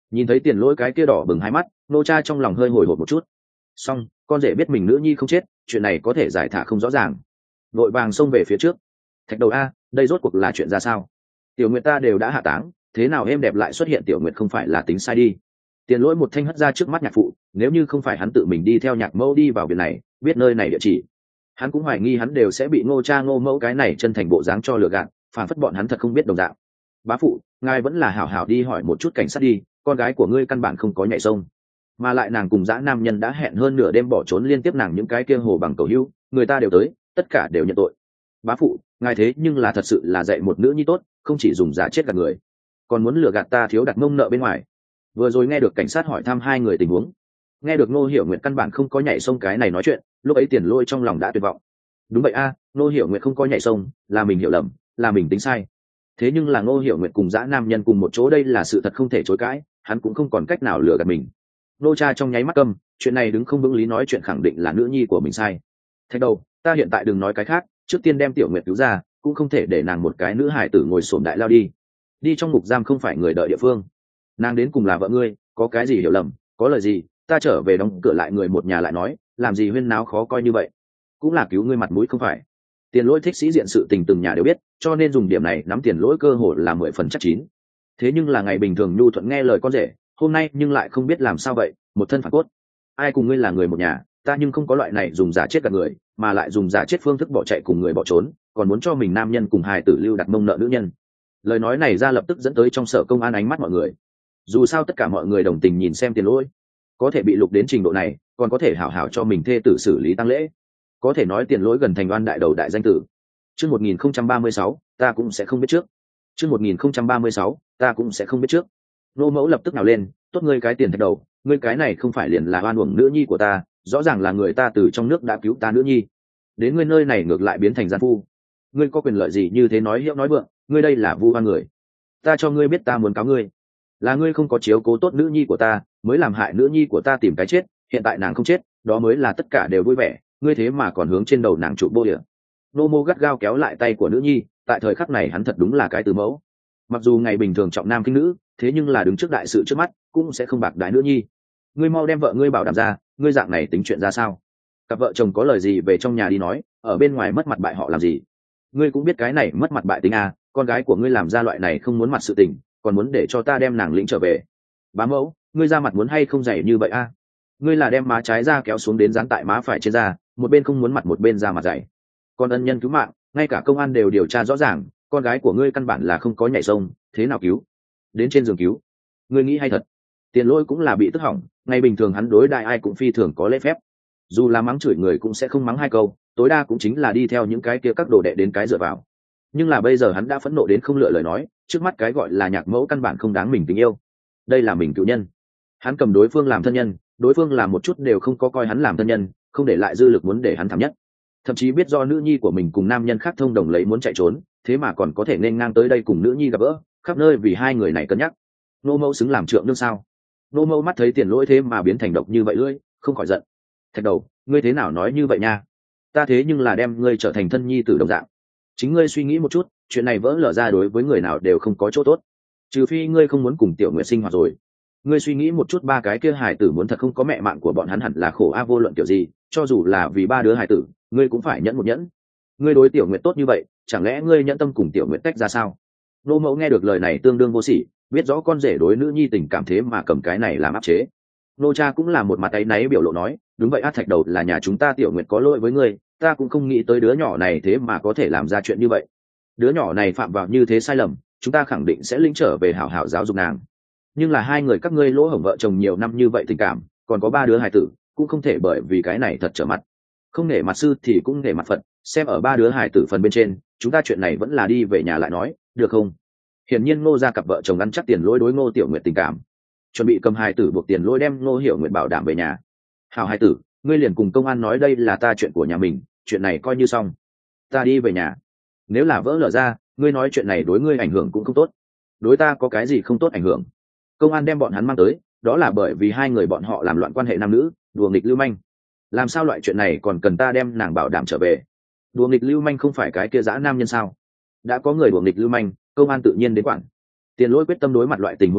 Nhìn thấy tiền lỗi cái kia đỏ bừng hai mắt, nô cha trong lòng hơi hồi hộp một chút. Xong, con rể biết mình nữ nhi không chết, chuyện này có thể giải thả không rõ ràng. Vội vàng xông về phía trước. Thạch đầu a, đây rốt cuộc là chuyện ra sao? Tiểu Nguyệt ta đều đã hạ táng, thế nào êm đẹp lại xuất hiện Tiểu Nguyệt, không phải là tính sai đi. Tiền lỗi một thanh hất ra trước mắt nhạc phụ, nếu như không phải hắn tự mình đi theo nhạc mẫu đi vào viện này, biết nơi này địa chỉ, hắn cũng hoài nghi hắn đều sẽ bị ngô cha ngô mẫu cái này chân thành bộ dáng cho lừa gạt, phản phất bọn hắn thật không biết đồng dạng. Bá phụ, ngài vẫn là hảo hảo đi hỏi một chút cảnh sát đi, con gái của ngươi căn bản không có nhảy sông, mà lại nàng cùng dã nam nhân đã hẹn hơn nửa đêm bỏ trốn, liên tiếp nàng những cái kia hồ bằng cầu hưu, người ta đều tới, tất cả đều nhận tội. Bá phụ, ngài thế nhưng là thật sự là dạy một nữ nhi tốt, không chỉ dùng giả chết gạt người, còn muốn lừa gạt ta thiếu đặt mông nợ bên ngoài. Vừa rồi nghe được cảnh sát hỏi thăm hai người tình huống, nghe được Ngô Hiểu Nguyệt căn bản không có nhảy sông cái này nói chuyện, lúc ấy Tiền Lôi trong lòng đã tuyệt vọng. Đúng vậy a, à, Ngô Hiểu Nguyệt không có nhảy sông, là mình hiểu lầm, là mình tính sai. Thế nhưng là Ngô Hiểu Nguyệt cùng dã nam nhân cùng một chỗ, đây là sự thật không thể chối cãi, hắn cũng không còn cách nào lừa gạt mình. Nô cha trong nháy mắt câm, chuyện này đứng không vững lý, nói chuyện khẳng định là nữ nhi của mình sai. Thạch đầu, ta hiện tại đừng nói cái khác, trước tiên đem Tiểu Nguyệt cứu ra, cũng không thể để nàng một cái nữ hải tử ngồi xổm đại lao đi. Đi trong ngục giam không phải người đợi địa phương. Nàng đến cùng là vợ ngươi, có cái gì hiểu lầm, có lời gì, ta trở về đóng cửa lại người một nhà lại nói, làm gì huyên náo khó coi như vậy. Cũng là cứu ngươi mặt mũi không phải. Tiền Lỗi thích sĩ diện, sự tình từng nhà đều biết, cho nên dùng điểm này nắm Tiền Lỗi cơ hội là mười phần chắc chín. Thế nhưng là ngày bình thường nhu thuận nghe lời con rể, hôm nay nhưng lại không biết làm sao vậy, một thân phản cốt. Ai cùng ngươi là người một nhà, ta nhưng không có loại này dùng giả chết gạt người, mà lại dùng giả chết phương thức bỏ chạy cùng người bỏ trốn, còn muốn cho mình nam nhân cùng hài tử lưu đặt mông nợ nữ nhân. Lời nói này ra lập tức dẫn tới trong sở công an ánh mắt mọi người. Dù sao tất cả mọi người đồng tình nhìn xem Tiền Lỗi, có thể bị lục đến trình độ này, còn có thể hảo hảo cho mình thê tử xử lý tang lễ, có thể nói Tiền Lỗi gần thành oan đại đầu đại danh tử. Chương một nghìn không trăm ba mươi sáu, ta cũng sẽ không biết trước. Chương một nghìn không trăm ba mươi sáu, ta cũng sẽ không biết trước. Nô mẫu lập tức nào lên, tốt ngươi cái Tiền Thạch đầu, ngươi cái này không phải liền là oan uổng nữ nhi của ta, rõ ràng là người ta từ trong nước đã cứu ta nữ nhi, đến ngươi nơi này ngược lại biến thành gian phu. Ngươi có quyền lợi gì như thế nói hiệu nói vượng, ngươi đây là vu oan người. Ta cho ngươi biết ta muốn cáo ngươi, là ngươi không có chiếu cố tốt nữ nhi của ta, mới làm hại nữ nhi của ta tìm cái chết, hiện tại nàng không chết, đó mới là tất cả đều vui vẻ, ngươi thế mà còn hướng trên đầu nàng trụ bô địa. Nô mô gắt gao kéo lại tay của nữ nhi, tại thời khắc này hắn thật đúng là cái từ mẫu. Mặc dù ngày bình thường trọng nam khinh nữ, thế nhưng là đứng trước đại sự trước mắt, cũng sẽ không bạc đái nữ nhi. Ngươi mau đem vợ ngươi bảo đảm ra, ngươi dạng này tính chuyện ra sao? Cặp vợ chồng có lời gì về trong nhà đi nói, ở bên ngoài mất mặt bại họ làm gì? Ngươi cũng biết cái này mất mặt bại tính à, con gái của ngươi làm ra loại này không muốn mặt sự tình, còn muốn để cho ta đem nàng lĩnh trở về. Bá mẫu, ngươi ra mặt muốn hay không dày như vậy a? À? Ngươi là đem má trái ra kéo xuống đến dán tại má phải trên da, một bên không muốn mặt một bên ra mặt dày. Con ân nhân cứu mạng, ngay cả công an đều điều tra rõ ràng, con gái của ngươi căn bản là không có nhảy sông, thế nào cứu? Đến trên giường cứu. Ngươi nghĩ hay thật. Tiền Lỗi cũng là bị tức hỏng, ngày bình thường hắn đối đại ai cũng phi thường có lễ phép, dù là mắng chửi người cũng sẽ không mắng hai câu, tối đa cũng chính là đi theo những cái kia các đồ đệ đến cái dựa vào. Nhưng là bây giờ hắn đã phẫn nộ đến không lựa lời nói, trước mắt cái gọi là nhạc mẫu căn bản không đáng mình tình yêu, đây là mình cựu nhân, hắn cầm đối phương làm thân nhân, đối phương làm một chút đều không có coi hắn làm thân nhân, không để lại dư lực muốn để hắn thảm nhất, thậm chí biết do nữ nhi của mình cùng nam nhân khác thông đồng lấy muốn chạy trốn, thế mà còn có thể nên ngang tới đây cùng nữ nhi gặp gỡ, khắp nơi vì hai người này cân nhắc. Nô mẫu xứng làm trượng đương sao? Nô mẫu mắt thấy Tiền Lỗi thế mà biến thành độc như vậy lưỡi, không khỏi giận. Thạch đầu, ngươi thế nào nói như vậy nha? Ta thế nhưng là đem ngươi trở thành thân nhi tử đồng dạng, chính ngươi suy nghĩ một chút, chuyện này vỡ lở ra đối với người nào đều không có chỗ tốt, trừ phi ngươi không muốn cùng Tiểu Nguyệt sinh hoạt rồi. Ngươi suy nghĩ một chút, ba cái kia hài tử muốn thật không có mẹ mạng của bọn hắn hẳn là khổ a, vô luận kiểu gì, cho dù là vì ba đứa hài tử, ngươi cũng phải nhẫn một nhẫn. Ngươi đối Tiểu Nguyệt tốt như vậy, chẳng lẽ ngươi nhẫn tâm cùng Tiểu Nguyệt tách ra sao? Nô mẫu nghe được lời này tương đương vô sỉ, biết rõ con rể đối nữ nhi tình cảm thế mà cầm cái này làm áp chế. Nô cha cũng là một mặt áy náy biểu lộ nói, đúng vậy á Thạch đầu, là nhà chúng ta Tiểu Nguyệt có lỗi với ngươi, ta cũng không nghĩ tới đứa nhỏ này thế mà có thể làm ra chuyện như vậy. Đứa nhỏ này phạm vào như thế sai lầm, chúng ta khẳng định sẽ lĩnh trở về hảo hảo giáo dục nàng. Nhưng là hai người các ngươi lỗ hổng vợ chồng nhiều năm như vậy tình cảm, còn có ba đứa hài tử, cũng không thể bởi vì cái này thật trở mặt. Không nể mặt sư thì cũng nể mặt Phật, xem ở ba đứa hài tử phần bên trên, chúng ta chuyện này vẫn là đi về nhà lại nói, được không? Hiển nhiên Ngô gia cặp vợ chồng ăn chắc Tiền Lỗi đối Ngô Tiểu Nguyệt tình cảm, chuẩn bị cầm hài tử buộc Tiền Lỗi đem Ngô Hiểu Nguyệt bảo đảm về nhà. Hảo hài tử, ngươi liền cùng công an nói đây là ta chuyện của nhà mình, chuyện này coi như xong, ta đi về nhà. Nếu là vỡ lở ra, ngươi nói chuyện này đối ngươi ảnh hưởng cũng không tốt. Đối ta có cái gì không tốt ảnh hưởng? Công an đem bọn hắn mang tới, đó là bởi vì hai người bọn họ làm loạn quan hệ nam nữ, đùa nghịch lưu manh. Làm sao loại chuyện này còn cần ta đem nàng bảo đảm trở về? Đùa nghịch lưu manh không phải cái kia dã nam nhân sao? Đã có người đùa nghịch lưu manh, công an tự nhiên đến quản. Tiền Lỗi quyết tâm đối mặt loại tình huống này,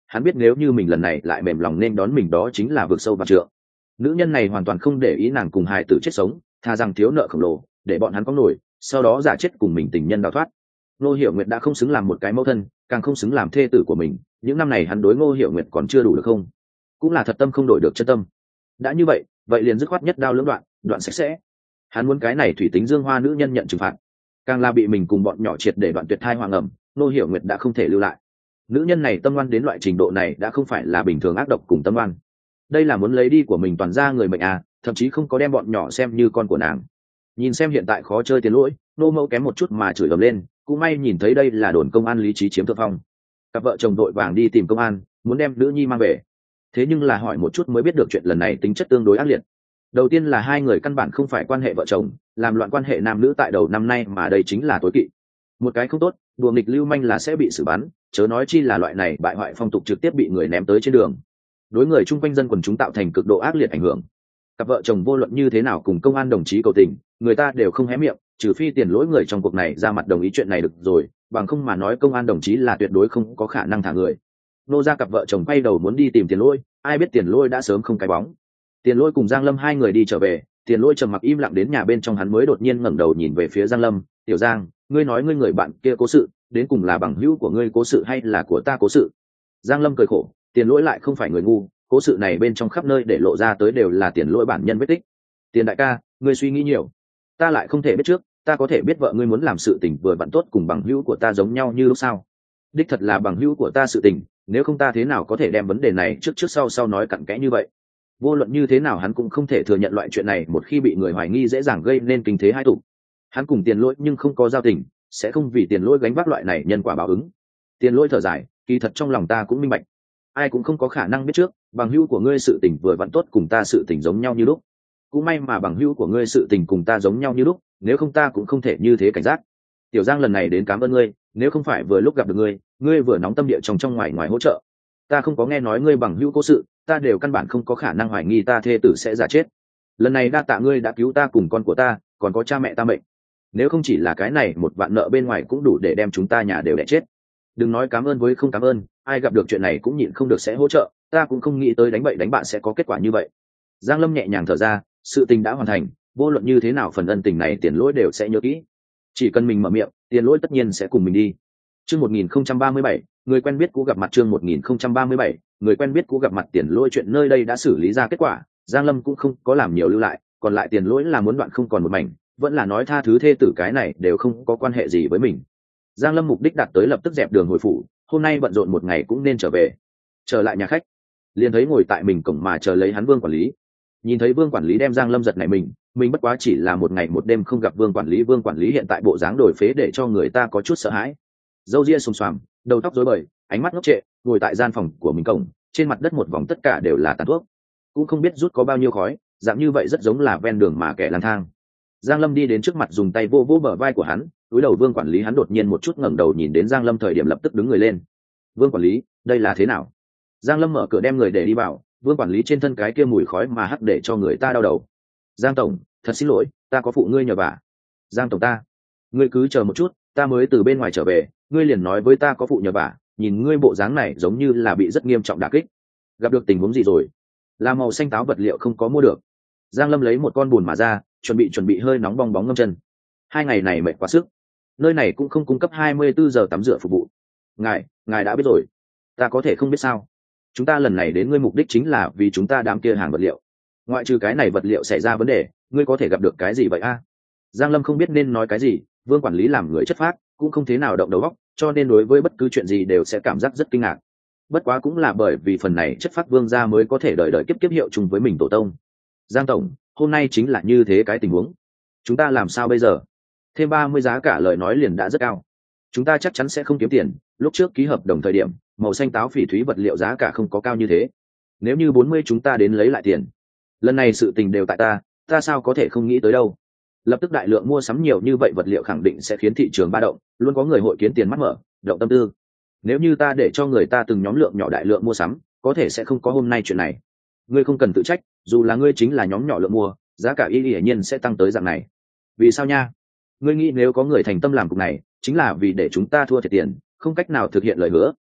hắn biết nếu như mình lần này lại mềm lòng nên đón mình đó chính là vượt sâu vạn trượng. Nữ nhân này hoàn toàn không để ý nàng cùng hài tử chết sống, tha rằng thiếu nợ khổng lồ để bọn hắn có nổi, sau đó giả chết cùng mình tình nhân đào thoát. Ngô Hiểu Nguyệt đã không xứng làm một cái mẫu thân, càng không xứng làm thê tử của mình. Những năm này hắn đối Ngô Hiểu Nguyệt còn chưa đủ được không? Cũng là thật tâm không đổi được chân tâm. Đã như vậy, vậy liền dứt khoát nhất đao lưỡng đoạn, đoạn sạch sẽ. Hắn muốn cái này thủy tính dương hoa nữ nhân nhận trừng phạt, càng là bị mình cùng bọn nhỏ triệt để đoạn tuyệt thai hoàng ẩm. Ngô Hiểu Nguyệt đã không thể lưu lại. Nữ nhân này tâm ngoan đến loại trình độ này đã không phải là bình thường ác độc cùng tâm ngoan. Đây là muốn lấy đi của mình toàn ra người mệnh à, thậm chí không có đem bọn nhỏ xem như con của nàng. Nhìn xem hiện tại khó chơi Tiền Lỗi, Nô Mẫu kém một chút mà chửi ầm lên, cũng may nhìn thấy đây là đồn công an lý trí chiếm thượng phong. Cặp vợ chồng đội vàng đi tìm công an, muốn đem nữ nhi mang về. Thế nhưng là hỏi một chút mới biết được chuyện lần này tính chất tương đối ác liệt. Đầu tiên là hai người căn bản không phải quan hệ vợ chồng, làm loạn quan hệ nam nữ tại đầu năm nay mà đây chính là tối kỵ. Một cái không tốt, đùa nghịch lưu manh là sẽ bị xử bắn, chớ nói chi là loại này bại hoại phong tục trực tiếp bị người ném tới trên đường. Đối người chung quanh dân quần chúng tạo thành cực độ ác liệt ảnh hưởng. Cặp vợ chồng vô luận như thế nào cùng công an đồng chí cầu tình, người ta đều không hé miệng, trừ phi Tiền Lỗi người trong cuộc này ra mặt đồng ý chuyện này được rồi, bằng không mà nói công an đồng chí là tuyệt đối không có khả năng thả người. Nô ra cặp vợ chồng quay đầu muốn đi tìm Tiền Lỗi, ai biết Tiền Lỗi đã sớm không cái bóng. Tiền Lỗi cùng Giang Lâm hai người đi trở về, Tiền Lỗi trầm mặc im lặng đến nhà bên trong, hắn mới đột nhiên ngẩng đầu nhìn về phía Giang Lâm, "Tiểu Giang, ngươi nói ngươi người bạn kia cố sự, đến cùng là bằng hữu của ngươi cố sự hay là của ta cố sự?" Giang Lâm cười khổ, Tiền Lỗi lại không phải người ngu, cố sự này bên trong khắp nơi để lộ ra tới đều là Tiền Lỗi bản nhân vết tích. "Tiền đại ca, ngươi suy nghĩ nhiều, ta lại không thể biết trước, ta có thể biết vợ ngươi muốn làm sự tình vừa vặn tốt cùng bằng hữu của ta giống nhau như lúc sao? Đích thật là bằng hữu của ta sự tình, nếu không ta thế nào có thể đem vấn đề này trước trước sau sau nói cặn kẽ như vậy?" Vô luận như thế nào hắn cũng không thể thừa nhận loại chuyện này một khi bị người hoài nghi dễ dàng gây nên kinh thế hai tụ. Hắn cùng Tiền Lỗi nhưng không có giao tình, sẽ không vì Tiền Lỗi gánh vác loại này nhân quả báo ứng. Tiền Lỗi thở dài, kỳ thật trong lòng ta cũng minh bạch, ai cũng không có khả năng biết trước, bằng hữu của ngươi sự tình vừa vặn tốt cùng ta sự tình giống nhau như lúc. Cũng may mà bằng hữu của ngươi sự tình cùng ta giống nhau như lúc, nếu không ta cũng không thể như thế cảnh giác. Tiểu Giang lần này đến cảm ơn ngươi, nếu không phải vừa lúc gặp được ngươi, ngươi vừa nóng tâm địa trong trong ngoài ngoài hỗ trợ, ta không có nghe nói ngươi bằng hữu cố sự, ta đều căn bản không có khả năng hoài nghi ta thê tử sẽ giả chết. Lần này đa tạ ngươi đã cứu ta cùng con của ta, còn có cha mẹ ta mệnh. Nếu không chỉ là cái này một vạn nợ bên ngoài cũng đủ để đem chúng ta nhà đều đẻ chết. Đừng nói cảm ơn với không cảm ơn, ai gặp được chuyện này cũng nhịn không được sẽ hỗ trợ, ta cũng không nghĩ tới đánh bậy đánh bạn sẽ có kết quả như vậy. Giang Lâm nhẹ nhàng thở ra, sự tình đã hoàn thành, vô luận như thế nào phần ân tình này Tiền Lỗi đều sẽ nhớ kỹ. Chỉ cần mình mở miệng, Tiền Lỗi tất nhiên sẽ cùng mình đi. Chương một nghìn không trăm ba mươi bảy, người quen biết cũ gặp mặt. Chương một nghìn không trăm ba mươi bảy, người quen biết cũ gặp mặt. Tiền Lỗi chuyện nơi đây đã xử lý ra kết quả, Giang Lâm cũng không có làm nhiều lưu lại, còn lại Tiền Lỗi là muốn đoạn không còn một mảnh, vẫn là nói tha thứ thê tử cái này đều không có quan hệ gì với mình. Giang Lâm mục đích đạt tới, lập tức dẹp đường hồi phủ, hôm nay bận rộn một ngày cũng nên trở về. Trở lại nhà khách, liền thấy ngồi tại mình cổng mà chờ lấy hắn Vương quản lý. Nhìn thấy Vương quản lý đem Giang Lâm giật này mình, mình bất quá chỉ là một ngày một đêm không gặp Vương quản lý, Vương quản lý hiện tại bộ dáng đổi phế để cho người ta có chút sợ hãi. Râu ria xồm xoàm, đầu tóc rối bời, ánh mắt ngốc trệ, ngồi tại gian phòng của mình cổng, trên mặt đất một vòng tất cả đều là tàn thuốc, cũng không biết rút có bao nhiêu khói, dạng như vậy rất giống là ven đường mà kẻ lang thang. Giang Lâm đi đến trước mặt dùng tay vô vô bờ vai của hắn, cúi đầu. Vương quản lý hắn đột nhiên một chút ngẩng đầu nhìn đến Giang Lâm thời điểm lập tức đứng người lên. "Vương quản lý, đây là thế nào?" Giang Lâm mở cửa đem người để đi vào, Vương quản lý trên thân cái kia mùi khói mà hắt để cho người ta đau đầu. "Giang tổng, thật xin lỗi, ta có phụ ngươi nhờ vả." "Giang tổng ta, ngươi cứ chờ một chút, ta mới từ bên ngoài trở về, ngươi liền nói với ta có phụ nhờ vả, nhìn ngươi bộ dáng này giống như là bị rất nghiêm trọng đả kích. Gặp được tình huống gì rồi?" "Là màu xanh táo vật liệu không có mua được." Giang Lâm lấy một con bùn mà ra, chuẩn bị chuẩn bị hơi nóng bong bóng ngâm chân. Hai ngày này mệt quá sức, nơi này cũng không cung cấp hai mươi bốn giờ tắm rửa phục vụ. "Ngài, ngài đã biết rồi, ta có thể không biết sao? Chúng ta lần này đến ngươi mục đích chính là vì chúng ta đám kia hàng vật liệu. Ngoại trừ cái này vật liệu xảy ra vấn đề, ngươi có thể gặp được cái gì vậy a?" Giang Lâm không biết nên nói cái gì, Vương quản lý làm người chất phác, cũng không thế nào động đầu óc, cho nên đối với bất cứ chuyện gì đều sẽ cảm giác rất kinh ngạc. Bất quá cũng là bởi vì phần này chất phác Vương gia mới có thể đợi đợi kiếp kiếp hiệu chung với mình tổ tông. "Giang tổng, hôm nay chính là như thế cái tình huống, chúng ta làm sao bây giờ? Thêm ba mươi giá cả lời nói liền đã rất cao, chúng ta chắc chắn sẽ không kiếm tiền. Lúc trước ký hợp đồng thời điểm, màu xanh táo phỉ thúy vật liệu giá cả không có cao như thế. Nếu như bốn mươi chúng ta đến lấy lại tiền, lần này sự tình đều tại ta, ta sao có thể không nghĩ tới đâu." Lập tức đại lượng mua sắm nhiều như vậy vật liệu khẳng định sẽ khiến thị trường ba động, luôn có người hội kiến tiền mắt mở, động tâm tư. Nếu như ta để cho người ta từng nhóm lượng nhỏ đại lượng mua sắm, có thể sẽ không có hôm nay chuyện này. Ngươi không cần tự trách, dù là ngươi chính là nhóm nhỏ lượng mua, giá cả y hiển nhiên sẽ tăng tới dạng này. Vì sao nha? Ngươi nghĩ nếu có người thành tâm làm cục này, chính là vì để chúng ta thua thiệt tiền, không cách nào thực hiện lời hứa,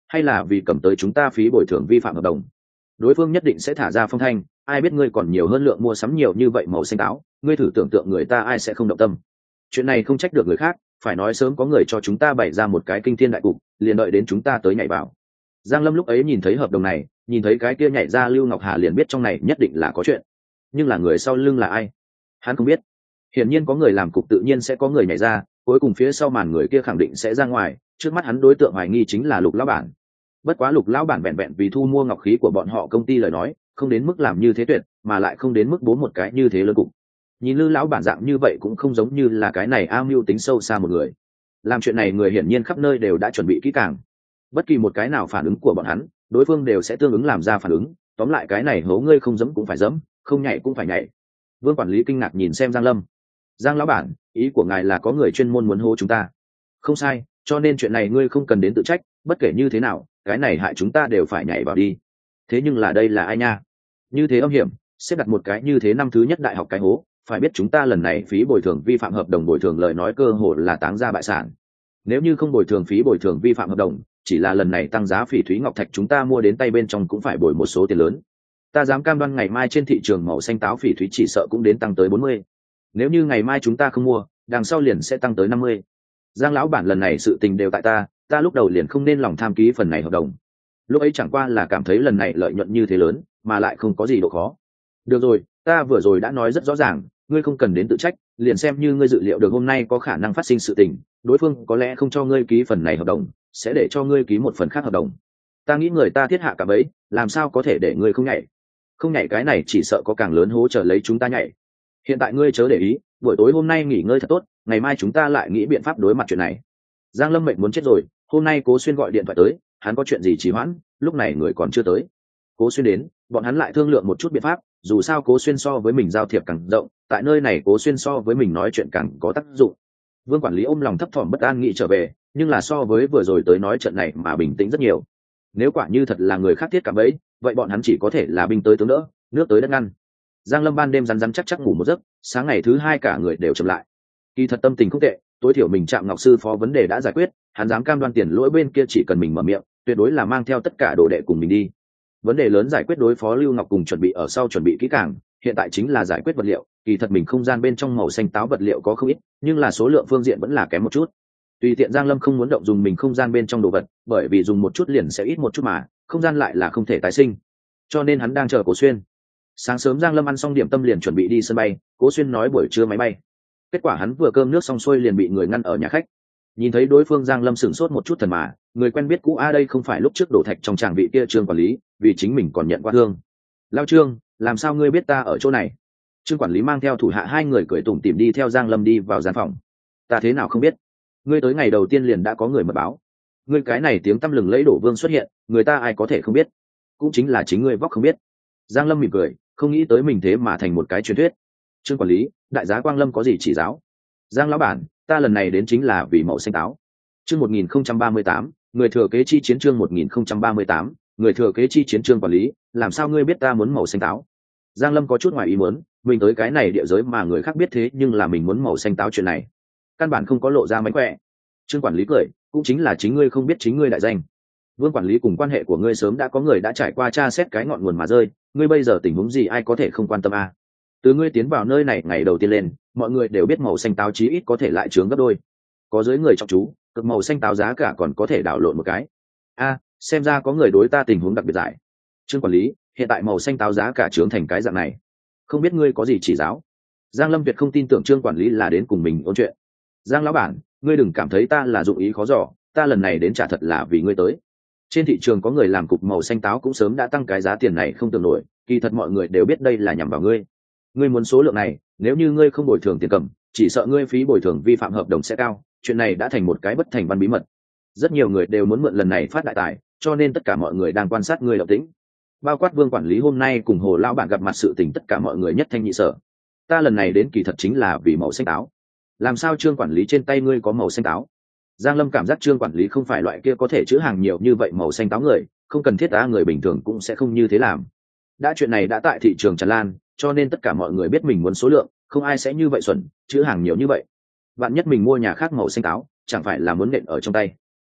hay là vì cầm tới chúng ta phí bồi thường vi phạm hợp đồng? Đối phương nhất định sẽ thả ra phong thanh, ai biết ngươi còn nhiều hơn lượng mua sắm nhiều như vậy màu xanh táo, ngươi thử tưởng tượng người ta ai sẽ không động tâm. Chuyện này không trách được người khác, phải nói sớm có người cho chúng ta bày ra một cái kinh thiên đại cục, liền đợi đến chúng ta tới nhảy vào. Giang Lâm lúc ấy nhìn thấy hợp đồng này, nhìn thấy cái kia nhảy ra Lưu Ngọc Hà liền biết trong này nhất định là có chuyện. Nhưng là người sau lưng là ai? Hắn không biết. Hiển nhiên có người làm cục tự nhiên sẽ có người nhảy ra, cuối cùng phía sau màn người kia khẳng định sẽ ra ngoài, trước mắt hắn đối tượng hoài nghi chính là Lục lão bản. Bất quá Lục lão bản vẹn vẹn vì thu mua ngọc khí của bọn họ công ty lời nói, không đến mức làm như thế tuyệt, mà lại không đến mức bố một cái như thế lớn cục. Nhìn Lư lão bản dạng như vậy cũng không giống như là cái này am mưu tính sâu xa một người. Làm chuyện này người hiển nhiên khắp nơi đều đã chuẩn bị kỹ càng. Bất kỳ một cái nào phản ứng của bọn hắn, đối phương đều sẽ tương ứng làm ra phản ứng, tóm lại cái này hố ngươi không dẫm cũng phải dẫm, không nhảy cũng phải nhảy. Vương quản lý kinh ngạc nhìn xem Giang Lâm. Giang lão bản, ý của ngài là có người chuyên môn muốn hố chúng ta? Không sai, cho nên chuyện này ngươi không cần đến tự trách, bất kể như thế nào, cái này hại chúng ta đều phải nhảy vào đi. Thế nhưng là đây là ai nha? Như thế âm hiểm, xếp đặt một cái như thế năm thứ nhất đại học cái hố, phải biết chúng ta lần này phí bồi thường vi phạm hợp đồng bồi thường lời nói cơ hội là táng ra bại sản. Nếu như không bồi thường phí bồi thường vi phạm hợp đồng, chỉ là lần này tăng giá phỉ thúy ngọc thạch chúng ta mua đến tay bên trong cũng phải bồi một số tiền lớn. Ta dám cam đoan ngày mai trên thị trường màu xanh táo phỉ thúy chỉ sợ cũng đến tăng tới bốn mươi. Nếu như ngày mai chúng ta không mua, đằng sau liền sẽ tăng tới năm mươi. Giang lão bản lần này sự tình đều tại ta, ta lúc đầu liền không nên lòng tham ký phần này hợp đồng. Lúc ấy chẳng qua là cảm thấy lần này lợi nhuận như thế lớn, mà lại không có gì độ khó. Được rồi, ta vừa rồi đã nói rất rõ ràng, ngươi không cần đến tự trách, liền xem như ngươi dự liệu được hôm nay có khả năng phát sinh sự tình, đối phương có lẽ không cho ngươi ký phần này hợp đồng, sẽ để cho ngươi ký một phần khác hợp đồng. Ta nghĩ người ta thiết hạ cả bấy, làm sao có thể để ngươi không nhảy? Không nhảy cái này chỉ sợ có càng lớn hố chờ lấy chúng ta nhảy. Hiện tại ngươi chớ để ý, buổi tối hôm nay nghỉ ngơi thật tốt, ngày mai chúng ta lại nghĩ biện pháp đối mặt chuyện này. Giang Lâm mệnh muốn chết rồi, hôm nay Cố Xuyên gọi điện thoại tới, hắn có chuyện gì trì hoãn, lúc này người còn chưa tới. Cố Xuyên đến, bọn hắn lại thương lượng một chút biện pháp, dù sao Cố Xuyên so với mình giao thiệp càng rộng, tại nơi này Cố Xuyên so với mình nói chuyện càng có tác dụng. Vương quản lý ôm lòng thấp thỏm bất an nghĩ trở về, nhưng là so với vừa rồi tới nói trận này mà bình tĩnh rất nhiều. Nếu quả như thật là người khác thiết cả bấy, vậy bọn hắn chỉ có thể là binh tới tướng đỡ, nước tới đất ngăn. Giang Lâm ban đêm rắn rắn chắc chắc ngủ một giấc, sáng ngày thứ hai cả người đều chậm lại. Kỳ thật tâm tình không tệ, tối thiểu mình chạm ngọc sư phó vấn đề đã giải quyết, hắn dám cam đoan tiền lỗi bên kia chỉ cần mình mở miệng, tuyệt đối là mang theo tất cả đồ đệ cùng mình đi. Vấn đề lớn giải quyết đối phó Lưu Ngọc cùng chuẩn bị ở sau chuẩn bị kỹ càng, hiện tại chính là giải quyết vật liệu. Kỳ thật mình không gian bên trong màu xanh táo vật liệu có không ít, nhưng là số lượng phương diện vẫn là kém một chút. Tùy tiện Giang Lâm không muốn động dùng mình không gian bên trong đồ vật, bởi vì dùng một chút liền sẽ ít một chút mà, không gian lại là không thể tái sinh. Cho nên hắn đang chờ Cố Xuyên. Sáng sớm Giang Lâm ăn xong điểm tâm liền chuẩn bị đi sân bay, Cố Xuyên nói buổi trưa máy bay. Kết quả hắn vừa cơm nước xong xuôi liền bị người ngăn ở nhà khách. Nhìn thấy đối phương Giang Lâm sửng sốt một chút thần mà, người quen biết cũ a đây không phải lúc trước đổ thạch trong tràng vị kia Trương quản lý, vì chính mình còn nhận qua thương. Lao Trương, làm sao ngươi biết ta ở chỗ này? Trương quản lý mang theo thủ hạ hai người cười tủm tỉm đi theo Giang Lâm đi vào gian phòng. Ta thế nào không biết? Ngươi tới ngày đầu tiên liền đã có người mật báo. Ngươi cái này tiếng tăm lừng lẫy đổ vương xuất hiện, người ta ai có thể không biết? Cũng chính là chính ngươi vóc không biết. Giang Lâm mỉm cười, không nghĩ tới mình thế mà thành một cái truyền thuyết. Trương quản lý, đại giá Quang Lâm có gì chỉ giáo? Giang lão bản, ta lần này đến chính là vì mẫu xanh táo. Chương một nghìn không trăm ba mươi tám, người thừa kế chi chiến chương một nghìn không trăm ba mươi tám, người thừa kế chi chiến Trương quản lý, làm sao ngươi biết ta muốn màu xanh táo? Giang Lâm có chút ngoài ý muốn, mình tới cái này địa giới mà người khác biết thế nhưng là mình muốn màu xanh táo chuyện này, căn bản không có lộ ra mánh khỏe. Trương quản lý cười, cũng chính là chính ngươi không biết chính ngươi đại danh. Vương quản lý cùng quan hệ của ngươi sớm đã có người đã trải qua tra xét cái ngọn nguồn mà rơi, ngươi bây giờ tình huống gì ai có thể không quan tâm à? Từ ngươi tiến vào nơi này ngày đầu tiên lên, mọi người đều biết màu xanh táo chí ít có thể lại trướng gấp đôi. Có dưới người trong chú, cực màu xanh táo giá cả còn có thể đảo lộn một cái. A, à, xem ra có người đối ta tình huống đặc biệt giải. Trương quản lý, hiện tại màu xanh táo giá cả trướng thành cái dạng này, không biết ngươi có gì chỉ giáo? Giang Lâm Việt không tin tưởng Trương quản lý là đến cùng mình ôn chuyện. Giang lão bản, ngươi đừng cảm thấy ta là dụng ý khó dò, ta lần này đến trả thật là vì ngươi tới. Trên thị trường có người làm cục màu xanh táo cũng sớm đã tăng cái giá tiền này không tưởng nổi, kỳ thật mọi người đều biết đây là nhằm vào ngươi. Ngươi muốn số lượng này, nếu như ngươi không bồi thường tiền cầm, chỉ sợ ngươi phí bồi thường vi phạm hợp đồng sẽ cao, chuyện này đã thành một cái bất thành văn bí mật. Rất nhiều người đều muốn mượn lần này phát đại tài, cho nên tất cả mọi người đang quan sát ngươi động tĩnh. Bao quát Vương quản lý hôm nay cùng Hồ lão bản gặp mặt sự tình tất cả mọi người nhất thanh nhị sở. Ta lần này đến kỳ thật chính là vì màu xanh táo. Làm sao Trương quản lý trên tay ngươi có màu xanh táo? Giang Lâm cảm giác Trương quản lý không phải loại kia có thể chữ hàng nhiều như vậy màu xanh táo người, không cần thiết á, người bình thường cũng sẽ không như thế làm. Đã chuyện này đã tại thị trường tràn lan, cho nên tất cả mọi người biết mình muốn số lượng, không ai sẽ như vậy xuẩn, chữ hàng nhiều như vậy. Bạn nhất mình mua nhà khác màu xanh táo, chẳng phải là muốn nện ở trong tay. Ai,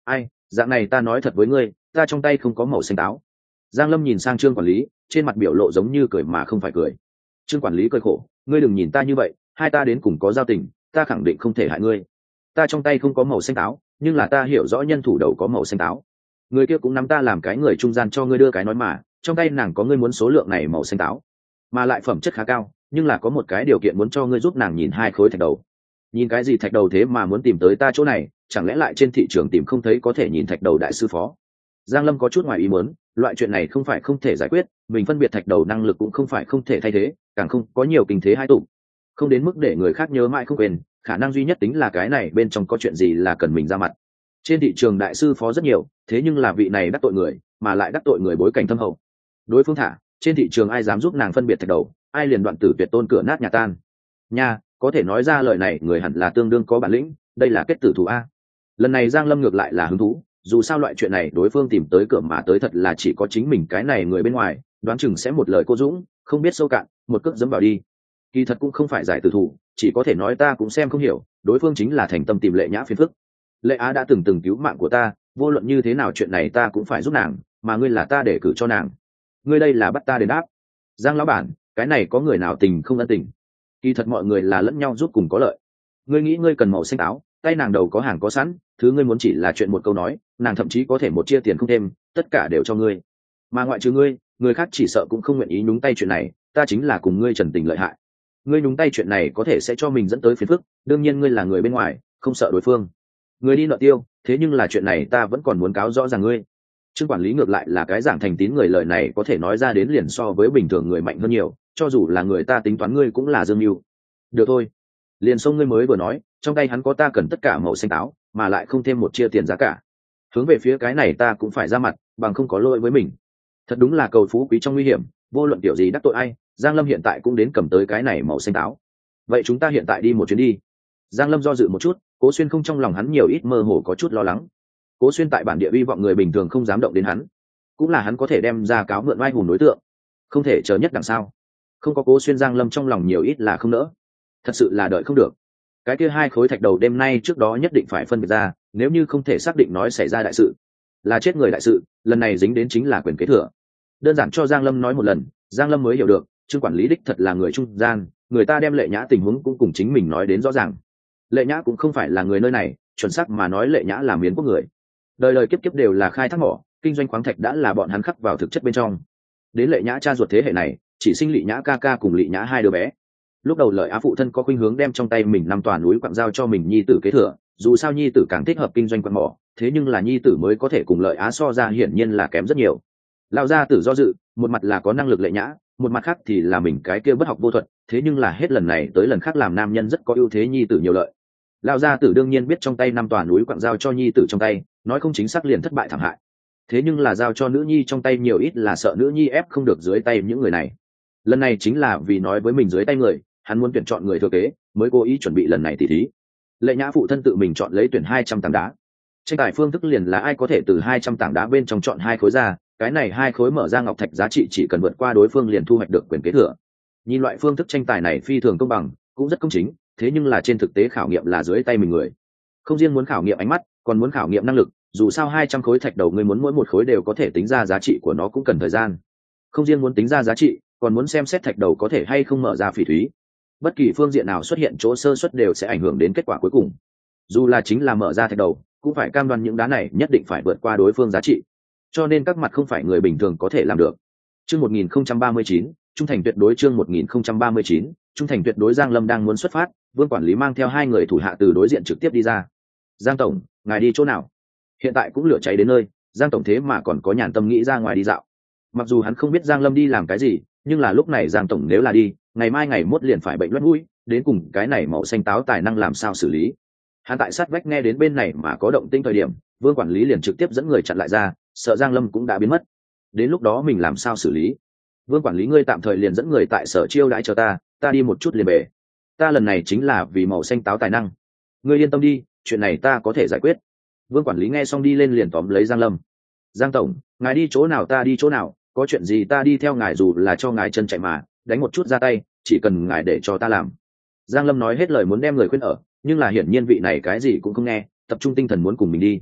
dạng này ta nói thật với ngươi, ta trong tay không có màu xanh táo. Giang Lâm nhìn sang Trương quản lý, trên mặt biểu lộ giống như cười mà không phải cười. Trương quản lý cười khổ, ngươi đừng nhìn ta như vậy, hai ta đến cùng có giao tình, ta khẳng định không thể hại ngươi. Ta trong tay không có màu xanh táo, nhưng là ta hiểu rõ nhân thủ đầu có màu xanh táo. Người kia cũng nắm ta làm cái người trung gian cho ngươi đưa cái nói mà, trong tay nàng có ngươi muốn số lượng này màu xanh táo, mà lại phẩm chất khá cao, nhưng là có một cái điều kiện muốn cho ngươi giúp nàng nhìn hai khối thạch đầu. Nhìn cái gì thạch đầu thế mà muốn tìm tới ta chỗ này, chẳng lẽ lại trên thị trường tìm không thấy có thể nhìn thạch đầu đại sư phó? Giang Lâm có chút ngoài ý muốn, loại chuyện này không phải không thể giải quyết, mình phân biệt thạch đầu năng lực cũng không phải không thể thay thế, càng không có nhiều kinh thế hai tụ, không đến mức để người khác nhớ mãi không quên. Khả năng duy nhất tính là cái này bên trong có chuyện gì là cần mình ra mặt. Trên thị trường đại sư phó rất nhiều, thế nhưng là vị này đắc tội người, mà lại đắc tội người bối cảnh thâm hậu. Đối phương thả, trên thị trường ai dám giúp nàng phân biệt thạch đầu, ai liền đoạn tử tuyệt tôn cửa nát nhà tan. Nha, có thể nói ra lời này người hẳn là tương đương có bản lĩnh, đây là kết tử thủ a. Lần này Giang Lâm ngược lại là hứng thú, dù sao loại chuyện này đối phương tìm tới cửa mà tới thật là chỉ có chính mình cái này người bên ngoài, đoán chừng sẽ một lời cô dũng, không biết sâu cạn, một cước dẫm vào đi. Kỳ thật cũng không phải giải tử thủ, chỉ có thể nói ta cũng xem không hiểu, đối phương chính là thành tâm tìm Lệ Nhã phiền phức. Lệ Á đã từng từng cứu mạng của ta, vô luận như thế nào chuyện này ta cũng phải giúp nàng, mà ngươi là ta để cử cho nàng, ngươi đây là bắt ta đền đáp. Giang lão bản, cái này có người nào tình không ân tình? Kỳ thật mọi người là lẫn nhau giúp cùng có lợi. Ngươi nghĩ ngươi cần màu xanh táo, tay nàng đầu có hàng có sẵn, thứ ngươi muốn chỉ là chuyện một câu nói, nàng thậm chí có thể một chia tiền không thêm, tất cả đều cho ngươi. Mà ngoại trừ ngươi, người khác chỉ sợ cũng không nguyện ý nhúng tay chuyện này, ta chính là cùng ngươi trần tình lợi hại. Ngươi nhúng tay chuyện này có thể sẽ cho mình dẫn tới phiền phức, đương nhiên ngươi là người bên ngoài, không sợ đối phương. Ngươi đi nợ tiêu, thế nhưng là chuyện này ta vẫn còn muốn cáo rõ ràng ngươi. Trương quản lý ngược lại là cái dạng thành tín người, lời này có thể nói ra đến liền so với bình thường người mạnh hơn nhiều, cho dù là người ta tính toán ngươi cũng là dương mưu. Được thôi, liền xông ngươi mới vừa nói, trong tay hắn có ta cần tất cả màu xanh táo, mà lại không thêm một chia tiền giá cả. Hướng về phía cái này ta cũng phải ra mặt, bằng không có lỗi với mình. Thật đúng là cầu phú quý trong nguy hiểm, vô luận tiểu gì đắc tội ai, Giang Lâm hiện tại cũng đến cầm tới cái này màu xanh táo. Vậy chúng ta hiện tại đi một chuyến đi. Giang Lâm do dự một chút, Cố Xuyên không, trong lòng hắn nhiều ít mơ hồ có chút lo lắng. Cố Xuyên tại bản địa uy vọng người bình thường không dám động đến hắn, cũng là hắn có thể đem ra cáo mượn oai hùng đối tượng, không thể chờ nhất đằng sau. Không có Cố Xuyên, Giang Lâm trong lòng nhiều ít là không nỡ, thật sự là đợi không được. Cái kia hai khối thạch đầu đêm nay trước đó nhất định phải phân biệt ra, nếu như không thể xác định nói xảy ra đại sự, là chết người đại sự, lần này dính đến chính là quyền kế thừa. Đơn giản cho Giang Lâm nói một lần, Giang Lâm mới hiểu được, Trương quản lý đích thật là người trung gian, người ta đem Lệ Nhã tình huống cũng cùng chính mình nói đến rõ ràng. Lệ Nhã cũng không phải là người nơi này, chuẩn xác mà nói Lệ Nhã là miến quốc người, đời đời kiếp kiếp đều là khai thác mỏ, kinh doanh khoáng thạch đã là bọn hắn khắc vào thực chất bên trong. Đến Lệ Nhã cha ruột thế hệ này, chỉ sinh Lệ Nhã ca ca cùng Lệ Nhã hai đứa bé. Lúc đầu Lợi Á phụ thân có khuynh hướng đem trong tay mình năm tòa núi quặng giao cho mình nhi tử kế thừa, dù sao nhi tử càng thích hợp kinh doanh quặng mỏ, thế nhưng là nhi tử mới có thể cùng Lợi Á so ra hiển nhiên là kém rất nhiều. Lão gia tử do dự, một mặt là có năng lực Lệ Nhã, một mặt khác thì là mình cái kia bất học vô thuật, thế nhưng là hết lần này tới lần khác làm nam nhân rất có ưu thế, nhi tử nhiều lợi. Lão gia tử đương nhiên biết trong tay năm tòa núi quặng giao cho nhi tử trong tay, nói không chính xác liền thất bại thảm hại. Thế nhưng là giao cho nữ nhi trong tay nhiều ít là sợ nữ nhi ép không được dưới tay những người này. Lần này chính là vì nói với mình dưới tay người, hắn muốn tuyển chọn người thừa kế, mới cố ý chuẩn bị lần này tỉ thí. Lệ Nhã phụ thân tự mình chọn lấy tuyển hai trăm tảng đá. Tranh tài phương thức liền là ai có thể từ hai trăm tảng đá bên trong chọn hai khối ra, cái này hai khối mở ra ngọc thạch giá trị chỉ cần vượt qua đối phương liền thu hoạch được quyền kế thừa. Nhìn loại phương thức tranh tài này phi thường công bằng, cũng rất công chính, thế nhưng là trên thực tế khảo nghiệm là dưới tay mình người. Không riêng muốn khảo nghiệm ánh mắt, còn muốn khảo nghiệm năng lực, dù sao hai trăm khối thạch đầu người muốn mỗi một khối đều có thể tính ra giá trị của nó cũng cần thời gian. Không riêng muốn tính ra giá trị, còn muốn xem xét thạch đầu có thể hay không mở ra phỉ thúy. Bất kỳ phương diện nào xuất hiện chỗ sơ suất đều sẽ ảnh hưởng đến kết quả cuối cùng. Dù là chính là mở ra thạch đầu, cũng phải cam đoan những đá này nhất định phải vượt qua đối phương giá trị. Cho nên các mặt không phải người bình thường có thể làm được. Chương một nghìn không trăm ba mươi chín, trung thành tuyệt đối. Chương một nghìn không trăm ba mươi chín, trung thành tuyệt đối. Giang Lâm đang muốn xuất phát, Vương quản lý mang theo hai người thủ hạ từ đối diện trực tiếp đi ra. Giang tổng, ngài đi chỗ nào? Hiện tại cũng lửa cháy đến nơi, Giang tổng thế mà còn có nhàn tâm nghĩ ra ngoài đi dạo. Mặc dù hắn không biết Giang Lâm đi làm cái gì, nhưng là lúc này Giang tổng nếu là đi, ngày mai ngày mốt liền phải bệnh loét mũi, đến cùng cái này màu xanh táo tài năng làm sao xử lý. Hắn tại sát vách nghe đến bên này mà có động tĩnh thời điểm, Vương quản lý liền trực tiếp dẫn người chặn lại ra, sợ Giang Lâm cũng đã biến mất. Đến lúc đó mình làm sao xử lý? Vương quản lý, ngươi tạm thời liền dẫn người tại sở chiêu đãi cho ta, ta đi một chút liền về. Ta lần này chính là vì màu xanh táo tài năng. Ngươi yên tâm đi, chuyện này ta có thể giải quyết. Vương quản lý nghe xong đi lên liền tóm lấy Giang Lâm. Giang tổng, ngài đi chỗ nào ta đi chỗ nào, có chuyện gì ta đi theo ngài, dù là cho ngài chân chạy mà, đánh một chút ra tay, chỉ cần ngài để cho ta làm. Giang Lâm nói hết lời muốn đem người khuyên ở, nhưng là hiển nhiên vị này cái gì cũng không nghe, tập trung tinh thần muốn cùng mình đi.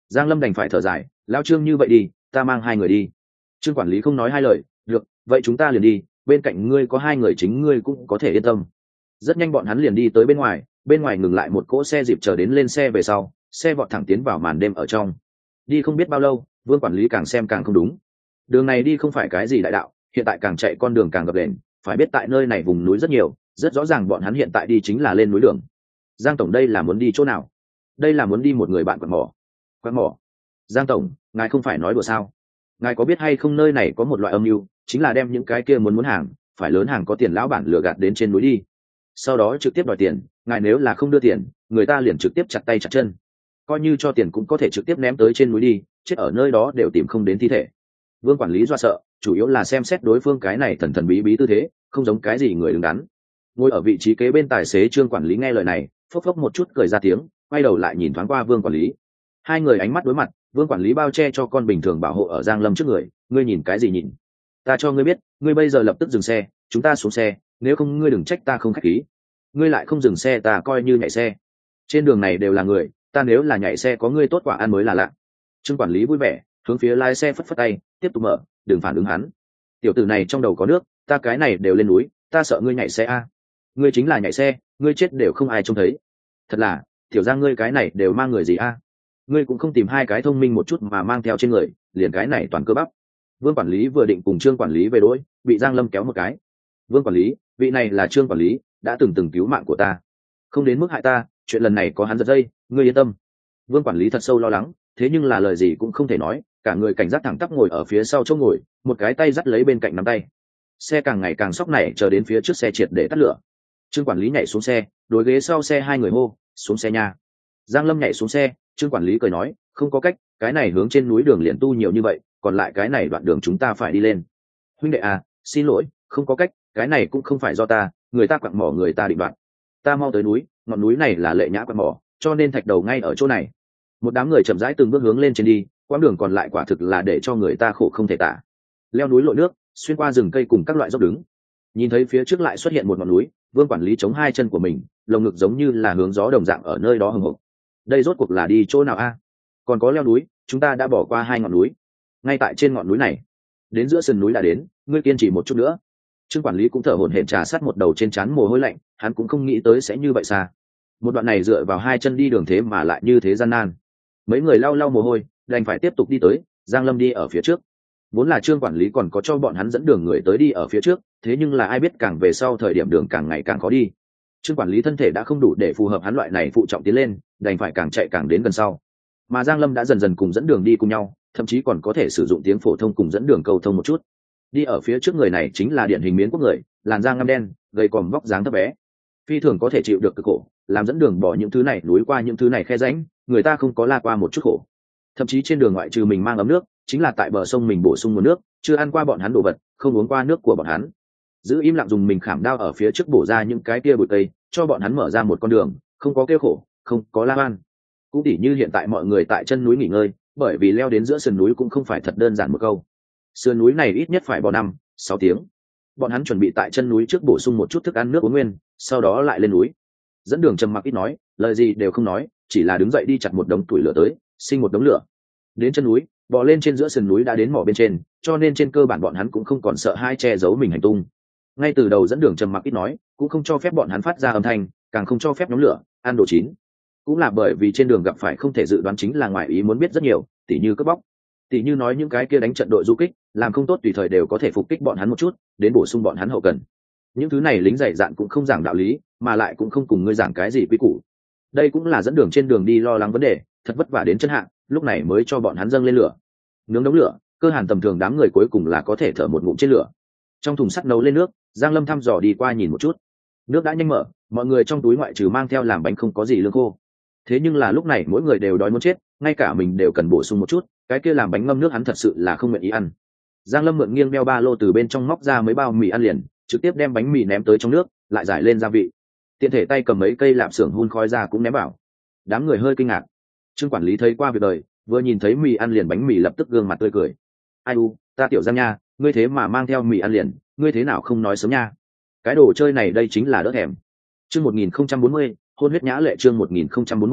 Giang Lâm đành phải thở dài, lao Trương như vậy đi, ta mang hai người đi. Trương quản lý không nói hai lời, được, vậy chúng ta liền đi, bên cạnh ngươi có hai người chính ngươi cũng có thể yên tâm. Rất nhanh bọn hắn liền đi tới bên ngoài, bên ngoài ngừng lại một cỗ xe dịp chờ đến lên xe về sau, xe vọt thẳng tiến vào màn đêm ở trong. Đi không biết bao lâu, Vương quản lý càng xem càng không đúng. Đường này đi không phải cái gì đại đạo, hiện tại càng chạy con đường càng gập ghềnh, phải biết tại nơi này vùng núi rất nhiều, rất rõ ràng bọn hắn hiện tại đi chính là lên núi đường. Giang tổng đây là muốn đi chỗ nào? Đây là muốn đi một người bạn quạt mỏ. Quạt mỏ? Giang tổng, ngài không phải nói đùa sao? Ngài có biết hay không nơi này có một loại âm mưu, chính là đem những cái kia muốn muốn hàng, phải lớn hàng có tiền lão bản lừa gạt đến trên núi đi. Sau đó trực tiếp đòi tiền, ngài nếu là không đưa tiền, người ta liền trực tiếp chặt tay chặt chân. Coi như cho tiền cũng có thể trực tiếp ném tới trên núi đi, chết ở nơi đó đều tìm không đến thi thể. Vương quản lý do sợ, chủ yếu là xem xét đối phương cái này thần thần bí bí tư thế, không giống cái gì người đứng đắn. Ngồi ở vị trí kế bên tài xế Trương quản lý nghe lời này, phốc phốc một chút cười ra tiếng, quay đầu lại nhìn thoáng qua Vương quản lý. Hai người ánh mắt đối mặt, Vương quản lý bao che cho con bình thường bảo hộ ở Giang Lâm trước người, ngươi nhìn cái gì nhìn? Ta cho ngươi biết, ngươi bây giờ lập tức dừng xe, chúng ta xuống xe, nếu không ngươi đừng trách ta không khách khí. Ngươi lại không dừng xe ta coi như nhảy xe. Trên đường này đều là người, ta nếu là nhảy xe có ngươi tốt quả ăn mới là lạ. Trương quản lý vui vẻ, hướng phía lái xe phất phất tay, tiếp tục mở, đừng phản ứng hắn. Tiểu tử này trong đầu có nước, ta cái này đều lên núi, ta sợ ngươi nhảy xe a. Ngươi chính là nhảy xe, ngươi chết đều không ai trông thấy. Thật là, tiểu Giang ngươi cái này đều mang người gì a? Ngươi cũng không tìm hai cái thông minh một chút mà mang theo trên người, liền cái này toàn cơ bắp. Vương quản lý vừa định cùng Trương quản lý về đối, bị Giang Lâm kéo một cái. Vương quản lý, vị này là Trương quản lý, đã từng từng cứu mạng của ta, không đến mức hại ta, chuyện lần này có hắn giật dây, ngươi yên tâm. Vương quản lý thật sâu lo lắng, thế nhưng là lời gì cũng không thể nói, cả người cảnh giác thẳng tắp ngồi ở phía sau chỗ ngồi, một cái tay dắt lấy bên cạnh nắm tay. Xe càng ngày càng sóc nảy chờ đến phía trước xe triệt để tắt lửa. Trương quản lý nhảy xuống xe, đối ghế sau xe hai người hô, xuống xe nha. Giang Lâm nhảy xuống xe, Trương quản lý cười nói, không có cách, cái này hướng trên núi đường liền tu nhiều như vậy, còn lại cái này đoạn đường chúng ta phải đi lên. Huynh đệ à, xin lỗi, không có cách, cái này cũng không phải do ta, người ta quặng mỏ người ta định đoạn. Ta mau tới núi, ngọn núi này là Lệ Nhã quặng mỏ, cho nên thạch đầu ngay ở chỗ này. Một đám người chậm rãi từng bước hướng lên trên đi, quãng đường còn lại quả thực là để cho người ta khổ không thể tả. Leo núi lội nước, xuyên qua rừng cây cùng các loại dốc đứng. Nhìn thấy phía trước lại xuất hiện một ngọn núi, Vương quản lý chống hai chân của mình, lồng ngực giống như là hướng gió đồng dạng ở nơi đó hừng hực. Đây rốt cuộc là đi chỗ nào a? Còn có leo núi, chúng ta đã bỏ qua hai ngọn núi. Ngay tại trên ngọn núi này, đến giữa sườn núi đã đến, ngươi kiên trì một chút nữa. Trương quản lý cũng thở hổn hển trà sát một đầu trên trán mồ hôi lạnh, hắn cũng không nghĩ tới sẽ như vậy xa. Một đoạn này dựa vào hai chân đi đường thế mà lại như thế gian nan. Mấy người lau lau mồ hôi, đành phải tiếp tục đi tới, Giang Lâm đi ở phía trước. Vốn là Trương quản lý còn có cho bọn hắn dẫn đường người tới đi ở phía trước, thế nhưng là ai biết càng về sau thời điểm đường càng ngày càng khó đi. Trương quản lý thân thể đã không đủ để phù hợp hắn loại này phụ trọng tiến lên, đành phải càng chạy càng đến gần sau. Mà Giang Lâm đã dần dần cùng dẫn đường đi cùng nhau, thậm chí còn có thể sử dụng tiếng phổ thông cùng dẫn đường cầu thông một chút. Đi ở phía trước người này chính là điển hình miến quốc người, làn da ngăm đen, gầy còm vóc dáng thấp bé, phi thường có thể chịu được cực khổ, làm dẫn đường bỏ những thứ này núi qua những thứ này khe rãnh, người ta không có la qua một chút khổ. Thậm chí trên đường ngoại trừ mình mang ấm nước, chính là tại bờ sông mình bổ sung nguồn nước, chưa ăn qua bọn hắn đồ vật, không uống qua nước của bọn hắn. Giữ im lặng dùng mình khảm đao ở phía trước bổ ra những cái kia bụi cây, cho bọn hắn mở ra một con đường, không có kêu khổ, không có la oan. Cũng tỉ như hiện tại mọi người tại chân núi nghỉ ngơi, bởi vì leo đến giữa sườn núi cũng không phải thật đơn giản một câu. Sườn núi này ít nhất phải bò năm, sáu tiếng. Bọn hắn chuẩn bị tại chân núi trước bổ sung một chút thức ăn nước uống nguyên, sau đó lại lên núi. Dẫn đường trầm mặc ít nói, lời gì đều không nói, chỉ là đứng dậy đi chặt một đống tuổi lửa tới, sinh một đống lửa. Đến chân núi, bò lên trên giữa sườn núi đã đến mỏ bên trên, cho nên trên cơ bản bọn hắn cũng không còn sợ hai che giấu mình hành tung. Ngay từ đầu dẫn đường trầm mặc ít nói, cũng không cho phép bọn hắn phát ra âm thanh, càng không cho phép nhóm lửa, ăn đồ chín. Cũng là bởi vì trên đường gặp phải không thể dự đoán chính là ngoài ý muốn biết rất nhiều, tỉ như cướp bóc, tỉ như nói những cái kia đánh trận đội du kích, làm không tốt tùy thời đều có thể phục kích bọn hắn một chút, đến bổ sung bọn hắn hậu cần. Những thứ này lính dày dạn cũng không giảng đạo lý, mà lại cũng không cùng ngươi giảng cái gì quy củ. Đây cũng là dẫn đường trên đường đi lo lắng vấn đề, thật vất vả đến chân hạ, lúc này mới cho bọn hắn dâng lên lửa. Nướng đống lửa, cơ hàn tầm thường đám người cuối cùng là có thể thở một ngụm trên lửa. Trong thùng sắt nấu lên nước, Giang Lâm thăm dò đi qua nhìn một chút. Nước đã nhanh mở, mọi người trong túi ngoại trừ mang theo làm bánh không có gì lương khô. Thế nhưng là lúc này mỗi người đều đói muốn chết, ngay cả mình đều cần bổ sung một chút, cái kia làm bánh ngâm nước hắn thật sự là không nguyện ý ăn. Giang Lâm mượn nghiêng đeo ba lô từ bên trong móc ra mấy bao mì ăn liền, trực tiếp đem bánh mì ném tới trong nước, lại giải lên gia vị. Tiện thể tay cầm mấy cây lạp xưởng hun khói ra cũng ném vào. Đám người hơi kinh ngạc. Trương quản lý thấy qua việc đời, vừa nhìn thấy mì ăn liền bánh mì lập tức gương mặt tươi cười. Ai u, ta tiểu Giang nha, ngươi thế mà mang theo mì ăn liền, ngươi thế nào không nói sớm nha. Cái đồ chơi này đây chính là đỡ thèm. Chương một nghìn không trăm bốn mươi, hôn huyết nhã lệ chương một nghìn không trăm bốn mươi,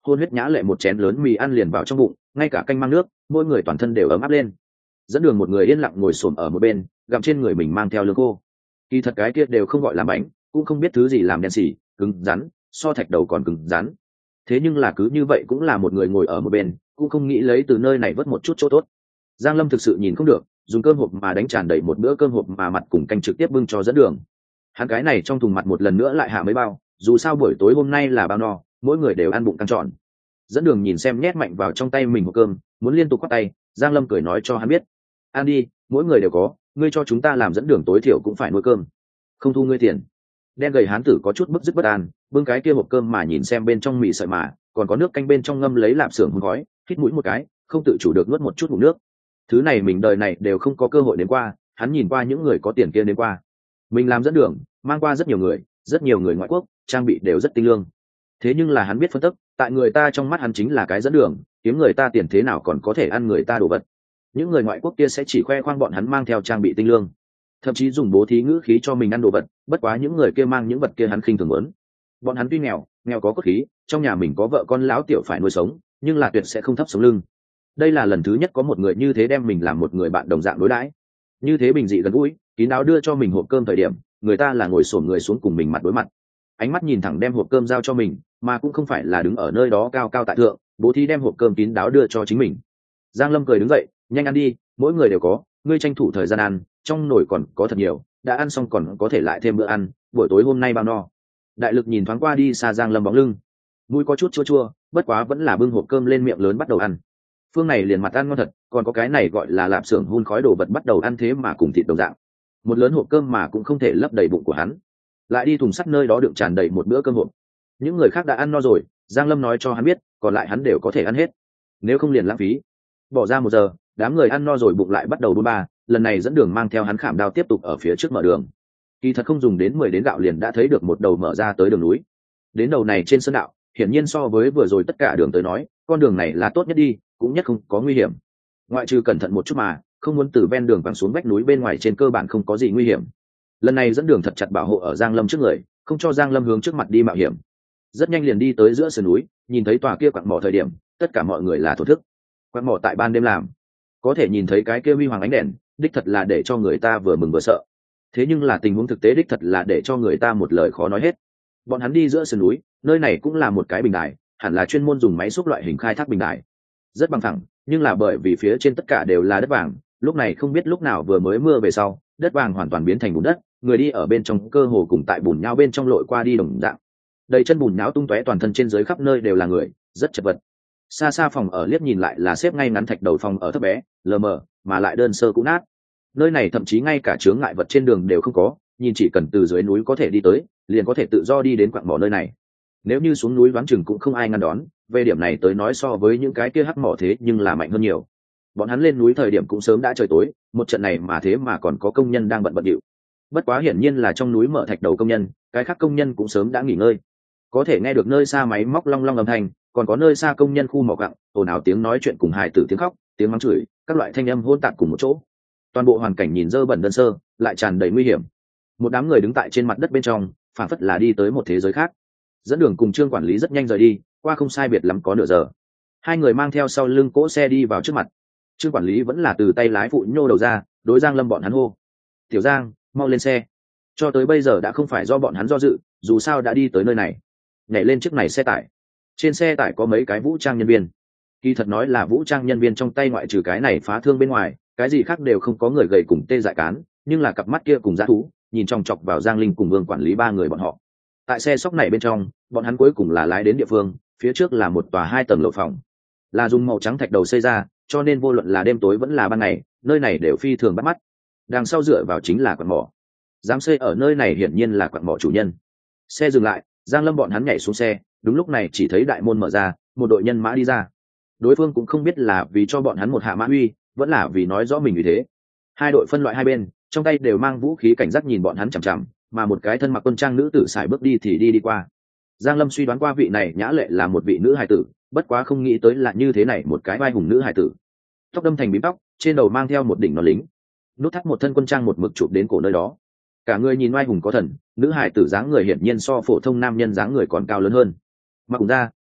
hôn huyết nhã lệ một chén lớn mì ăn liền vào trong bụng, ngay cả canh mang nước, mỗi người toàn thân đều ấm áp lên. Dẫn đường một người yên lặng ngồi xổm ở một bên, gặm trên người mình mang theo lương khô. Kỳ thật cái kia đều không gọi là bánh, cũng không biết thứ gì làm đen xỉ, cứng rắn, so thạch đầu còn cứng rắn. Thế nhưng là cứ như vậy cũng là một người ngồi ở một bên, cũng không nghĩ lấy từ nơi này vớt một chút chỗ tốt. Giang Lâm thực sự nhìn không được, dùng cơm hộp mà đánh tràn đầy một bữa cơm hộp mà mặt cùng canh trực tiếp bưng cho dẫn đường. Hắn cái này trong thùng mặt một lần nữa lại hạ mấy bao, dù sao buổi tối hôm nay là bao no, mỗi người đều ăn bụng căng tròn. Dẫn đường nhìn xem nhét mạnh vào trong tay mình một cơm, muốn liên tục quát tay, Giang Lâm cười nói cho hắn biết, ăn đi, mỗi người đều có, ngươi cho chúng ta làm dẫn đường tối thiểu cũng phải nuôi cơm, không thu ngươi tiền. Đen gầy hán tử có chút bức dứt bất an, bưng cái kia hộp cơm mà nhìn xem bên trong mì sợi mà, còn có nước canh bên trong ngâm lấy lạp xưởng hun khói, hít mũi một cái, không tự chủ được nuốt một chút ngụm nước. Thứ này mình đời này đều không có cơ hội đến qua, hắn nhìn qua những người có tiền kia đến qua. Mình làm dẫn đường, mang qua rất nhiều người, rất nhiều người ngoại quốc, trang bị đều rất tinh lương. Thế nhưng là hắn biết phân tích, tại người ta trong mắt hắn chính là cái dẫn đường, kiếm người ta tiền thế nào còn có thể ăn người ta đồ vật. Những người ngoại quốc kia sẽ chỉ khoe khoang bọn hắn mang theo trang bị tinh lương, thậm chí dùng bố thí ngữ khí cho mình ăn đồ vật, bất quá những người kia mang những vật kia hắn khinh thường muốn. Bọn hắn tuy nghèo, nghèo có cốt khí, trong nhà mình có vợ con lão tiểu phải nuôi sống, nhưng là tuyệt sẽ không thấp sống lưng. Đây là lần thứ nhất có một người như thế đem mình làm một người bạn đồng dạng đối đãi, như thế bình dị gần gũi, kín đáo đưa cho mình hộp cơm thời điểm, người ta là ngồi xổm người xuống cùng mình mặt đối mặt, ánh mắt nhìn thẳng đem hộp cơm giao cho mình, mà cũng không phải là đứng ở nơi đó cao cao tại thượng, bố thí đem hộp cơm kín đáo đưa cho chính mình. Giang Lâm cười đứng dậy, nhanh ăn đi, mỗi người đều có, ngươi tranh thủ thời gian ăn, trong nồi còn có thật nhiều, đã ăn xong còn có thể lại thêm bữa ăn, buổi tối hôm nay bao no. Đại Lực nhìn thoáng qua đi xa Giang Lâm bóng lưng, mũi có chút chua chua, bất quá vẫn là bưng hộp cơm lên miệng lớn bắt đầu ăn. Phương này liền mặt ăn ngon thật, còn có cái này gọi là lạp xưởng hun khói đồ vật bắt đầu ăn thế mà cùng thịt đồng dạng. Một lớn hộp cơm mà cũng không thể lấp đầy bụng của hắn, lại đi thùng sắt nơi đó đựng tràn đầy một bữa cơm hộp. Những người khác đã ăn no rồi, Giang Lâm nói cho hắn biết, còn lại hắn đều có thể ăn hết, nếu không liền lãng phí. Bỏ ra một giờ, đám người ăn no rồi bụng lại bắt đầu bôn ba, lần này dẫn đường mang theo hắn khảm đao tiếp tục ở phía trước mở đường. Kỳ thật không dùng đến mười đến gạo liền đã thấy được một đầu mở ra tới đường núi. Đến đầu này trên sơn đạo, hiển nhiên so với vừa rồi tất cả đường tới nói, con đường này là tốt nhất đi, cũng nhất không có nguy hiểm. Ngoại trừ cẩn thận một chút mà, không muốn từ ven đường quẳng xuống vách núi bên ngoài trên cơ bản không có gì nguy hiểm. Lần này dẫn đường thật chặt bảo hộ ở Giang Lâm trước người, không cho Giang Lâm hướng trước mặt đi mạo hiểm. Rất nhanh liền đi tới giữa sườn núi, nhìn thấy tòa kia quặng mỏ thời điểm, tất cả mọi người là thổ thức. Quặng mỏ tại ban đêm làm, có thể nhìn thấy cái kia huy hoàng ánh đèn, đích thật là để cho người ta vừa mừng vừa sợ. Thế nhưng là tình huống thực tế đích thật là để cho người ta một lời khó nói hết. Bọn hắn đi giữa sườn núi, nơi này cũng là một cái bình đài, hẳn là chuyên môn dùng máy xúc loại hình khai thác bình đài. Rất bằng phẳng, nhưng là bởi vì phía trên tất cả đều là đất vàng, lúc này không biết lúc nào vừa mới mưa về sau, đất vàng hoàn toàn biến thành bùn đất, người đi ở bên trong cơ hồ cùng tại bùn nhão bên trong lội qua đi đồng dạng. Đầy chân bùn nhão tung tóe toàn thân trên dưới khắp nơi đều là người, rất chật vật. Xa xa phòng ở liếc nhìn lại là xếp ngay ngắn thạch đầu phòng ở thấp bé, lờ mờ, mà lại đơn sơ cũ nát. Nơi này thậm chí ngay cả chướng ngại vật trên đường đều không có, nhìn chỉ cần từ dưới núi có thể đi tới, liền có thể tự do đi đến quặng mỏ nơi này. Nếu như xuống núi đoán chừng cũng không ai ngăn đón, về điểm này tới nói so với những cái kia hắc mỏ thế nhưng là mạnh hơn nhiều. Bọn hắn lên núi thời điểm cũng sớm đã trời tối, một trận này mà thế mà còn có công nhân đang bận bận điệu. Bất quá hiển nhiên là trong núi mở thạch đầu công nhân, cái khác công nhân cũng sớm đã nghỉ ngơi. Có thể nghe được nơi xa máy móc long long âm thanh, còn có nơi xa công nhân khu mỏ gặng, ồn ào tiếng nói chuyện cùng hài tử tiếng khóc, tiếng mắng chửi, các loại thanh âm hỗn tạp cùng một chỗ. Toàn bộ hoàn cảnh nhìn dơ bẩn đơn sơ, lại tràn đầy nguy hiểm. Một đám người đứng tại trên mặt đất bên trong, phảng phất là đi tới một thế giới khác. Dẫn đường cùng Trương quản lý rất nhanh rời đi, qua không sai biệt lắm có nửa giờ. Hai người mang theo sau lưng cỗ xe đi vào trước mặt. Trương quản lý vẫn là từ tay lái phụ nhô đầu ra, đối Giang Lâm bọn hắn hô: "Tiểu Giang, mau lên xe." Cho tới bây giờ đã không phải do bọn hắn do dự, dù sao đã đi tới nơi này. Nhảy lên chiếc này xe tải. Trên xe tải có mấy cái vũ trang nhân viên. Kỳ thật nói là vũ trang nhân viên trong tay ngoại trừ cái này phá thương bên ngoài, cái gì khác đều không có, người gầy cùng tê dại cán, nhưng là cặp mắt kia cùng dã thú, nhìn chòng chọc vào Giang Linh cùng Vương quản lý ba người bọn họ. Tại xe sóc này bên trong, bọn hắn cuối cùng là lái đến địa phương, phía trước là một tòa hai tầng lầu phòng, là dùng màu trắng thạch đầu xây ra, cho nên vô luận là đêm tối vẫn là ban ngày, nơi này đều phi thường bắt mắt. Đằng sau dựa vào chính là quặng mỏ, dám xây ở nơi này hiển nhiên là quặng mỏ chủ nhân. Xe dừng lại, Giang Lâm bọn hắn nhảy xuống xe, đúng lúc này chỉ thấy đại môn mở ra, một đội nhân mã đi ra. Đối phương cũng không biết là vì cho bọn hắn một hạ mã uy, vẫn là vì nói rõ mình như thế. Hai đội phân loại hai bên, trong tay đều mang vũ khí cảnh giác nhìn bọn hắn chằm chằm, mà một cái thân mặc quân trang nữ tử sải bước đi thì đi đi qua. Giang Lâm suy đoán qua vị này nhã lệ là một vị nữ hài tử, bất quá không nghĩ tới là như thế này một cái vai hùng nữ hài tử. Tóc đâm thành bím tóc, trên đầu mang theo một đỉnh nón lính, nút thắt một thân quân trang một mực chụp đến cổ nơi đó. Cả người nhìn oai hùng có thần, nữ hài tử dáng người hiển nhiên so phổ thông nam nhân dáng người còn cao lớn hơn. Mặc cùng ra,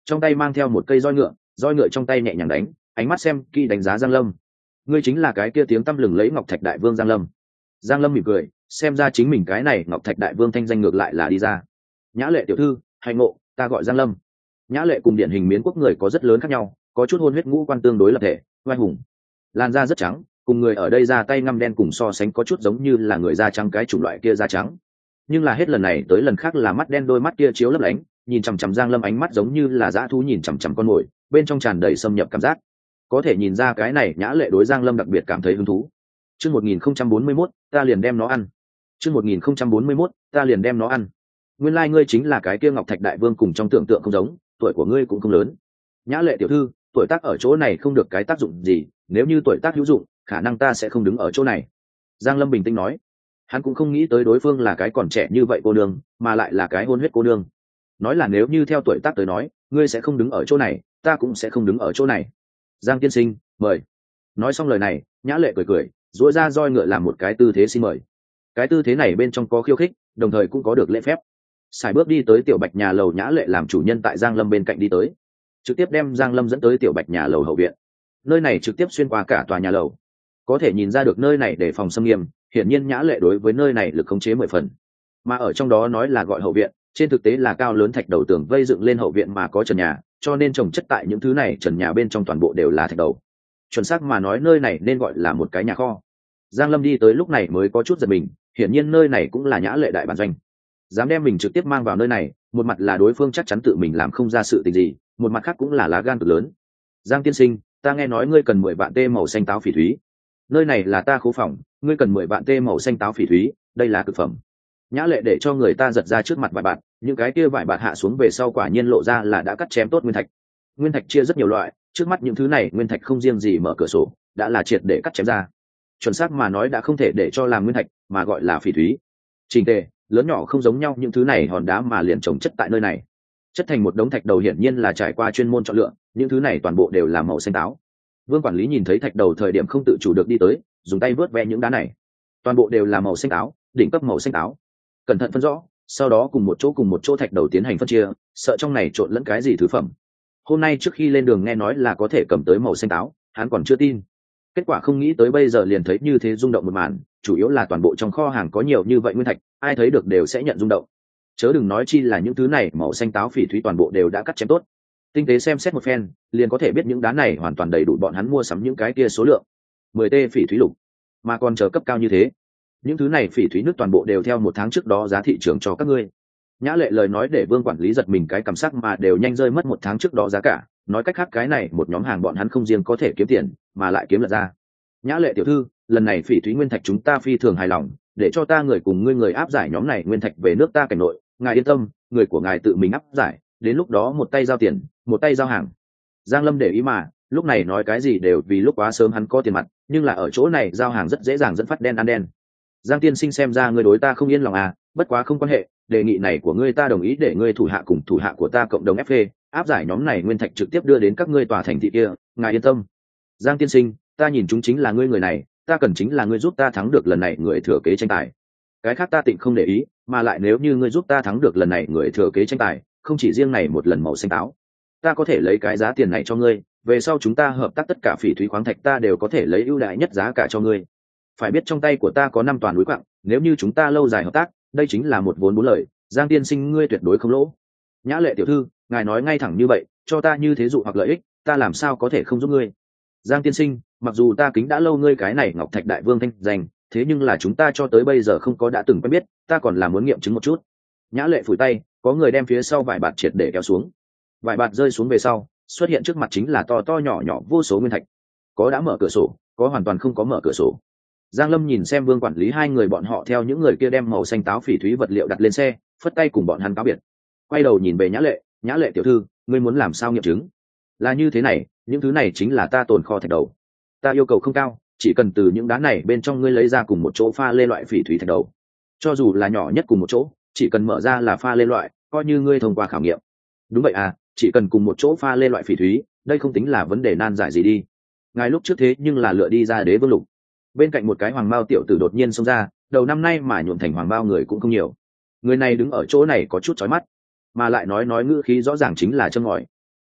trong tay mang theo một cây roi ngựa, roi ngựa trong tay nhẹ nhàng đánh, ánh mắt xem kỹ đánh giá Giang Lâm. Ngươi chính là cái kia tiếng tăm lừng lấy Ngọc Thạch Đại Vương Giang Lâm. Giang Lâm mỉm cười, xem ra chính mình cái này Ngọc Thạch Đại Vương thanh danh ngược lại là đi ra. Nhã Lệ tiểu thư, hành ngộ, ta gọi Giang Lâm. Nhã Lệ cùng điển hình miến quốc người có rất lớn khác nhau, có chút hôn huyết ngũ quan tương đối lập thể, oai hùng, làn da rất trắng, cùng người ở đây da tay ngăm đen cùng so sánh có chút giống như là người da trắng cái chủng loại kia da trắng. Nhưng là hết lần này tới lần khác là mắt đen, đôi mắt kia chiếu lấp lánh, nhìn chằm chằm Giang Lâm ánh mắt giống như là dã thú nhìn chằm chằm con mồi, bên trong tràn đầy xâm nhập cảm giác. Có thể nhìn ra cái này Nhã Lệ đối Giang Lâm đặc biệt cảm thấy hứng thú. Chương một nghìn không trăm bốn mươi mốt, ta liền đem nó ăn. Chương một nghìn không trăm bốn mươi mốt, ta liền đem nó ăn. Nguyên lai like ngươi chính là cái kia Ngọc Thạch Đại Vương, cùng trong tưởng tượng không giống, tuổi của ngươi cũng không lớn. Nhã Lệ tiểu thư, tuổi tác ở chỗ này không được cái tác dụng gì, nếu như tuổi tác hữu dụng, khả năng ta sẽ không đứng ở chỗ này. Giang Lâm bình tĩnh nói. Hắn cũng không nghĩ tới đối phương là cái còn trẻ như vậy cô nương, mà lại là cái hôn huyết cô nương. Nói là nếu như theo tuổi tác tới nói, ngươi sẽ không đứng ở chỗ này, ta cũng sẽ không đứng ở chỗ này. Giang tiên sinh, mời. Nói xong lời này, Nhã Lệ cười cười, duỗi ra roi ngựa làm một cái tư thế xin mời. Cái tư thế này bên trong có khiêu khích, đồng thời cũng có được lễ phép. Sải bước đi tới tiểu Bạch nhà lầu, Nhã Lệ làm chủ nhân tại Giang Lâm bên cạnh đi tới, trực tiếp đem Giang Lâm dẫn tới tiểu Bạch nhà lầu hậu viện. Nơi này trực tiếp xuyên qua cả tòa nhà lầu, có thể nhìn ra được nơi này để phòng xâm nghiêm, hiển nhiên Nhã Lệ đối với nơi này lực khống chế mười phần. Mà ở trong đó nói là gọi hậu viện, trên thực tế là cao lớn thạch đầu tường vây dựng lên hậu viện mà có trần nhà, cho nên trồng chất tại những thứ này trần nhà bên trong toàn bộ đều là thạch đầu. Chuẩn xác mà nói nơi này nên gọi là một cái nhà kho. Giang Lâm đi tới lúc này mới có chút giật mình, hiển nhiên nơi này cũng là Nhã Lệ đại bản doanh. Dám đem mình trực tiếp mang vào nơi này, một mặt là đối phương chắc chắn tự mình làm không ra sự tình gì, một mặt khác cũng là lá gan cực lớn. Giang tiên sinh, ta nghe nói ngươi cần mười vạn tê màu xanh táo phỉ thúy. Nơi này là ta khố phòng, ngươi cần mười vạn tê màu xanh táo phỉ thúy, đây là cực phẩm. Nhã Lệ để cho người ta giật ra trước mặt vài bạt, những cái kia vải bạt hạ xuống về sau quả nhiên lộ ra là đã cắt chém tốt nguyên thạch. Nguyên thạch chia rất nhiều loại, trước mắt những thứ này nguyên thạch không riêng gì mở cửa sổ, đã là triệt để cắt chém ra. Chuẩn xác mà nói đã không thể để cho làm nguyên thạch, mà gọi là phỉ thúy. Trình tề, lớn nhỏ không giống nhau, những thứ này hòn đá mà liền trồng chất tại nơi này, chất thành một đống thạch đầu, hiển nhiên là trải qua chuyên môn chọn lựa, những thứ này toàn bộ đều là màu xanh táo. Vương quản lý nhìn thấy thạch đầu thời điểm không tự chủ được đi tới, dùng tay vớt ve những đá này, toàn bộ đều là màu xanh táo, đỉnh cấp màu xanh táo. Cẩn thận phân rõ, sau đó cùng một chỗ cùng một chỗ thạch đầu tiến hành phân chia, sợ trong này trộn lẫn cái gì thứ phẩm. Hôm nay trước khi lên đường nghe nói là có thể cầm tới màu xanh táo, hắn còn chưa tin. Kết quả không nghĩ tới bây giờ liền thấy như thế rung động một màn, chủ yếu là toàn bộ trong kho hàng có nhiều như vậy nguyên thạch, ai thấy được đều sẽ nhận rung động. Chớ đừng nói chi là những thứ này màu xanh táo phỉ thúy toàn bộ đều đã cắt chém tốt. Tinh tế xem xét một phen, liền có thể biết những đá này hoàn toàn đầy đủ bọn hắn mua sắm những cái kia số lượng. mười tê phỉ thúy lục, mà còn chờ cấp cao như thế. Những thứ này phỉ thúy nước toàn bộ đều theo một tháng trước đó giá thị trường cho các ngươi. Nhã Lệ lời nói để Vương quản lý giật mình, cái cảm giác mà đều nhanh rơi mất một tháng trước đó giá cả, nói cách khác cái này một nhóm hàng bọn hắn không riêng có thể kiếm tiền, mà lại kiếm lật ra. Nhã Lệ tiểu thư, lần này phỉ thúy nguyên thạch chúng ta phi thường hài lòng, để cho ta người cùng ngươi người áp giải nhóm này nguyên thạch về nước ta cảnh nội, ngài yên tâm, người của ngài tự mình áp giải, đến lúc đó một tay giao tiền, một tay giao hàng. Giang Lâm để ý mà, lúc này nói cái gì đều vì lúc quá sớm hắn có tiền mặt, nhưng là ở chỗ này giao hàng rất dễ dàng dẫn phát đen ăn đen. Giang tiên sinh xem ra ngươi đối ta không yên lòng à, bất quá không quan hệ, đề nghị này của ngươi ta đồng ý, để ngươi thủ hạ cùng thủ hạ của ta cộng đồng ép phê, áp giải nhóm này nguyên thạch trực tiếp đưa đến các ngươi tòa thành thị kia, ngài yên tâm. Giang tiên sinh, ta nhìn chúng chính là ngươi người này, ta cần chính là ngươi giúp ta thắng được lần này người thừa kế tranh tài. Cái khác ta tịnh không để ý, mà lại nếu như ngươi giúp ta thắng được lần này người thừa kế tranh tài, không chỉ riêng này một lần màu xanh táo, ta có thể lấy cái giá tiền này cho ngươi, về sau chúng ta hợp tác tất cả phỉ thúy khoáng thạch ta đều có thể lấy ưu đãi nhất giá cả cho ngươi. Phải biết trong tay của ta có năm toàn núi quặng, nếu như chúng ta lâu dài hợp tác, đây chính là một vốn bốn lời, Giang tiên sinh ngươi tuyệt đối không lỗ. Nhã Lệ tiểu thư, ngài nói ngay thẳng như vậy, cho ta như thế dụ hoặc lợi ích, ta làm sao có thể không giúp ngươi. Giang tiên sinh, mặc dù ta kính đã lâu ngươi cái này Ngọc Thạch Đại Vương thanh danh, thế nhưng là chúng ta cho tới bây giờ không có đã từng quen biết, ta còn là muốn nghiệm chứng một chút. Nhã Lệ phủi tay, có người đem phía sau vải bạt triệt để kéo xuống. Vải bạt rơi xuống về sau, xuất hiện trước mặt chính là to to nhỏ nhỏ vô số nguyên thạch, có đã mở cửa sổ, có hoàn toàn không có mở cửa sổ. Giang Lâm nhìn xem Vương quản lý hai người bọn họ theo những người kia đem màu xanh táo phỉ thúy vật liệu đặt lên xe, phất tay cùng bọn hắn cáo biệt. Quay đầu nhìn về Nhã Lệ, Nhã Lệ tiểu thư, ngươi muốn làm sao nghiệm chứng? Là như thế này, những thứ này chính là ta tồn kho thạch đầu. Ta yêu cầu không cao, chỉ cần từ những đá này bên trong ngươi lấy ra cùng một chỗ pha lê loại phỉ thúy thạch đầu. Cho dù là nhỏ nhất cùng một chỗ, chỉ cần mở ra là pha lê loại, coi như ngươi thông qua khảo nghiệm. Đúng vậy à, chỉ cần cùng một chỗ pha lê loại phỉ thúy, đây không tính là vấn đề nan giải gì đi. Ngài lúc trước thế nhưng là lựa đi ra Đế Vương Lục. Bên cạnh một cái hoàng mao tiểu tử đột nhiên xông ra, đầu năm nay mà nhuộm thành hoàng mao người cũng không nhiều. Người này đứng ở chỗ này có chút chói mắt, mà lại nói nói ngữ khí rõ ràng chính là châm ngòi.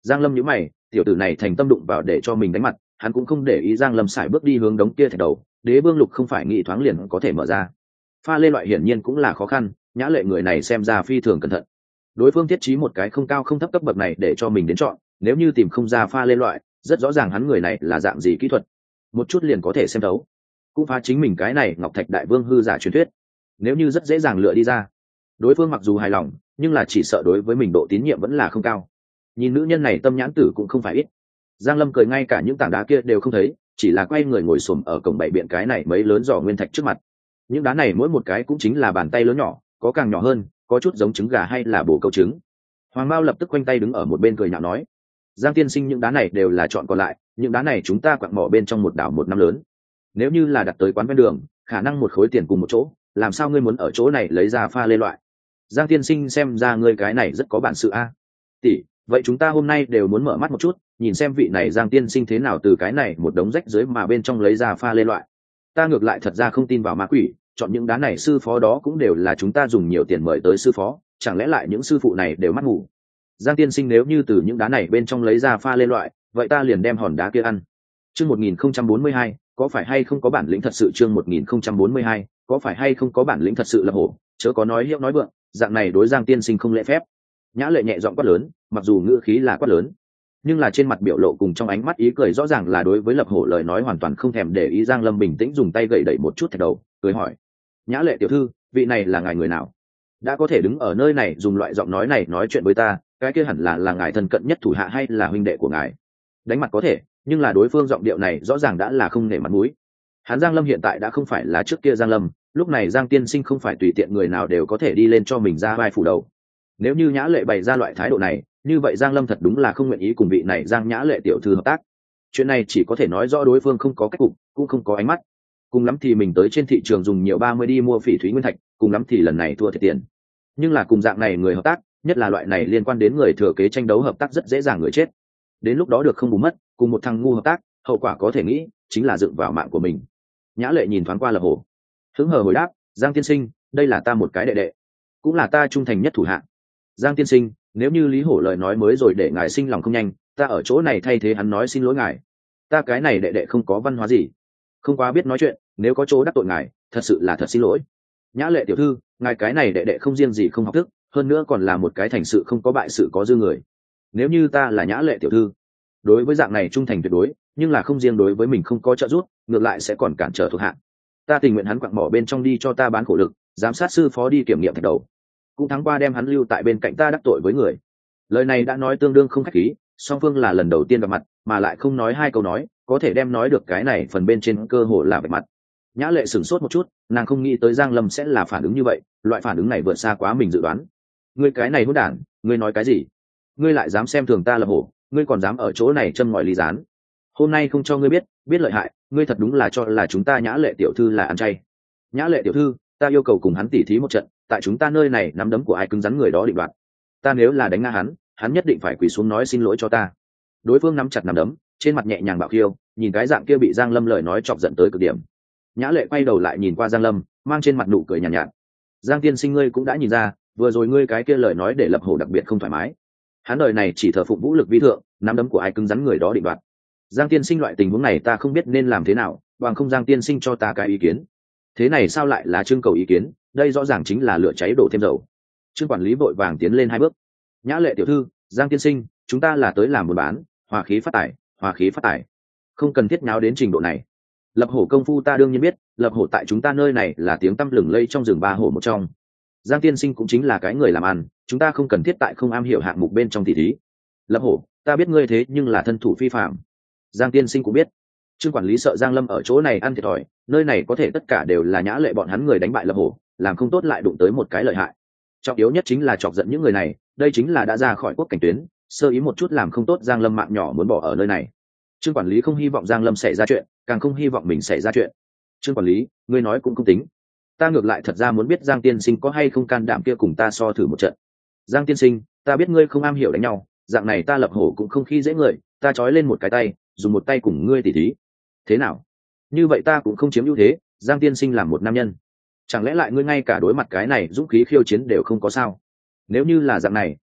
Giang Lâm nhíu mày, tiểu tử này thành tâm đụng vào để cho mình đánh mặt, hắn cũng không để ý Giang Lâm sải bước đi hướng đống kia thạch đầu, đế vương lục không phải nghĩ thoáng liền có thể mở ra. Pha lê loại hiển nhiên cũng là khó khăn, nhã lệ người này xem ra phi thường cẩn thận. Đối phương thiết trí một cái không cao không thấp cấp bậc này để cho mình đến chọn, nếu như tìm không ra pha lê loại, rất rõ ràng hắn người này là dạng gì kỹ thuật, một chút liền có thể xem thấu. Cũng phá chính mình cái này Ngọc Thạch Đại Vương hư giả truyền thuyết. Nếu như rất dễ dàng lựa đi ra, đối phương mặc dù hài lòng, nhưng là chỉ sợ đối với mình độ tín nhiệm vẫn là không cao. Nhìn nữ nhân này tâm nhãn tử cũng không phải ít. Giang Lâm cười ngay cả những tảng đá kia đều không thấy, chỉ là quay người ngồi xổm ở cổng bảy biện cái này mấy lớn giỏ nguyên thạch trước mặt. Những đá này mỗi một cái cũng chính là bàn tay lớn nhỏ, có càng nhỏ hơn, có chút giống trứng gà hay là bồ câu trứng. Hoàng Mao lập tức quanh tay đứng ở một bên cười nhạo nói: Giang tiên sinh, những đá này đều là chọn còn lại, những đá này chúng ta quặng mỏ bên trong một đảo một năm lớn. Nếu như là đặt tới quán ven đường, khả năng một khối tiền cùng một chỗ, làm sao ngươi muốn ở chỗ này lấy ra pha lê loại? Giang tiên sinh xem ra ngươi cái này rất có bản sự a. Tỷ, vậy chúng ta hôm nay đều muốn mở mắt một chút, nhìn xem vị này Giang tiên sinh thế nào từ cái này một đống rách dưới mà bên trong lấy ra pha lê loại. Ta ngược lại thật ra không tin vào ma quỷ, chọn những đá này sư phó đó cũng đều là chúng ta dùng nhiều tiền mời tới sư phó, chẳng lẽ lại những sư phụ này đều mắt ngủ? Giang tiên sinh nếu như từ những đá này bên trong lấy ra pha lê loại, vậy ta liền đem hòn đá kia ăn. Chương một nghìn không trăm bốn mươi hai, có phải hay không có bản lĩnh thật sự? Chương một nghìn không trăm bốn mươi hai, có phải hay không có bản lĩnh thật sự? Lập hổ, chớ có nói hiệu nói vượng, dạng này đối Giang tiên sinh không lễ phép. Nhã lệ nhẹ giọng quát lớn, mặc dù ngữ khí là quát lớn, nhưng là trên mặt biểu lộ cùng trong ánh mắt ý cười rõ ràng là đối với Lập hổ lời nói hoàn toàn không thèm để ý. Giang Lâm bình tĩnh dùng tay gậy đẩy một chút thạch đầu, cười hỏi: Nhã lệ tiểu thư, vị này là ngài người nào? Đã có thể đứng ở nơi này dùng loại giọng nói này nói chuyện với ta, cái kia hẳn là là ngài thân cận nhất thủ hạ hay là huynh đệ của ngài? Đánh mặt có thể, nhưng là đối phương giọng điệu này rõ ràng đã là không nể mặt mũi. Hắn Giang Lâm hiện tại đã không phải là trước kia Giang Lâm, lúc này Giang tiên sinh không phải tùy tiện người nào đều có thể đi lên cho mình ra vai phủ đầu. Nếu như Nhã lệ bày ra loại thái độ này, như vậy Giang Lâm thật đúng là không nguyện ý cùng vị này Giang Nhã lệ tiểu thư hợp tác. Chuyện này chỉ có thể nói rõ đối phương không có cách cục, cũng không có ánh mắt. Cùng lắm thì mình tới trên thị trường dùng nhiều ba mươi đi mua phỉ thúy nguyên thạch, cùng lắm thì lần này thua thiệt tiền. Nhưng là cùng dạng này người hợp tác, nhất là loại này liên quan đến người thừa kế tranh đấu hợp tác rất dễ dàng người chết. Đến lúc đó được không bù mất, cùng một thằng ngu hợp tác, hậu quả có thể nghĩ chính là dựng vào mạng của mình. Nhã lệ nhìn thoáng qua Lập hổ, hứng hờ hồi đáp: Giang tiên sinh, đây là ta một cái đệ đệ, cũng là ta trung thành nhất thủ hạ. Giang tiên sinh, nếu như Lý Hổ lời nói mới rồi để ngài sinh lòng không nhanh, ta ở chỗ này thay thế hắn nói xin lỗi ngài. Ta cái này đệ đệ không có văn hóa gì, không quá biết nói chuyện, nếu có chỗ đắc tội ngài, thật sự là thật xin lỗi. Nhã lệ tiểu thư, ngài cái này đệ đệ không riêng gì không học thức, hơn nữa còn là một cái thành sự không có bại sự có dư người. Nếu như ta là Nhã lệ tiểu thư, đối với dạng này trung thành tuyệt đối, nhưng là không riêng đối với mình không có trợ giúp, ngược lại sẽ còn cản trở thuộc hạ. Ta tình nguyện hắn quặng mỏ bên trong đi cho ta bán khổ lực, giám sát sư phó đi kiểm nghiệm thạch đầu, cũng thắng qua đem hắn lưu tại bên cạnh ta đắc tội với người. Lời này đã nói tương đương không khách khí, song phương là lần đầu tiên gặp mặt, mà lại không nói hai câu nói, có thể đem nói được cái này phần bên trên cơ hội là vạch mặt. Nhã lệ sửng sốt một chút, nàng không nghĩ tới Giang Lâm sẽ là phản ứng như vậy, loại phản ứng này vượt xa quá mình dự đoán. Ngươi cái này hỗn đản, ngươi nói cái gì? Ngươi lại dám xem thường ta Lập hổ, ngươi còn dám ở chỗ này châm ngòi ly gián. Hôm nay không cho ngươi biết, biết lợi hại, ngươi thật đúng là cho là chúng ta Nhã lệ tiểu thư là ăn chay. Nhã lệ tiểu thư, ta yêu cầu cùng hắn tỉ thí một trận, tại chúng ta nơi này nắm đấm của ai cứng rắn người đó định đoạt. Ta nếu là đánh ngã hắn, hắn nhất định phải quỳ xuống nói xin lỗi cho ta. Đối phương nắm chặt nắm đấm, trên mặt nhẹ nhàng bạo khiêu, nhìn cái dạng kia bị Giang Lâm lời nói chọc giận tới cực điểm. Nhã lệ quay đầu lại nhìn qua Giang Lâm, mang trên mặt nụ cười nhàn nhạt, nhạt. Giang tiên sinh, ngươi cũng đã nhìn ra, vừa rồi ngươi cái kia lời nói để Lập hổ đặc biệt không thoải mái. Hắn đời này chỉ thờ phụng vũ lực vi thượng, nắm đấm của ai cứng rắn người đó định đoạt. Giang tiên sinh, loại tình huống này ta không biết nên làm thế nào, bằng không Giang tiên sinh cho ta cái ý kiến. Thế này sao lại là trưng cầu ý kiến, đây rõ ràng chính là lửa cháy đổ thêm dầu. Trương quản lý vội vàng tiến lên hai bước. Nhã lệ tiểu thư, Giang tiên sinh, chúng ta là tới làm buôn bán, hòa khí phát tài, hòa khí phát tài, không cần thiết nháo đến trình độ này. Lập hổ công phu ta đương nhiên biết, Lập hổ tại chúng ta nơi này là tiếng tăm lừng lây trong rừng ba hổ một trong. Giang tiên sinh cũng chính là cái người làm ăn, chúng ta không cần thiết tại không am hiểu hạng mục bên trong tỷ thí. Lập hổ, ta biết ngươi thế nhưng là thân thủ phi phạm. Giang tiên sinh cũng biết. Trương quản lý sợ Giang Lâm ở chỗ này ăn thiệt thòi, nơi này có thể tất cả đều là Nhã lệ bọn hắn người đánh bại Lập hổ, làm không tốt lại đụng tới một cái lợi hại. Trọng yếu nhất chính là chọc giận những người này, đây chính là đã ra khỏi quốc cảnh tuyến, sơ ý một chút làm không tốt Giang Lâm mạng nhỏ muốn bỏ ở nơi này. Trương quản lý không hy vọng Giang Lâm xảy ra chuyện, càng không hy vọng mình xảy ra chuyện. Trương quản lý, ngươi nói cũng không tính, ta ngược lại thật ra muốn biết Giang tiên sinh có hay không can đảm kia cùng ta so thử một trận. Giang tiên sinh, ta biết ngươi không am hiểu đánh nhau, dạng này ta Lập hổ cũng không khi dễ người, ta trói lên một cái tay, dùng một tay cùng ngươi tỉ thí, thế nào? Như vậy ta cũng không chiếm ưu thế. Giang tiên sinh làm một nam nhân, chẳng lẽ lại ngươi ngay cả đối mặt cái này dũng khí khiêu chiến đều không có sao? Nếu như là dạng này,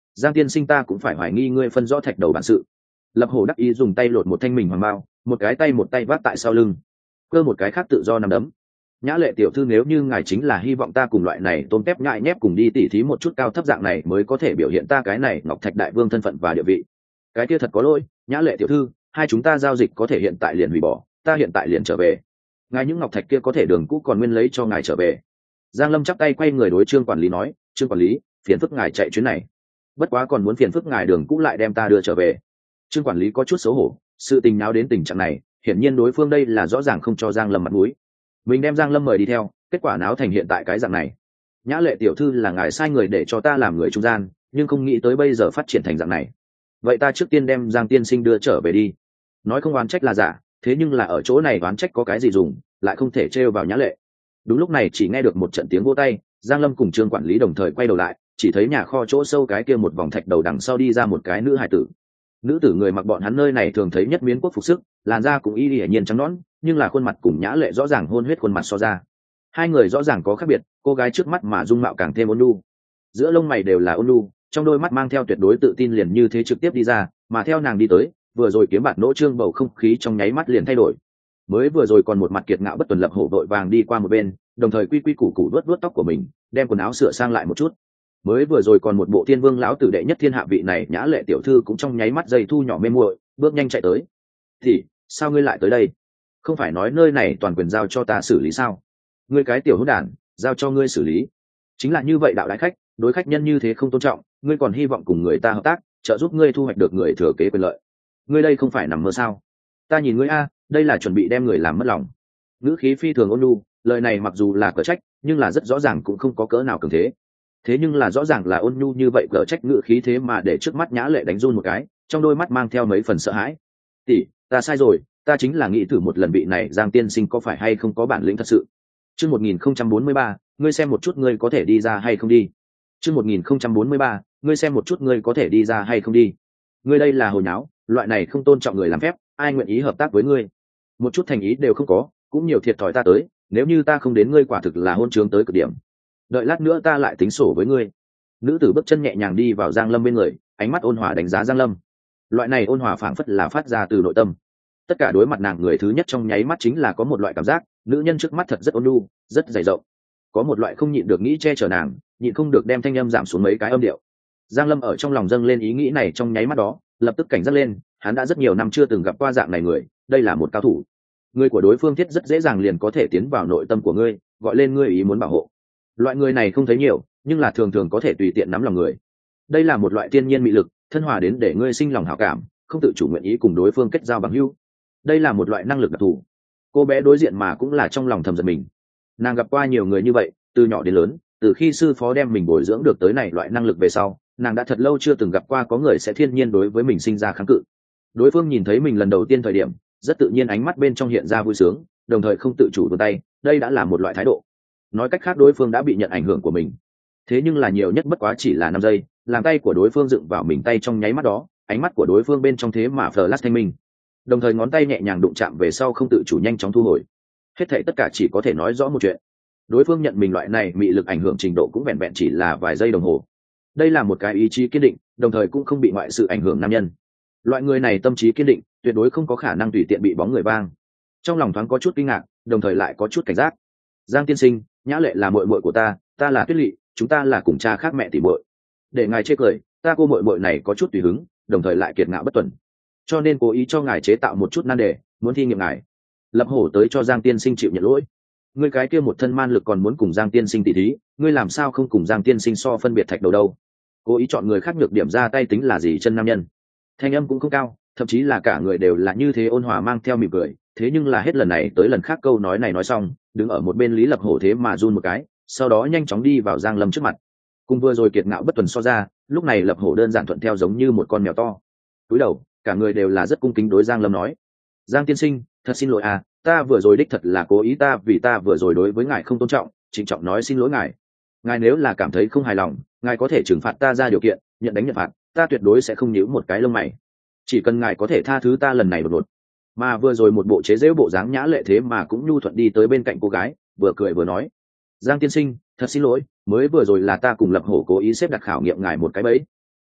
Giang tiên sinh, ta cũng phải hoài nghi ngươi phân rõ thạch đầu bản sự. Lập Hổ đắc ý dùng tay lột một thanh mình hoàng bao, một cái tay một tay vác tại sau lưng, cơ một cái khác tự do nằm đấm. Nhã Lệ tiểu thư, nếu như ngài chính là hy vọng ta cùng loại này tôm tép nhại nhép cùng đi tỉ thí một chút cao thấp dạng này mới có thể biểu hiện ta cái này Ngọc Thạch đại vương thân phận và địa vị, cái kia thật có lỗi. Nhã Lệ tiểu thư, hai chúng ta giao dịch có thể hiện tại liền hủy bỏ, ta hiện tại liền trở về. Ngài những ngọc thạch kia có thể đường cũ còn nguyên lấy cho ngài trở về. Giang Lâm chắp tay quay người đối Trương quản lý nói, Trương quản lý, phiền phức ngài chạy chuyến này, bất quá còn muốn phiền phức ngài đường cũ lại đem ta đưa trở về. Trương quản lý có chút xấu hổ, sự tình náo đến tình trạng này, hiển nhiên đối phương đây là rõ ràng không cho Giang Lâm mặt mũi. Mình đem Giang Lâm mời đi theo, kết quả náo thành hiện tại cái dạng này. Nhã Lệ tiểu thư, là ngài sai người để cho ta làm người trung gian, nhưng không nghĩ tới bây giờ phát triển thành dạng này. Vậy ta trước tiên đem Giang tiên sinh đưa trở về đi. Nói không oán trách là giả, thế nhưng là ở chỗ này oán trách có cái gì dùng, lại không thể trêu vào Nhã Lệ. Đúng lúc này chỉ nghe được một trận tiếng vỗ tay, Giang Lâm cùng Trương quản lý đồng thời quay đầu lại, chỉ thấy nhà kho chỗ sâu cái kia một vòng thạch đầu đằng sau đi ra một cái nữ hài tử. Nữ tử người mặc bọn hắn nơi này thường thấy nhất miến quốc phục sức, làn da cũng y hiển nhiên trắng nõn, nhưng là khuôn mặt cùng Nhã Lệ rõ ràng hôn huyết khuôn mặt so ra, hai người rõ ràng có khác biệt. Cô gái trước mắt mà dung mạo càng thêm ôn nhu, giữa lông mày đều là ôn nhu, trong đôi mắt mang theo tuyệt đối tự tin, liền như thế trực tiếp đi ra. Mà theo nàng đi tới, vừa rồi kiếm bạt nỗ trương bầu không khí trong nháy mắt liền thay đổi. Mới vừa rồi còn một mặt kiệt ngạo bất tuần Lập Hổ vội vàng đi qua một bên, đồng thời quy quy củ củ vuốt vuốt tóc của mình, đem quần áo sửa sang lại một chút. Mới vừa rồi còn một bộ thiên vương lão tử đệ nhất thiên hạ vị này Nhã Lệ tiểu thư cũng trong nháy mắt dây thu nhỏ mê muội, bước nhanh chạy tới. Thì sao ngươi lại tới đây? Không phải nói nơi này toàn quyền giao cho ta xử lý sao? Ngươi cái tiểu hỗn đản, giao cho ngươi xử lý. Chính là như vậy đạo đại khách, đối khách nhân như thế không tôn trọng, ngươi còn hy vọng cùng người ta hợp tác, trợ giúp ngươi thu hoạch được người thừa kế quyền lợi. Ngươi đây không phải nằm mơ sao? Ta nhìn ngươi a, đây là chuẩn bị đem người làm mất lòng. Ngữ khí phi thường ôn nhu, lời này mặc dù là cở trách, nhưng là rất rõ ràng cũng không có cỡ nào cường thế. Thế nhưng là rõ ràng là ôn nhu như vậy cở trách ngữ khí thế mà để trước mắt Nhã Lệ đánh run một cái, trong đôi mắt mang theo mấy phần sợ hãi. Tỷ, ta sai rồi, ta chính là nghĩ thử một lần vị này Giang tiên sinh có phải hay không có bản lĩnh thật sự. Chương một nghìn không trăm bốn mươi ba, ngươi xem một chút ngươi có thể đi ra hay không đi. Chương một nghìn không trăm bốn mươi ba, ngươi xem một chút ngươi có thể đi ra hay không đi. Ngươi đây là hồi nháo, loại này không tôn trọng người làm phép, ai nguyện ý hợp tác với ngươi? Một chút thành ý đều không có, cũng nhiều thiệt thòi ta tới, nếu như ta không đến ngươi quả thực là hôn trướng tới cực điểm. Đợi lát nữa ta lại tính sổ với ngươi. Nữ tử bước chân nhẹ nhàng đi vào Giang Lâm bên người, ánh mắt ôn hòa đánh giá Giang Lâm. Loại này ôn hòa phảng phất là phát ra từ nội tâm. Tất cả đối mặt nàng người thứ nhất trong nháy mắt chính là có một loại cảm giác, nữ nhân trước mắt thật rất ôn nhu, rất dày rộng. Có một loại không nhịn được nghĩ che chở nàng, nhịn không được đem thanh âm giảm xuống mấy cái âm điệu. Giang Lâm ở trong lòng dâng lên ý nghĩ này trong nháy mắt đó, lập tức cảnh giác lên, hắn đã rất nhiều năm chưa từng gặp qua dạng này người, đây là một cao thủ. Người của đối phương thiết rất dễ dàng liền có thể tiến vào nội tâm của ngươi, gọi lên ngươi ý muốn bảo hộ. Loại người này không thấy nhiều, nhưng là thường thường có thể tùy tiện nắm lòng người. Đây là một loại thiên nhiên mị lực, thân hòa đến để ngươi sinh lòng hảo cảm, không tự chủ nguyện ý cùng đối phương kết giao bằng hữu. Đây là một loại năng lực đặc thù. Cô bé đối diện mà cũng là trong lòng thầm giận mình. Nàng gặp qua nhiều người như vậy, từ nhỏ đến lớn, từ khi sư phó đem mình bồi dưỡng được tới này loại năng lực về sau, nàng đã thật lâu chưa từng gặp qua có người sẽ thiên nhiên đối với mình sinh ra kháng cự. Đối phương nhìn thấy mình lần đầu tiên thời điểm, rất tự nhiên ánh mắt bên trong hiện ra vui sướng, đồng thời không tự chủ vươn tay, đây đã là một loại thái độ. Nói cách khác đối phương đã bị nhận ảnh hưởng của mình. Thế nhưng là nhiều nhất bất quá chỉ là năm giây, làm tay của đối phương dựng vào mình tay trong nháy mắt đó, ánh mắt của đối phương bên trong thế mà flash thanh minh. Đồng thời ngón tay nhẹ nhàng đụng chạm về sau không tự chủ nhanh chóng thu hồi. Hết thảy tất cả chỉ có thể nói rõ một chuyện. Đối phương nhận mình loại này mị lực ảnh hưởng trình độ cũng vẹn vẹn chỉ là vài giây đồng hồ. Đây là một cái ý chí kiên định, đồng thời cũng không bị ngoại sự ảnh hưởng nam nhân. Loại người này tâm trí kiên định, tuyệt đối không có khả năng tùy tiện bị bóng người vang. Trong lòng thoáng có chút kinh ngạc, đồng thời lại có chút cảnh giác. Giang tiên sinh, Nhã Lệ là muội muội của ta, ta là Tuyết Lệ, chúng ta là cùng cha khác mẹ tỷ muội. Để ngài chê cười, ta cô muội muội này có chút tùy hứng, đồng thời lại kiệt ngạo bất tuần, cho nên cố ý cho ngài chế tạo một chút nan đề, muốn thi nghiệm ngài. Lập Hổ tới cho Giang tiên sinh chịu nhận lỗi. Ngươi cái kia một thân man lực còn muốn cùng Giang tiên sinh tỷ thí, ngươi làm sao không cùng Giang tiên sinh so phân biệt thạch đầu đâu? Cố ý chọn người khác nhược điểm ra tay tính là gì chân nam nhân? Thanh âm cũng không cao, thậm chí là cả người đều là như thế ôn hòa mang theo mỉm cười, thế nhưng là hết lần này tới lần khác câu nói này nói xong, đứng ở một bên Lý Lập Hổ thế mà run một cái, sau đó nhanh chóng đi vào Giang Lâm trước mặt. Cùng vừa rồi kiệt ngạo bất tuần so ra, lúc này Lập Hổ đơn giản thuận theo giống như một con mèo to. Cúi đầu, cả người đều là rất cung kính đối Giang Lâm nói: "Giang tiên sinh, thật xin lỗi à, ta vừa rồi đích thật là cố ý, ta vì ta vừa rồi đối với ngài không tôn trọng, trịnh trọng nói xin lỗi ngài. Ngài nếu là cảm thấy không hài lòng, ngài có thể trừng phạt ta ra điều kiện, nhận đánh nhận phạt, ta tuyệt đối sẽ không nhíu một cái lông mày. Chỉ cần ngài có thể tha thứ ta lần này đột ngột." Mà vừa rồi một bộ chế giễu bộ dáng Nhã Lệ thế mà cũng nhu thuận đi tới bên cạnh cô gái, vừa cười vừa nói: "Giang tiên sinh, thật xin lỗi, mới vừa rồi là ta cùng Lập Hổ cố ý xếp đặt khảo nghiệm ngài một cái bẫy.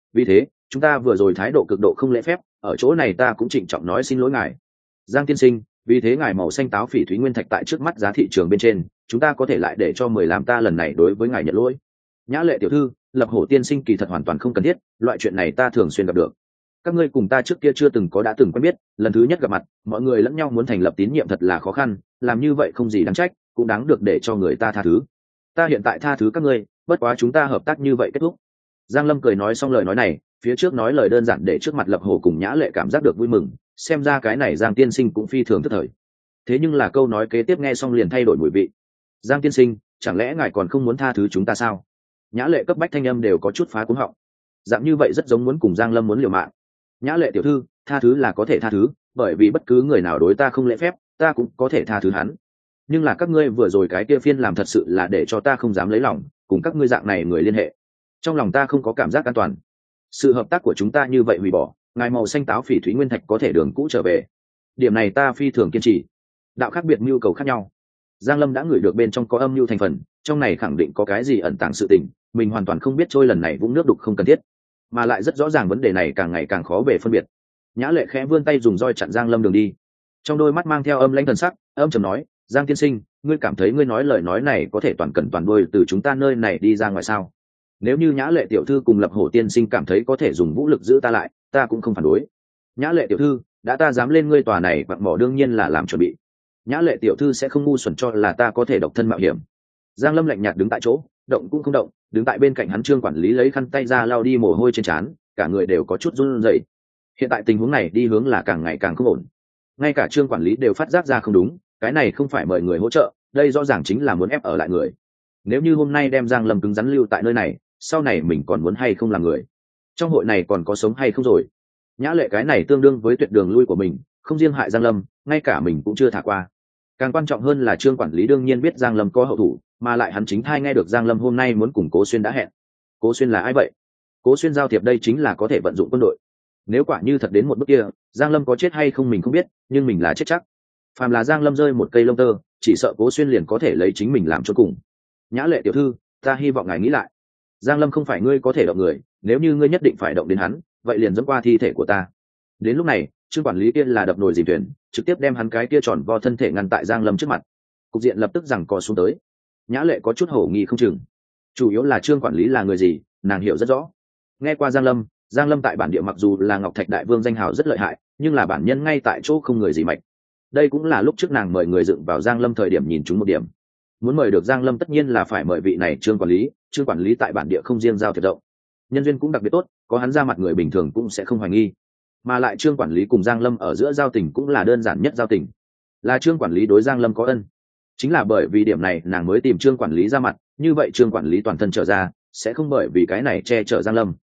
vì thế chúng ta vừa rồi thái độ cực độ không lễ phép, ở chỗ này ta cũng trịnh trọng nói xin lỗi ngài. Giang tiên sinh, vì thế ngài màu xanh táo phỉ thúy nguyên thạch tại trước mắt giá thị trường bên trên, chúng ta có thể lại để cho mười làm ta lần này đối với ngài nhận lỗi. Nhã Lệ tiểu thư, lập hổ tiên sinh kỳ thật hoàn toàn không cần thiết, loại chuyện này ta thường xuyên gặp được. Các ngươi cùng ta trước kia chưa từng có đã từng quen biết, lần thứ nhất gặp mặt, mọi người lẫn nhau muốn thành lập tín nhiệm thật là khó khăn, làm như vậy không gì đáng trách, cũng đáng được để cho người ta tha thứ. Ta hiện tại tha thứ các ngươi, bất quá chúng ta hợp tác như vậy kết thúc. Giang Lâm cười nói xong lời nói này, phía trước nói lời đơn giản để trước mặt Lập Hổ cùng Nhã Lệ cảm giác được vui mừng, xem ra cái này Giang tiên sinh cũng phi thường tức thời. Thế nhưng là câu nói kế tiếp nghe xong liền thay đổi mùi vị. Giang tiên sinh, chẳng lẽ ngài còn không muốn tha thứ chúng ta sao? Nhã Lệ cấp bách thanh âm đều có chút phá cuống họng. Dạng như vậy rất giống muốn cùng Giang Lâm muốn liều mạng. Nhã Lệ tiểu thư, tha thứ là có thể tha thứ, bởi vì bất cứ người nào đối ta không lễ phép, ta cũng có thể tha thứ hắn. Nhưng là các ngươi vừa rồi cái kia phiên làm thật sự là để cho ta không dám lấy lòng, cùng các ngươi dạng này người liên hệ. Trong lòng ta không có cảm giác an toàn. Sự hợp tác của chúng ta như vậy hủy bỏ, ngài màu xanh táo phỉ thúy nguyên thạch có thể đường cũ trở về. Điểm này ta phi thường kiên trì. Đạo khác biệt nhu cầu khác nhau. Giang Lâm đã ngửi được bên trong có âm mưu thành phần, trong này khẳng định có cái gì ẩn tàng sự tình, mình hoàn toàn không biết trôi lần này vũng nước đục không cần thiết, mà lại rất rõ ràng vấn đề này càng ngày càng khó bề phân biệt. Nhã Lệ khẽ vươn tay dùng roi chặn Giang Lâm đường đi, trong đôi mắt mang theo âm lãnh thần sắc, âm trầm nói: Giang tiên sinh, ngươi cảm thấy ngươi nói lời nói này có thể toàn cần toàn đuôi từ chúng ta nơi này đi ra ngoài sao? Nếu như Nhã Lệ tiểu thư cùng Lập Hổ tiên sinh cảm thấy có thể dùng vũ lực giữ ta lại, ta cũng không phản đối. Nhã Lệ tiểu thư, đã ta dám lên ngươi tòa này quặng mỏ đương nhiên là làm chuẩn bị. Nhã Lệ tiểu thư sẽ không ngu xuẩn cho là ta có thể độc thân mạo hiểm. Giang Lâm lạnh nhạt đứng tại chỗ, động cũng không động, đứng tại bên cạnh hắn Trương quản lý lấy khăn tay ra lau đi mồ hôi trên trán, cả người đều có chút run rẩy. Hiện tại tình huống này đi hướng là càng ngày càng không ổn. Ngay cả Trương quản lý đều phát giác ra không đúng, cái này không phải mời người hỗ trợ, đây rõ ràng chính là muốn ép ở lại người. Nếu như hôm nay đem Giang Lâm cứng rắn lưu tại nơi này, sau này mình còn muốn hay không làm người? Trong hội này còn có sống hay không rồi? Nhã Lệ cái này tương đương với tuyệt đường lui của mình, không riêng hại Giang Lâm, ngay cả mình cũng chưa thả qua. Càng quan trọng hơn là Trương quản lý đương nhiên biết Giang Lâm có hậu thủ, mà lại hắn chính thai nghe được Giang Lâm hôm nay muốn cùng Cố Xuyên đã hẹn. Cố Xuyên là ai vậy? Cố Xuyên giao thiệp đây chính là có thể vận dụng quân đội. Nếu quả như thật đến một bước kia, Giang Lâm có chết hay không mình không biết, nhưng mình là chết chắc. Phàm là Giang Lâm rơi một cây lông tơ, chỉ sợ Cố Xuyên liền có thể lấy chính mình làm chỗ cùng. Nhã Lệ tiểu thư, ta hy vọng ngài nghĩ lại. Giang Lâm không phải ngươi có thể động người, nếu như ngươi nhất định phải động đến hắn, vậy liền dẫm qua thi thể của ta. Đến lúc này, Trương quản lý kia là đập nồi dìm thuyền, trực tiếp đem hắn cái kia tròn vo thân thể ngăn tại Giang Lâm trước mặt. Cục diện lập tức giằng co xuống tới. Nhã Lệ có chút hổ nghi không chừng. Chủ yếu là Trương quản lý là người gì, nàng hiểu rất rõ. Nghe qua Giang Lâm, Giang Lâm tại bản địa mặc dù là Ngọc Thạch đại vương danh hào rất lợi hại, nhưng là bản nhân ngay tại chỗ không người gì mạnh. Đây cũng là lúc trước nàng mời người dựng vào Giang Lâm thời điểm nhìn chúng một điểm. Muốn mời được Giang Lâm tất nhiên là phải mời vị này Trương quản lý, Trương quản lý tại bản địa không riêng giao thiệp rộng, nhân duyên cũng đặc biệt tốt, có hắn ra mặt người bình thường cũng sẽ không hoài nghi. Mà lại Trương quản lý cùng Giang Lâm ở giữa giao tình cũng là đơn giản nhất giao tình, là Trương quản lý đối Giang Lâm có ân. Chính là bởi vì điểm này nàng mới tìm Trương quản lý ra mặt, như vậy Trương quản lý toàn thân trở ra, sẽ không bởi vì cái này che chở Giang Lâm.